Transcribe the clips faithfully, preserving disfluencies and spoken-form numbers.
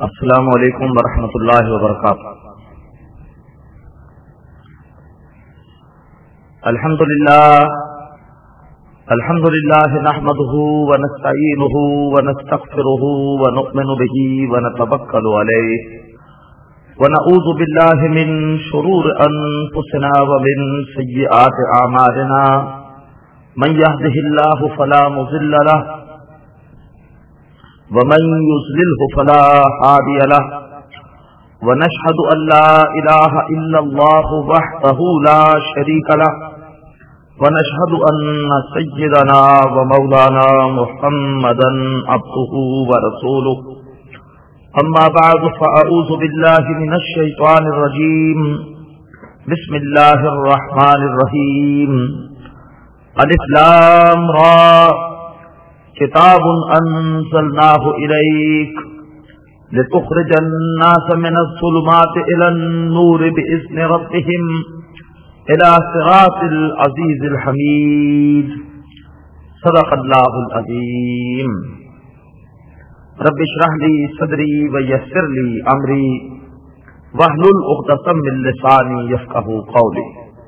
السلام علیکم ورحمۃ اللہ وبرکاتہ۔ الحمد للہ الحمد للہ نحمده ونستعینه ونستغفره ونؤمن به ونتوکل علیہ ونعوذ باللہ من شرور انفسنا ومن سیئات اعمالنا من يهده الله فلا مضل له ومن يضلل فلا هادي له ونشهد أن لا إله إلا الله وحده لا شريك له ونشهد أن سيدنا ومولانا محمدا عبده ورسوله أما بعد فأعوذ بالله من الشيطان الرجيم بسم الله الرحمن الرحيم الف لام را کتاب انزلناه الیک لتخرج الناس من الظلمات الى النور باذن ربهم الى صراط العزیز الحمید۔ صدق اللہ العظیم۔ رب اشرح لی صدری ویسر لی امری واحلل عقدۃ من لسانی یفقهوا قولی۔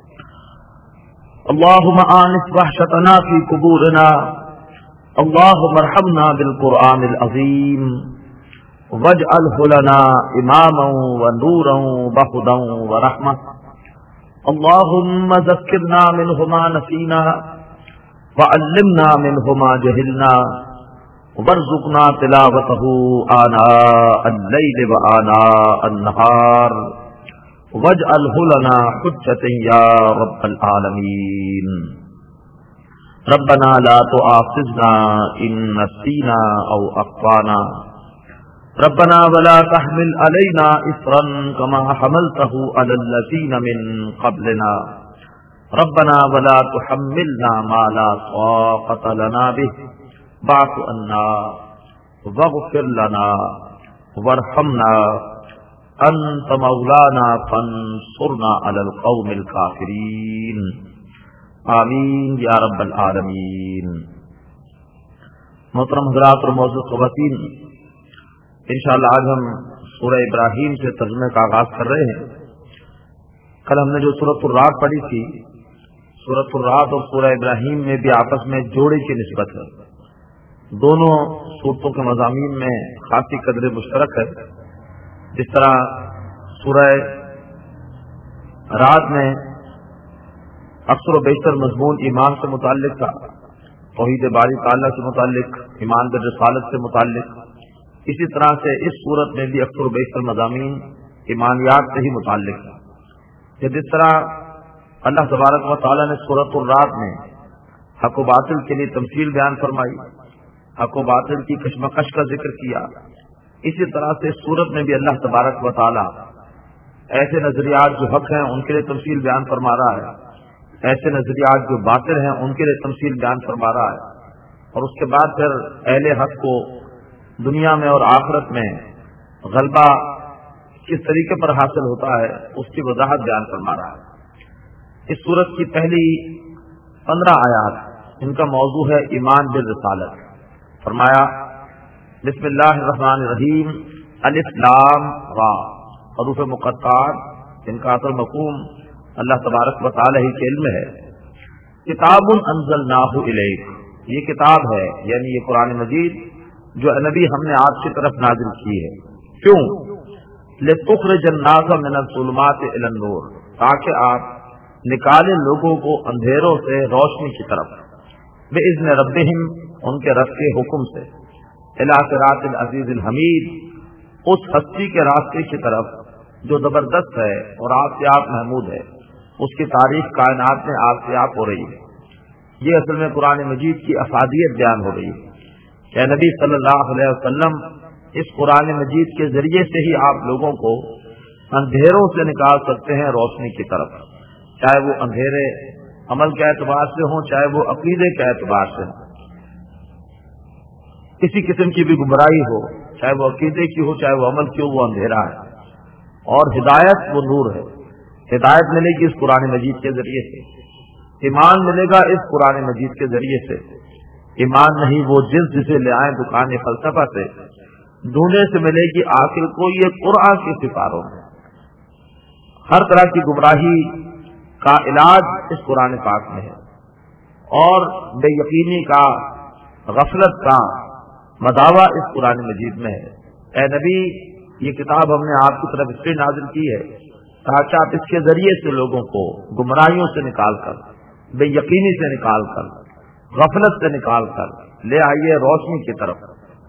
اللهم آنس وحشتنا فی قبورنا، اللهم ارحمنا بالقرآن العظیم واجعله لنا اماما ونورا وهدى ورحمة۔ اللهم ذکرنا منه ما نسینا وعلمنا منه ما جهلنا وارزقنا تلاوته آناء الليل وآناء النهار واجعله لنا حجة يا رب العالمين۔ ربنا لا تؤاخذنا إن نسينا أو أخطأنا، ربنا ولا تحمل علينا إصرا كما حملته على الذين من قبلنا، ربنا ولا تحملنا ما لا طاقة لنا به واعف عنا واغفر لنا وارحمنا أنت مولانا فانصرنا على القوم الكافرين، آمین یا رب العالمین۔ محترم حضرات اور معزز خواتین، انشاءاللہ آج ہم سورہ ابراہیم سے ترجمے کا آغاز کر رہے ہیں۔ کل ہم نے جو سورۃ الرعد پڑھی تھی، سورۃ الرعد اور سورہ ابراہیم میں بھی آپس میں جوڑے کی نسبت ہے، دونوں سورتوں کے مضامین میں خاصی قدر مشترک ہے۔ جس طرح سورہ رعد میں اکثر و بیشتر مضمون ایمان سے متعلق تھا، توحید باری تعالیٰ سے متعلق، ایمان بالرسالت سے متعلق، اسی طرح سے اس صورت میں بھی اکثر و بیشتر مضامین ایمانیات سے ہی متعلق تھا۔ کہ جس طرح اللہ تبارک و تعالیٰ نے سورۃ الرعد میں حق و باطل کے لیے تمثیل بیان فرمائی، حق و باطل کی کشمکش کا ذکر کیا، اسی طرح سے اس صورت میں بھی اللہ تبارک و تعالیٰ ایسے نظریات جو حق ہیں ان کے لیے تمثیل بیان فرما رہا ہے، ایسے نظریات جو باطل ہیں ان کے لیے تمثیل بیان فرما رہا ہے، اور اس کے بعد پھر اہل حق کو دنیا میں اور آخرت میں غلبہ کس طریقے پر حاصل ہوتا ہے اس کی وضاحت بیان فرما رہا ہے۔ اس سورت کی پہلی پندرہ آیات ان کا موضوع ہے ایمان بالرسالت۔ فرمایا بسم اللہ الرحمن الرحیم، الف لام را، حروف مقطعات جن کا اصل مفہوم اللہ تبارک و تعالی ہی کے علم ہے۔ کتاب انزلناہ الیک، یہ کتاب ہے یعنی یہ قرآن مجید جو نبی ہم نے آپ کی طرف نازل کی ہے۔ کیوں؟ لتخرج الناس من الظلمات الی النور، تاکہ آپ نکالیں لوگوں کو اندھیروں سے روشنی کی طرف، باذن ربہم، ان کے رب کے حکم سے، الی صراط العزیز الحمید، اس ہستی کے راستے کی طرف جو زبردست ہے اور آپ سے آپ محمود ہے، اس کی تعریف کائنات میں آپ سے آپ ہو رہی ہے۔ یہ اصل میں قرآن مجید کی افادیت بیان ہو رہی ہے کہ نبی صلی اللہ علیہ وسلم اس قرآن مجید کے ذریعے سے ہی آپ لوگوں کو اندھیروں سے نکال سکتے ہیں روشنی کی طرف، چاہے وہ اندھیرے عمل کے اعتبار سے ہوں، چاہے وہ عقیدے کے اعتبار سے ہوں، کسی قسم کی بھی گمراہی ہو، چاہے وہ عقیدے کی ہو چاہے وہ عمل کی ہو، وہ اندھیرا ہے، اور ہدایت وہ نور ہے۔ ہدایت ملے گی اس قرآن مجید کے ذریعے سے، ایمان ملے گا اس قرآن مجید کے ذریعے سے۔ ایمان نہیں وہ جنس جسے لے آئیں دکان فلسفہ سے، ڈھونڈنے سے ملے گی عاقل کو یہ قرآن کے سپاروں میں. ہر طرح کی گمراہی کا علاج اس قرآن پاک میں ہے، اور بے یقینی کا، غفلت کا مداوع اس قرآن مجید میں ہے. اے نبی، یہ کتاب ہم نے آپ کی طرف اس لیے نازل کی ہے تاکہ آپ اس کے ذریعے سے لوگوں کو گمراہیوں سے نکال کر، بے یقینی سے نکال کر، غفلت سے نکال کر لے آئیے روشنی کی طرف،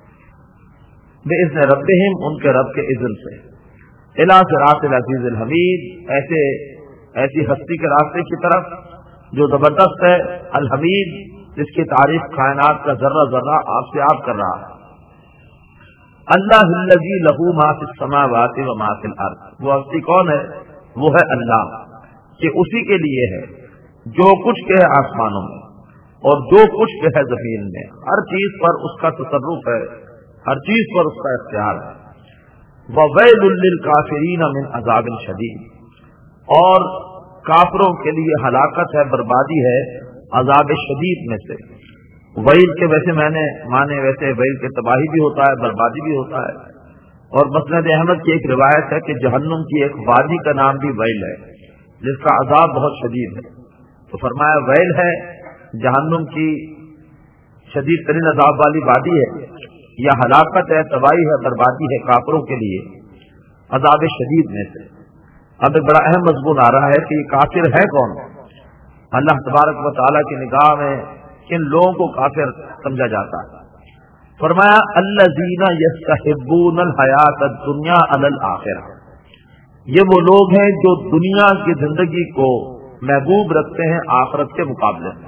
بِإِذْنِ رَبِّهِمْ، ان کے رب کے اذن سے، اِلَىٰ صِرَاطِ الْعَزِیزِ الْحَمِیدِ، ایسے ایسی ہستی کے راستے کی طرف جو زبردست ہے، الحمید، جس کی تعریف کائنات کا ذرہ ذرہ آپ سے آپ کر رہا ہے. اللہ الذی لہ ما فی السماوات و ما فی الارض، وہ ہستی کون ہے؟ وہ ہے اللہ، کہ اسی کے لیے ہے جو کچھ کے ہے آسمانوں میں اور جو کچھ کے ہے زمین میں. ہر چیز پر اس کا تصرف ہے، ہر چیز پر اس کا اختیار ہے. وَوَيْلٌ لِّلْكَافِرِينَ مِنْ عَذَابٍ شَدِيدٍ، اور کافروں کے لیے ہلاکت ہے، بربادی ہے عذاب شدید میں سے. ویل کے ویسے میں نے مانے ویسے ویل کے تباہی بھی ہوتا ہے، بربادی بھی ہوتا ہے. اور مسند احمد کی ایک روایت ہے کہ جہنم کی ایک وادی کا نام بھی ویل ہے جس کا عذاب بہت شدید ہے. تو فرمایا ویل ہے جہنم کی شدید ترین عذاب والی وادی ہے، یا ہلاکت ہے، تباہی ہے، بربادی ہے کافروں کے لیے عذاب شدید میں سے. اب ایک بڑا اہم مضمون آ رہا ہے کہ یہ کافر ہے کون؟ اللہ تبارک و تعالیٰ کی نگاہ میں کن لوگوں کو کافر سمجھا جاتا ہے؟ فرمایا الذین یستحبون الحیات الدنیا علی الآخرہ، یہ وہ لوگ ہیں جو دنیا کی زندگی کو محبوب رکھتے ہیں آخرت کے مقابلے میں.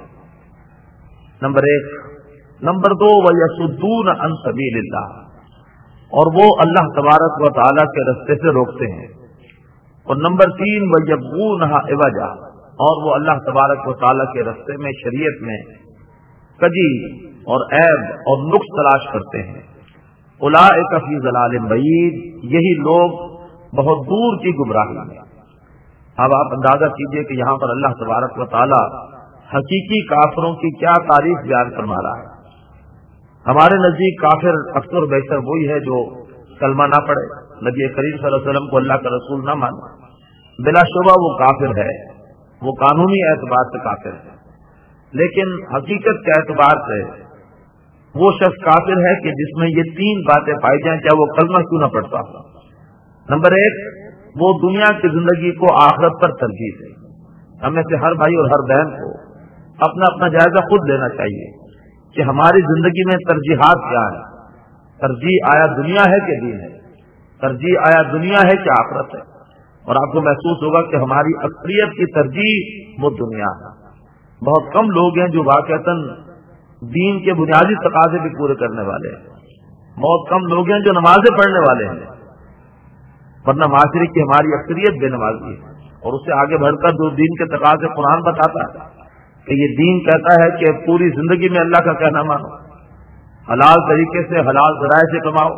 نمبر ایک. نمبر دو، وَيَصُدُّونَ عَن سَبِيلِ اللَّهِ، اور وہ اللہ تبارک و تعالیٰ کے رستے سے روکتے ہیں. اور نمبر تین، وَيَبْغُونَهَا عِوَجًا، اور وہ اللہ تبارک و تعالیٰ کے رستے میں، شریعت میں کجی اور عیب اور نقص تلاش کرتے ہیں. اولئک فی ضلال بعید، یہی لوگ بہت دور کی گمراہی میں. اب آپ اندازہ کیجئے کہ یہاں پر اللہ تبارک و تعالیٰ حقیقی کافروں کی کیا تعریف بیان فرما رہا ہے. ہمارے نزدیک کافر اکثر و بیشتر وہی ہے جو کلمہ نہ پڑھے، نبی کریم صلی اللہ علیہ وسلم کو اللہ کا رسول نہ مانے. بلا شبہ وہ کافر ہے، وہ قانونی اعتبار سے کافر ہے، لیکن حقیقت کے اعتبار سے وہ شخص کافر ہے کہ جس میں یہ تین باتیں پائی جائیں، چاہے وہ کلمہ کیوں نہ پڑھتا ہو. نمبر ایک، وہ دنیا کی زندگی کو آخرت پر ترجیح دے. ہمیں سے ہر بھائی اور ہر بہن کو اپنا اپنا جائزہ خود لینا چاہیے کہ ہماری زندگی میں ترجیحات کیا ہے. ترجیح آیا دنیا ہے کہ دین ہے؟ ترجیح آیا دنیا ہے کہ آخرت ہے؟ اور آپ کو محسوس ہوگا کہ ہماری اکثریت کی ترجیح وہ دنیا ہے. بہت کم لوگ ہیں جو واقعتاً دین کے بنیادی تقاضے بھی پورے کرنے والے ہیں. بہت کم لوگ ہیں جو نمازیں پڑھنے والے ہیں، ورنہ معاشرے کی ہماری اکثریت بے نمازی ہے. اور اس سے آگے بڑھ کر جو دین کے تقاضے قرآن بتاتا ہے کہ یہ دین کہتا ہے کہ پوری زندگی میں اللہ کا کہنا مانو، حلال طریقے سے، حلال ذرائع سے کماؤ،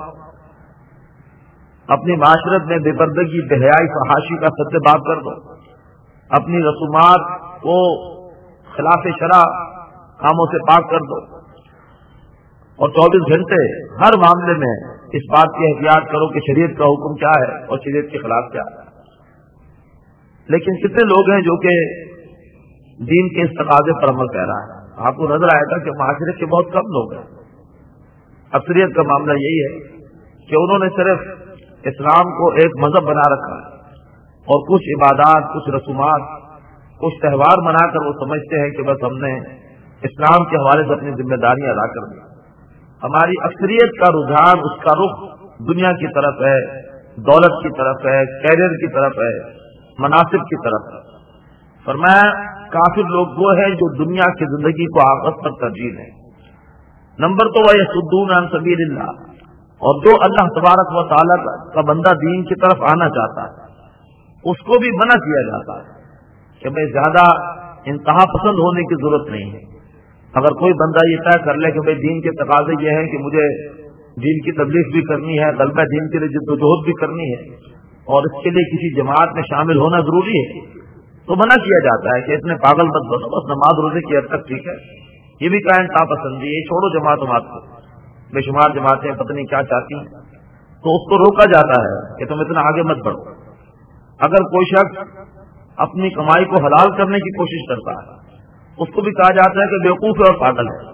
اپنی معاشرت میں بے پردگی، بے حیائی، فحاشی کا سد باب کر دو، اپنی رسومات کو خلاف شرع کاموں سے پاک کر دو، اور چوبیس گھنٹے ہر معاملے میں اس بات کی احتیاط کرو کہ شریعت کا حکم کیا ہے اور شریعت کے خلاف کیا ہے. لیکن کتنے لوگ ہیں جو کہ دین کے اس تقاضے پر عمل کر رہا ہے؟ آپ کو نظر آئے گا کہ معاشرے کے بہت کم لوگ ہیں. اکثریت کا معاملہ یہی ہے کہ انہوں نے صرف اسلام کو ایک مذہب بنا رکھا ہے اور کچھ عبادات، کچھ رسومات، کچھ تہوار منا کر وہ سمجھتے ہیں کہ بس ہم نے اسلام کے حوالے سے اپنی ذمہ داریاں ادا کر دی. ہماری اکثریت کا رجحان، اس کا رخ دنیا کی طرف ہے، دولت کی طرف ہے، کیریئر کی طرف ہے، مناسب کی طرف ہے. فرمایا کافر لوگ وہ ہیں جو دنیا کی زندگی کو آخرت پر ترجیح دیں. نمبر تو وَيَصُدُّونَ عَن سَبِيلِ اللَّهِ، اور جو اللہ تبارک و تعالیٰ کا بندہ دین کی طرف آنا چاہتا ہے اس کو بھی منع کیا جاتا ہے کہ میں زیادہ انتہا پسند ہونے کی ضرورت نہیں ہے. اگر کوئی بندہ یہ طے کر لے کہ بھائی دین کے تقاضے یہ ہیں کہ مجھے دین کی تبلیغ بھی کرنی ہے، غلبہ دین کے لیے جدوجہد بھی کرنی ہے، اور اس کے لیے کسی جماعت میں شامل ہونا ضروری ہے، تو منع کیا جاتا ہے کہ اتنے پاگل مت بنو، بس نماز روزے کی حد تک ٹھیک ہے. یہ بھی کا انتہا پسندی ہے، چھوڑو جماعت وماعت کو. بے شمار جماعتیں پتہ نہیں کیا چاہتی ہیں، تو اس کو روکا جاتا ہے کہ تم اتنا آگے مت بڑھو۔ اگر کوئی شخص اپنی کمائی کو حلال کرنے کی کوشش کرتا ہے اس کو بھی کہا جاتا ہے کہ بیوقوف ہے اور پاگل ہے۔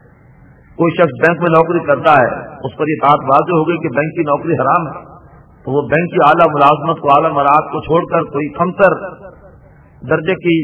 کوئی شخص بینک میں نوکری کرتا ہے، اس پر یہ بات واضح ہو گئی کہ بینک کی نوکری حرام ہے، تو وہ بینک کی اعلیٰ ملازمت کو، اعلیٰ مراد کو چھوڑ کر کوئی کمتر درجے کی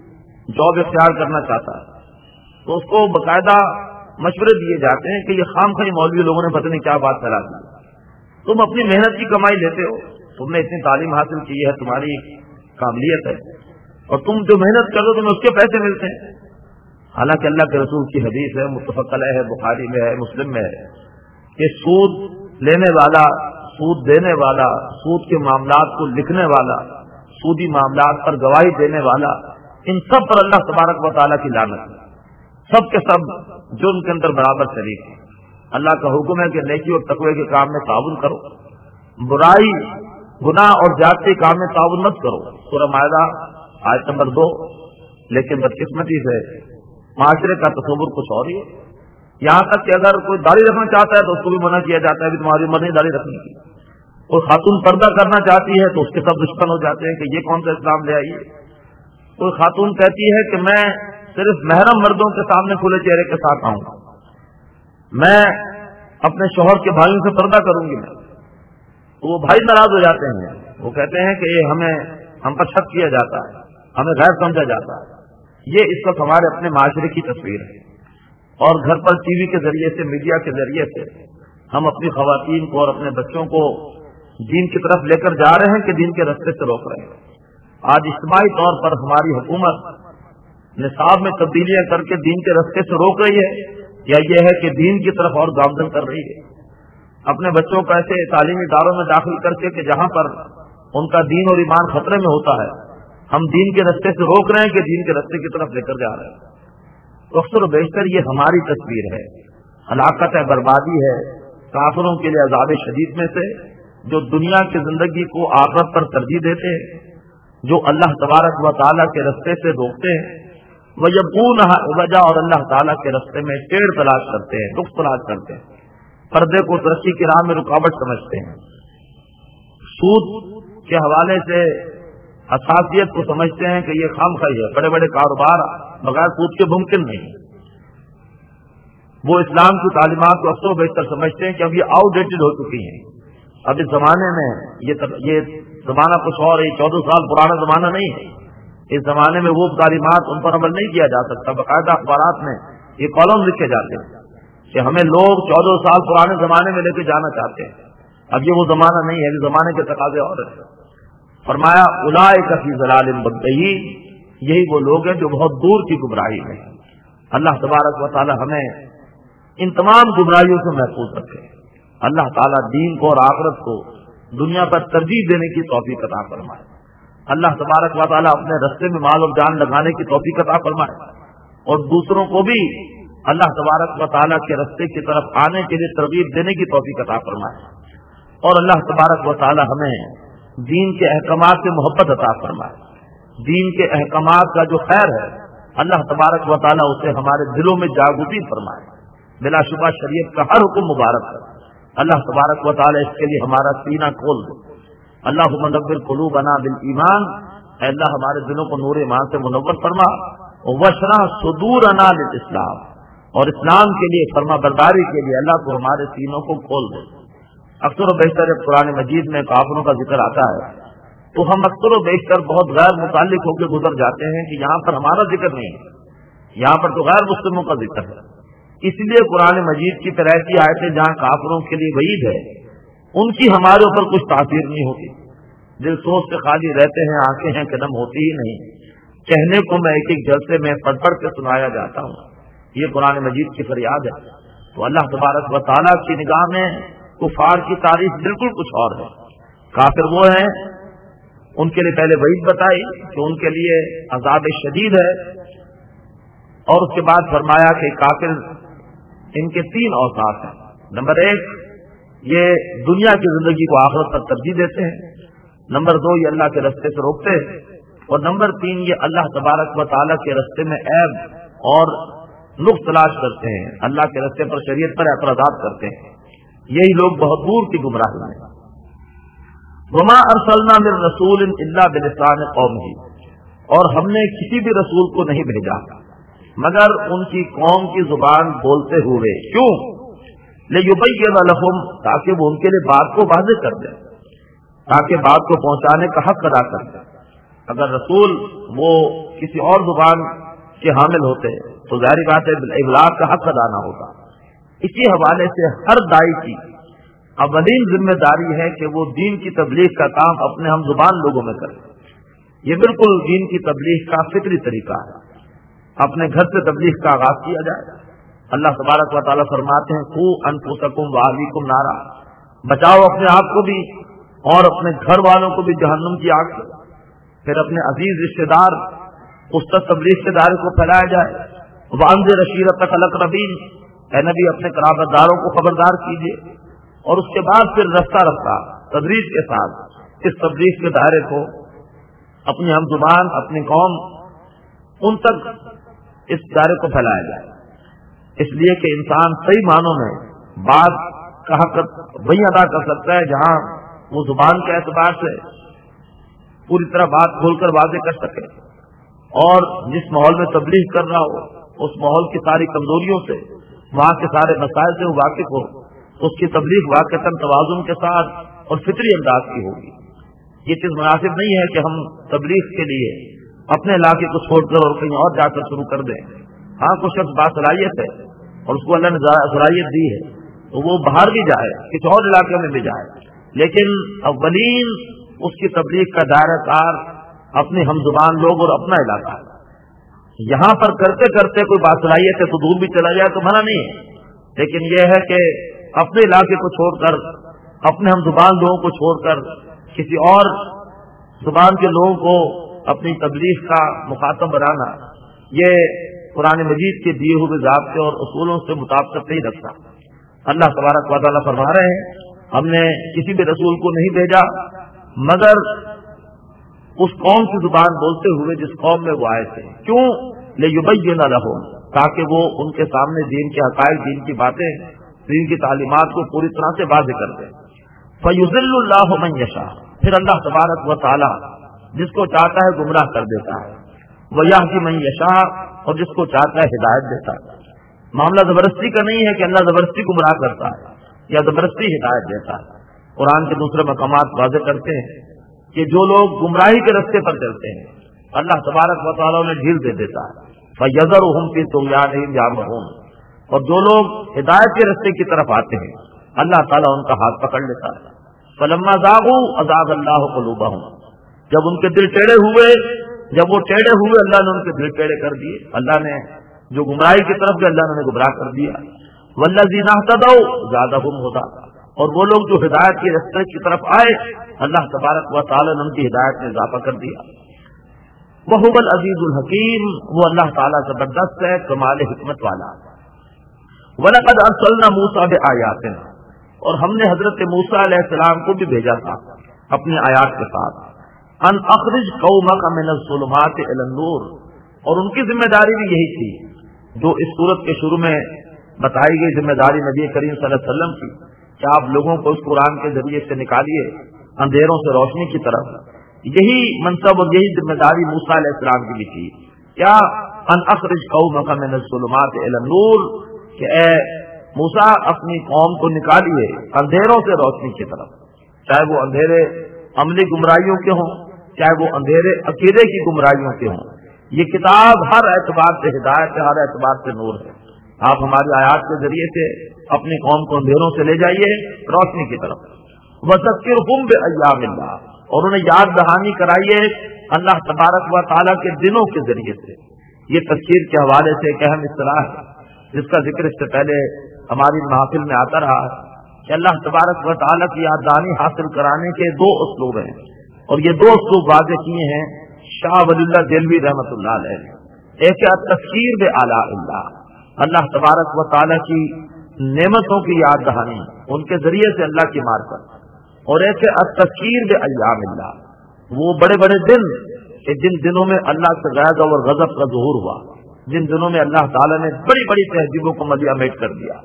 جاب اختیار کرنا چاہتا ہے تو اس کو باقاعدہ مشورے دیے جاتے ہیں کہ یہ خام خواہ مولوی لوگوں نے پتہ نہیں کیا بات پھیلا دی، تم اپنی محنت کی کمائی لیتے ہو، تم نے اتنی تعلیم حاصل کی ہے، تمہاری قابلیت ہے، اور تم جو محنت کر رہے ہو تمہیں اس کے پیسے ملتے ہیں۔ حالانکہ اللہ کے رسول کی حدیث ہے، متفق علیہ ہے، بخاری میں ہے، مسلم میں ہے کہ سود لینے والا، سود دینے والا، سود کے معاملات کو لکھنے والا، سودی معاملات پر گواہی دینے والا، ان سب پر اللہ تبارک و تعالیٰ کی لعنت ہے، سب کے سب جرم کے اندر برابر شریک ہیں۔ اللہ کا حکم ہے کہ نیکی اور تقوی کے کام میں تعاون کرو، برائی، گناہ اور زیادتی کام میں تعاون مت کرو، سورہ مائدہ آیت نمبر دو۔ لیکن بدقسمتی سے معاشرے کا تصور کچھ اور ہی ہے، یہاں تک کہ اگر کوئی داڑھی رکھنا چاہتا ہے تو اس کو بھی منع کیا جاتا ہے کہ تمہاری عمر نہیں داڑھی رکھنے کی، کوئی خاتون پردہ کرنا چاہتی ہے تو اس کے سب دشمن ہو جاتے ہیں کہ یہ کون سا اسلام لے آئی ہے، کوئی خاتون کہتی ہے کہ میں صرف محرم مردوں کے سامنے کھلے چہرے کے ساتھ آؤں گا، میں اپنے شوہر کے بھائیوں سے پردہ کروں گی، میں تو وہ بھائی ناراض ہو جاتے ہیں، وہ کہتے ہیں کہ یہ ہمیں ہم پر شک کیا جاتا ہے، ہمیں غیر سمجھا جاتا ہے۔ یہ اس وقت ہمارے اپنے معاشرے کی تصویر ہے، اور گھر پر ٹی وی کے ذریعے سے، میڈیا کے ذریعے سے ہم اپنی خواتین کو اور اپنے بچوں کو دین کی طرف لے کر جا رہے ہیں کہ دین کے راستے سے روک رہے ہیں۔ آج اجتماعی طور پر ہماری حکومت نصاب میں تبدیلیاں کر کے دین کے راستے سے روک رہی ہے، یا یہ ہے کہ دین کی طرف اور گامزن کر رہی ہے، اپنے بچوں کو ایسے تعلیمی اداروں میں داخل کر کے کہ جہاں پر ان کا دین اور ایمان خطرے میں ہوتا ہے، ہم دین کے راستے سے روک رہے ہیں کہ دین کے راستے کی طرف لے کر جا رہے ہیں۔ تو اکثر و بیشتر یہ ہماری تصویر ہے، ہلاکت ہے، بربادی ہے، کافروں کے لیے عذاب شدید میں سے جو دنیا کی زندگی کو آخرت پر ترجیح دیتے ہیں، جو اللہ تبارک و تعالیٰ کے راستے سے روکتے ہیں، وَيَبْغُونَهَا عِوَجًا، اور اللہ تعالیٰ کے راستے میں ٹیڑھ تلاش کرتے ہیں، رخ تلاش کرتے ہیں، پردے کو ترقی کی راہ میں رکاوٹ سمجھتے ہیں، سود کے حوالے سے حساسیت کو سمجھتے ہیں کہ یہ خام خواہی ہے، بڑے بڑے کاروبار بغیر سود کے ممکن نہیں۔ وہ اسلام کی تعلیمات کو اکثر و بیشتر سمجھتے ہیں کہ اب یہ آؤٹ ڈیٹڈ ہو چکی ہیں، اب اس زمانے میں یہ یہ زمانہ کچھ اور ہے، چودہ سال پرانا زمانہ نہیں ہے، اس زمانے میں وہ تعلیمات ان پر عمل نہیں کیا جا سکتا۔ باقاعدہ اخبارات میں یہ کالم لکھے جاتے ہیں کہ ہمیں لوگ چودہ سال پرانے زمانے میں لے کے جانا چاہتے ہیں، اب یہ وہ زمانہ نہیں ہے، اس زمانے کے تقاضے اور ہیں۔ فرمایا اولئک فی ضلال بعید، یہی وہ لوگ ہیں جو بہت دور کی گمراہی میں ہیں۔ اللہ تبارک و تعالی ہمیں ان تمام گمراہیوں سے محفوظ رکھے۔ اللہ تعالیٰ دین کو اور آخرت کو دنیا پر ترجیح دینے کی توفیق عطا فرمائے۔ اللہ تبارک و تعالیٰ اپنے رستے میں مال اور جان لگانے کی توفیق عطا فرمائے، اور دوسروں کو بھی اللہ تبارک و تعالیٰ کے رستے کی طرف آنے کے لیے ترغیب دینے کی توفیق عطا فرمائے، اور اللہ تبارک و تعالیٰ ہمیں دین کے احکامات سے محبت عطا فرمائے۔ دین کے احکامات کا جو خیر ہے اللہ تبارک و تعالیٰ اسے ہمارے دلوں میں جاگزی فرمائے۔ بلا شبہ شریعت کا ہر حکم مبارک ہے، اللہ تبارک و تعالیٰ اس کے لیے ہمارا سینہ کھول دے۔ اللہم نور قلوبنا بالایمان، اے اللہ ہمارے دلوں کو نور ایمان سے منور فرما، واشرح صدورنا للاسلام، اور اسلام کے لیے فرما برداری کے لیے اللہ کو ہمارے سینوں کو کھول دے۔ اکثر و بیشتر قرآن مجید میں کافروں کا ذکر آتا ہے تو ہم اکثر و بیشتر بہت غیر متعلق ہو کے گزر جاتے ہیں کہ یہاں پر ہمارا ذکر نہیں ہے، یہاں پر تو غیر مسلموں کا ذکر ہے۔ اس لیے قرآن مجید کی طرح کی آیتیں جہاں کافروں کے لیے وعید ہے ان کی ہمارے اوپر کچھ تاثیر نہیں ہوتی، دل سوچ سے خالی رہتے ہیں، آنکھیں ہیں کہ نم ہوتی ہی نہیں۔ کہنے کو میں ایک ایک جلسے میں پڑھ پڑھ کے سنایا جاتا ہوں، یہ قرآن مجید کی فریاد ہے۔ تو اللہ تبارک و تعالیٰ کی نگاہ میں کفار کی تعریف بالکل کچھ اور ہے۔ کافر وہ ہیں، ان کے لیے پہلے وعید بتائی کہ ان کے لیے عذاب شدید ہے، اور اس کے بعد فرمایا کہ کافر ان کے تین اوصاف ہیں۔ نمبر ایک، یہ دنیا کی زندگی کو آخرت پر ترجیح دیتے ہیں۔ نمبر دو، یہ اللہ کے راستے سے روکتے ہیں، اور نمبر تین، یہ اللہ تبارک و تعالیٰ کے راستے میں عیب اور نقص تلاش کرتے ہیں، اللہ کے راستے پر شریعت پر اعتراضات کرتے ہیں۔ یہی لوگ بہت دور کی گمراہی میں. وما ارسلنا من رسول الا بلسان قومه، اور ہم نے کسی بھی رسول کو نہیں بھیجا مگر ان کی قوم کی زبان بولتے ہوئے. کیوں؟ لیبین لهم، تاکہ وہ ان کے لیے بات کو واضح کر دیں، تاکہ بات کو پہنچانے کا حق ادا کر دیں. اگر رسول وہ کسی اور زبان کے حامل ہوتے تو ظاہری بات ہے ابلاغ کا حق ادا نہ ہوتا. اسی حوالے سے ہر داعی کی اولین ذمہ داری ہے کہ وہ دین کی تبلیغ کا کام اپنے ہم زبان لوگوں میں کرے. یہ بالکل دین کی تبلیغ کا فطری طریقہ ہے. اپنے گھر سے تبلیغ کا آغاز کیا جائے. اللہ تبارک و تعالیٰ فرماتے ہیں قو انفسکم واہلیکم نارا، بچاؤ اپنے آپ کو بھی اور اپنے گھر والوں کو بھی جہنم کی آگ سے. پھر اپنے عزیز رشتے دار اس تک تبلیغ کے دائرے کو پھیلایا جائے. وانذر عشیرتک الاقربین، اے نبی اپنے قرابت داروں کو خبردار کیجیے. اور اس کے بعد پھر رفتہ رفتہ تدریج کے ساتھ اس تبلیغ کے دائرے کو اپنی ہم زبان اپنی قوم ان تک اس دائرے کو پھیلایا جائے. اس لیے کہ انسان صحیح معنوں میں بات کا حق وہی ادا کر سکتا ہے جہاں وہ زبان کے اعتبار سے پوری طرح بات کھول کر واضح کر سکے، اور جس ماحول میں تبلیغ کر رہا ہو اس ماحول کی ساری کمزوریوں سے، وہاں کے سارے مسائل سے وہ واقف ہو، تو اس کی تبلیغ واقعتاً توازن کے ساتھ اور فطری انداز کی ہوگی. یہ چیز مناسب نہیں ہے کہ ہم تبلیغ کے لیے اپنے علاقے کو چھوڑ کر اور کہیں اور جا کر شروع کر دیں. ہاں کچھ شخص باصلاحیت ہے اور اس کو اللہ نے صلاحیت دی ہے تو وہ باہر بھی جائے، کسی اور علاقے میں بھی جائے، لیکن اولین اس کی تبلیغ کا دائرہ کار اپنے ہم زبان لوگ اور اپنا علاقہ ہے. یہاں پر کرتے کرتے کوئی باصلاحیت ہے تو دور بھی چلا جائے تو منع نہیں ہے، لیکن یہ ہے کہ اپنے علاقے کو چھوڑ کر اپنے ہم زبان لوگوں کو چھوڑ کر کسی اور زبان کے لوگوں کو اپنی تبلیغ کا مخاطب بنانا، یہ قرآن مجید کے دیے ہوئے ضابطے اور اصولوں سے مطابقت نہیں رکھتا. اللہ تبارک و تعالیٰ فرما رہے ہیں ہم نے کسی بھی رسول کو نہیں بھیجا مگر اس قوم کی زبان بولتے ہوئے جس قوم میں وہ آئے تھے. کیوں؟ لیبین لہم، تاکہ وہ ان کے سامنے دین کے حقائق، دین کی باتیں، دین کی تعلیمات کو پوری طرح سے واضح کر دیں. فیضل اللہ من یشاء، پھر اللہ تبارک و تعالیٰ جس کو چاہتا ہے گمراہ کر دیتا ہے. ویہدی من یشاء، اور جس کو چاہتا ہے ہدایت دیتا ہے. معاملہ زبردستی کا نہیں ہے کہ اللہ زبردستی گمراہ کرتا ہے یا زبردستی ہدایت دیتا ہے. قرآن کے دوسرے مقامات واضح کرتے ہیں کہ جو لوگ گمراہی کے رستے پر چلتے ہیں اللہ تبارک و تعالیٰ انہیں ڈھیل دے دیتا ہے. فَيَذَرُهُمْ فِي طُغْيَانِهِمْ يَعْمَهُونَ، اور جو لوگ ہدایت کے رستے کی طرف آتے ہیں اللہ تعالیٰ ان کا ہاتھ پکڑ لیتا ہے. فَلَمَّا زَاغُوا أَزَاغَ اللَّهُ قُلُوبَهُمْ، جب ان کے دل ٹیڑھے ہوئے جب وہ ٹیڑھے ہوئے اللہ نے ان کے دل ٹیڑھے کر دیے. اللہ نے جو گمراہی کی طرف گئے اللہ نے انہیں گمراہ کر دیا. وَالَّذِينَ اهْتَدَوْا زَادَهُمْ هُدًى، اور وہ لوگ جو ہدایت کے رستے کی طرف آئے اللہ تبارک و تعالیٰ نے ان کی ہدایت میں اضافہ کر دیا. وَهُوَ الْعَزِيزُ الْحَكِيمُ، وہ اللہ تعالیٰ زبردست ہے، کمال حکمت والا. وَلَقَدْ أَرْسَلْنَا مُوسَىٰ بِآيَاتِنَا، اور ہم نے حضرت موسیٰ علیہ السلام کو بھی بھیجا تھا اپنی آیات کے ساتھ. ان اخرج قومک من الظلمات الی النور، اور ان کی ذمہ داری بھی یہی تھی جو اس صورت کے شروع میں بتائی گئی ذمہ داری نبی کریم صلی اللہ علیہ وسلم کی کہ آپ لوگوں کو اس قرآن کے ذریعے سے نکالیے اندھیروں سے روشنی کی طرف. یہی منصب اور یہی ذمہ داری موسیٰ علیہ السلام کی بھی تھی. کیا؟ ان اخرج قومک من الظلمات الی النور، کہ اے موسیٰ اپنی قوم کو نکالیے اندھیروں سے روشنی کی طرف، چاہے وہ اندھیرے عملی گمراہیوں کے ہوں چاہے وہ اندھیرے عقیدے کی گمراہیوں کے ہوں. یہ کتاب ہر اعتبار سے ہدایت ہے، ہر اعتبار سے نور ہے. آپ ہماری آیات کے ذریعے سے اپنی قوم کو اندھیروں سے لے جائیے روشنی کی طرف. وَذَكِّرْهُمْ بِأَيَّامِ اللَّهِ، اور انہیں یاد دہانی کرائیے اللہ تبارک و تعالیٰ کے دنوں کے ذریعے سے. یہ تذکیر کے حوالے سے ایک اہم اصطلاح ہے جس کا ذکر اس سے پہلے ہماری محافل میں آتا رہا ہے کہ اللہ تبارک و تعالیٰ کی یاد دہانی حاصل کرانے کے دو اسلوب ہیں، اور یہ دو اسلوب واضح کیے ہیں شاہ ولی اللہ دہلوی رحمۃ اللہ علیہ. ایک ہے تذکیر بآلاء اللہ، اللہ تبارک و تعالیٰ کی نعمتوں کی یاد دہانی ان کے ذریعے سے اللہ کی معرفت، اور ایک ہے تذکیر بایام اللہ، وہ بڑے بڑے دن کہ جن دنوں میں اللہ سے غضب اور غضب کا ظہور ہوا، جن دنوں میں اللہ تعالیٰ نے بڑی بڑی تہذیبوں کو ملیامت کر دیا.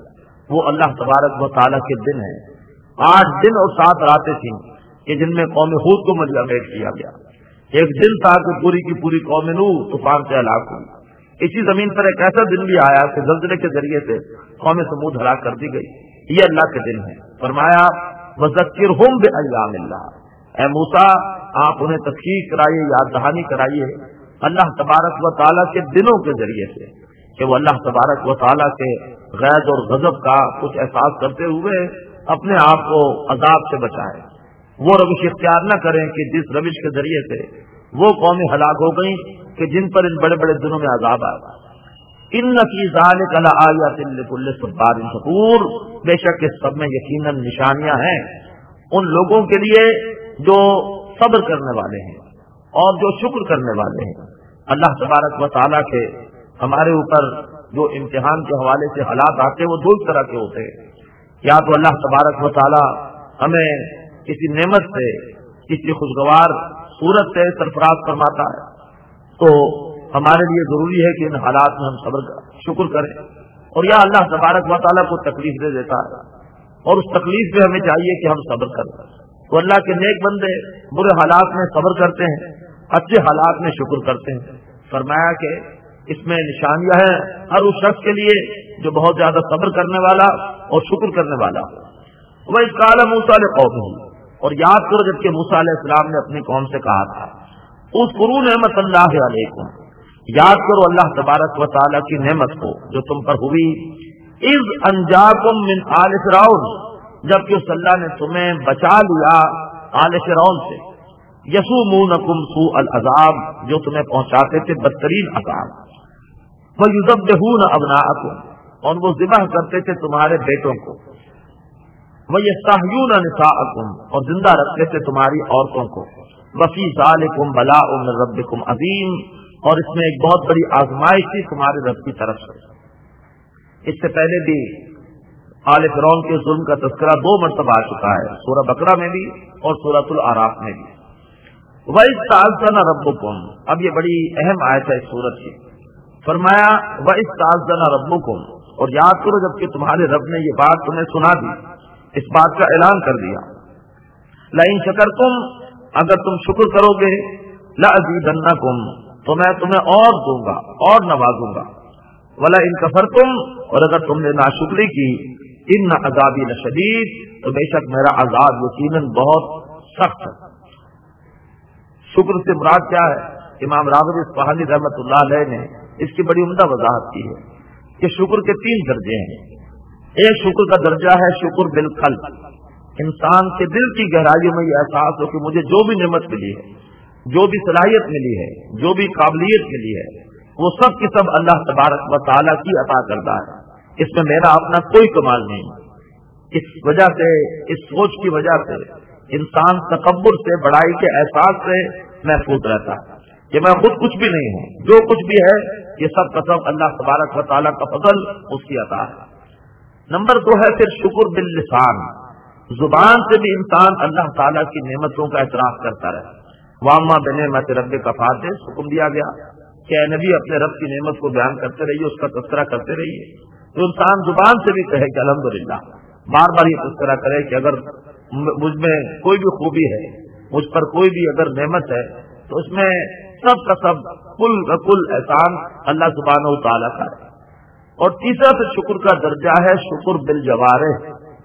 وہ اللہ تبارک و تعالیٰ کے دن ہیں. آٹھ دن اور سات راتیں تھیں کہ جن میں قوم ہود کو مجمع کیا گیا. ایک دن تھا کہ پوری کی پوری قوم نوح طوفان سے ہلاک ہوئی. اسی زمین پر ایک ایسا دن بھی آیا کہ زلزلے کے ذریعے سے قوم سمود ہلاک کر دی گئی. یہ اللہ کے دن ہے. فرمایا وذکرہم بایام اللہ، اے موسیٰ آپ انہیں تذکیر کرائیے، یاد دہانی کرائیے اللہ تبارک و تعالیٰ کے دنوں کے ذریعے سے کہ وہ اللہ تبارک و تعالیٰ کے غیظ اور غضب کا کچھ احساس کرتے ہوئے اپنے آپ کو عذاب سے بچائے. وہ روش اختیار نہ کریں کہ جس روش کے ذریعے سے وہ قومیں ہلاک ہو گئیں کہ جن پر ان بڑے بڑے دنوں میں عذاب آیا. ان فی ذلک لآیات لکل صبار شکور، بے شک اس سب میں یقیناً نشانیاں ہیں ان لوگوں کے لیے جو صبر کرنے والے ہیں اور جو شکر کرنے والے ہیں. اللہ تبارک و تعالیٰ کے ہمارے اوپر جو امتحان کے حوالے سے حالات آتے ہیں وہ دو طرح کے ہوتے ہیں. یا تو اللہ تبارک و تعالیٰ ہمیں کسی نعمت سے، کسی خوشگوار صورت سے سرفراز فرماتا ہے تو ہمارے لیے ضروری ہے کہ ان حالات میں ہم صبر شکر کریں. اور یا اللہ تبارک و تعالیٰ کو تکلیف دے دیتا ہے اور اس تکلیف پہ ہمیں چاہیے کہ ہم صبر کریں. تو اللہ کے نیک بندے برے حالات میں صبر کرتے ہیں، اچھے حالات میں شکر کرتے ہیں. فرمایا کہ اس میں نشانیاں ہیں ہر اس شخص کے لیے جو بہت زیادہ صبر کرنے والا اور شکر کرنے والا ہو. وَإِذْ قَالَ مُوسَىٰ لِقَوْمِهِ، اور یاد کرو جبکہ موسیٰ علیہ السلام نے اپنی قوم سے کہا تھا اذکروا نعمت اللہ علیکم، یاد کرو اللہ تبارک و تعالیٰ کی نعمت کو جو تم پر ہوئی. اذ انجاکم من آل فرعون، جبکہ اس اللہ نے تمہیں بچا لیا آل فرعون سے. یسومونکم سوء العذاب، جو تمہیں پہنچاتے تھے بدترین عذاب. وَيُذَبِّحُونَ أَبْنَاءَكُمْ، اور وہ ذبح کرتے تھے تمہارے بیٹوں کو. وَيَسْتَحْيُونَ نِسَاءَكُمْ، اور زندہ رکھتے تھے تمہاری عورتوں کو. وَفِي ذَلِكُمْ بَلَاءٌ مِّن رَبِّكُمْ عَظِيمٌ، اور اس میں ایک بہت بڑی آزمائش تھی تمہارے رب کی طرف سے. اس سے پہلے بھی آل فرعون کے ظلم کا تذکرہ دو مرتبہ آ چکا ہے، سورہ بقرہ میں بھی اور سورۃ الاعراف میں بھی. وَإِذْ تَعَذَّنَ رَبُّكُمْ، اب یہ بڑی اہم آیت ہے اس سورت کی. فرمایا وَإِذْ تَعَذَّنَ رَبُّكُمْ، اور یاد کرو جب کہ تمہارے رب نے یہ بات تمہیں سنا دی، اس بات کا اعلان کر دیا. لَئِن شَكَرْتُمْ، اگر تم شکر کرو گے، لَأَزِيدَنَّكُمْ، تو میں تمہیں اور دوں گا اور نوازوں گا. وَلَئِن كَفَرْتُمْ، اور اگر تم نے ناشکری کی، إِنَّ عَذَابِي لَشَدِيدٌ، تو بے شک میرا عذاب یقیناً بہت سخت ہے. شکر سے مراد کیا ہے؟ امام راغب اصفہانی رحمۃ اللہ علیہ نے اس کی بڑی عمدہ وضاحت کی ہے کہ شکر کے تین درجے ہیں. ایک شکر کا درجہ ہے شکر بالقلب، انسان کے دل کی گہرائیوں میں یہ احساس ہو کہ مجھے جو بھی نعمت ملی ہے، جو بھی صلاحیت ملی ہے، جو بھی قابلیت ملی ہے، وہ سب کی سب اللہ تبارک و تعالیٰ کی عطا کردہ ہے، اس میں میرا اپنا کوئی کمال نہیں. اس وجہ سے، اس سوچ کی وجہ سے انسان تکبر سے، بڑائی کے احساس سے محفوظ رہتا ہے کہ میں خود کچھ بھی نہیں ہوں، جو کچھ بھی ہے یہ سب کا سب اللہ تبارک و تعالیٰ کا فضل، اس کی عطا ہے. نمبر دو ہے پھر شکر باللسان، زبان سے بھی انسان اللہ تعالیٰ کی نعمتوں کا اعتراف کرتا رہے. واما بنعمت ربک فحدث، حکم دیا گیا کہ اے نبی اپنے رب کی نعمت کو بیان کرتے رہیے، اس کا تذکرہ کرتے رہیے. تو انسان زبان سے بھی کہے کہ الحمدللہ، بار بار یہ تذکرہ کرے کہ اگر مجھ میں کوئی بھی خوبی ہے، مجھ پر کوئی بھی اگر نعمت ہے تو اس میں سب کا سب کل کا کل احسان اللہ سبحانہ و تعالیٰ کا ہے. اور تیسرا پھر شکر کا درجہ ہے شکر بالجوارح،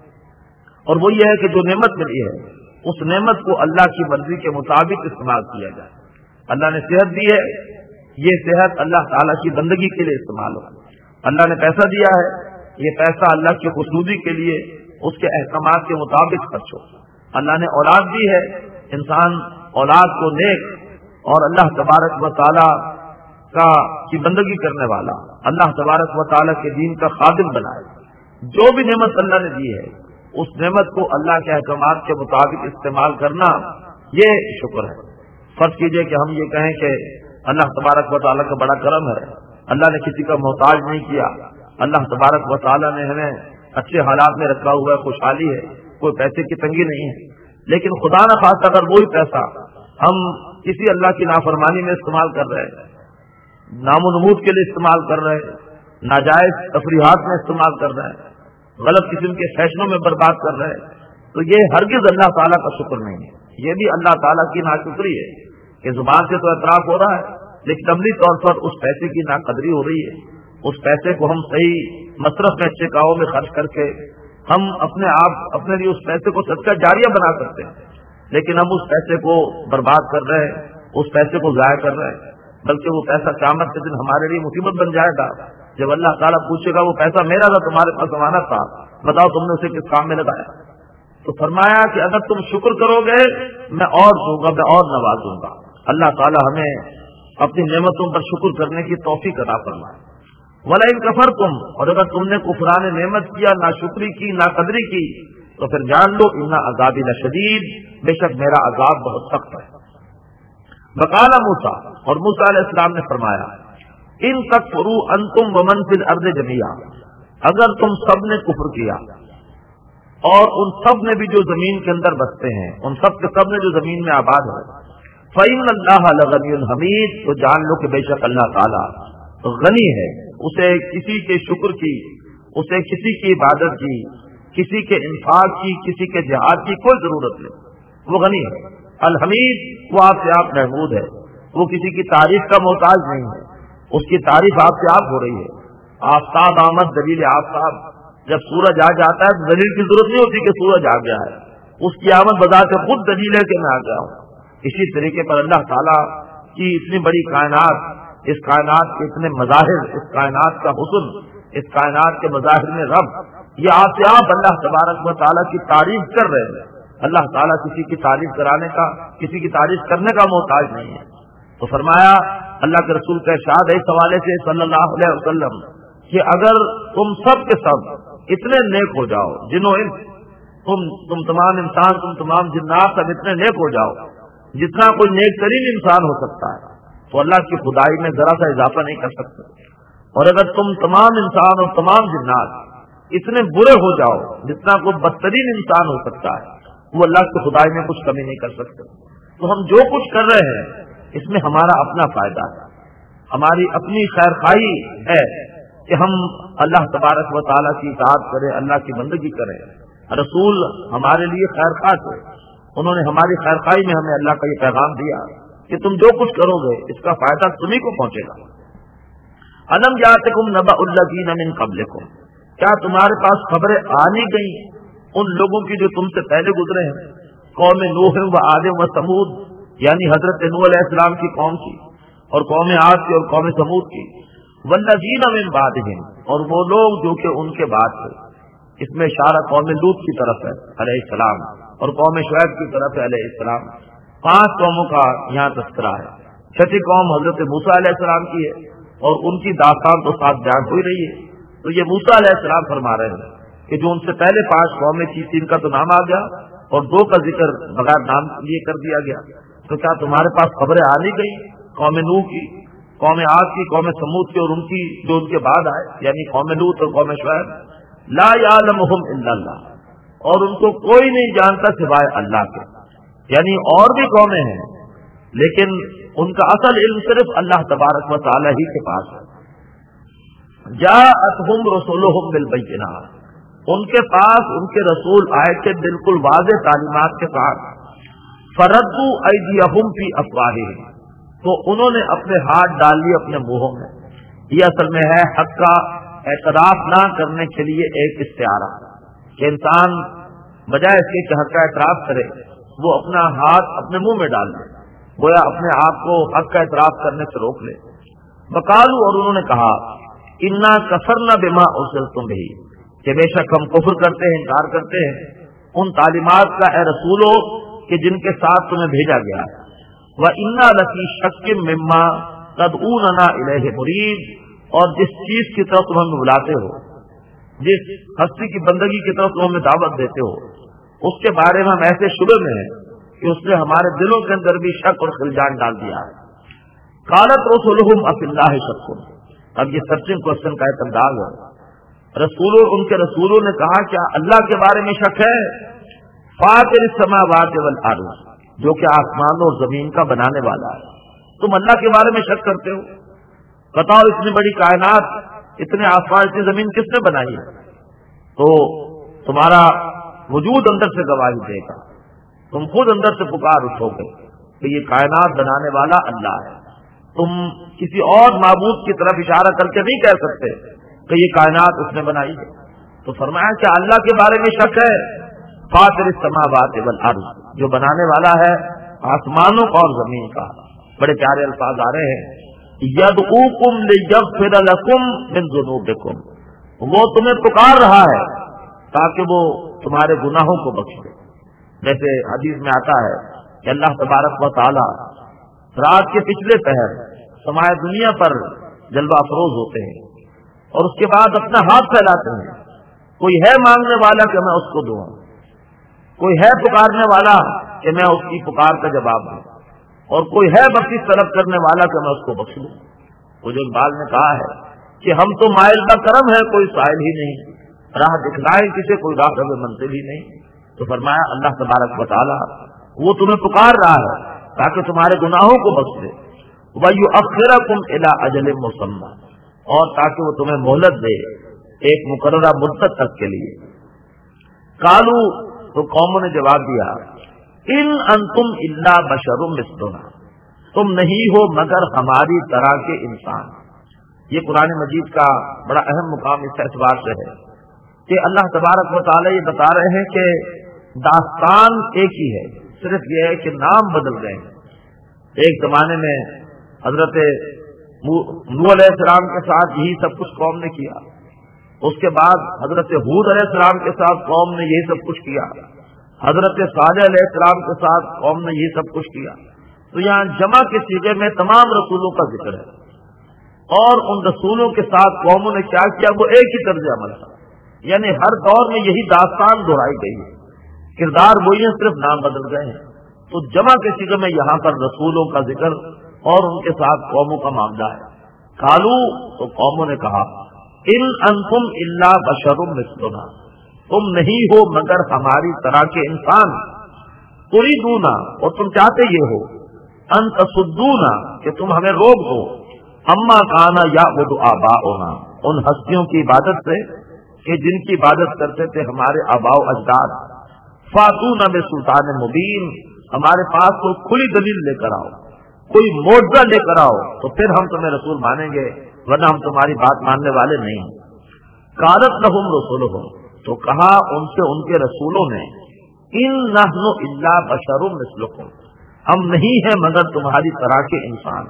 اور وہ یہ ہے کہ جو نعمت ملی ہے اس نعمت کو اللہ کی مرضی کے مطابق استعمال کیا جائے. اللہ نے صحت دی ہے، یہ صحت اللہ تعالیٰ کی بندگی کے لیے استعمال ہو. اللہ نے پیسہ دیا ہے، یہ پیسہ اللہ کی خوشنودی کے لیے اس کے احکامات کے مطابق خرچ ہو. اللہ نے اولاد دی ہے، انسان اولاد کو نیک اور اللہ تبارک و تعالیٰ کا کی بندگی کرنے والا، اللہ تبارک و تعالیٰ کے دین کا خادم بنائے. جو بھی نعمت اللہ نے دی ہے اس نعمت کو اللہ کے احکامات کے مطابق استعمال کرنا، یہ شکر ہے. فرض کیجئے کہ ہم یہ کہیں کہ اللہ تبارک و تعالیٰ کا بڑا کرم ہے، اللہ نے کسی کا محتاج نہیں کیا، اللہ تبارک و تعالیٰ نے ہمیں اچھے حالات میں رکھا ہوا ہے، خوشحالی ہے، کوئی پیسے کی تنگی نہیں ہے. لیکن خدا نہ خواستہ اگر وہی پیسہ ہم کسی اللہ کی نافرمانی میں استعمال کر رہے ہیں، نام و نمود کے لیے استعمال کر رہے ہیں، ناجائز تفریحات میں استعمال کر رہے ہیں، غلط قسم کے فیشنوں میں برباد کر رہے ہیں، تو یہ ہرگز اللہ تعالیٰ کا شکر نہیں ہے، یہ بھی اللہ تعالیٰ کی ناشکری ہے کہ زبان سے تو اعتراف ہو رہا ہے لیکن عملی طور پر اس پیسے کی ناقدری ہو رہی ہے۔ اس پیسے کو ہم صحیح مصرف میں اچھے کاموں میں خرچ کر کے ہم اپنے آپ اپنے لیے اس پیسے کو صدقہ جاریہ بنا سکتے ہیں، لیکن ہم اس پیسے کو برباد کر رہے ہیں، اس پیسے کو ضائع کر رہے ہیں، بلکہ وہ پیسہ قیامت کے دن ہمارے لیے مصیبت بن جائے گا جب اللہ تعالیٰ پوچھے گا وہ پیسہ میرا تھا، تمہارے پاس امانت تھا، بتاؤ تم نے اسے کس کام میں لگایا؟ تو فرمایا کہ اگر تم شکر کرو گے میں اور دوں گا، میں اور نوازوں گا۔ اللہ تعالیٰ ہمیں اپنی نعمتوں پر شکر کرنے کی توفیق عطا فرمائے۔ وَلَئِن كَفَرْتُمْ، اور اگر تم نے کفران نعمت کیا، ناشکری کی، ناقدری کی، تو پھر جان لو ان عذابی لشدید، بے شک میرا عذاب بہت سخت ہے۔ وقال موسیٰ، اور موسیٰ علیہ السلام نے فرمایا، ان تکفروا انتم ومن فی الارض جميعا، اگر تم سب نے کفر کیا اور ان سب نے بھی جو زمین کے اندر بستے ہیں، ان سب کے سب نے جو زمین میں آباد ہے، فإن اللہ لغنی حمید، تو جان لو کہ بے شک اللہ تعالیٰ غنی ہے، اسے کسی کے شکر کی، اسے کسی کی عبادت کی، کسی کے انفاق کی، کسی کے جہاد کی کوئی ضرورت نہیں، وہ غنی ہے۔ الحمید، وہ آپ سے آپ محمود ہے، وہ کسی کی تعریف کا محتاج نہیں ہے، اس کی تعریف آپ سے آپ ہو رہی ہے۔ آفتاب آمد دلیل آفتاب، جب سورج آ جاتا ہے تو دلیل کی ضرورت نہیں ہوتی کہ سورج آ گیا ہے، اس کی آمد بذات خود دلیل ہے کہ میں آ گیا ہوں۔ اسی طریقے پر اللہ تعالیٰ کی اتنی بڑی کائنات، اس کائنات کے اتنے مظاہر، اس کائنات کا حسن، اس کائنات کے مظاہر میں رب، یہ آپ سے آپ اللہ تبارک و تعالیٰ کی تعریف کر رہے ہیں۔ اللہ تعالیٰ کسی کی تعریف کرانے کا، کسی کی تعریف کرنے کا محتاج نہیں ہے۔ تو فرمایا اللہ کے رسول کا ارشاد ہے اس حوالے سے صلی اللہ علیہ وسلم کہ اگر تم سب کے سب اتنے نیک ہو جاؤ، جنوں تم تم تمام انسان، تم تمام جنات سب اتنے نیک ہو جاؤ جتنا کوئی نیک ترین انسان ہو سکتا ہے، تو اللہ کی خدائی میں ذرا سا اضافہ نہیں کر سکتے۔ اور اگر تم تمام انسان اور تمام جنات اتنے برے ہو جاؤ جتنا کوئی بدترین انسان ہو سکتا ہے، وہ اللہ کی خدائی میں کچھ کمی نہیں کر سکتے۔ تو ہم جو کچھ کر رہے ہیں اس میں ہمارا اپنا فائدہ ہے، ہماری اپنی خیر خواہی ہے کہ ہم اللہ تبارک و تعالیٰ کی اطاعت کریں، اللہ کی بندگی کریں۔ رسول ہمارے لیے خیر خواہ تھے، انہوں نے ہماری خیر خواہی میں ہمیں اللہ کا یہ پیغام دیا کہ تم جو کچھ کرو گے اس کا فائدہ تمہیں کو پہنچے گا۔ الم یاتکم نبأ الذین من قبلکم، کیا تمہارے پاس خبریں آ نہیں گئیں ان لوگوں کی جو تم سے پہلے گزرے ہیں، قوم نوح و عاد و ثمود، یعنی حضرت نوح علیہ السلام کی قوم کی اور قوم عاد کی اور قوم ثمود کی، والذین من بعدہم، اور وہ لوگ جو کہ ان کے بعد تھے۔ اس میں اشارہ قوم لوط کی طرف ہے علیہ السلام اور قوم شعیب کی طرف ہے علیہ السلام۔ پانچ قوموں کا یہاں تذکرہ ہے۔ چھٹی قوم حضرت موسیٰ علیہ السلام کی ہے اور ان کی داستان تو ساتھ بیان ہوئی رہی ہے۔ تو یہ موسیٰ علیہ السلام فرما رہے ہیں کہ جو ان سے پہلے پانچ قومیں تھی، تین کا تو نام آ گیا اور دو کا ذکر بغیر نام لیے کر دیا گیا۔ تو کیا تمہارے پاس خبریں آ نہیں گئی قوم نوح کی، قوم عاد کی، قوم ثمود کی اور ان کی جو ان کے بعد آئے، یعنی قوم لوط اور قوم شعیب؟ لا یعلمہم الا اللہ، اور ان کو کوئی نہیں جانتا سوائے اللہ کے، یعنی اور بھی قومیں ہیں لیکن ان کا اصل علم صرف اللہ تبارک و تعالی ہی کے پاس ہے۔ جاءتہم رسولہم بالبینات، ان کے پاس ان کے رسول آئے تھے بالکل واضح تعلیمات کے ساتھ۔ فردوا ایدیہم فی افواہہم، تو انہوں نے اپنے ہاتھ ڈال لیے اپنے منہوں میں۔ یہ اصل میں ہے حق کا اعتراف نہ کرنے کے لیے ایک استعارہ کہ انسان بجائے اس کے کہ حق کا اعتراف کرے وہ اپنا ہاتھ اپنے منہ میں ڈال لے، گویا اپنے آپ کو حق کا اعتراف کرنے سے روک لے۔ وقالوا، اور انہوں نے کہا، انا کفرنا بما ارسلتم بہ، کہ بے شک ہم کفر کرتے ہیں، انکار کرتے ہیں ان تعلیمات کا اے رسولو کہ جن کے ساتھ تمہیں بھیجا گیا ہے۔ وَإِنَّا لَفِي شَكٍّ مِّمَّا تَدْعُونَنَا إِلَيْهِ مُرِيبٍ، اور جس چیز کی طرف تم ہمیں بلاتے ہو، جس ہستی کی بندگی کی طرف تم ہمیں دعوت دیتے ہو، اس کے بارے میں ہم ایسے شبے میں ہیں کہ اس نے ہمارے دلوں کے اندر بھی شک اور خلجان ڈال دیا ہے۔ قالت رسولہم افی اللہ شک، اب یہ سرچنگ کوشچن کا ایک انداز ہے۔ رسولوں ان کے رسولوں نے کہا کیا اللہ کے بارے میں شک ہے؟ فاطر السماوات والارض، جو کہ آسمان اور زمین کا بنانے والا ہے، تم اللہ کے بارے میں شک کرتے ہو؟ بتاؤ اتنی بڑی کائنات، اتنے آسمان، اتنی زمین کس نے بنائی ہے؟ تو تمہارا وجود اندر سے گواہی دے گا، تم خود اندر سے پکار اٹھو گے کہ یہ کائنات بنانے والا اللہ ہے. تم کسی اور معبود کی طرف اشارہ کر کے نہیں کہہ سکتے کہ یہ کائنات اس نے بنائی ہے. تو فرمایا کہ اللہ کے بارے میں شک ہے، فاطر السماوات والارض، جو بنانے والا ہے آسمانوں کا اور زمین کا. بڑے پیارے الفاظ آ رہے ہیں، یدعوکم لیغفر لکم من ذنوبکم، وہ تمہیں پکار رہا ہے تاکہ وہ تمہارے گناہوں کو بخش دے. جیسے حدیث میں آتا ہے کہ اللہ تبارک و تعالی رات کے پچھلے پہر سمائے دنیا پر جلوہ افروز ہوتے ہیں اور اس کے بعد اپنا ہاتھ پھیلاتے ہیں، کوئی ہے مانگنے والا کہ میں اس کو دوں، کوئی ہے پکارنے والا کہ میں اس کی پکار کا جواب دوں، اور کوئی ہے بخشش طلب کرنے والا کہ میں اس کو بخش دوں. وہ جو اقبال نے کہا ہے کہ ہم تو مائل کا کرم ہے، کوئی سائل ہی نہیں، راہ دکھلائے کسے کوئی راہ کبھی منزل ہی نہیں. تو فرمایا اللہ تبارک و تعالی وہ تمہیں پکار رہا ہے تاکہ تمہارے گناہوں کو بخش دے، وَيُؤَخِّرَكُمْ إِلَىٰ أَجَلٍ مُّسَمًّى، اور تاکہ وہ تمہیں مہلت دے ایک مقررہ مدت تک کے لیے. قالوا، تو قوموں نے جواب دیا، ان انتم الا بشر مثلنا، تم نہیں ہو مگر ہماری طرح کے انسان. یہ قرآن مجید کا بڑا اہم مقام اس اعتبار سے ہے کہ اللہ تبارک و تعالی یہ بتا رہے ہیں کہ داستان ایک ہی ہے، صرف یہ ہے کہ نام بدل گئے ہیں. ایک زمانے میں حضرت نوح علیہ السلام کے ساتھ یہی سب کچھ قوم نے کیا، اس کے بعد حضرت ہود علیہ السلام کے ساتھ قوم نے یہی سب کچھ کیا، حضرت صالح علیہ السلام کے ساتھ قوم نے یہی سب کچھ کیا. تو یہاں جمع کے صیغے میں تمام رسولوں کا ذکر ہے، اور ان رسولوں کے ساتھ قوموں نے کیا کیا وہ ایک ہی طرز عمل تھا. یعنی ہر دور میں یہی داستان دہرائی گئی ہے، کردار وہی ہیں، صرف نام بدل گئے ہیں. تو جمع کے صیغے میں یہاں پر رسولوں کا ذکر اور ان کے ساتھ قوموں کا معاملہ ہے. قالو، تو قوموں نے کہا، ان انتم الا بشر مثلنا، تم نہیں ہو مگر ہماری طرح کے انسان. تریدونا، اور تم چاہتے یہ ہو، ان تصدونا، کہ تم ہمیں روک دو، اما کانا یعبد آباؤنا، ان ہستیوں کی عبادت سے کہ جن کی عبادت کرتے تھے ہمارے آباء و اجداد. فاتونا بسلطان مبین، ہمارے پاس کوئی کھلی دلیل لے کر آؤ، کوئی معجزہ لے کر آؤ، تو پھر ہم تمہیں رسول مانیں گے، ورنہ ہم تمہاری بات ماننے والے نہیں. قالت لہم رسولہم، تو کہا ان سے ان کے رسولوں نے، ان نحن الا بشر مثلکم، ہم نہیں ہیں مگر تمہاری طرح کے انسان.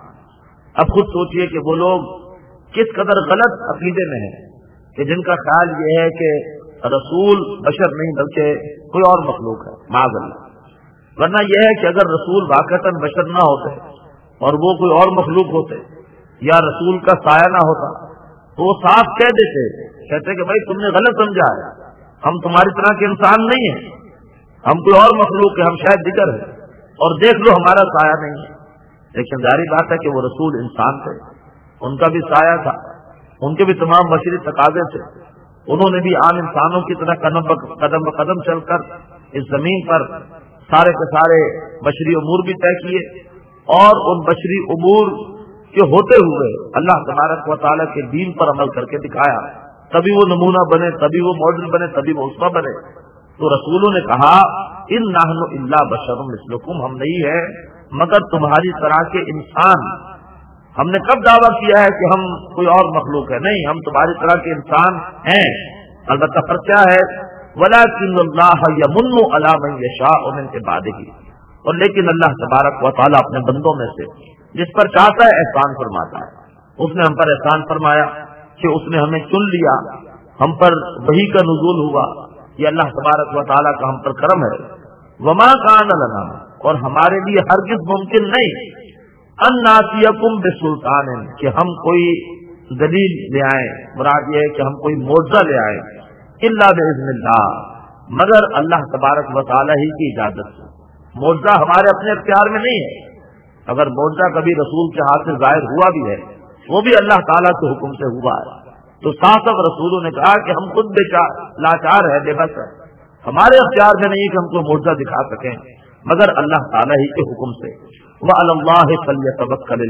اب خود سوچئے کہ وہ لوگ کس قدر غلط عقیدے میں ہیں کہ جن کا خیال یہ ہے کہ رسول بشر نہیں بلکہ کوئی اور مخلوق ہے، معاذ اللہ. ورنہ یہ ہے کہ اگر رسول واقعتاً بشر نہ ہوتے اور وہ کوئی اور مخلوق ہوتے یا رسول کا سایہ نہ ہوتا تو وہ صاف کہہ دیتے، کہتے کہ بھائی تم نے غلط سمجھا ہے، ہم تمہاری طرح کے انسان نہیں ہیں، ہم کوئی اور مخلوق ہے، ہم شاید دیگر ہیں، اور دیکھ لو ہمارا سایہ نہیں ہے. لیکن ظاہری بات ہے کہ وہ رسول انسان تھے، ان کا بھی سایہ تھا، ان کے بھی تمام بشری تقاضے تھے. انہوں نے بھی عام انسانوں کی طرح قدم قدم قدم چل کر اس زمین پر سارے کے سارے بشری امور بھی طے کیے، اور ان بشری امور کے ہوتے ہوئے اللہ تبارک و تعالیٰ کے دین پر عمل کر کے دکھایا، تبھی وہ نمونہ بنے، تبھی وہ ماڈل بنے، تبھی وہ اسوہ بنے. تو رسولوں نے کہا، ان نحن الا بشر مثلکم، ہم نہیں ہے مگر تمہاری طرح کے انسان. ہم نے کب دعویٰ کیا ہے کہ ہم کوئی اور مخلوق ہے؟ نہیں، ہم تمہاری طرح کے انسان ہیں. البتہ پر کیا ہے، وَلَٰكِنَّ اللَّهَ يَمُنُّ عَلَىٰ مَن يَشَاءُ مِنْ عِبَادِهِ، اور لیکن اللہ تبارک و تعالیٰ اپنے بندوں میں سے جس پر چاہتا ہے احسان فرماتا ہے. اس نے ہم پر احسان فرمایا کہ اس نے ہمیں چن لیا، ہم پر وحی کا نزول ہوا، یہ اللہ تبارک و تعالیٰ کا ہم پر کرم ہے. وَمَا كَانَ لَنَا، اور ہمارے لیے ہرگز ممکن نہیں، ان ناتیکم بسلطان، کہ ہم کوئی دلیل لے آئیں، مراد یہ ہے کہ ہم کوئی معجزہ لے آئیں، الا باذن اللہ، مگر اللہ تبارک و تعالی ہی کی اجازت سے. معجزہ ہمارے اپنے اختیار میں نہیں ہے. اگر معجزہ کبھی رسول کے ہاتھ سے ظاہر ہوا بھی ہے وہ بھی اللہ تعالیٰ کے حکم سے ہوا ہے. تو ساتھ سب رسولوں نے کہا کہ ہم خود بے لاچار ہے، بے بس ہے، ہمارے اختیار میں نہیں کہ ہم کو معجزہ دکھا سکیں مگر اللہ تعالیٰ ہی کے حکم سے. وَعَلَى اللَّهِ فَلْيَتَوَكَّلِ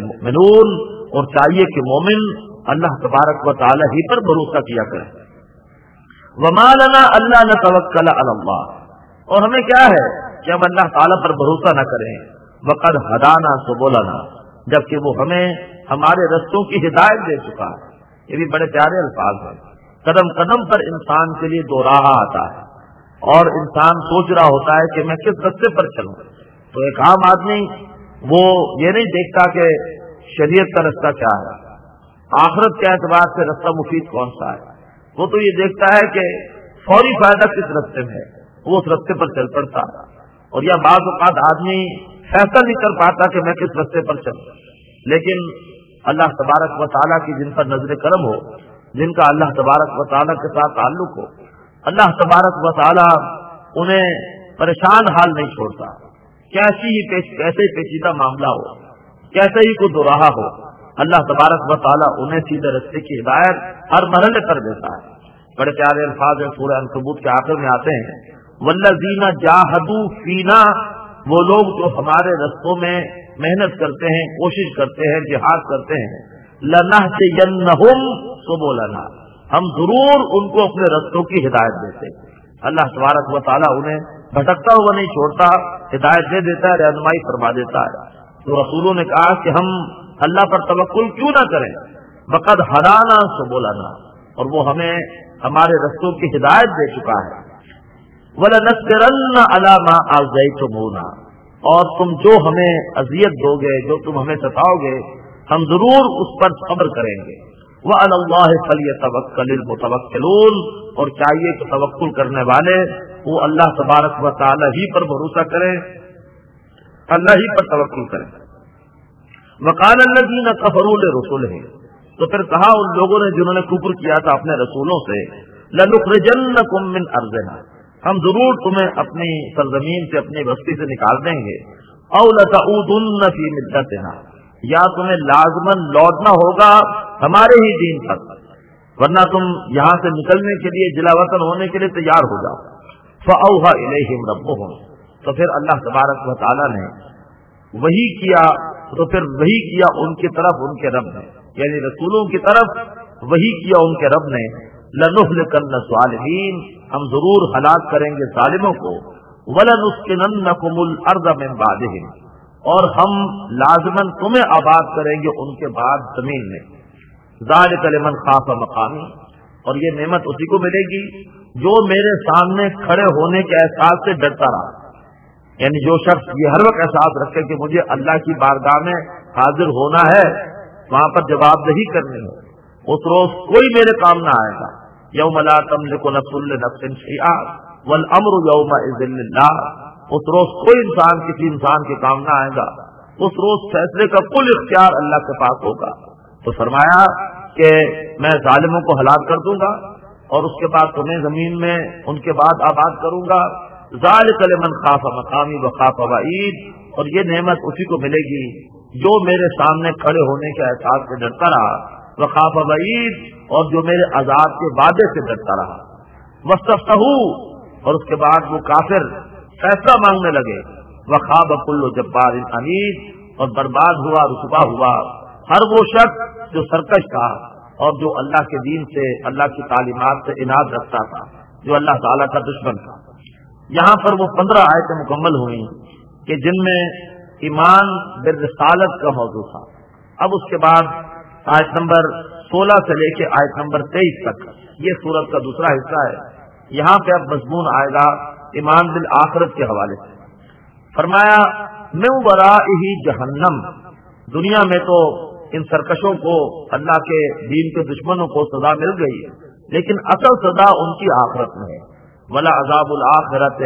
الْمُؤْمِنُونَ، اور چاہیے کہ مومن اللہ تبارک و تعالی ہی پر بھروسہ کیا کرے. وما لنا الا نتوکل علی اللہ، اور ہمیں کیا ہے کہ ہم اللہ تعالیٰ پر بھروسہ نہ کریں. وقد ہدانا سبلنا، جبکہ وہ ہمیں ہمارے رستوں کی ہدایت دے چکا ہے. یہ بھی بڑے پیارے الفاظ ہیں. قدم قدم پر انسان کے لیے دو راہ آتا ہے اور انسان سوچ رہا ہوتا ہے کہ میں کس رستے پر چلوں. تو ایک عام آدمی وہ یہ نہیں دیکھتا کہ شریعت کا رستہ کیا ہے، آخرت کے اعتبار سے رستہ مفید کون سا ہے. وہ تو یہ دیکھتا ہے کہ فوری فائدہ کس رستے میں ہے، وہ اس رستے پر چل پڑتا ہے. اور یا بعض اوقات آدمی فیصلہ نہیں کر پاتا کہ میں کس رستے پر چلوں. لیکن اللہ تبارک و تعالیٰ کی جن پر نظر کرم ہو، جن کا اللہ تبارک و تعالیٰ کے ساتھ تعلق ہو، اللہ تبارک و تعالیٰ انہیں پریشان حال نہیں چھوڑتا. کیسی ہی پیش کیسے پیچیدہ معاملہ ہو، کیسے ہی کوئی دوراہا ہو، اللہ تبارک و تعالیٰ انہیں سیدھے رستے کی ہدایت ہر مرحلے کر دیتا ہے. بڑے پیارے الفاظ ہیں سورہ عنکبوت کے آخر میں آتے ہیں، والذین جاہدوا فینا، وہ لوگ جو ہمارے رستوں میں محنت کرتے ہیں، کوشش کرتے ہیں، جہاد کرتے ہیں، لنہدینہم سبلنا، ہم ضرور ان کو اپنے رستوں کی ہدایت دیتے ہیں. اللہ تبارک و تعالیٰ انہیں بھٹکتا ہوا نہیں چھوڑتا، ہدایت دے دیتا ہے، رہنمائی فرما دیتا ہے. تو رسولوں نے کہا کہ ہم اللہ پر توکل کیوں نہ کریں. وقد ہدانا سبلنا، اور وہ ہمیں ہمارے رستوں کی ہدایت دے چکا ہے. وَلَنَصْبِرَنَّ عَلَىٰ مَا آذَيْتُمُونَا، اور تم جو ہمیں اذیت دو گے، جو تم ہمیں ستاؤ گے، ہم ضرور اس پر صبر کریں گے. وَعَلَى اللَّهِ فَلْيَتَوَكَّلِ الْمُتَوَكِّلُونَ، اور چاہیے کہ توکل کرنے والے وہ اللہ تبارک و تعالی ہی پر بھروسہ کریں، اللہ ہی پر توکل کریں. وَقَالَ الَّذِينَ كَفَرُوا لِرُسُلِهِمْ، تو پھر کہا ان لوگوں نے جنہوں نے کفر کیا تھا اپنے رسولوں سے، لَنُخْرِجَنَّكُم مِّنْ أَرْضِنَا، ہم ضرور تمہیں اپنی سرزمین سے، اپنی بستی سے نکال دیں گے. او لتعودن فی ملتنا، یا تمہیں لازماً لوٹنا ہوگا ہمارے ہی دین پر، ورنہ تم یہاں سے نکلنے کے لیے، جلا وطن ہونے کے لیے تیار ہو جاؤ. فاوحى الیہم ربهم، تو پھر اللہ تبارک و تعالی نے وحی کیا، تو پھر وحی کیا ان کی طرف ان کے رب نے، یعنی رسولوں کی طرف وحی کیا ان کے رب نے. لنہلکن الظالمین، ہم ضرور ہلاک کریں گے ظالموں کو. وَلَنُسْكِنَنَّكُمُ الْأَرْضَ مِنْ بَعْدِهِمْ، اور ہم لازماً تمہیں آباد کریں گے ان کے بعد زمین میں. ذَلِكَ لِمَنْ خَافَ مَقَامِي، اور یہ نعمت اسی کو ملے گی جو میرے سامنے کھڑے ہونے کے احساس سے ڈرتا رہا. یعنی جو شخص یہ ہر وقت احساس رکھے کہ مجھے اللہ کی بارگاہ میں حاضر ہونا ہے، وہاں پر جواب دہی کرنی ہے، اس روز کوئی میرے کام نہ آئے گا. یوم لا تملک نفس لنفس شیئا والامر یومئذ للہ، اس روز کوئی انسان کسی انسان کے کام نہ آئے گا، اس روز فیصلے کا کل اختیار اللہ کے پاس ہوگا. تو فرمایا کہ میں ظالموں کو ہلاک کر دوں گا اور اس کے بعد تمہیں زمین میں ان کے بعد آباد کروں گا. ذالک لمن خاف مقامی وخاف وعید، اور یہ نعمت اسی کو ملے گی جو میرے سامنے کھڑے ہونے کے احساس سے ڈرتا رہا، وخاف وعید، اور جو میرے عذاب کے وعدے سے ڈرتا رہا. واستفتحوا، اور اس کے بعد وہ کافر فیصلہ مانگنے لگے. وخاب کل جبار عنید، اور برباد ہوا، رسوا ہوا ہر وہ شخص جو سرکش تھا اور جو اللہ کے دین سے، اللہ کی تعلیمات سے عناد رکھتا تھا، جو اللہ تعالیٰ کا دشمن تھا. یہاں پر وہ پندرہ آیتیں مکمل ہوئی کہ جن میں ایمان بالرسالت کا موضوع تھا. اب اس کے بعد آیت نمبر سولہ سے لے کے آیت نمبر تیئیس تک یہ سورت کا دوسرا حصہ ہے. یہاں پہ اب مضمون آئے گا ایمان بالآخرت کے حوالے سے. فرمایا من ورائہ جہنم، دنیا میں تو ان سرکشوں کو، اللہ کے دین کے دشمنوں کو سزا مل گئی، لیکن اصل سزا ان کی آخرت میں ہے. ولا عذاب الآخرت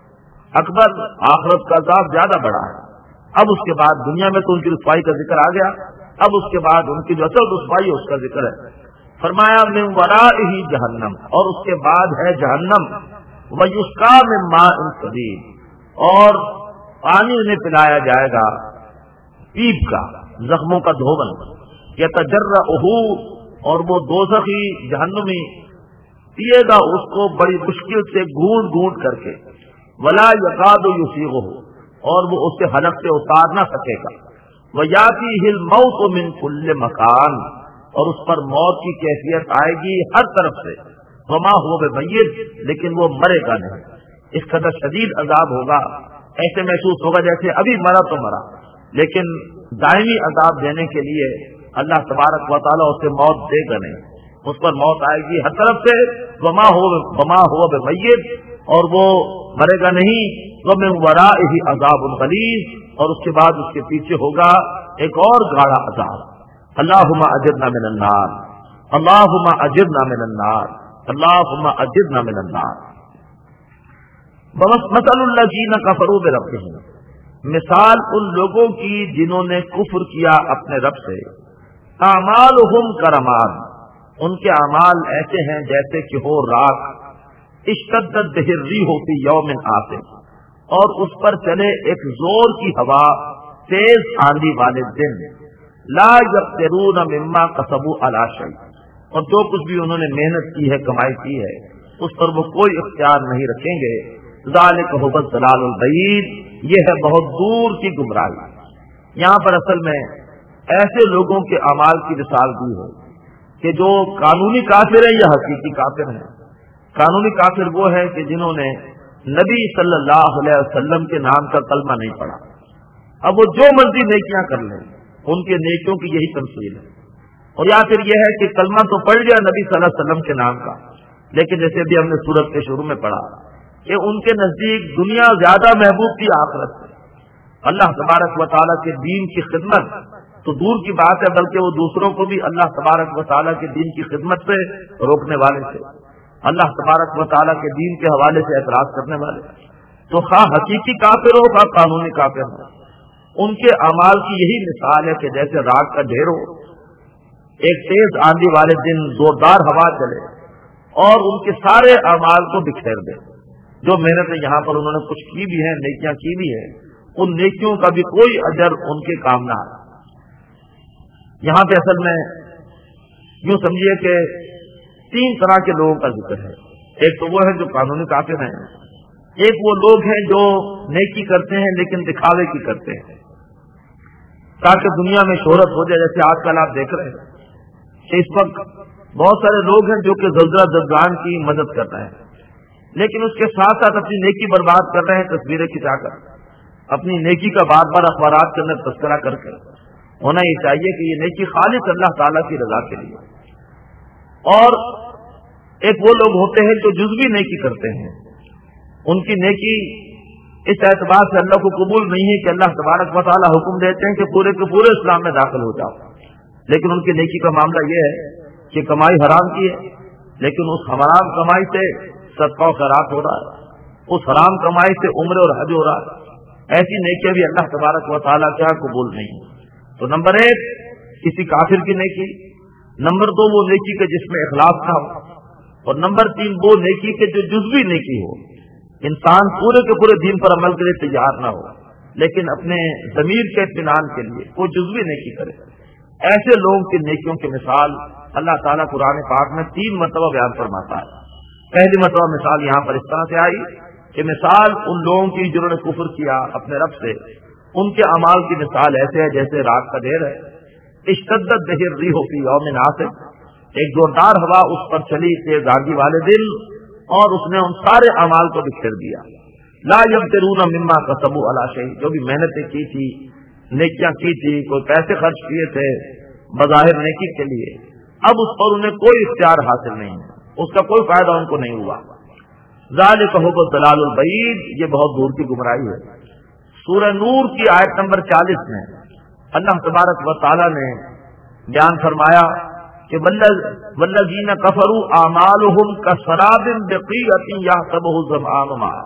اکبر، آخرت کا عذاب زیادہ بڑا ہے. اب اس کے بعد دنیا میں تو ان کی رسوائی کا ذکر آ گیا، اب اس کے بعد ان کی جو اصل رسوائی ہے اس کا ذکر ہے. فرمایا من ورائہ جہنم، اور اس کے بعد ہے جہنم. ویسقا من ماء صدید، اور پانی انہیں پلایا جائے گا پیپ کا، زخموں کا دھوبن. یتجرعہ، اور وہ دوزخی جہنمی پیے گا اس کو بڑی مشکل سے گھونٹ گھونٹ کر کے. ولا یکاد یسیغہ، اور وہ اسے حلق سے اتار نہ سکے گا. ویاتیہ الموت من کل مکان، اور اس پر موت کی کیفیت آئے گی ہر طرف سے. वमा हुआ बिमय्यित, लेकिन वो मरेगा नहीं। इस कदर शदीद अजाब होगा, ऐसे महसूस होगा जैसे अभी मरा तो मरा, लेकिन दायमी अजाब देने के लिए अल्लाह तबारक व तआला उसे मौत देगा नहीं, उस पर मौत आएगी हर तरफ से। वमा हो वमा हुआ बिमय्यित, और वो मरेगा नहीं। वमिन वराइही अज़ाबुन गलीज़, और उसके बाद उसके पीछे होगा एक और गाढ़ा अजाब। अल्लाहुम्मा अजिरना मिनन नार, अल्लाहुम्मा अजिरना मिनन नार, अल्लाहुम्मा अजिरना मिनन नार। मसलुल लज़ीना कफ़रू बिरब्बिहिम, मिसाल उन लोगों की जिन्होंने कुफ्र किया अपने रब से। आमालुहुम करमान, उनके अमाल ऐसे हैं जैसे कि हो राख, इश्तद्दत बिही रिहु फी यौमिन आसिफ, और उस पर चले एक जोर की हवा तेज आंधी वाले दिन। ला यक़दिरून मिम्मा कसबू अला शै, और जो कुछ भी उन्होंने मेहनत की है, कमाई की है, उस पर वो कोई इख्तियार नहीं रखेंगे। ज़ालिक हुवा ज़लालुल बईद, ये है बहुत दूर की गुमराही। यहाँ पर असल में ऐसे लोगों के अमाल की मिसाल दी है कि जो कानूनी काफिर है या हकीकी काफिर है। कानूनी काफिर वो है कि जिन्होंने नबी सल्लल्लाहु अलैहि वसल्लम के नाम का कलमा नहीं पढ़ा। अब वो जो मर्जी नेकियां कर लें, उनके नेकियों की यही तमसील है। और या फिर यह है कि कलमा तो पढ़ लिया नबी सल्लल्लाहु अलैहि वसल्लम के नाम का, लेकिन जैसे भी हमने सूरत के शुरू में पढ़ा कि उनके नजदीक दुनिया ज्यादा महबूब थी आखिरत से। अल्लाह तबारक व तआला के दीन की खिदमत तो दूर की बात है, बल्कि वो दूसरों को भी अल्लाह तबारक व तआला के दीन की खिदमत से रोकने वाले थे, अल्लाह तबारक व तआला के दीन के हवाले से एतराज करने वाले। तो खा हकीकी काफिर हो खा कानूनी काफिर हो, उनके अमाल की यही मिसाल है कि जैसे रात का ढेर हो, एक तेज आंधी वाले दिन जोरदार हवा चले और उनके सारे अमाल को बिखेर दे। जो मेहनतें यहाँ पर उन्होंने कुछ की भी है, नेकियां की भी है, उन नेकियों का भी कोई अजर उनके काम ना आए। यहाँ पे असल में यूं समझिए कि तीन तरह के लोगों का जिक्र है। एक तो वो है जो कानूनी काफिर हैं, एक वो लोग हैं जो नेकी करते हैं लेकिन दिखावे की करते हैं ताकि दुनिया में शोहरत हो जाए। जैसे आजकल आप देख रहे हैं कि इस वक्त बहुत सारे लोग हैं जो कि ज़लज़ला ज़दगान की मदद कर रहे हैं, लेकिन उसके साथ साथ अपनी नेकी बर्बाद कर रहे हैं तस्वीरें खिंचाकर, अपनी नेकी का बार बार अखबारात के अंदर तस्करा करके। होना ये चाहिए कि ये नेकी खालिस अल्लाह ताला की रजा के लिए। और एक वो लोग होते हैं जो जुज़वी नेकी करते हैं, उनकी नेकी इस एतबार से अल्लाह को कबूल नहीं है कि अल्लाह तबारक व तआला हुक्म देते हैं कि पूरे के पूरे इस्लाम में दाखिल हो जाओ, लेकिन उनकी नेकी का मामला ये है कि कमाई हराम की है, लेकिन उस हराम कमाई से सदका और खैरात हो रहा है, उस हराम कमाई से उम्र और हज हो रहा है। ऐसी नेकियां भी अल्लाह तबारक व तआला क्या कबूल नहीं है। तो नंबर एक किसी काफिर की नेकी, नंबर दो वो नेकी के जिसमें इखलास ना हो, और नंबर तीन वो नेकी के जो जुज़वी नेकी हो, इंसान पूरे के पूरे दीन पर अमल के लिए तैयार ना हो लेकिन अपने ज़मीर के इत्मीनान के लिए वो जुज़वी नेकी करे। ऐसे लोगों की नेकियों की मिसाल अल्लाह ताला कुरान पाक में तीन मरतबा बयान फरमाता है। पहली मरतबा मिसाल यहाँ पर इस तरह से आई कि मिसाल उन लोगों की जिन्होंने कुफ्र किया अपने रब से, उनके अमाल की मिसाल ऐसे है जैसे रात का ढेर है। इश्तद्दत बिही रिहु फी यौमिन आसिफ, एक जोरदार हवा उस पर चली तेज आंधी वाले दिन, और उसने उन सारे अमाल को बिखेर दिया। ला यक़दिरून मिम्मा कसबू अला शै, जो भी मेहनतें की थी, नेकियां की थी, कोई पैसे खर्च किए थे बज़ाहिर नेकी के लिए, अब उस पर उन्हें कोई इख्तियार हासिल नहीं है, उसका कोई फायदा उनको नहीं हुआ। ज़ालिका हुवा ज़लालुल बईद, ये बहुत दूर की गुमराही है। सूरह नूर की आयत नंबर चालीस में अल्लाह तबारक व तआला ने बयान फरमाया कि वल्लज़ीना कफरू आमालुहुम कसराबिन बिक़ीअतिन यहसबुहु ज़मआनु माअ,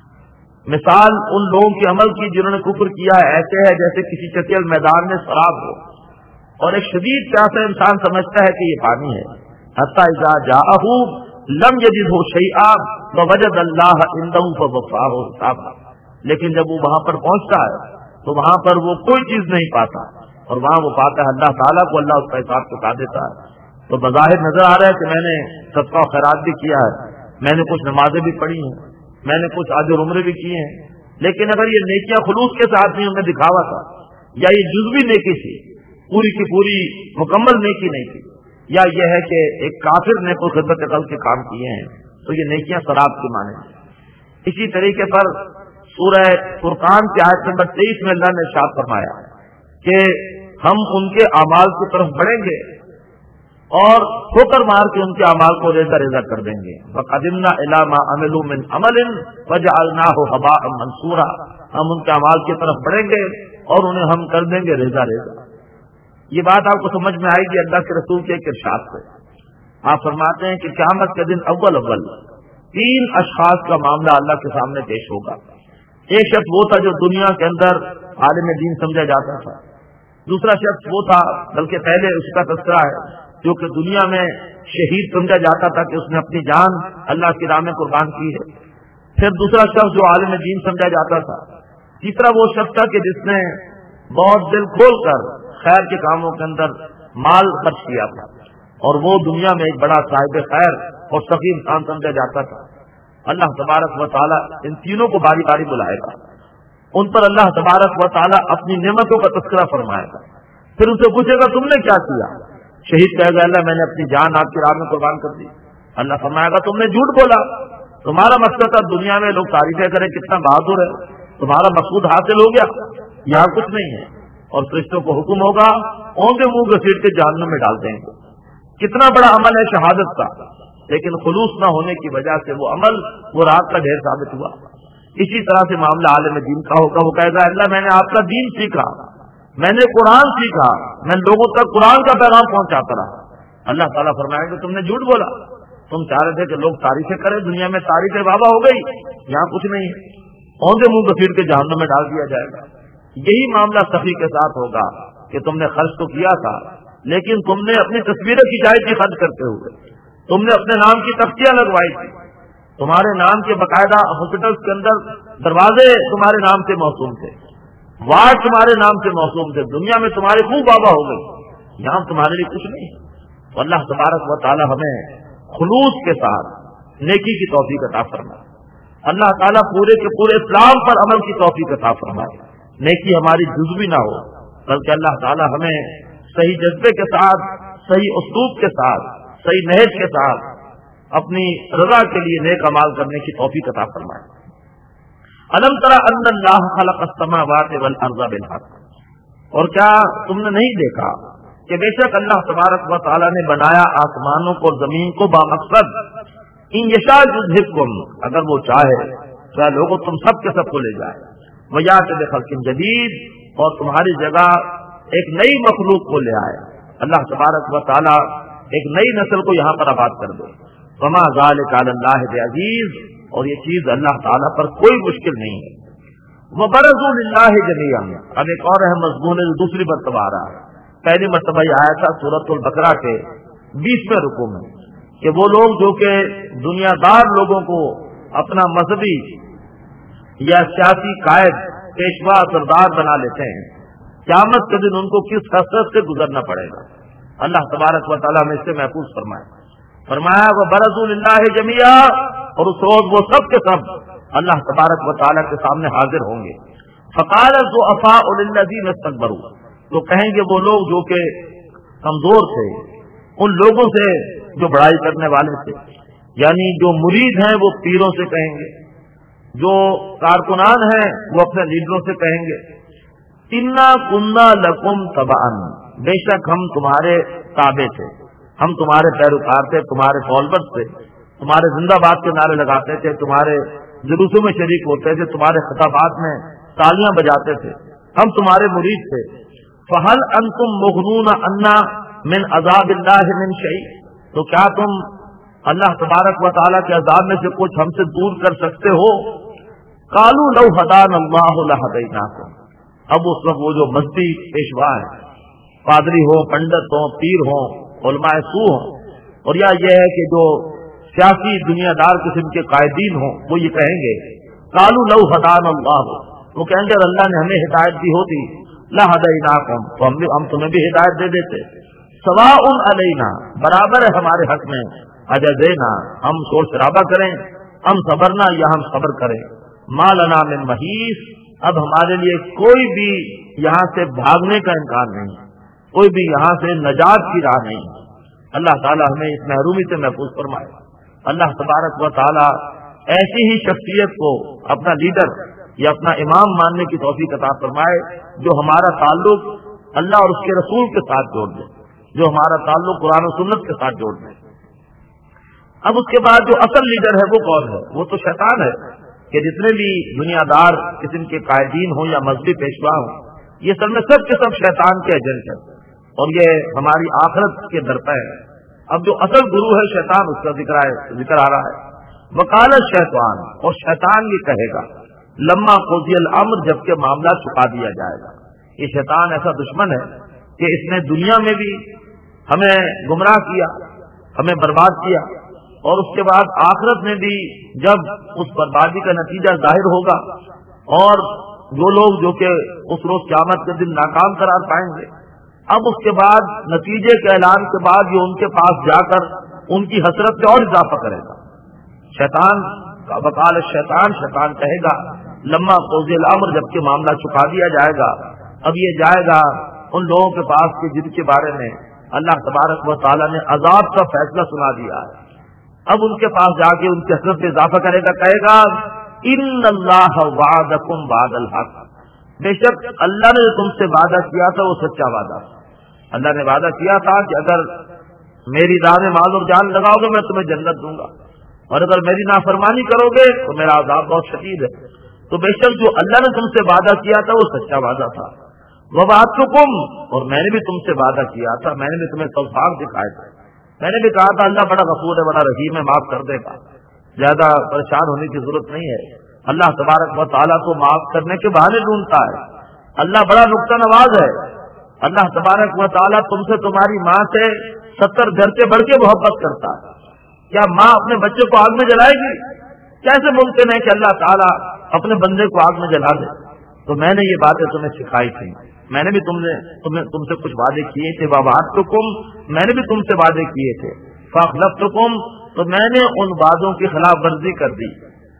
मिसाल उन लोगों के अमल की जिन्होंने कुफ्र किया है ऐसे है जैसे किसी चटियल मैदान में शराब हो और एक शदीद प्यासा इंसान समझता है कि ये पानी है। हत्ता इज़ा जाअहू लम यजिदहु शैआ व वजदल्लाह इंदहु फवफ़ाहु हिसाबा, लेकिन जब वो वहां पर पहुंचता है तो वहां पर वो कोई चीज नहीं पाता, और वहां वो पाता है अल्लाह ताला को, अल्लाह उसका हिसाब चुका देता है। तो बज़ाहिर नजर आ रहा है कि मैंने सदका और खैरात भी किया है, मैंने कुछ नमाजें भी पढ़ी हैं, मैंने कुछ अजर उम्रे भी किए हैं, लेकिन अगर ये नेकियां खुलूस के साथ नहीं उन्हें दिखावा था, या ये जुज़वी नेकी थी, पूरी की पूरी मुकम्मल नेकी नहीं थी, یا یہ ہے کہ ایک کافر نے کوئی خدمت قلب کے کام کیے ہیں تو یہ نیکیاں سراب کے معنی ہیں۔ اسی طریقے پر سورہ فرقان کی آیت نمبر تیئیس میں اللہ نے ارشاد فرمایا کہ ہم ان کے اعمال کی طرف بڑھیں گے اور ٹھوکر مار کے ان کے اعمال کو ریزہ ریزہ کر دیں گے۔ وَقَدِمْنَا إِلَىٰ مَا عَمِلُوا مِنْ عَمَلٍ فَجَعَلْنَاهُ هَبَاءً مَنْثُورًا، ہم ان کے اعمال کی طرف بڑھیں گے اور انہیں ہم کر دیں گے ریزہ ریزہ۔ یہ بات آپ کو سمجھ میں آئے گی اللہ کے رسول کے ایک ارشاد سے۔ آپ فرماتے ہیں کہ قیامت کے دن اول اول تین اشخاص کا معاملہ اللہ کے سامنے پیش ہوگا۔ ایک شخص وہ تھا جو دنیا کے اندر عالم دین سمجھا جاتا تھا، دوسرا شخص وہ تھا بلکہ پہلے اس کا تذکرہ ہے جو کہ دنیا میں شہید سمجھا جاتا تھا کہ اس نے اپنی جان اللہ کی راہ میں قربان کی ہے، پھر دوسرا شخص جو عالم دین سمجھا جاتا تھا، تیسرا وہ شخص تھا کہ جس نے بہت دل کھول کر خیر کے کاموں کے اندر مال خرچ کیا تھا اور وہ دنیا میں ایک بڑا صاحب خیر اور سخی انسان سمجھا جاتا تھا۔ اللہ تبارک و تعالیٰ ان تینوں کو باری باری بلائے گا، ان پر اللہ تبارک و تعالیٰ اپنی نعمتوں کا تذکرہ فرمائے گا، پھر ان سے پوچھے گا تم نے کیا کیا؟ شہید کہے گا اللہ میں نے اپنی جان آپ کی راہ میں قربان کر دی۔ اللہ فرمائے گا تم نے جھوٹ بولا، تمہارا مقصد تھا دنیا میں لوگ تعریفیں کریں کتنا بہادر ہے، تمہارا مقصود حاصل ہو گیا، یہاں کچھ نہیں ہے۔ اور فرشتوں کو حکم ہوگا اونگے منہ گھسیٹ کے جہنم میں ڈال دیں گے۔ کتنا بڑا عمل ہے شہادت کا، لیکن خلوص نہ ہونے کی وجہ سے وہ عمل وہ رات کا ڈھیر ثابت ہوا۔ اسی طرح سے معاملہ عالم دین کا ہوگا، وہ کہے گا اللہ میں نے آپ کا دین سیکھا، میں نے قرآن سیکھا، میں لوگوں تک قرآن کا پیغام پہنچاتا رہا۔ اللہ تعالیٰ فرمائے گا تم نے جھوٹ بولا، تم چاہ رہے تھے کہ لوگ تعریفیں کریں، دنیا میں تعریفیں بابا ہو گئی، یہاں کچھ نہیں ہے، اونگے منہ گھسیٹ کے جہنم میں ڈال دیا جائے گا۔ یہی معاملہ سخی کے ساتھ ہوگا کہ تم نے خرچ تو کیا تھا لیکن تم نے اپنی تصویریں کھینچائی تھی خرچ کرتے ہوئے، تم نے اپنے نام کی تختیاں لگوائی تھی، تمہارے نام کے باقاعدہ ہاسپٹلس کے اندر دروازے تمہارے نام سے موسوم تھے، وارڈ تمہارے نام سے موسوم تھے، دنیا میں تمہاری خوب بابا ہو گئی، یہاں تمہارے لیے کچھ نہیں۔ تو اللہ تبارک و تعالی ہمیں خلوص کے ساتھ نیکی کی توفیق عطا فرمائے، اللہ تعالیٰ پورے کے پورے اسلام پر عمل کی توفیق عطا فرمائے، نیکی ہماری جزوی نہ ہو بلکہ اللہ تعالیٰ ہمیں صحیح جذبے کے ساتھ، صحیح اسلوب کے ساتھ، صحیح نہج کے ساتھ اپنی رضا کے لیے نیک اعمال کرنے کی توفیق عطا فرمائے۔ الم تری ان اللہ خلق السماوات والارض بالحق، اور کیا تم نے نہیں دیکھا کہ بے شک اللہ تبارک و تعالیٰ نے بنایا آسمانوں کو اور زمین کو بامقصد ان یشاء یذھبکم، اگر وہ چاہے تو لوگوں تم سب کے سب کو لے جائے، ویات بخلق جدید، اور تمہاری جگہ ایک نئی مخلوق کو لے آئے، اللہ تبارک و تعالیٰ ایک نئی نسل کو یہاں پر آباد کر دے۔ وما ذلک علی اللہ بعزیز، اور یہ چیز اللہ تعالیٰ پر کوئی مشکل نہیں ہے۔ وبرزوا للہ جمیعا، اب ایک اور اہم مضمون ہے جو دوسری مرتبہ آ رہا ہے، پہلی مرتبہ یہ آیا تھا سورۃ البقرہ کے بیسویں رکوع میں کہ وہ لوگ جو کہ دنیا دار لوگوں کو اپنا مذہبی یا سیاسی قائد پیشوا سردار بنا لیتے ہیں، قیامت کے دن ان کو کس حسرت سے گزرنا پڑے گا۔ اللہ تبارک و تعالیٰ ہمیں اس سے محفوظ فرمائے۔ فرمایا وہ برزوا للہ جمیعا، اور اس روز وہ سب کے سب اللہ تبارک و تعالیٰ کے سامنے حاضر ہوں گے۔ فقال الضعفاء للذین استكبروا، تو کہیں گے وہ لوگ جو کہ کمزور تھے ان لوگوں سے جو بڑائی کرنے والے تھے، یعنی جو مرید ہیں وہ پیروں سے کہیں گے، جو کارکنان ہیں وہ اپنے لیڈروں سے کہیں گے انا کننا لکم تبعا، بے شک ہم تمہارے تابع تھے، ہم تمہارے پیروکار تھے، تمہارے فالوورز تھے، تمہارے زندہ باد کے نعرے لگاتے تھے، تمہارے جلوسوں میں شریک ہوتے تھے، تمہارے خطابات میں تالیاں بجاتے تھے، ہم تمہارے مرید تھے۔ فہل انتم مغنون عنا من عذاب اللہ من شیء، تو کیا تم اللہ تبارک و تعالیٰ کے عذاب میں سے کچھ ہم سے دور کر سکتے ہو؟ قالوا لو هدانا اللہ لہدیناکم، اب اس وقت وہ جو مستی پیشوا ہیں، پادری ہو، پنڈت ہو، پیر ہو، علماء سو ہوں، اور یا یہ ہے کہ جو سیاسی دنیا دار قسم کے قائدین ہوں، وہ یہ کہیں گے قالوا لو هدانا اللہ، وہ کہیں گے اگر اللہ نے ہمیں ہدایت دی ہوتی لہدیناکم، تو ہم بھی ہم تمہیں بھی ہدایت دے دیتے۔ سواء علینا، برابر ہے ہمارے حق میں، اجزینا، ہم شور شرابہ کریں، ہم صبرنا یا ہم صبر کریں، ما لنا من محیص، اب ہمارے لیے کوئی بھی یہاں سے بھاگنے کا امکان نہیں، کوئی بھی یہاں سے نجات کی راہ نہیں۔ اللہ تعالیٰ ہمیں اس محرومی سے محفوظ فرمائے. اللہ تبارک و تعالیٰ ایسی ہی شخصیت کو اپنا لیڈر یا اپنا امام ماننے کی توفیق عطا فرمائے جو ہمارا تعلق اللہ اور اس کے رسول کے ساتھ جوڑ دے، جو ہمارا تعلق قرآن و سنت کے ساتھ جوڑ دے. اب اس کے بعد جو اصل لیڈر ہے وہ کون ہے؟ وہ تو شیطان ہے کہ جتنے بھی دنیا دار قسم کے قائدین ہوں یا مذہبی پیشوا ہوں، یہ سب میں سب کے سب شیطان کے ایجنٹ ہیں اور یہ ہماری آخرت کے درپے ہے. اب جو اصل گرو ہے شیطان، اس کا ذکر ہے ذکر آ رہا ہے. وقال شیطان، اور شیطان یہ کہے گا لما قضی الامر، جب کہ معاملہ چکا دیا جائے گا. یہ شیطان ایسا دشمن ہے کہ اس نے دنیا میں بھی ہمیں گمراہ کیا، ہمیں برباد کیا، اور اس کے بعد آخرت میں بھی جب اس بربادی کا نتیجہ ظاہر ہوگا اور جو لوگ جو کہ اس روز قیامت کے دن ناکام قرار پائیں گے، اب اس کے بعد نتیجے کے اعلان کے بعد یہ ان کے پاس جا کر ان کی حسرت میں اور اضافہ کرے گا. شیطان کا وقال شیطان، شیطان کہے گا لما قضی الامر، جب کہ معاملہ چکا دیا جائے گا. اب یہ جائے گا ان لوگوں کے پاس کہ جن کے بارے میں اللہ تبارک و تعالیٰ نے عذاب کا فیصلہ سنا دیا ہے. اب ان کے پاس جا کے ان کی حسرت میں اضافہ کرے گا، کہے گا ان اللہ وعدکم وعد الحق، بے شک اللہ نے تم سے وعدہ کیا تھا وہ سچا وعدہ تھا. اللہ نے وعدہ کیا تھا کہ اگر میری راہ میں مال اور جان لگاؤ گے میں تمہیں جنت دوں گا، اور اگر میری نافرمانی کرو گے تو میرا عذاب بہت شدید ہے. تو بے شک جو اللہ نے تم سے وعدہ کیا تھا وہ سچا وعدہ تھا. ووعدتکم، اور میں نے بھی تم سے وعدہ کیا تھا، میں نے بھی تمہیں توفیق دکھائے تھے. میں نے بھی کہا تھا اللہ بڑا غفور ہے، بڑا رحیم ہے، معاف کر دے گا، زیادہ پریشان ہونے کی ضرورت نہیں ہے. اللہ تبارک و تعالیٰ کو معاف کرنے کے بہانے ڈھونڈتا ہے. اللہ بڑا نقطہ نواز ہے. اللہ تبارک و تعالیٰ تم سے تمہاری ماں سے ستر گھر سے بڑھ کے محبت کرتا ہے. کیا ماں اپنے بچے کو آگ میں جلائے گی؟ کیسے ممکن ہے کہ اللہ تعالیٰ اپنے بندے کو آگ میں جلا دے؟ تو میں نے یہ باتیں تمہیں سکھائی تھی، میں نے بھی تم نے تمہیں تم سے کچھ وعدے کیے تھے. ووعدتکم، میں نے بھی تم سے وعدے کیے تھے. فاخلفتکم، تو میں نے ان وعدوں کی خلاف ورزی کر دی،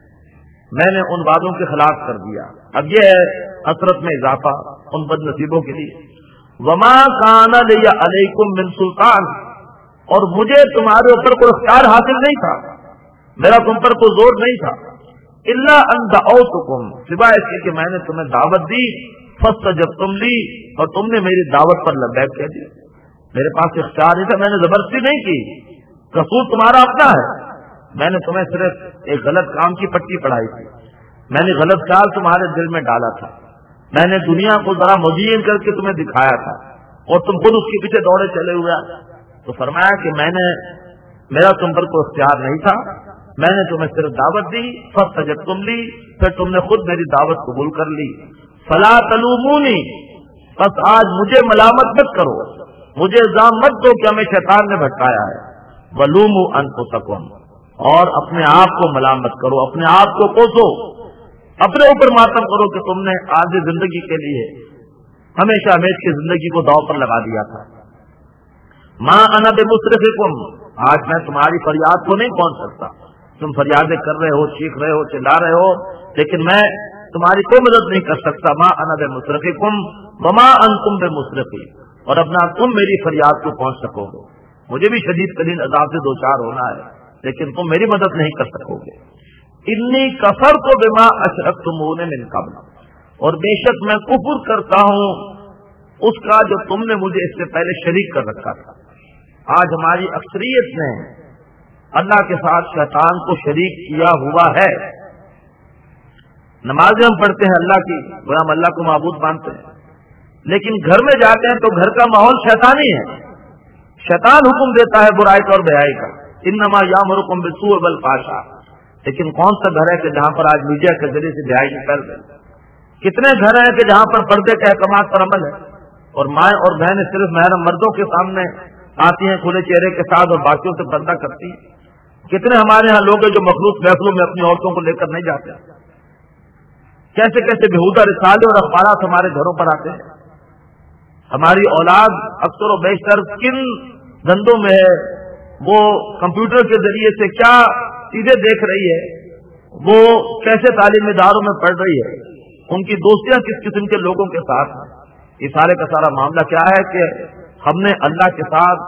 میں نے ان وعدوں کے خلاف کر دیا. اب یہ ہے حسرت میں اضافہ ان بد نصیبوں کے لیے. وما کان لی علیکم من سلطان، اور مجھے تمہارے اوپر کوئی اختیار حاصل نہیں تھا، میرا تم پر کوئی زور نہیں تھا. الا ان دعوتکم، سوائے اس کے کہ میں نے تمہیں دعوت دی. فاستجبتم لی، اور تم نے میری دعوت پر لبیک کہہ دی. میرے پاس اختیار نہیں تھا، میں نے زبردستی نہیں کی، قصور تمہارا اپنا ہے. میں نے تمہیں صرف ایک غلط کام کی پٹی پڑھائی تھی، میں نے غلط خیال تمہارے دل میں ڈالا تھا، میں نے دنیا کو ذرا مزین کر کے تمہیں دکھایا تھا اور تم خود اس کے پیچھے دوڑے چلے ہوئے. تو فرمایا کہ میں نے میرا تم پر کوئی اختیار نہیں تھا، میں نے تمہیں صرف دعوت دی. فاستجبتم لی، پھر تم نے خود میری دعوت قبول کر لی. فلا تلومونی، بس آج مجھے ملامت مت کرو، مجھے الزام مت دو کہ ہمیں شیطان نے بھٹکایا ہے. ولوموا انفسکم، اور اپنے آپ کو ملامت کرو، اپنے آپ کو کوسو، اپنے اوپر ماتم کرو کہ تم نے آج زندگی کے لیے ہمیشہ ہمیش کی زندگی کو داؤ پر لگا دیا تھا. ما انا بمصرخکم، آج میں تمہاری فریاد کو نہیں پہنچ سکتا. تم فریادیں کر رہے ہو، چیخ رہے ہو، چلا رہے ہو، لیکن میں تمہاری کوئی مدد نہیں کر سکتا. ما انا بمصرخکم وما انتم بمصرخی، اور اپنا تم میری فریاد کو پہنچ سکو گے. مجھے بھی شدید ترین عذاب سے دوچار ہونا ہے، لیکن تم میری مدد نہیں کر سکو گے. انی کفرت بما اشرکتمون من قبل، اور بے شک میں کفر کرتا ہوں اس کا جو تم نے مجھے اس سے پہلے شریک کر رکھا تھا. آج ہماری اکثریت نے اللہ کے ساتھ شیطان کو شریک کیا ہوا ہے. نمازیں ہم پڑھتے ہیں اللہ کی، ہم اللہ کو معبود مانتے ہیں، لیکن گھر میں جاتے ہیں تو گھر کا ماحول شیطانی ہے. شیطان حکم دیتا ہے برائی کا اور بے-حیائی کا. انما یامرکم بالسوء والفحشاء، لیکن کون سا گھر ہے کہ جہاں پر آج میڈیا کے ذریعے سے بے-حیائی کی پھیل گئی؟ کتنے گھر ہیں کہ جہاں پر پردے کے احکامات پر عمل ہے اور مائیں اور بہنیں صرف محرم مردوں کے سامنے آتی ہیں کھلے چہرے کے ساتھ اور باقیوں سے پردہ کرتی ہیں. کتنے ہمارے ہاں لوگ ہیں جو مخلوط محفلوں میں اپنی عورتوں کو لے کر نہیں جاتے. کیسے کیسے بےہودہ رسالے اور اخبارات ہمارے گھروں پر آتے ہیں. ہماری اولاد اکثر و بیشتر کن دھندوں میں ہے، وہ کمپیوٹر کے ذریعے سے کیا چیزیں دیکھ رہی ہے، وہ کیسے تعلیمی اداروں میں پڑھ رہی ہے، ان کی دوستیاں کس قسم کے لوگوں کے ساتھ ہیں. یہ سارے کا سارا معاملہ کیا ہے کہ ہم نے اللہ کے ساتھ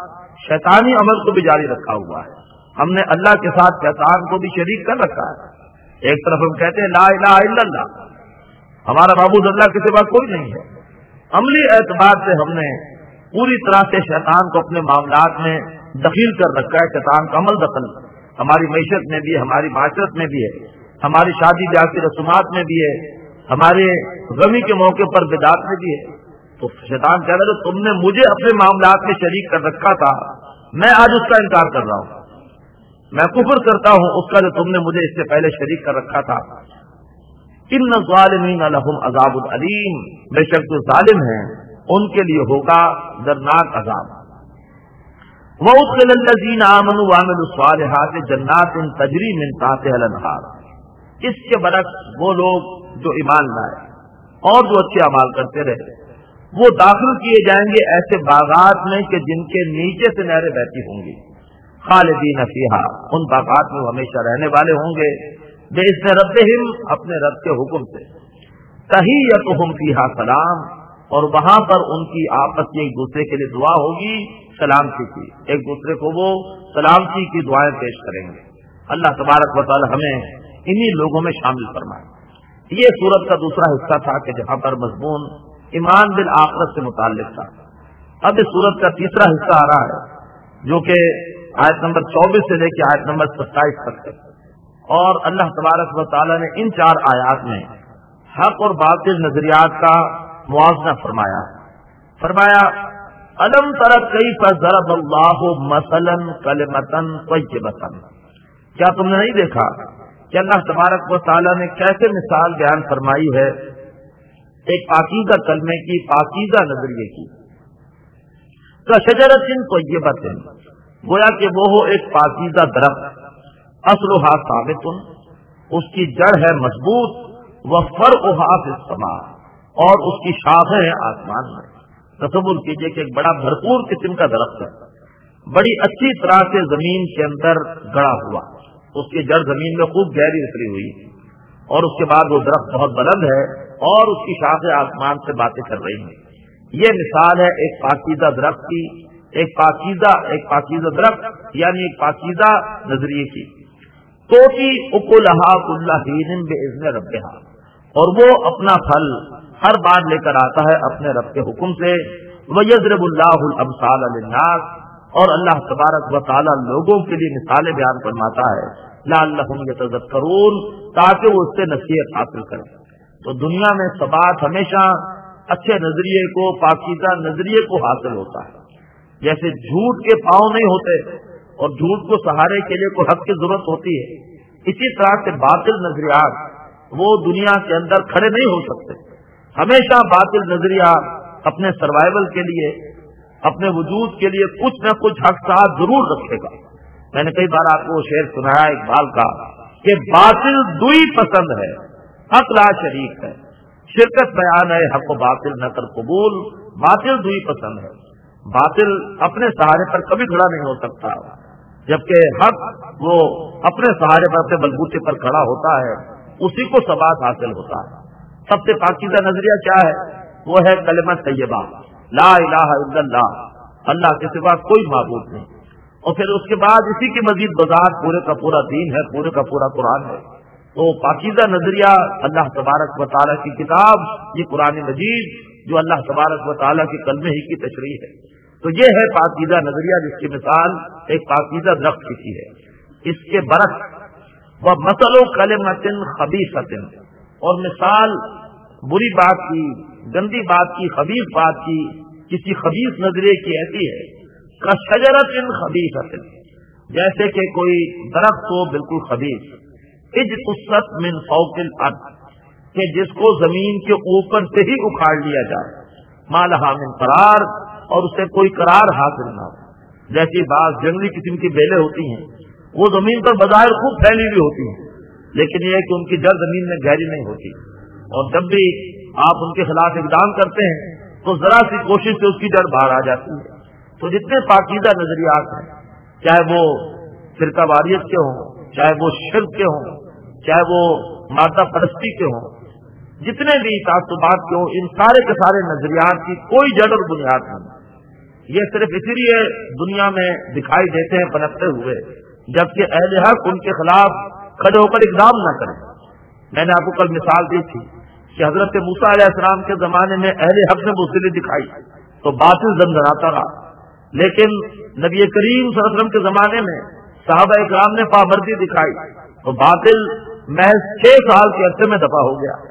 شیطانی عمل کو بھی جاری رکھا ہوا ہے. ہم نے اللہ کے ساتھ شیطان کو بھی شریک کر رکھا ہے. ایک طرف ہم کہتے ہیں لا الہ الا اللہ، ہمارا معبود اللہ کے سوا کوئی نہیں ہے. عملی اعتبار سے ہم نے پوری طرح سے شیطان کو اپنے معاملات میں دخیل کر رکھا ہے. شیطان کا عمل دخل ہماری معیشت میں بھی ہے، ہماری معاشرت میں بھی ہے، ہماری شادی بیاہ کی رسومات میں بھی ہے، ہمارے غمی کے موقع پر بدعت میں بھی ہے. تو شیطان کہہ رہا ہے تم نے مجھے اپنے معاملات میں شریک کر رکھا تھا، میں آج اس کا انکار کر رہا ہوں، میں کفر کرتا ہوں اس کا جو تم نے مجھے اس سے پہلے شریک کر رکھا تھا. ان الظالمین لہم عذاب علیم، بے شک جو ظالم ہیں ان کے لیے ہوگا دردناک عذاب. وَأُدْخِلَ الَّذِينَ آمَنُوا وَعَمِلُوا الصَّالِحَاتِ جَنَّاتٍ تَجْرِي مِن تَحْتِهَا الْأَنْهَارُ. اس کے برعکس وہ لوگ جو ایمان لائے اور جو اچھے اعمال کرتے رہے وہ داخل کیے جائیں گے ایسے باغات میں کہ جن کے نیچے سے نہریں بہتی ہوں گی. خالدین فیہا، ان باغات میں ہمیشہ رہنے والے ہوں گے. بِإِذْنِ رَبِّهِمْ، اپنے رب کے حکم سے. تحیتہم فیہا سلام، اور وہاں پر ان کی آپس میں ایک دوسرے کے لیے دعا ہوگی سلامتی کی، ایک دوسرے کو وہ سلامتی کی دعائیں پیش کریں گے. اللہ تبارک و تعالی ہمیں انہی لوگوں میں شامل فرمائے. یہ سورت کا دوسرا حصہ تھا کہ جہاں پر مضمون ایمان بالآخرت سے متعلق تھا. اب اس سورت کا تیسرا حصہ آ رہا ہے جو کہ آیت نمبر چوبیس سے لے کے آیت نمبر ستائیس تک ہے. اور اللہ تبارک و تعالی نے ان چار آیات میں حق اور باطل نظریات کا موازنہ فرمایا. فرمایا الم تر کیف ضرب اللہ مثلا کلمۃ طیبۃ، کیا تم نے نہیں دیکھا کہ اللہ تبارک و تعالی نے کیسے مثال بیان فرمائی ہے ایک پاکیزہ کلمے کی، پاکیزہ نظریے کی. کشجرۃ طیبۃ، گویا کہ وہ ہو ایک پاکیزہ درخت، اصلھا ثابت، اس کی جڑ ہے مضبوط، وفرعھا فی السماء، اور اس کی شاخیں ہیں آسمان میں. تصور کیجئے کہ ایک بڑا بھرپور قسم کا درخت ہے، بڑی اچھی طرح سے زمین کے اندر گڑا ہوا، اس کی جڑ زمین میں خوب گہری اتری ہوئی، اور اس کے بعد وہ درخت بہت بلند ہے اور اس کی شاخیں آسمان سے باتیں کر رہی ہیں. یہ مثال ہے ایک پاکیزہ درخت کی، ایک پاکیزہ ایک پاکیزہ درخت یعنی ایک پاکیزہ نظریے کی. توتی اکلھا کل حین باذن ربھا، اور وہ اپنا پھل ہر بار لے کر آتا ہے اپنے رب کے حکم سے. وَيَضْرِبُ اللَّهُ الْأَمْثَالَ لِلنَّاسِ، اور اللہ تبارک و تعالی لوگوں کے لیے مثالیں بیان فرماتا ہے. لَعَلَّهُمْ يَتَذَكَّرُونَ، تاکہ وہ اس سے نصیحت حاصل کریں. تو دنیا میں ثبات ہمیشہ اچھے نظریے کو، پاکیزہ نظریے کو حاصل ہوتا ہے. جیسے جھوٹ کے پاؤں نہیں ہوتے اور جھوٹ کو سہارے کے لیے کوئی حق کی ضرورت ہوتی ہے، اسی طرح سے باطل نظریات وہ دنیا کے اندر کھڑے نہیں ہو سکتے. ہمیشہ باطل نظریہ اپنے سروائیول کے لیے، اپنے وجود کے لیے کچھ نہ کچھ حق ساتھ ضرور رکھے گا. میں نے کئی بار آپ کو شعر سنایا اقبال کا کہ باطل دوئی پسند ہے، حق لا شریک ہے. شرکت بیان ہے حق و باطل نہ کر قبول، باطل دوئی پسند ہے. باطل اپنے سہارے پر کبھی کھڑا نہیں ہو سکتا، جبکہ حق وہ اپنے سہارے پر، اپنے بلبوتے پر کھڑا ہوتا ہے، اسی کو ثبات حاصل ہوتا ہے. سب سے پاکیزہ نظریہ کیا ہے؟ وہ ہے کلمہ طیبہ، لا الہ الا اللہ، اللہ کے سوا کوئی معبود نہیں. اور پھر اس کے بعد اسی کی مزید وضاحت پورے کا پورا دین ہے، پورے کا پورا قرآن ہے. تو پاکیزہ نظریہ اللہ تبارک و تعالیٰ کی کتاب، یہ قرآن مجید جو اللہ تبارک و تعالیٰ کے کلمے ہی کی تشریح ہے. تو یہ ہے پاکیزہ نظریہ جس کی مثال ایک پاکیزہ درخت کی ہے. اس کے برعکس وَمَثَلُ كَلِمَةٍ خَبِيثَةٍ، اور مثال بری بات کی، گندی بات کی، خبیث بات کی، کسی خبیث نظریے کی ایسی ہے کَشَجَرَةٍ خَبِيثَةٍ، جیسے کہ کوئی درخت ہو بالکل خبیث، اجْتُثَّتْ مِنْ فَوْقِ الْأَرْضِ، کہ جس کو زمین کے اوپر سے ہی اکھاڑ لیا جائے، مَا لَهَا مِنْ قرار، اور اسے کوئی قرار حاصل نہ ہو. جیسی بعض جنگلی قسم کی بیلیں ہوتی ہیں، وہ زمین پر بظاہر خوب پھیلی ہوئی ہوتی ہیں، لیکن یہ ہے کہ ان کی جڑ زمین میں گہری نہیں ہوتی، اور جب بھی آپ ان کے خلاف اقدام کرتے ہیں تو ذرا سی کوشش سے اس کی جڑ باہر آ جاتی ہے. تو جتنے پاکیزہ نظریات ہیں، چاہے وہ فرقہ واریت کے ہوں، چاہے وہ شرک کے ہوں، چاہے وہ مادہ پرستی کے ہوں، جتنے بھی تعصبات کے ہوں، ان سارے کے سارے نظریات کی کوئی جڑ اور بنیاد نہیں. یہ صرف اسی لیے دنیا میں دکھائی دیتے ہیں پنپتے ہوئے، جبکہ اہل حق ان کے خلاف کھڑے ہو کر اقدام نہ کریں۔ میں نے آپ کو کل مثال دی تھی کہ حضرت موسیٰ علیہ السلام کے زمانے میں اہل حق نے بزدلی دکھائی تو باطل زمزماتا رہا، لیکن نبی کریم صلی اللہ علیہ وسلم کے زمانے میں صحابہ اکرام نے پابندی دکھائی تو باطل محض چھ سال کے عرصے میں دفع ہو گیا۔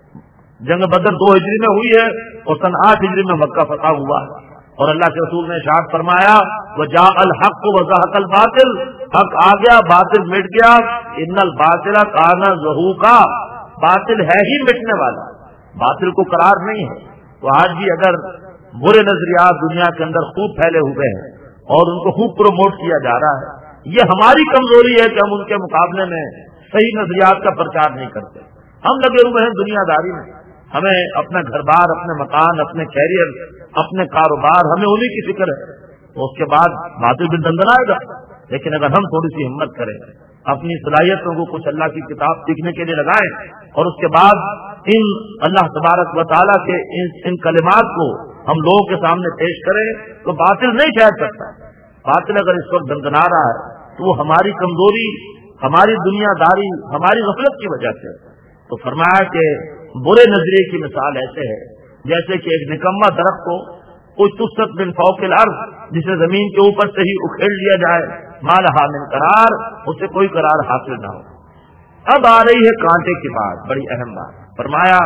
جنگ بدر دو ہجری میں ہوئی ہے اور سن آٹھ ہجری میں مکہ فتح ہوا ہے، اور اللہ کے رسول نے ارشاد فرمایا وَجَاءَ الْحَقُّ وَزَهَقَ الْبَاطِلُ، حق آ گیا باطل مٹ گیا، ان الباطل کان زہوقا، باطل ہے ہی مٹنے والا، باطل کو قرار نہیں ہے۔ تو آج بھی اگر برے نظریات دنیا کے اندر خوب پھیلے ہوئے ہیں اور ان کو خوب پروموٹ کیا جا رہا ہے، یہ ہماری کمزوری ہے کہ ہم ان کے مقابلے میں صحیح نظریات کا پرچار نہیں کرتے۔ ہم لگے ہوئے ہیں دنیا داری میں، ہمیں اپنا گھر بار، اپنے مکان، اپنے کیریئر، اپنے کاروبار، ہمیں انہیں کی فکر ہے، تو اس کے بعد باطل بھی دندنائے گا۔ لیکن اگر ہم تھوڑی سی ہمت کریں، اپنی صلاحیتوں کو کچھ اللہ کی کتاب سیکھنے کے لیے لگائیں اور اس کے بعد ان اللہ تبارک و تعالیٰ کے ان, ان کلمات کو ہم لوگوں کے سامنے پیش کریں تو باطل نہیں ٹھہر سکتا۔ باطل اگر اس وقت دندنا رہا ہے تو وہ ہماری کمزوری، ہماری دنیا داری، ہماری غفلت کی وجہ سے۔ تو فرمایا کہ برے نظریے کی مثال ایسے ہے جیسے کہ ایک نکما درخت کو کچھ تست من فوق الارض، جسے زمین کے اوپر سے ہی اکھیڑ لیا جائے، ما لہا من قرار، اسے کوئی قرار حاصل نہ ہو۔ اب آ رہی ہے کانٹے کی بات، بڑی اہم بات۔ فرمایا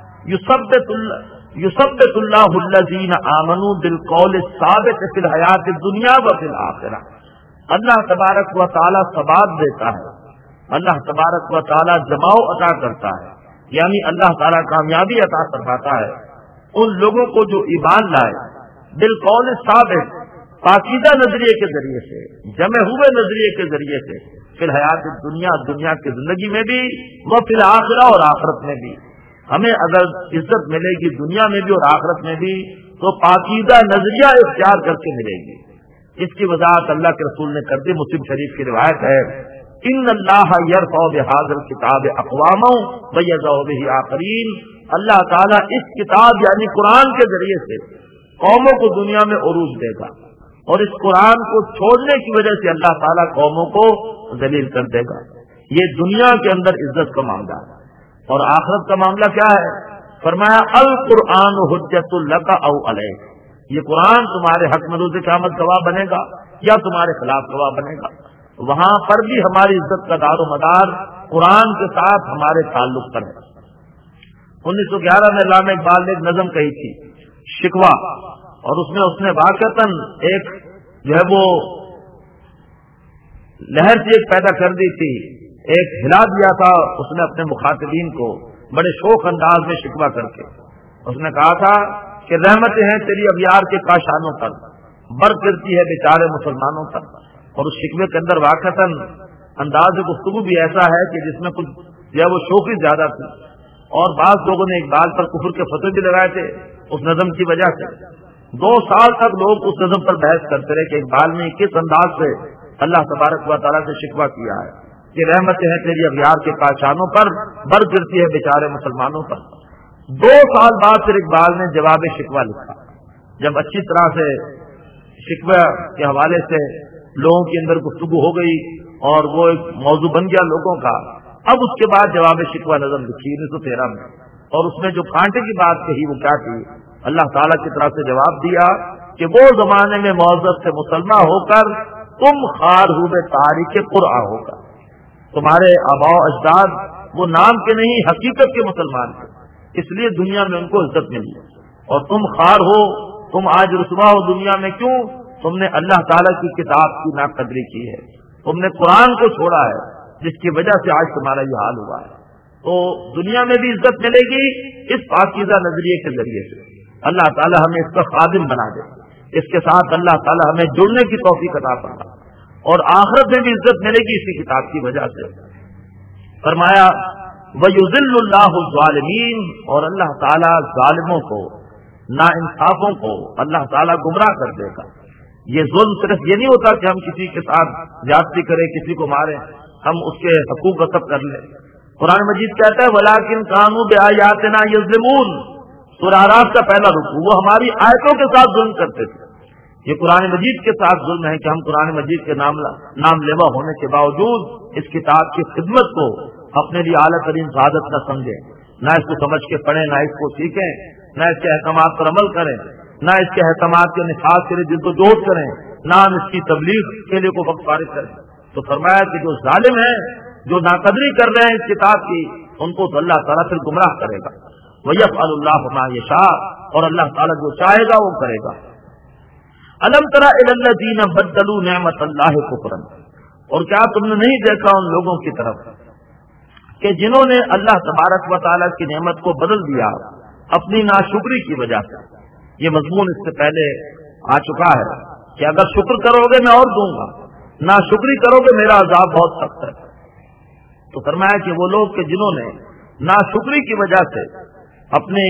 یثبت یثبت اللہ الذین آمنوا بالقول الثابت فی الحیات الدنیا و فی الآخرہ، اللہ تبارک و تعالی ثبات دیتا ہے، اللہ تبارک و تعالی جماؤ عطا کرتا ہے، یعنی اللہ تعالی کامیابی عطا فرماتا ہے ان لوگوں کو جو ایمان لائے بالقول ثابت، پاکیزہ نظریے کے ذریعے سے، جمع ہوئے نظریے کے ذریعے سے، فی الحیات دنیا، دنیا کی زندگی میں بھی، وہ فی الآخرہ، اور آخرت میں بھی۔ ہمیں اگر عزت ملے گی دنیا میں بھی اور آخرت میں بھی تو پاکیزہ نظریہ اختیار کر کے ملے گی۔ اس کی وضاحت اللہ کے رسول نے کر دی، مسلم شریف کی روایت ہے، ان اللہ یرفع بہذا الکتاب اقواما ویضع بہ آخرین، اللہ تعالیٰ اس کتاب یعنی قرآن کے ذریعے سے قوموں کو دنیا میں عروج دے گا، اور اس قرآن کو چھوڑنے کی وجہ سے اللہ تعالیٰ قوموں کو ذلیل کر دے گا۔ یہ دنیا کے اندر عزت کا معاملہ ہے، اور آخرت کا معاملہ کیا ہے؟ فرمایا القرآن حجت لک او علیک، یہ قرآن تمہارے حق میں روز قیامت گواہ بنے گا یا تمہارے خلاف گواہ بنے گا۔ وہاں پر بھی ہماری عزت کا دار و مدار قرآن کے ساتھ ہمارے تعلق پر ہے۔ انیس سو گیارہ میں علامہ اقبال نے ایک نظم کہی تھی، شکوہ، اور اس میں اس نے واقعتاً ایک جو ہے وہ لہر سی ایک پیدا کر دی تھی، ایک ہلا دیا تھا اس نے اپنے مخاطبین کو بڑے شوق انداز میں شکوہ کر کے۔ اس نے کہا تھا کہ رحمتیں ہیں تیری ابیار کے کاشانوں پر، بر کرتی ہے بیچارے مسلمانوں پر، اور اس شکوے کے اندر واقعتاً انداز گفتگو بھی ایسا ہے کہ جس میں کچھ جو ہے وہ شوقی زیادہ تھی، اور بعض لوگوں نے اقبال پر کفر کے فتوے بھی لگائے تھے اس نظم کی وجہ سے۔ دو سال تک لوگ اس نظم پر بحث کرتے رہے کہ اقبال نے کس انداز سے اللہ تبارک و تعالیٰ سے شکوہ کیا ہے کہ رحمتیں ہیں تیری ابیار کے کاشانوں پر، بر گرتی ہے بیچارے مسلمانوں پر۔ دو سال بعد پھر اقبال نے جواب شکوہ لکھا، جب اچھی طرح سے شکوہ کے حوالے سے لوگوں کے اندر گفتگو ہو گئی اور وہ ایک موضوع بن گیا لوگوں کا۔ اب اس کے بعد جواب شکوہ نظم لکھی انیس سو تیرہ میں، اور اس میں جو کانٹے کی بات کہی وہ کیا تھی؟ اللہ تعالیٰ کی طرف سے جواب دیا کہ وہ زمانے میں معزز سے مسلمان ہو کر تم خار ہوئے تاریخ قرآن ہوگا، تمہارے آباء و اجداد وہ نام کے نہیں حقیقت کے مسلمان تھے، اس لیے دنیا میں ان کو عزت ملی، اور تم خار ہو، تم آج رسوا ہو دنیا میں، کیوں؟ تم نے اللہ تعالیٰ کی کتاب کی ناقدری کی ہے، تم نے قرآن کو چھوڑا ہے، جس کی وجہ سے آج تمہارا یہ حال ہوا ہے۔ تو دنیا میں بھی عزت ملے گی اس پاکیزہ نظریے کے ذریعے سے، اللہ تعالیٰ ہمیں اس کا خادم بنا دے، اس کے ساتھ اللہ تعالیٰ ہمیں جڑنے کی توفیق عطا فرمائے، اور آخرت میں بھی عزت ملے گی اسی کتاب کی وجہ سے۔ فرمایا وَيُذِلُّ اللَّهُ الظَّالِمِينَ، اور اللہ تعالیٰ ظالموں کو، ناانصافوں کو اللہ تعالیٰ گمراہ کر دے گا۔ یہ ظلم صرف یہ نہیں ہوتا کہ ہم کسی کے ساتھ زیادتی کریں، کسی کو ماریں، ہم اس کے حقوق غصب کر لیں۔ قرآن مجید کہتا ہے وَلَٰكِن كَانُوا بِآيَاتِنَا يَظْلِمُونَ، سورہ اعراف کا پہلا رکوع، وہ ہماری آیتوں کے ساتھ ظلم کرتے تھے، یہ قرآن مجید کے ساتھ ظلم ہے کہ ہم قرآن مجید کے نام نام لیوا ہونے کے باوجود اس کتاب کی خدمت کو اپنے لیے اعلیٰ ترین سعادت نہ سمجھیں، نہ اس کو سمجھ کے پڑھیں، نہ اس کو سیکھیں، نہ اس کے احکامات پر عمل کریں، نہ اس کے احکامات کے نفاذ کے لیے جد و جہد کریں، نہ ہم اس کی تبلیغ کے لیے کوئی وقت فارغ کریں۔ تو فرمایا کہ جو ظالم ہیں، جو ناقدری کر رہے ہیں اس کتاب کی، ان کو تو اللہ تعالیٰ پھر گمراہ کرے گا۔ وَيَفْعَلُ اللَّهُ مَا يَشَاءُ، اور اللہ تعالیٰ جو چاہے گا وہ کرے گا۔ أَلَمْ تَرَ إِلَى الَّذِينَ بَدَّلُوا نِعْمَةَ اللَّهِ كُفْرًا، اور کیا تم نے نہیں دیکھا ان لوگوں کی طرف کہ جنہوں نے اللہ تبارک و تعالیٰ کی نعمت کو بدل دیا اپنی ناشکری کی وجہ سے۔ یہ مضمون اس سے پہلے آ چکا ہے کہ اگر شکر کرو گے میں اور دوں گا، ناشکری کرو گے میرا عذاب بہت سخت ہے۔ تو فرمایا کہ وہ لوگ کہ جنہوں نے ناشکری کی وجہ سے اپنی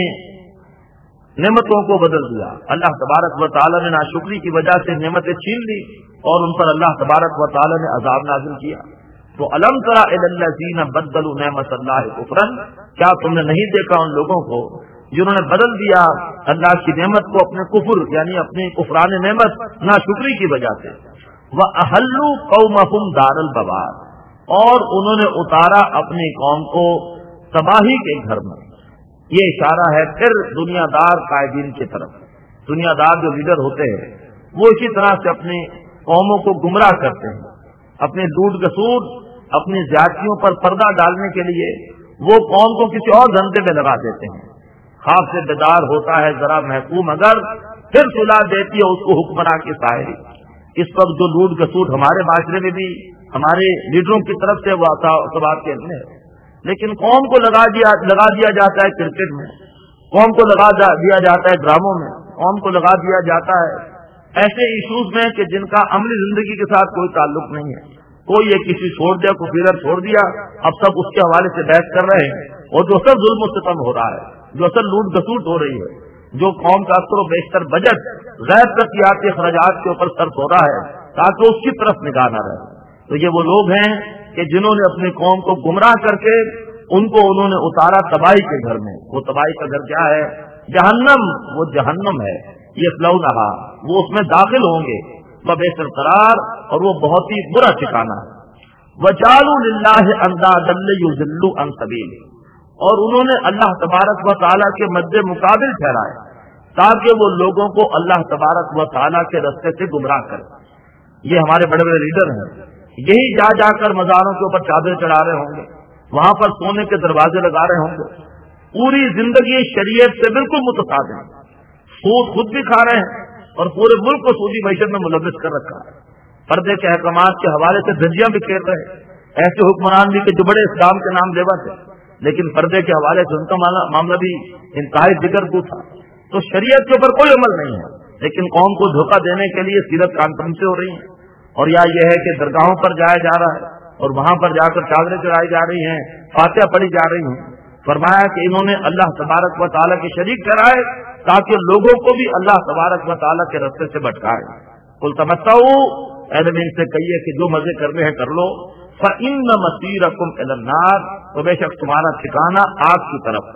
نعمتوں کو بدل دیا، اللہ تبارک و تعالیٰ نے ناشکری کی وجہ سے نعمتیں چھین لی اور ان پر اللہ تبارک و تعالیٰ نے عذاب نازل کیا۔ تو الم تری الی الذین بدلوا نعمت اللہ کفرا، کیا تم نے نہیں دیکھا ان لوگوں کو جنہوں نے بدل دیا اللہ کی نعمت کو اپنے کفر یعنی اپنی کفران نعمت ناشکری کی وجہ سے۔ وَأَحَلُّوا قَوْمَهُمْ دَارَ الْبَوَارِ، اور انہوں نے اتارا اپنی قوم کو تباہی کے گھر میں۔ یہ اشارہ ہے پھر دنیا دار قائدین کی طرف۔ دنیا دار جو لیڈر ہوتے ہیں وہ اسی طرح سے اپنی قوموں کو گمراہ کرتے ہیں، اپنے لوٹ گسوٹ اپنی زیادتیوں پر پردہ ڈالنے کے لیے وہ قوم کو کسی اور دھندے میں لگا دیتے ہیں۔ خواب سے بیدار ہوتا ہے ذرا محکوم اگر، پھر سلا دیتی ہے اس کو حکمراں کی شاعری۔ اس وقت جو لوٹ گسوٹ ہمارے معاشرے میں بھی ہمارے لیڈروں کی طرف سے وہ سوال کے ہے، لیکن قوم کو لگا دیا لگا دیا جاتا ہے کرکٹ میں، قوم کو لگا دیا جاتا ہے ڈراموں میں، قوم کو لگا دیا جاتا ہے ایسے ایشوز میں کہ جن کا عملی زندگی کے ساتھ کوئی تعلق نہیں ہے۔ کوئی ایک کسی چھوڑ دیا، کوئی فیلر چھوڑ دیا، اب سب اس کے حوالے سے بحث کر رہے ہیں، اور جو اصل ظلم و ستم ہو رہا ہے، جو اصل لوٹ گسوٹ ہو رہی ہے، جو قوم کا اکثر و بیشتر بجٹ غیر ترقیاتی اخراجات کے اوپر صرف ہو رہا ہے تاکہ اس کی طرف نگاہ نہ رہے، تو یہ وہ لوگ ہیں کہ جنہوں نے اپنی قوم کو گمراہ کر کے ان کو انہوں نے اتارا تباہی کے گھر میں۔ وہ تباہی کا گھر کیا ہے؟ جہنم، وہ جہنم ہے، یصلونھا، وہ اس میں داخل ہوں گے، وبئس القرار، اور وہ بہت ہی برا ٹھکانہ ہے۔ وجعلوا للہ اندادا لیضلوا عن سبیلہ، اور انہوں نے اللہ تبارک و تعالیٰ کے مد مقابل ٹھہرائے تاکہ وہ لوگوں کو اللہ تبارک و تعالیٰ کے رستے سے گمراہ کرے۔ یہ ہمارے بڑے بڑے لیڈر ہیں، یہی جا جا کر مزاروں کے اوپر چادر چڑھا رہے ہوں گے، وہاں پر سونے کے دروازے لگا رہے ہوں گے، پوری زندگی شریعت سے بالکل متصادم ہیں، سود خود بھی کھا رہے ہیں اور پورے ملک کو سودی معیشت میں ملوث کر رکھا ہے، پردے کے احکامات کے حوالے سے دھجیاں بھی کھیل رہے ہیں۔ ایسے حکمران بھی کہ جو بڑے اسلام کے نام لیوا تھے لیکن پردے کے حوالے سے ان کا معاملہ بھی انتہائی ذکر کو تھا۔ تو شریعت کے اوپر کوئی عمل نہیں ہے، لیکن قوم کو دھوکہ دینے کے لیے سیرت کانفرنسیں ہو رہی ہیں، اور یا یہ ہے کہ درگاہوں پر جایا جا رہا ہے اور وہاں پر جا کر چادریں چڑھائی جا رہی ہیں، فاتحہ پڑھی جا رہی ہیں۔ فرمایا کہ انہوں نے اللہ تبارک و تعالیٰ کے شریک ٹھہرائے تاکہ لوگوں کو بھی اللہ تبارک و تعالیٰ کے رستے سے بھٹکائے۔ قل تمتعوا، اے نبی ان سے کہیے کہ جو مزے کرنے ہیں کر لو، فإن مصيركم إلى النار، تو بے شک تمہارا ٹھکانہ آگ کی طرف۔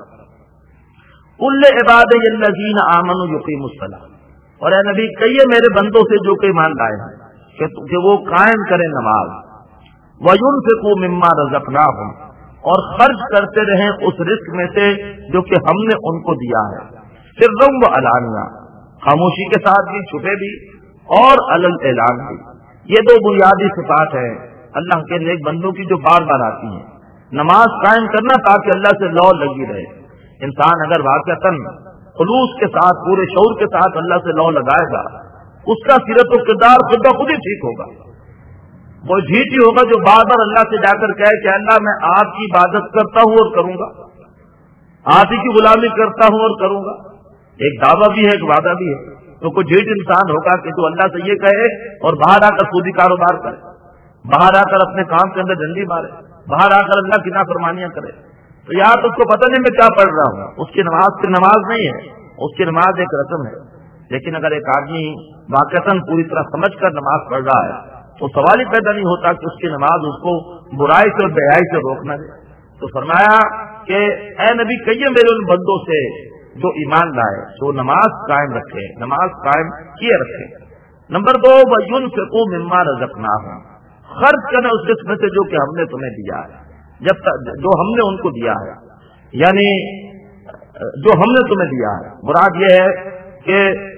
قل لعبادي الذين آمنوا يقيموا الصلاة، اور اے نبی کہیے میرے بندوں سے جو کہ ایمان لائے ہیں کہ وہ قائم کریں نماز، وَيُنْفِقُوا مِمَّا رَزَقْنَاهُمْ، اور خرچ کرتے رہیں اس رزق میں سے جو کہ ہم نے ان کو دیا ہے، سرًّا وعلانیہ، خاموشی کے ساتھ بھی، چھپے بھی، اور علل اعلان بھی۔ یہ دو بنیادی صفات ہیں اللہ کے نیک بندوں کی جو بار بار آتی ہیں۔ نماز قائم کرنا تاکہ اللہ سے لو لگی رہے، انسان اگر واقعتاً خلوص کے ساتھ پورے شعور کے ساتھ اللہ سے لو لگائے گا، اس کا سیرت و کردار خود بخود ہی ٹھیک ہوگا۔ وہ جھیٹ ہی ہوگا جو بار بار اللہ سے جا کر کہے کہ اللہ میں آپ کی عبادت کرتا ہوں اور کروں گا، آپ ہی کی غلامی کرتا ہوں اور کروں گا۔ ایک دعویٰ بھی ہے، ایک وعدہ بھی ہے۔ تو کوئی جھیٹ انسان ہوگا کہ جو اللہ سے یہ کہے اور باہر آ کر سودی کاروبار کرے، باہر آ کر اپنے کام کے اندر ڈنڈی مارے، باہر آ کر اللہ کی نافرمانیاں کرے، تو یار تو اس کو پتہ نہیں میں کیا پڑھ رہا ہوں، اس کی نماز کی نماز نہیں ہے، اس کی نماز ایک رسم ہے۔ لیکن اگر ایک آدمی واقعتاً پوری طرح سمجھ کر نماز پڑھ رہا ہے تو سوال ہی پیدا نہیں ہوتا کہ اس کی نماز اس کو برائی سے اور بے حیائی سے روکنا دے۔ تو فرمایا کہ اے نبی کہیے میرے ان بندوں سے جو ایمان لائے، جو نماز قائم رکھے، نماز قائم کیے رکھے، نمبر دو وَيُنْفِقُوا مِمَّا رَزَقْنَاهُمْ، خرچ کریں اس قسم سے جو کہ ہم نے تمہیں دیا ہے، جب تک جو ہم نے ان کو دیا ہے، یعنی جو ہم نے تمہیں دیا ہے۔ مراد یہ ہے کہ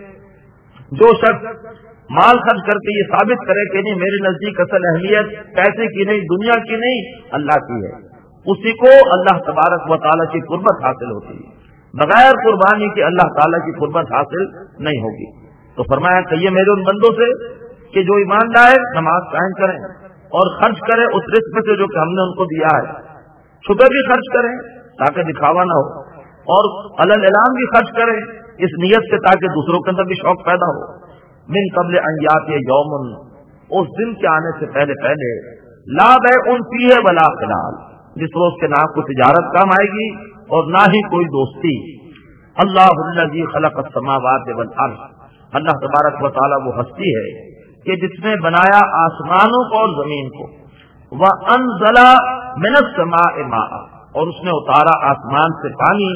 جو شخص مال خرچ کر کے یہ ثابت کرے کہ نہیں میرے نزدیک اصل اہمیت پیسے کی نہیں، دنیا کی نہیں، اللہ کی ہے، اسی کو اللہ تبارک و تعالیٰ کی قربت حاصل ہوتی ہے۔ بغیر قربانی کے اللہ تعالیٰ کی قربت حاصل نہیں ہوگی۔ تو فرمایا کہ یہ میرے ان بندوں سے کہ جو ایمان لائے نماز قائم کریں اور خرچ کریں اس رزق سے جو کہ ہم نے ان کو دیا ہے، چھپے بھی خرچ کریں تاکہ دکھاوا نہ ہو، اور علل اعلان بھی خرچ کریں اس نیت سے تاکہ دوسروں کے اندر بھی شوق پیدا ہو۔ من قبل ان یاتی یوم، اس دن کے آنے سے پہلے پہلے، لا بیع فیہ ولا خلال، جس روز کے نہ کوئی تجارت کام آئے گی اور نہ ہی کوئی دوستی۔ اللہ الذی خلق السماوات والارض، اللہ تبارک و تعالیٰ وہ ہستی ہے کہ جس نے بنایا آسمانوں کو اور زمین کو، وانزل من السماء ماء، اور اس نے اتارا آسمان سے پانی،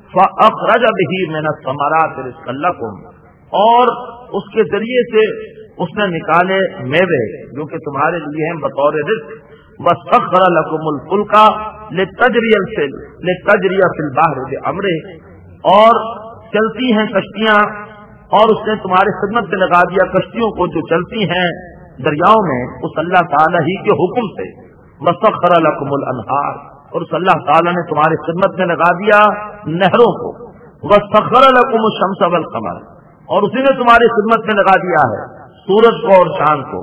فاخرج به من الثمرات رزقا لکم، اور اس کے ذریعے سے اس نے نکالے میوے جو کہ تمہارے لیے ہیں بطور رزق، وَسَخَّرَ لَكُمُ الْفُلْكَ لِتَجْرِيَ لِتَجْرِيَ فِي الْبَحْرِ بِأَمْرِهِ، اور چلتی ہیں کشتیاں، اور اس نے تمہاری خدمت میں لگا دیا کشتیوں کو جو چلتی ہیں دریاؤں میں اس اللہ تعالیٰ ہی کے حکم سے، وَسَخَّرَ لَكُمُ الْأَنْهَارَ، اور اس اللہ تعالیٰ نے تمہاری خدمت میں لگا دیا نہروں کو، وَسَخَّرَ لَكُمُ الشَّمْسَ وَالْقَمَرَ، اور اسی نے تمہاری خدمت میں لگا دیا ہے سورج کو اور چاند کو،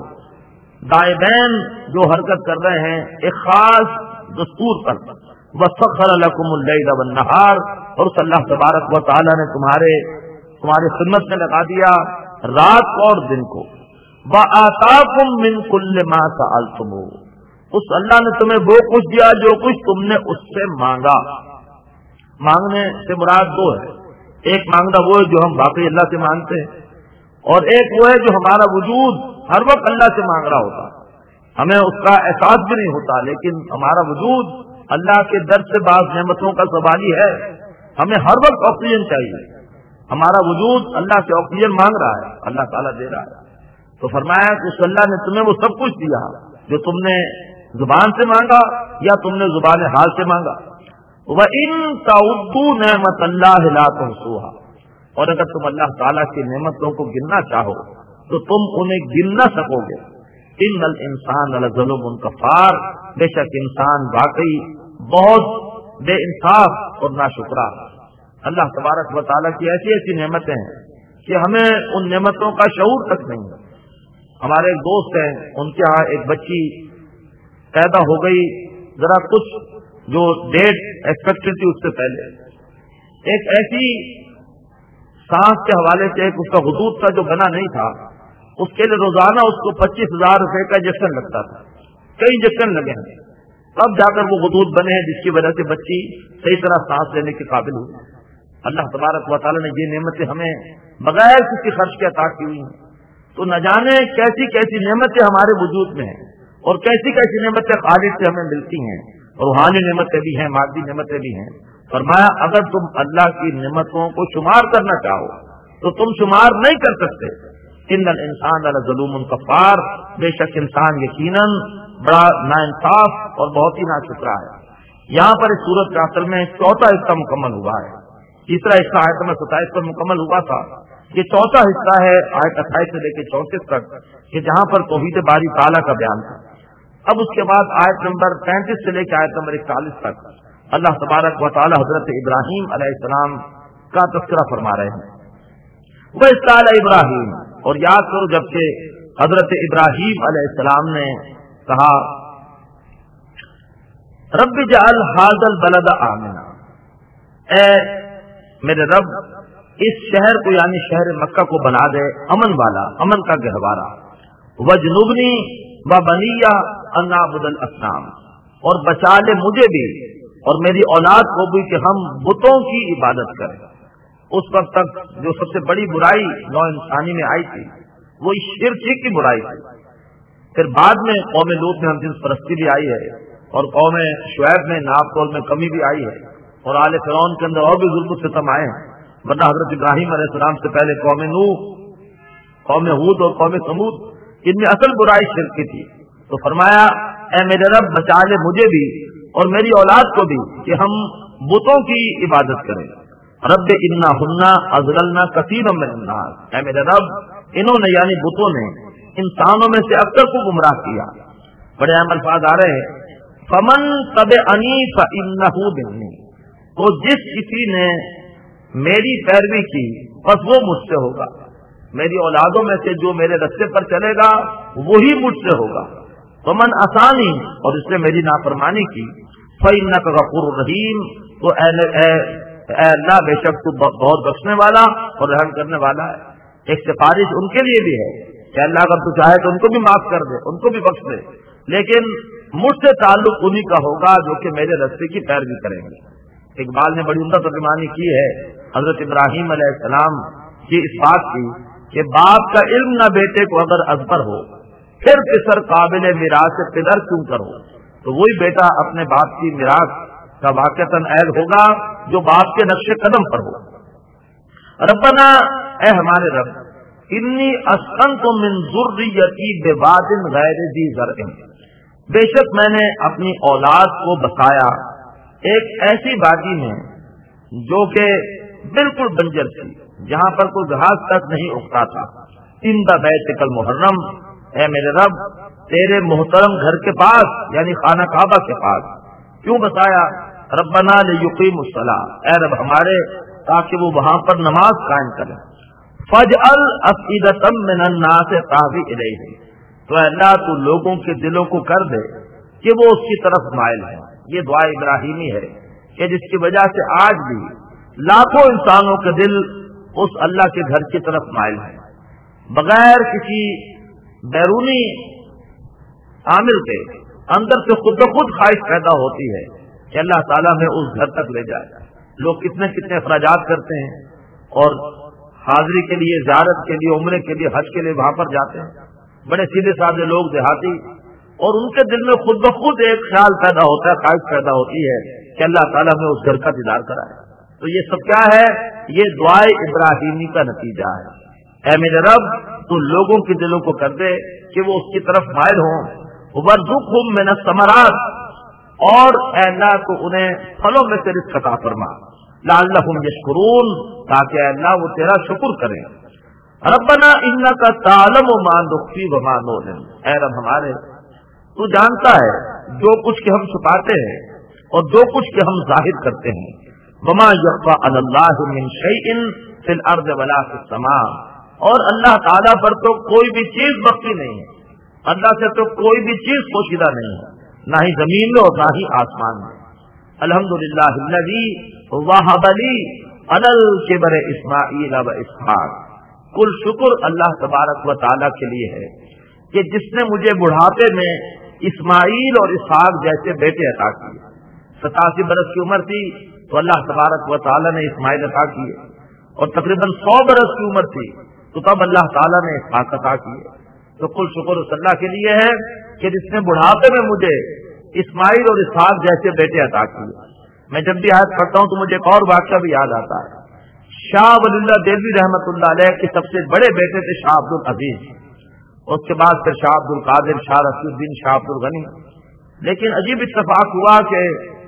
دائبین جو حرکت کر رہے ہیں ایک خاص دستور پر، وَسَخَّرَ لَكُمُ اللَّيْلَ وَالنَّهَارَ، اور اس اللہ تبارک و تعالیٰ نے تمہارے تمہاری خدمت میں لگا دیا رات کو اور دن کو، وَآتَاكُم مِّن كُلِّ مَا سَأَلْتُمُوهُ، اس اللہ نے تمہیں وہ کچھ دیا جو کچھ تم نے اس سے مانگا۔ مانگنے سے مراد دو ہے، ایک مانگنا وہ ہے جو ہم باقی اللہ سے مانگتے ہیں، اور ایک وہ ہے جو ہمارا وجود ہر وقت اللہ سے مانگ رہا ہوتا، ہمیں اس کا احساس بھی نہیں ہوتا، لیکن ہمارا وجود اللہ کے در سے بعض نعمتوں کا سوالی ہے، ہمیں ہر وقت آکسیجن چاہیے، ہمارا وجود اللہ سے آکسیجن مانگ رہا ہے، اللہ تعالیٰ دے رہا ہے۔ تو فرمایا کہ اس اللہ نے تمہیں وہ سب کچھ دیا جو تم نے زبان سے مانگا یا تم نے زبان حال سے مانگا۔ وَإِن تَعُدُّوا نِعْمَتَ اللَّهِ لَا تُحْصُوهَا، اور اگر تم اللہ تعالیٰ کی نعمتوں کو گننا چاہو تو تم انہیں گن نہ سکو گے۔ إِنَّ الْإِنسَانَ لَظَلُومٌ كَفَّارٌ، بے شک انسان واقعی بہت بے انصاف اور ناشکرا۔ اللہ تبارک و تعالیٰ کی ایسی ایسی نعمتیں ہیں کہ ہمیں ان نعمتوں کا شعور تک نہیں ہے۔ ہمارے ایک دوست ہیں، ان کے ہاں ایک بچی پیدا ہو گئی، ذرا کچھ جو ڈیٹ ایکسپیکٹڈ تھی اس سے پہلے، ایک ایسی سانس کے حوالے سے ایک اس کا حدود تھا جو بنا نہیں تھا، اس کے لیے روزانہ اس کو پچیس ہزار روپے کا انجیکشن لگتا تھا، کئی انجیکشن لگے ہیں، تب جا کر وہ حدود بنے ہیں جس کی وجہ سے بچی صحیح طرح سانس لینے کے قابل ہوئی۔ اللہ تبارک و تعالیٰ نے یہ نعمتیں ہمیں بغیر کسی خرچ کے عطا کی ہوئی ہیں، تو نہ جانے کیسی کیسی نعمتیں ہمارے وجود میں ہیں اور کیسی کیسی نعمتیں خالق سے ہمیں ملتی ہیں، روحانی نعمتیں بھی ہیں، مادی نعمتیں بھی ہیں۔ فرمایا اگر تم اللہ کی نعمتوں کو شمار کرنا چاہو تو تم شمار نہیں کر سکتے۔ ان الانسان لظلوم کفار، بے شک انسان یقیناً بڑا ناانصاف اور بہت ہی ناشکرا ہے۔ یہاں پر اس سورت کے آخر میں چوتھا حصہ مکمل ہوا ہے، تیسرا حصہ آیت نمبر ستائیس پر مکمل ہوا تھا، یہ چوتھا حصہ ہے آیت اٹھائیس سے لے کے چونتیس تک کہ جہاں پر توحید باری تعالیٰ کا بیان تھا۔ اب اس کے بعد آیت نمبر پینتیس سے لے کے آیت نمبر اکتالیس تک اللہ تبارک و تعالیٰ حضرت ابراہیم علیہ السلام کا تذکرہ فرما رہے ہیں۔ وہ اسال ابراہیم، اور یاد کرو جب کہ حضرت ابراہیم علیہ السلام نے کہا رب اجعل ھذا البلد آمنا، اے میرے رب اس شہر کو یعنی شہر مکہ کو بنا دے امن والا، امن کا گہوارہ، وجنبنی وبنی ان نعبد الاصنام، اور بچا لے مجھے بھی اور میری اولاد کو بھی کہ ہم بتوں کی عبادت کریں۔ اس وقت تک جو سب سے بڑی برائی نو انسانی میں آئی تھی وہ شرک ہی کی برائی تھی، پھر بعد میں قوم لوط میں ہم جنس پرستی بھی آئی ہے اور قوم شعیب میں ناپ تول میں کمی بھی آئی ہے اور آل فرعون کے اندر اور بھی ظلم و ستم آئے ہیں، ورنہ حضرت ابراہیم علیہ السلام سے پہلے قوم نوح قوم ہود اور قوم سمود، ان میں اصل برائی شرک کی تھی. تو فرمایا اے میرے رب بچا لے مجھے بھی اور میری اولاد کو بھی کہ ہم بتوں کی عبادت کریں. رب انا ہننا اضللنا کثیرا من الناس، اے میرے رب انہوں نے یعنی بتوں نے انسانوں میں سے اکثر کو گمراہ کیا. بڑے اہم الفاظ آ رہے ہیں. فمن تبعنی فانہ منی، تو جس کسی نے میری پیروی کی بس وہ مجھ سے ہوگا. میری اولادوں میں سے جو میرے رستے پر چلے گا وہی مجھ سے ہوگا. فمن آسانی، اور اس نے میری نافرمانی کی، فإنک غفور رحیم، تو اے اے اللہ بے شک تو بہت بخشنے والا اور رحم کرنے والا ہے. ایک سفارش ان کے لیے بھی ہے کہ اللہ اگر تو چاہے تو ان کو بھی معاف کر دے، ان کو بھی بخش دے، لیکن مجھ سے تعلق انہی کا ہوگا جو کہ میرے رستے کی پیروی کریں گے. اقبال نے بڑی عمدہ ترجمانی کی ہے حضرت ابراہیم علیہ السلام کی اس بات کی کہ باپ کا علم نہ بیٹے کو اگر ازبر ہو پھر پسر قابل میراث سے پدر کیوں کرو. تو وہی بیٹا اپنے باپ کی میراث کا واقعتاً عید ہوگا جو باپ کے نقش قدم پر ہو. ربنا، اے ہمارے رب، انی اسکنت من ذریتی بواد غیر ذی زرع، بے شک میں نے اپنی اولاد کو بسایا ایک ایسی وادی میں جو کہ بالکل بنجر تھی، جہاں پر کوئی گھاس تک نہیں اگتا تھا. عند بیتک المحرم، اے میرے رب تیرے محترم گھر کے پاس یعنی خانہ کعبہ کے پاس. کیوں بتایا؟ ربنا لیقیموا الصلاۃ، اے رب ہمارے تاکہ وہ وہاں پر نماز قائم کریں. فاجعل افئدۃ من الناس تہوی الیہ، تو اے اللہ تو لوگوں کے دلوں کو کر دے کہ وہ اس کی طرف مائل ہیں. یہ دعا ابراہیمی ہے کہ جس کی وجہ سے آج بھی لاکھوں انسانوں کے دل اس اللہ کے گھر کی طرف مائل ہیں، بغیر کسی بیرونی عامل کے اندر سے خود بخود خواہش پیدا ہوتی ہے کہ اللہ تعالیٰ میں اس گھر تک لے جائے. لوگ کتنے کتنے اخراجات کرتے ہیں اور حاضری کے لیے، زیارت کے لیے، عمرے کے لیے، حج کے لیے وہاں پر جاتے ہیں. بڑے سیدھے سادھے لوگ دیہاتی، اور ان کے دل میں خود بخود ایک خیال پیدا ہوتا ہے، خواہش پیدا ہوتی ہے کہ اللہ تعالیٰ میں اس گھر کا دیدار کرائے. تو یہ سب کیا ہے؟ یہ دعائے ابراہیمی کا نتیجہ ہے. اے میرے رب تو لوگوں کے دلوں کو کر دے کہ وہ اس کی طرف مائل ہوں. وَارْزُقْهُم مِّنَ الثَّمَرَاتِ، اور اے اللہ تو انہیں پھلوں میں سے رزق عطا فرما. لَعَلَّهُمْ يَشْكُرُونَ، تاکہ اے اللہ وہ تیرا شکر کریں. ربنا انك تعلم ما نخفي وما نعلن، اے رب ہمارے تو جانتا ہے جو کچھ کہ ہم چھپاتے ہیں اور جو کچھ کہ ہم ظاہر کرتے ہیں. وما يخفى على الله من شيء في الارض ولا في السماء، اور اللہ تعالیٰ پر تو کوئی بھی چیز مخفی نہیں ہے، اللہ سے تو کوئی بھی چیز پوشیدہ نہیں ہے، نہ ہی زمین میں اور نہ ہی آسمان میں. الحمدللہ الذی وہب لی علی الکبر اسماعیل و اسحاق، کل شکر اللہ تبارک و تعالیٰ کے لیے ہے کہ جس نے مجھے بڑھاپے میں اسماعیل اور اسحاق جیسے بیٹے عطا کیے. ستاسی برس کی عمر تھی تو اللہ تبارک و تعالیٰ نے اسماعیل عطا کیے، اور تقریباً سو برس کی عمر تھی تو تب اللہ تعالیٰ نے اسحاق عطا کیے. تو کل شکر اس اللہ کے لیے ہے کہ جس نے بڑھاپے میں مجھے اسماعیل اور اسحاق جیسے بیٹے عطا کیے. میں جب بھی آیت پڑھتا ہوں تو مجھے ایک اور واقعہ بھی یاد آتا ہے. شاہ ولی اللہ دہلوی رحمۃ اللہ علیہ کے سب سے بڑے بیٹے تھے شاہ عبد العزیز، اس کے بعد پھر شاہ عبد القادر، شاہ رفیع الدین، شاہ عبد الغنی. لیکن عجیب اتفاق ہوا کہ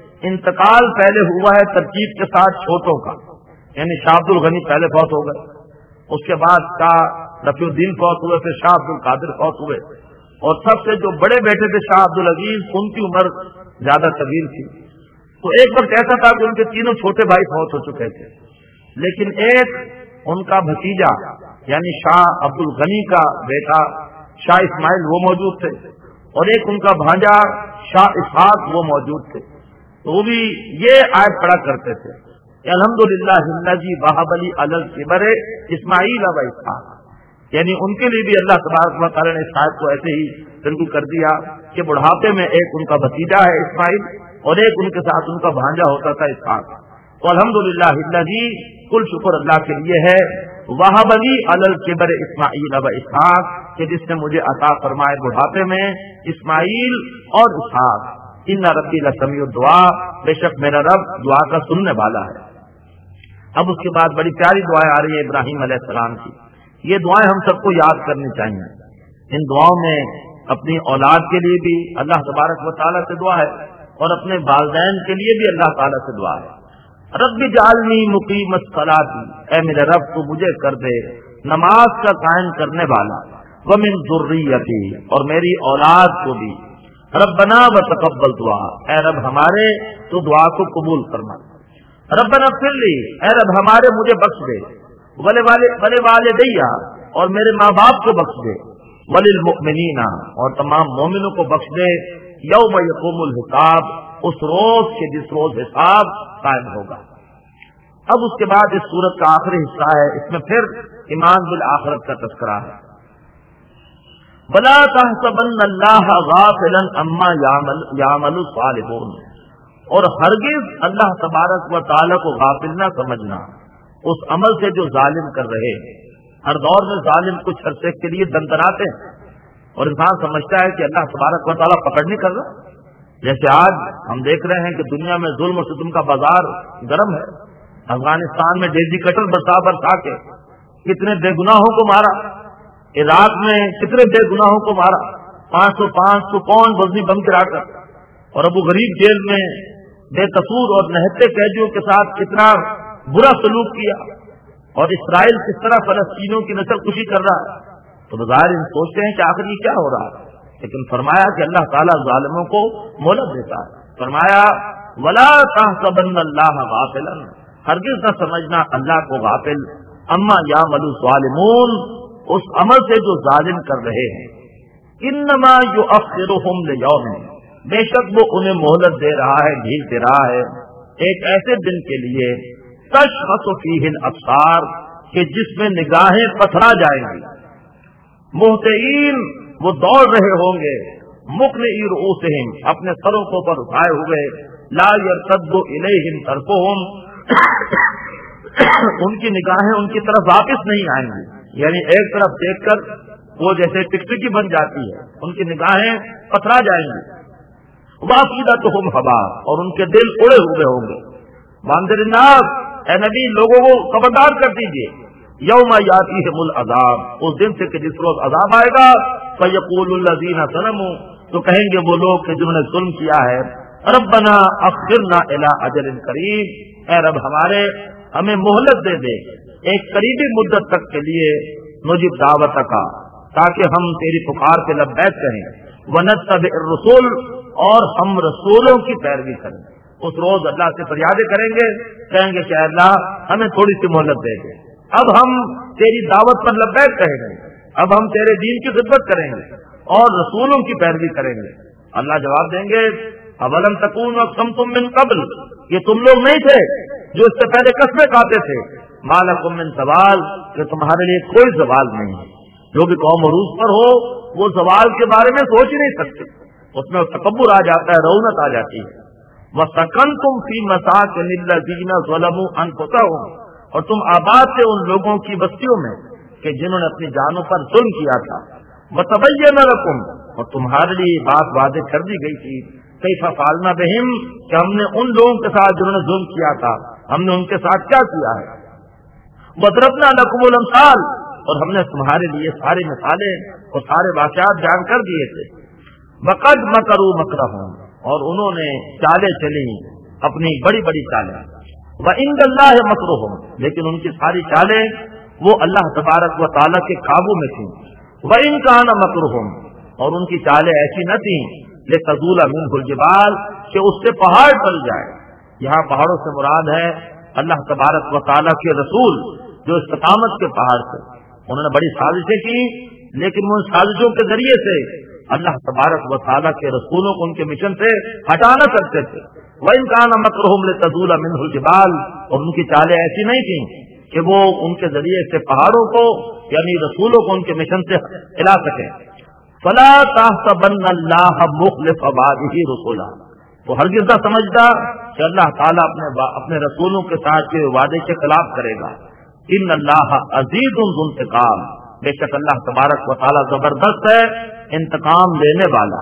انتقال پہلے ہوا ہے ترتیب کے ساتھ چھوٹوں کا، یعنی شاہ عبد الغنی پہلے فوت ہو گئے، اس کے بعد شاہ رفیع الدین فوت ہوئے، پھر شاہ عبد القادر فوت ہوئے، اور سب سے جو بڑے بیٹے تھے شاہ عبد العزیز، ان کی عمر زیادہ طویل تھی. تو ایک وقت ایسا تھا کہ ان کے تینوں چھوٹے بھائی فوت ہو چکے تھے، لیکن ایک ان کا بھتیجا یعنی شاہ عبد الغنی کا بیٹا شاہ اسماعیل وہ موجود تھے، اور ایک ان کا بھانجا شاہ اسحاق وہ موجود تھے. تو وہ بھی یہ آیت پڑھا کرتے تھے کہ الحمدللہ الذی وہب لی علی الکبر اسماعیل و اسحاق، یعنی ان کے لیے بھی اللہ تبارک و تعالیٰ نے اس آیت کو ایسے ہی بالکل کر دیا کہ بڑھاپے میں ایک ان کا بھتیجا ہے اسماعیل، اور ایک ان کے ساتھ ان کا بھانجا ہوتا تھا اسحاق. تو الحمدللہ الذی، کل شکر اللہ کے لیے ہے، وہب لی علی الکبر اسماعیل و اسحاق، کہ جس نے مجھے عطا فرمائے بڑھاپے میں اسماعیل اور اسحاق. ان ربی لسمیع الدعا، بے شک میرا رب دعا کا سننے والا ہے. اب اس کے بعد بڑی پیاری دعائیں آ رہی ہے ابراہیم علیہ السلام کی. یہ دعائیں ہم سب کو یاد کرنی چاہیے. ان دعاؤں میں اپنی اولاد کے لیے بھی اللہ تبارک و تعالیٰ سے دعا ہے اور اپنے والدین کے لیے بھی اللہ تعالیٰ سے دعا ہے. رب جعلنی مقیم الصلاۃ، اے میرے رب تو مجھے کر دے نماز کا قائم کرنے والا، ومن ذریتی، اور میری اولاد کو بھی. ربنا وتقبل دعا، اے رب ہمارے تو دعا کو قبول کرنا. ربنا اغفر لی، اے رب ہمارے مجھے بخش دے. ولی ولی والدیہ، اور میرے ماں باپ کو بخش دے. وللمؤمنین، اور تمام مومنوں کو بخش دے. یوم یقوم الحساب، اس روز کے جس روز حساب قائم ہوگا. اب اس کے بعد اس سورت کا آخری حصہ ہے، اس میں پھر ایمان بالآخرت کا تذکرہ ہے. وَلَا تَحْسَبَنَّ اللَّهَ غَافِلًا عَمَّا يَعْمَلُ الصَّالِحُونَ، اور ہرگز اللہ تبارک و تعالیٰ کو غافل نہ سمجھنا اس عمل سے جو ظالم کر رہے. ہر دور میں ظالم کچھ عرصے کے لیے دندناتے ہیں اور انسان سمجھتا ہے کہ اللہ تبارک و تعالیٰ پکڑ نہیں کر رہا. جیسے آج ہم دیکھ رہے ہیں کہ دنیا میں ظلم و ستم کا بازار گرم ہے. افغانستان میں ڈیزی کٹر برسا برسا کے کتنے بے گناہوں کو مارا، عراق میں کتنے بے گناہوں کو مارا، پانچ سو پانچ سو کون وزنی بم گرا کر، اور ابو غریب جیل میں بے قصور اور نہتے قیدیوں کے ساتھ کتنا برا سلوک کیا، اور اسرائیل کس طرح فلسطینیوں کی نسل کشی کر رہا ہے. تو بظاہر سوچتے ہیں کہ آخر یہ کیا ہو رہا ہے، لیکن فرمایا کہ اللہ تعالیٰ ظالموں کو مہلت دیتا ہے. فرمایا ولا تحسبن اللہ غافلا، ہرگز نہ سمجھنا اللہ کو غافل، اما یعمل الظالمون، اس عمل سے جو ظالم کر رہے ہیں. انما یؤخرهم لیوم، بے شک وہ انہیں مہلت دے رہا ہے، ڈھیل دے رہا ہے ایک ایسے دن کے لیے، تشخص فیہ الابصار، کہ جس میں نگاہیں پتھرا جائیں گی. مہطعین، وہ دوڑ رہے ہوں گے، مقنعی رؤوسہم، اپنے سروں کو پر اٹھائے ہوئے، لا یرتد الیہم طرفہم، ان کی نگاہیں ان کی طرف واپس نہیں آئیں گی. یعنی ایک طرف دیکھ کر وہ جیسے ٹکٹکی بن جاتی ہے، ان کی نگاہیں پتھرا جائیں گی. وافئدتہم ہوا، اور ان کے دل اڑے ہوئے ہوں گے. وانذر الناس، اے نبی لوگوں کو خبردار کر دیجیے، یوم یاتیہم العذاب، اس دن سے کہ جس روز عذاب آئے گا، فیقول الذین ظلموا، تو کہیں گے وہ لوگ کہ جنہوں نے ظلم کیا ہے، ربنا اخرنا الی اجل قریب، اے رب ہمارے ہمیں مہلت دے دے ایک قریبی مدت تک کے لیے، نجب دعوت کا، تاکہ ہم تیری پکار پہ لبیک کہیں، ونتبع الرسول، اور ہم رسولوں کی پیروی کریں. اس روز اللہ سے فریادیں کریں گے، کہیں گے کہ اللہ ہمیں تھوڑی سی مہلت دے دے، اب ہم تیری دعوت پر لبیک کہیں گے، اب ہم تیرے دین کی خدمت کریں گے اور رسولوں کی پیروی کریں گے. اللہ جواب دیں گے اولم تکونوا اقسمتم من قبل، یہ تم لوگ نہیں تھے جو اس سے پہلے قسمیں کھاتے تھے، ما لکم من زوال، کہ تمہارے لیے کوئی زوال نہیں ہے. جو بھی قوم عروج پر ہو وہ زوال کے بارے میں سوچ ہی نہیں سکتے، اس میں تکبر آ جاتا ہے، رونت آ جاتی ہے. وَسَكَنْتُمْ فِي مَسَاكِنِ الَّذِينَ ظَلَمُوا أَنفُسَهُمْ، اور تم آباد تھے ان لوگوں کی بستیوں میں کہ جنہوں نے اپنی جانوں پر ظلم کیا تھا. وَتَبَيَّنَ لَكُمْ، اور تمہارے لیے بات واضح کر دی گئی تھی، کیف فعلنا بہم، کہ ہم نے ان لوگوں کے ساتھ جنہوں نے ظلم کیا تھا ہم نے ان کے ساتھ کیا کیا ہے. وَضَرَبْنَا لَكُمُ الْأَمْثَالَ، اور ہم نے تمہارے لیے سارے مثالیں اور سارے واقعات بیان کر دیے تھے. وَقَدْ مَكَرُوا مَكْرَهُمْ، اور انہوں نے چالیں چلی اپنی بڑی بڑی چالیں. وَعِندَ اللَّهِ مَكْرُهُمْ، لیکن ان کی ساری چالیں وہ اللہ تبارک و تعالیٰ کے قابو میں تھیں. وَإِنْ كَانَ مَكْرُهُمْ، اور ان کی چالیں ایسی نہ تھیں لِتَزُولَ مِنْهُ الْجِبَالُ، کہ اس سے پہاڑ ٹل جائے. یہاں پہاڑوں سے مراد ہے اللہ تبارک و تعالیٰ کے رسول جو استقامت کے پہاڑ تھے. انہوں نے بڑی سازشیں کی، لیکن وہ ان سازشوں کے ذریعے سے اللہ تبارک و تعالیٰ کے رسولوں کو ان کے مشن سے ہٹا نہ سکتے تھے. وَإِنْ كَانَ مَكْرُهُمْ لِتَزُولَ مِنْهُ الْجِبَالُ، اور ان کی چالیں ایسی نہیں تھیں کہ وہ ان کے ذریعے سے پہاڑوں کو یعنی رسولوں کو ان کے مشن سے ہلا سکیں. فَلَا تَحْسَبَنَّ اللَّهَ مُخْلِفَ وَعْدِهِ رُسُلَهُ، تو ہرگز نہ سمجھتا کہ اللہ تعالیٰ اپنے اپنے رسولوں کے ساتھ کے وعدے کے خلاف کرے گا. ان اللہ عزیز ذو انتقام، بے شک اللہ تبارک و تعالیٰ زبردست ہے، انتقام لینے والا.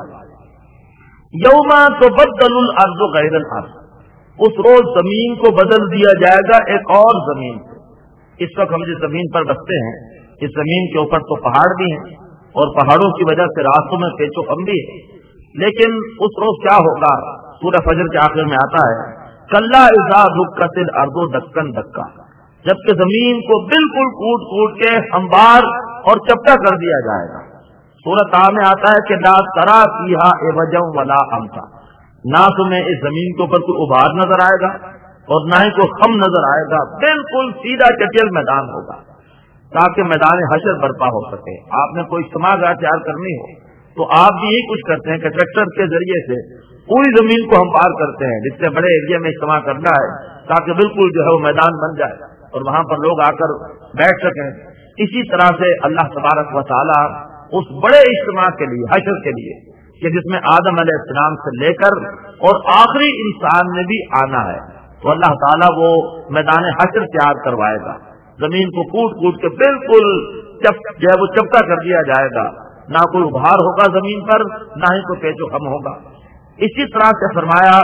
یوم تبدل الارض غیر الارض، اس روز زمین کو بدل دیا جائے گا ایک اور زمین سے. اس وقت ہم جس زمین پر بستے ہیں اس زمین کے اوپر تو پہاڑ بھی ہیں اور پہاڑوں کی وجہ سے راستوں میں پیچ و خم بھی ہے، لیکن اس روز کیا ہوگا؟ سورہ فجر کے آخر میں آتا ہے کلا اذا دکت الارض دکن دکا، جبکہ زمین کو بالکل کوٹ کوٹ کے ہموار اور چپٹا کر دیا جائے گا۔ سورہ طٰ میں آتا ہے کہ لا ترى فيها عوجا ولا امتا، نہ تمہیں اس زمین کے اوپر کوئی ابھار نظر آئے گا اور نہ ہی کوئی خم نظر آئے گا، بالکل سیدھا چٹیل میدان ہوگا تاکہ میدان حشر برپا ہو سکے۔ آپ نے کوئی اجتماع تیار کرنی ہو تو آپ بھی یہی کچھ کرتے ہیں کہ ٹریکٹر کے ذریعے سے پوری زمین کو ہم پار کرتے ہیں جس سے بڑے ایریا میں اجتماع کرنا ہے تاکہ بالکل جو ہے وہ میدان بن جائے اور وہاں پر لوگ آ کر بیٹھ سکیں۔ اسی طرح سے اللہ تبارک و تعالی اس بڑے اجتماع کے لیے، حشر کے لیے، کہ جس میں آدم علیہ السلام سے لے کر اور آخری انسان نے بھی آنا ہے، تو اللہ تعالیٰ وہ میدان حشر تیار کروائے گا، زمین کو کوٹ کوٹ کے بالکل چپ جو ہے وہ چپٹا کر دیا جائے گا، نہ کوئی ابھار ہوگا زمین پر، نہ ہی کوئی پیچ و خم ہوگا۔ اسی طرح سے فرمایا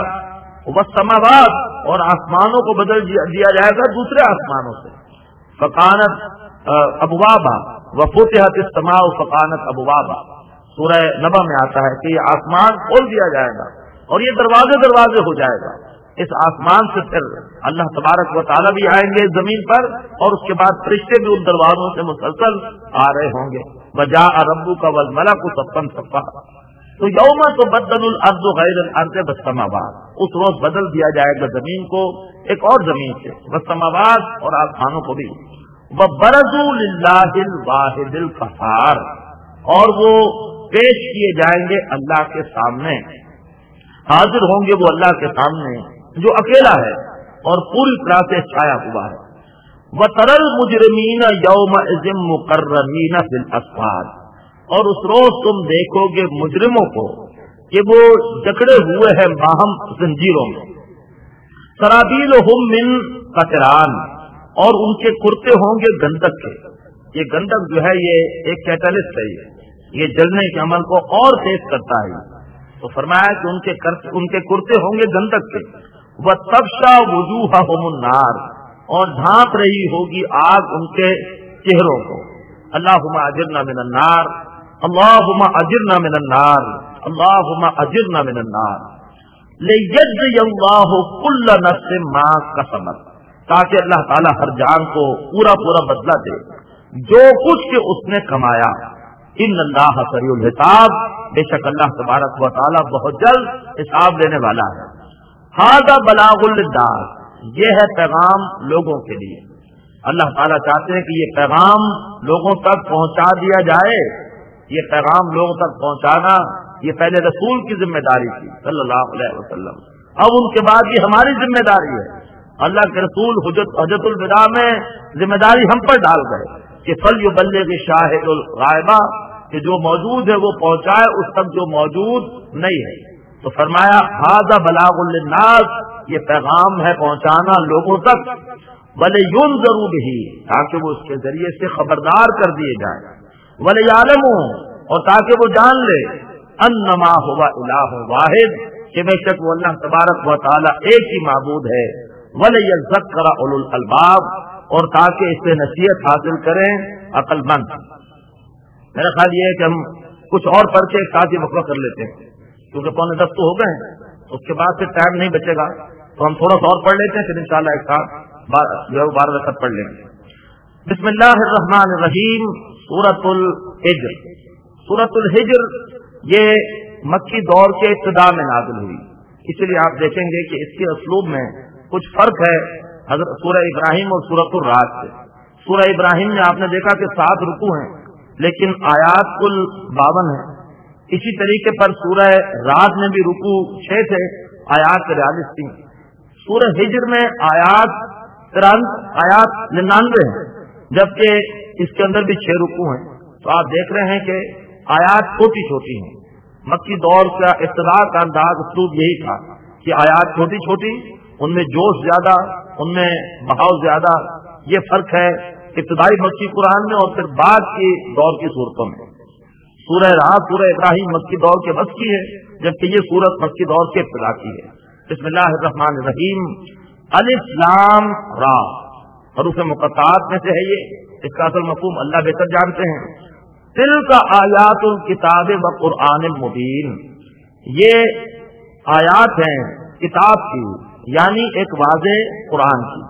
والسماوات، اور آسمانوں کو بدل دیا جائے گا دوسرے آسمانوں سے، فکانت ابوابا وفتحت السماء فکانت ابوابا، سورہ نبا میں آتا ہے کہ یہ آسمان کھول دیا جائے گا اور یہ دروازے دروازے ہو جائے گا۔ اس آسمان سے پھر اللہ تبارک و تعالیٰ بھی آئیں گے زمین پر، اور اس کے بعد فرشتے بھی ان دروازوں سے مسلسل آ رہے ہوں گے۔ وجاء ربک والملک صفا صفا، تو یوم تبدل الارض غیر الارض والسماوات، اس روز بدل دیا جائے گا زمین کو ایک اور زمین سے، والسماوات، اور آسمانوں کو بھی۔ وبرزوا للہ الواحد القہار، اور وہ پیش کیے جائیں گے اللہ کے سامنے، حاضر ہوں گے وہ اللہ کے سامنے جو اکیلا ہے اور پوری طرح سے چھایا ہوا ہے۔ وَتَرَى الْمُجْرِمِينَ يَوْمَئِذٍ مُقَرَّنِينَ فِي الْأَصْفَادِ، اور اس روز تم دیکھو گے مجرموں کو کہ وہ جکڑے ہوئے ہیں باہم زنجیروں میں۔ سرابیلہم من قطران، اور ان کے کرتے ہوں گے گندک کے۔ یہ گندک جو ہے یہ ایک کیٹلسٹ ہے، یہ جلنے کے عمل کو اور تیز کرتا ہے۔ تو فرمایا کہ ان کے ان کے کرتے ہوں گے گندک کے۔ وَتَغْشَى وُجُوهَهُمُ النَّارُ، اور ڈھانپ رہی ہوگی آگ ان کے چہروں کو۔ اللہم اجرنا من النار، اللہم اجرنا من النار، اللہم اجرنا من النار۔ لِيَجْزِيَ اللَّهُ كُلَّ نَفْسٍ مَا كَسَبَتْ، تاکہ اللہ تعالیٰ ہر جان کو پورا پورا بدلہ دے جو کچھ کہ اس نے کمایا۔ ان اللہ سریع الحساب، بے شک اللہ تبارک و تعالیٰ بہت جلد حساب لینے والا ہے۔ ھذا بلاغ للناس، یہ ہے پیغام لوگوں کے لیے۔ اللہ تعالیٰ چاہتے ہیں کہ یہ پیغام لوگوں تک پہنچا دیا جائے۔ یہ پیغام لوگوں تک پہنچانا یہ پہلے رسول کی ذمہ داری تھی صلی اللہ علیہ وسلم، اب ان کے بعد یہ ہماری ذمہ داری ہے۔ اللہ کے رسول حجت الوداع میں ذمہ داری ہم پر ڈال گئے کہ فلیبلغ شاہد الغائبہ، کہ جو موجود ہے وہ پہنچائے اس تک جو موجود نہیں ہے۔ تو فرمایا ھذا بلاغ للناس، یہ پیغام ہے پہنچانا لوگوں تک، وَلِيُنذَرُوا بِهِ، تاکہ وہ اس کے ذریعے سے خبردار کر دیے جائیں، وَلِيَعْلَمُوا، اور تاکہ وہ جان لے، أَنَّمَا هُوَ إِلَٰهٌ وَاحِدٌ، کہ بے شک وہ اللہ تبارک و تعالی ایک ہی معبود ہے، وَلِيَذَّكَّرَ أُولُو الْأَلْبَابِ، اور تاکہ اس سے نصیحت حاصل کریں عقل مند۔ میرا خیال یہ ہے کہ ہم کچھ اور پڑھ کے ایک ساتھ ہی وقفہ کر لیتے ہیں، کیونکہ پونے دس تو ہو گئے ہیں، اس کے بعد پھر ٹائم نہیں بچے گا، تو ہم تھوڑا سا اور پڑھ لیتے ہیں، پھر انشاءاللہ ایک ساتھ جو ہے بارہ رکعت پڑھ لیں گے۔ بسم اللہ الرحمن الرحیم، سورۃ الحجر۔ سورۃ الحجر یہ مکی دور کے ابتدا میں نازل ہوئی، اس لیے آپ دیکھیں گے کہ اس کے اسلوب میں کچھ فرق ہے حضرت سورہ ابراہیم اور سورۃ الرعد سے۔ سورہ ابراہیم میں آپ نے دیکھا کہ سات رکوع ہیں لیکن آیات کل باون ہیں، اسی طریقے پر سورہ رعد میں بھی رکوع چھ تھے، آیات تریالیس تھی۔ سورہ ہجر میں آیات آیات ننانوے ہیں، جبکہ اس کے اندر بھی چھ رکوع ہیں۔ تو آپ دیکھ رہے ہیں کہ آیات چھوٹی چھوٹی ہیں۔ مکی دور کا ابتدا کا انداز اسلوب یہی تھا کہ آیات چھوٹی چھوٹی، ان میں جوش زیادہ، ان میں بہاؤ زیادہ۔ یہ فرق ہے ابتدائی مکی قرآن میں اور پھر بعد کی دور کی صورتوں میں۔ سورہ رعد سورہ ابراہیم مکی دور کے وقت کی ہے، جبکہ یہ سورت مکی دور کے ابتدا کی ہے۔ بسم اللہ الرحمن الرحیم، الف لام را، حروف مقطعات میں سے ہے یہ، اس کا اصل مفہوم اللہ بہتر جانتے ہیں. تلک آیات الکتاب و قرآن مبین، یہ آیات ہیں کتاب کی، یعنی ایک واضح قرآن کی.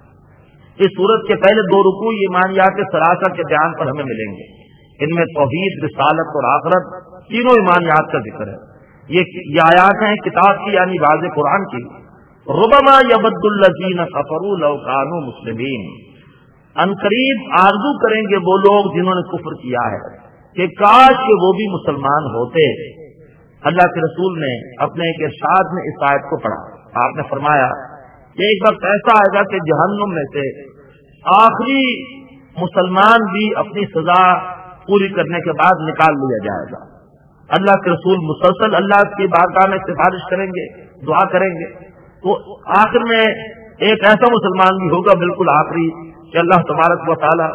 اس صورت کے پہلے دو رکوع ایمانیات سلاسہ کے بیان پر ہمیں ملیں گے. ان میں توحید، رسالت اور آخرت تینوں ایمانیات کا ذکر ہے. یہ یہ آیات ہیں کتاب کی یعنی واضح قرآن کی. ربما یود الذین کفروا لو کانوا مسلمین، ان قریب آرزو کریں گے وہ لوگ جنہوں نے کفر کیا ہے کہ کاش کہ وہ بھی مسلمان ہوتے. اللہ کے رسول نے اپنے ایک ارشاد میں اس آیت کو پڑھا. آپ نے فرمایا کہ ایک وقت ایسا آئے گا کہ جہنم میں سے آخری مسلمان بھی اپنی سزا پوری کرنے کے بعد نکال لیا جائے گا. اللہ کے رسول مسلسل اللہ کی بارگاہ میں سفارش کریں گے، دعا کریں گے، تو آخر میں ایک ایسا مسلمان بھی ہوگا بالکل آخری کہ اللہ تبارک و تعالی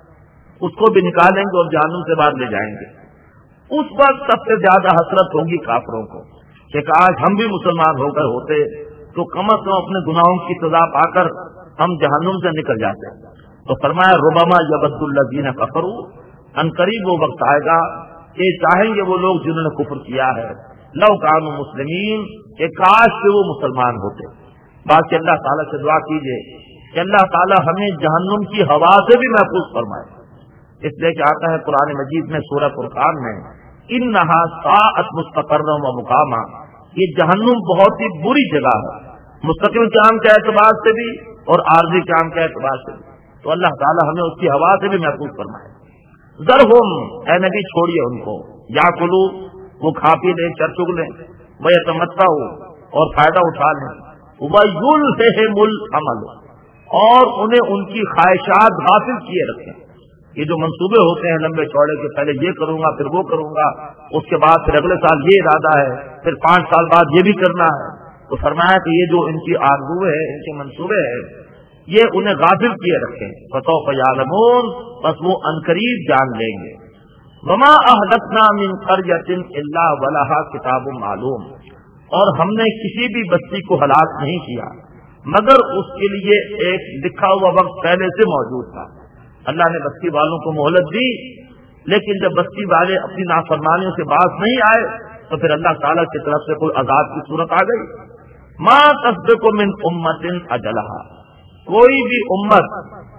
اس کو بھی نکالیں گے اور جہنم سے باہر لے جائیں گے. اس وقت سب سے زیادہ حسرت ہوگی کافروں کو کہ آج ہم بھی مسلمان ہو کر ہوتے تو کم از کم اپنے گناہوں کی سزا پا کر ہم جہنم سے نکل جاتے. تو فرمایا ربما یود الذین کفروا، ان قریب وہ وقت آئے گا کہ چاہیں گے وہ لوگ جنہوں نے کفر کیا ہے لو کانوا مسلمین، کہ کاش کہ وہ مسلمان ہوتے. باقی اللہ تعالیٰ سے دعا کیجیے کہ اللہ تعالیٰ ہمیں جہنم کی ہوا سے بھی محفوظ فرمائے. اس لیے کہ آتا ہے قرآن مجید میں سورہ فرقان میں انہا ساءت مستقرا و مقاما، یہ جہنم بہت ہی بری جگہ ہے مستقل قیام کے اعتبار سے بھی اور عارضی قیام کے اعتبار سے بھی. تو اللہ تعالیٰ ہمیں اس کی ہوا سے بھی محفوظ فرمائے. ذرہم، اے نبی چھوڑیے ان کو، یا کلو، وہ کھا پی لیں، چر چگ لیں، وہ یتمتعوا، اور فائدہ اٹھا لیں، وَيُلْهِهِمُ الْعَمَلُ، اور انہیں ان کی خواہشات غافل کیے رکھیں. یہ جو منصوبے ہوتے ہیں لمبے چوڑے کہ پہلے یہ کروں گا پھر وہ کروں گا، اس کے بعد پھر اگلے سال یہ ارادہ ہے، پھر پانچ سال بعد یہ بھی کرنا ہے، تو فرمایا کہ یہ جو ان کی آرزو ہے، ان کے منصوبے ہیں، یہ انہیں غافل کیے رکھیں. فسوف یعلمون، بس وہ عنقریب جان لیں گے. وما اہلکنا من قریۃ الا ولها کتاب معلوم، اور ہم نے کسی بھی بستی کو ہلاک نہیں کیا مگر اس کے لیے ایک لکھا ہوا وقت پہلے سے موجود تھا. اللہ نے بستی والوں کو مہلت دی، لیکن جب بستی والے اپنی نافرمانیوں سے باز نہیں آئے تو پھر اللہ تعالیٰ کی طرف سے کوئی عذاب کی صورت آ گئی. ما تسبق من امت اجلہا، کوئی بھی امت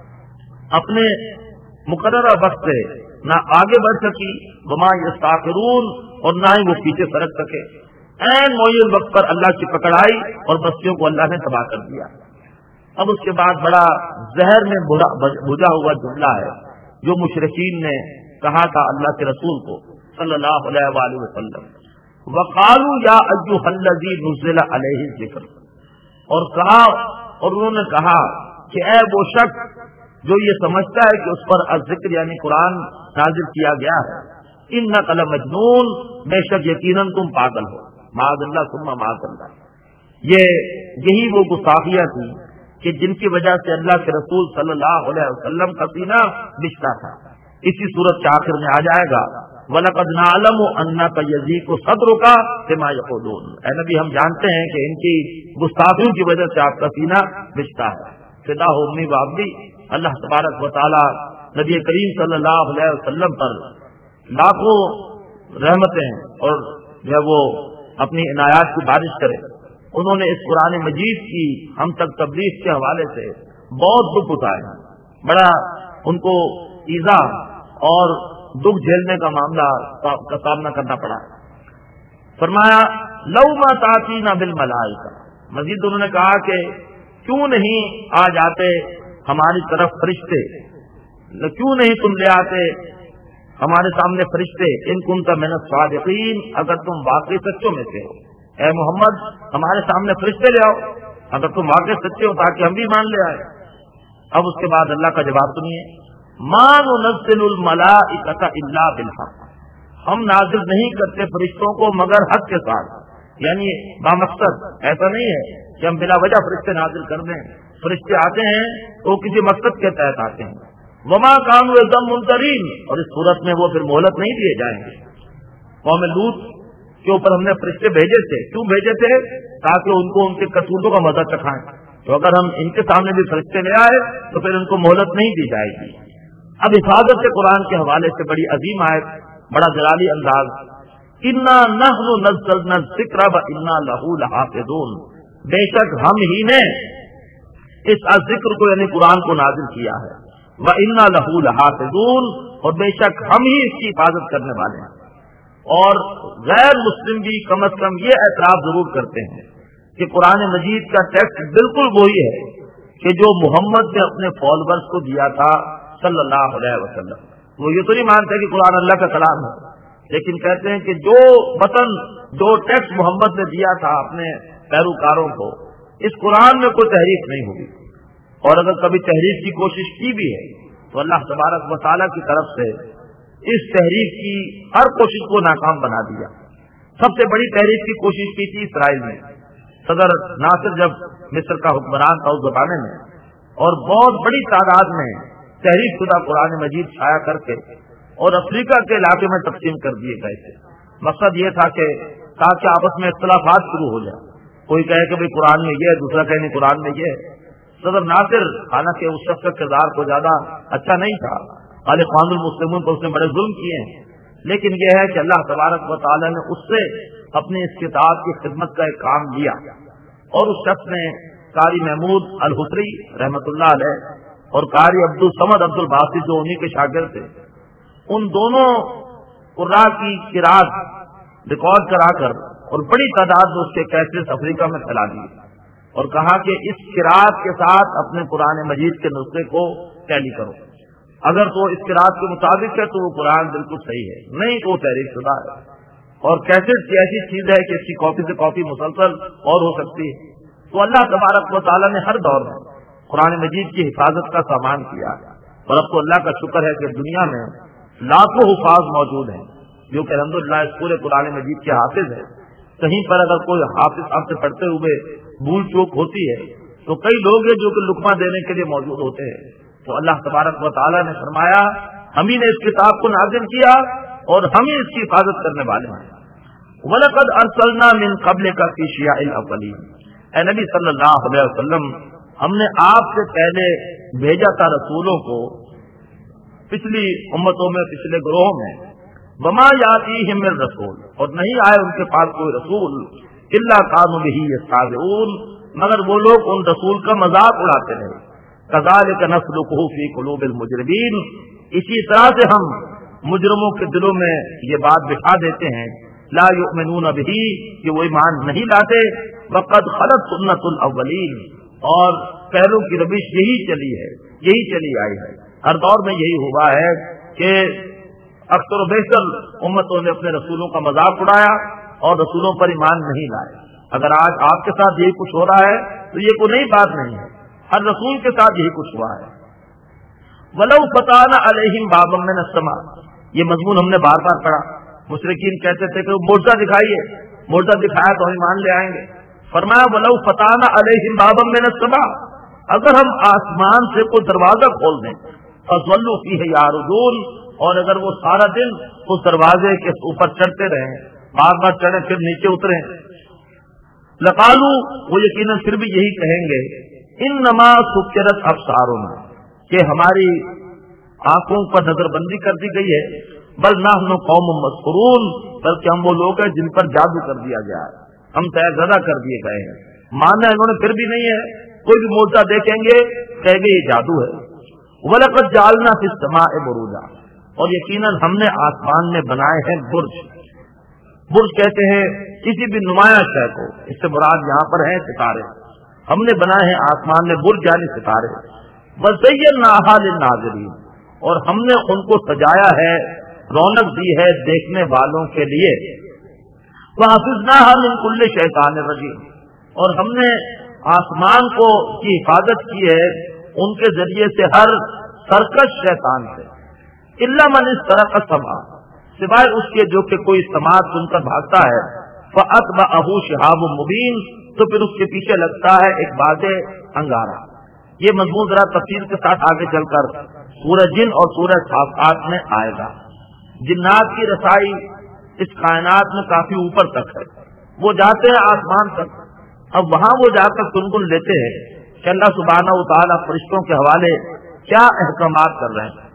اپنے مقررہ وقت سے نہ آگے بڑھ سکی، وما یستاخرون، اور نہ ہی وہ پیچھے سرک سکے. عین معین وقت پر اللہ کی پکڑ آئی اور بستیوں کو اللہ نے تباہ کر دیا. اب اس کے بعد بڑا زہر میں بجھا ہوا جملہ ہے جو مشرکین نے کہا تھا اللہ کے رسول کو صلی اللہ علیہ وآلہ وسلم. وقالوا یا ایھا الذی نزل علیہ الذکر، اور کہا اور انہوں نے کہا کہ اے وہ شخص جو یہ سمجھتا ہے کہ اس پر الذکر یعنی قرآن نازل کیا گیا ہے، انک لمجنون، بے شک یقیناً تم پاگل ہو. معاذ اللہ ثم معاذ اللہ. یہ یہی وہ گستاخیاں تھیں کہ جن کی وجہ سے اللہ کے رسول صلی اللہ علیہ وسلم کا سینہ بچتا تھا. اسی صورت کے آخر میں آ جائے گا وَلَقَدْ نَعْلَمُ أَنَّكَ يَضِيقُ صَدْرُكَ بِمَا يَقُولُونَ، اے نبی ہم جانتے ہیں کہ ان کی گستاخیوں کی وجہ سے آپ کا سینہ بچتا ہے. فدا ہو امی بابی. اللہ تبارک و تعالی نبی کریم صلی اللہ علیہ وسلم پر لاکھوں رحمتیں اور جو وہ اپنی عنایات کی بارش کرے. انہوں نے اس قرآن مجید کی ہم تک تبلیغ کے حوالے سے بہت دکھ اٹھائے، بڑا ان کو ایذا اور دکھ جھیلنے کا معاملہ کا سامنا کرنا پڑا. فرمایا لو ما تاتینا بالملائکہ، مزید انہوں نے کہا کہ کیوں نہیں آ جاتے ہماری طرف فرشتے، کیوں نہیں تم لے آتے ہمارے سامنے فرشتے، ان کنت من الصادقین، اگر تم واقعی سچوں میں سے ہو. اے محمد ہمارے سامنے فرشتے لے آؤ اگر تم واقعی سچے ہو تاکہ ہم بھی مان لے آئے. اب اس کے بعد اللہ کا جواب سنیے، ما ننزل الملائکۃ الا بالحق، ہم نازل نہیں کرتے فرشتوں کو مگر حق کے ساتھ، یعنی بامقصد. ایسا نہیں ہے کہ ہم بلا وجہ فرشتے نازل کر دیں. فرشتے آتے ہیں تو کسی مقصد کے تحت آتے ہیں. وما كانوا يذم منذرین، اور اس صورت میں وہ پھر مہلت نہیں دیے جائیں گے. قوم لوط کے اوپر ہم نے فرشتے بھیجے تھے. کیوں بھیجے تھے؟ تاکہ ان کو ان کے کرتوتوں کا مزہ چکھائیں. تو اگر ہم ان کے سامنے بھی فرشتے لے آئے تو پھر ان کو مہلت نہیں دی جائے گی. اب حفاظت قرآن کے حوالے سے بڑی عظیم آیت، بڑا جلالی انداز، انا نحن نزلنا الذکر وانا لہ لحافظون، بے شک ہم ہی نے اس ذکر کو یعنی قرآن کو نازل کیا ہے، وانا لہ لحافظون، اور بے شک ہم ہی اس کی حفاظت کرنے والے ہیں۔ اور غیر مسلم بھی کم از کم یہ اعتراف ضرور کرتے ہیں کہ قرآن مجید کا ٹیکسٹ بالکل وہی ہے کہ جو محمد نے اپنے فالوورز کو دیا تھا صلی اللہ علیہ وسلم۔ وہ یہ تو نہیں مانتے کہ قرآن اللہ کا کلام ہے، لیکن کہتے ہیں کہ جو وطن جو ٹیکسٹ محمد نے دیا تھا اپنے پیروکاروں کو، اس قرآن میں کوئی تحریف نہیں ہوگی، اور اگر کبھی تحریف کی کوشش کی بھی ہے تو اللہ تبارک و تعالیٰ کی طرف سے اس تحریف کی ہر کوشش کو ناکام بنا دیا۔ سب سے بڑی تحریف کی کوشش کی تھی اسرائیل میں، صدر ناصر جب مصر کا حکمران تھا اس زمانے میں، اور بہت بڑی تعداد میں تحریف شدہ قرآن مجید چھایا کر کے اور افریقہ کے علاقے میں تقسیم کر دیے گئے تھے۔ مقصد یہ تھا کہ تاکہ آپس میں اختلافات شروع ہو جائیں، کوئی کہے کہ بھئی قرآن میں یہ ہے، دوسرا کہے نہیں قرآن میں یہ ہے۔ صدر ناصر حالانکہ اس شخص کا کردار کو زیادہ اچھا نہیں تھا، خالق خان المسلمون پر اس نے بڑے ظلم کیے ہیں، لیکن یہ ہے کہ اللہ تبارک و تعالی نے اس سے اپنی اس کتاب کی خدمت کا ایک کام لیا، اور اس شخص نے قاری محمود الحسری رحمۃ اللہ علیہ اور قاری عبد الصمد عبد الباسط جو انہی کے شاگرد تھے، ان دونوں قراء کی قراءت ریکارڈ کرا کر اور بڑی تعداد میں اس کے کیسٹس افریقہ میں پھیلا دیے، اور کہا کہ اس قراءت کے ساتھ اپنے قرآن مجید کے نسخے کو ٹیلی کرو، اگر تو اس قراءت کے مطابق ہے تو وہ قرآن بالکل صحیح ہے، نہیں تو وہ تحریف شدہ ہے۔ اور کیسٹ ایسی چیز ہے کہ اس کی کاپی سے کاپی مسلسل اور ہو سکتی ہے۔ تو اللہ تبارک و تعالیٰ نے ہر دور میں قرآن مجید کی حفاظت کا سامان کیا، اور اب تو اللہ کا شکر ہے کہ دنیا میں لاکھوں حفاظ موجود ہیں جو کہ الحمدللہ اس پورے قرآن مجید کے حافظ ہیں۔ کہیں پر اگر کوئی حافظ آپ سے پڑھتے ہوئے بھول چوک ہوتی ہے تو کئی لوگ ہیں جو کہ لقمہ دینے کے لیے موجود ہوتے ہیں۔ تو اللہ تبارک و تعالیٰ نے فرمایا ہم ہی نے اس کتاب کو نازل کیا اور ہم ہی اس کی حفاظت کرنے والے ہیں۔ وَلَقَدْ أَرْسَلْنَا مِن قَبْلِكَ فِي شِيَعِ الْأَوَّلِينَ، اے نبی صلی اللہ علیہ وسلم ہم نے آپ سے پہلے بھیجا تھا رسولوں کو پچھلی امتوں میں، پچھلے گروہوں میں، وَمَا يَأْتِيهِم مِّن رَّسُولٍ، اور نہیں آئے ان کے پاس کوئی رسول، إِلَّا كَانُوا بِهِ يَسْتَهْزِئُونَ، مگر وہ لوگ ان رسول کا مذاق اڑاتے رہے۔ كَذَلِكَ نَسْلُكُهُ فِي قُلُوبِ الْمُجْرِمِينَ، اسی طرح سے ہم مجرموں کے دلوں میں یہ بات بٹھا دیتے ہیں، لا يؤمنون به، کہ وہ ایمان نہیں لاتے، وقد خلت سنت الاولین، اور پہلوں کی روش یہی چلی ہے، یہی چلی آئی ہے، ہر دور میں یہی ہوا ہے کہ اکثر و بیشتر امتوں نے اپنے رسولوں کا مذاق اڑایا اور رسولوں پر ایمان نہیں لائے۔ اگر آج آپ کے ساتھ یہی کچھ ہو رہا ہے تو یہ کوئی نئی بات نہیں ہے، ہر رسول کے ساتھ یہی کچھ ہوا ہے۔ وَلَوْ فَتَحْنَا عَلَيْهِمْ بَابًا مِّنَ السَّمَاءِ، یہ مضمون ہم نے بار بار پڑھا۔ مشرکین کہتے تھے کہ معجزہ دکھائیے، معجزہ دکھایا تو ہم ایمان لے آئیں گے۔ فرمایا وَلَوْ فَتَحْنَا عَلَيْهِمْ بَابًا مِّنَ السَّمَاءِ، اگر ہم آسمان سے کوئی دروازہ کھول دیں، فَظَلُّوا فِيهِ يَعْرُجُونَ، اور اگر وہ سارا دن اس دروازے کے اوپر چڑھتے رہیں، بار بار چڑھیں پھر نیچے اتریں، لَقَالُوا، وہ یقیناً پھر بھی یہی کہیں گے، إِنَّمَا سُكِّرَتْ أَبْصَارُنَا، کہ ہماری آنکھوں پر نظر بندی کر دی گئی ہے، بل نحن قوم مسحورون، بلکہ ہم وہ لوگ ہیں جن پر جادو کر دیا گیا ہے، ہم طے زدہ کر دیے گئے ہیں۔ ماننا انہوں نے پھر بھی نہیں ہے، کوئی بھی معجزہ دیکھیں گے کہیں گے یہ جادو ہے۔ وَلَقَدْ جَعَلْنَا فِي السَّمَاءِ بُرُوجًا، اور یقیناً ہم نے آسمان میں بنائے ہیں برج۔ برج کہتے ہیں کسی بھی نمایاں شے کو، اس سے مراد یہاں پر ہیں ستارے، ہم نے بنائے ہیں آسمان میں برج یعنی ستارے۔ وَزَيَّنَّاهَا لِلنَّاظِرِينَ، اور ہم نے ان کو سجایا ہے، رونق دی ہے دیکھنے والوں کے لیے۔ وَحَفِظْنَاهَا مِن كُلِّ شَيْطَانٍ رَجِيمٍ، اور ہم نے آسمان کو کی حفاظت کی ہے ان کے ذریعے سے ہر سرکش شیطان سے۔ إِلَّا مَنِ اسْتَرَقَ السَّمْعَ، سوائے اس کے جو کہ کوئی سماعت سن کر بھاگتا ہے، فَأَتْبَعَهُ شِهَابٌ مُبِينٌ، تو پھر اس کے پیچھے لگتا ہے ایک واضح انگارہ۔ یہ مضمون ذرا تفصیل کے ساتھ آگے چل کر سورہ جن اور سورہ صافات میں آئے گا۔ جنات کی رسائی اس کائنات میں کافی اوپر تک ہے، وہ جاتے ہیں آسمان تک، اب وہاں وہ جا کر گنگن لیتے ہیں کہ اللہ سبحانہ و تعالیٰ فرشتوں کے حوالے کیا احکامات کر رہے ہیں۔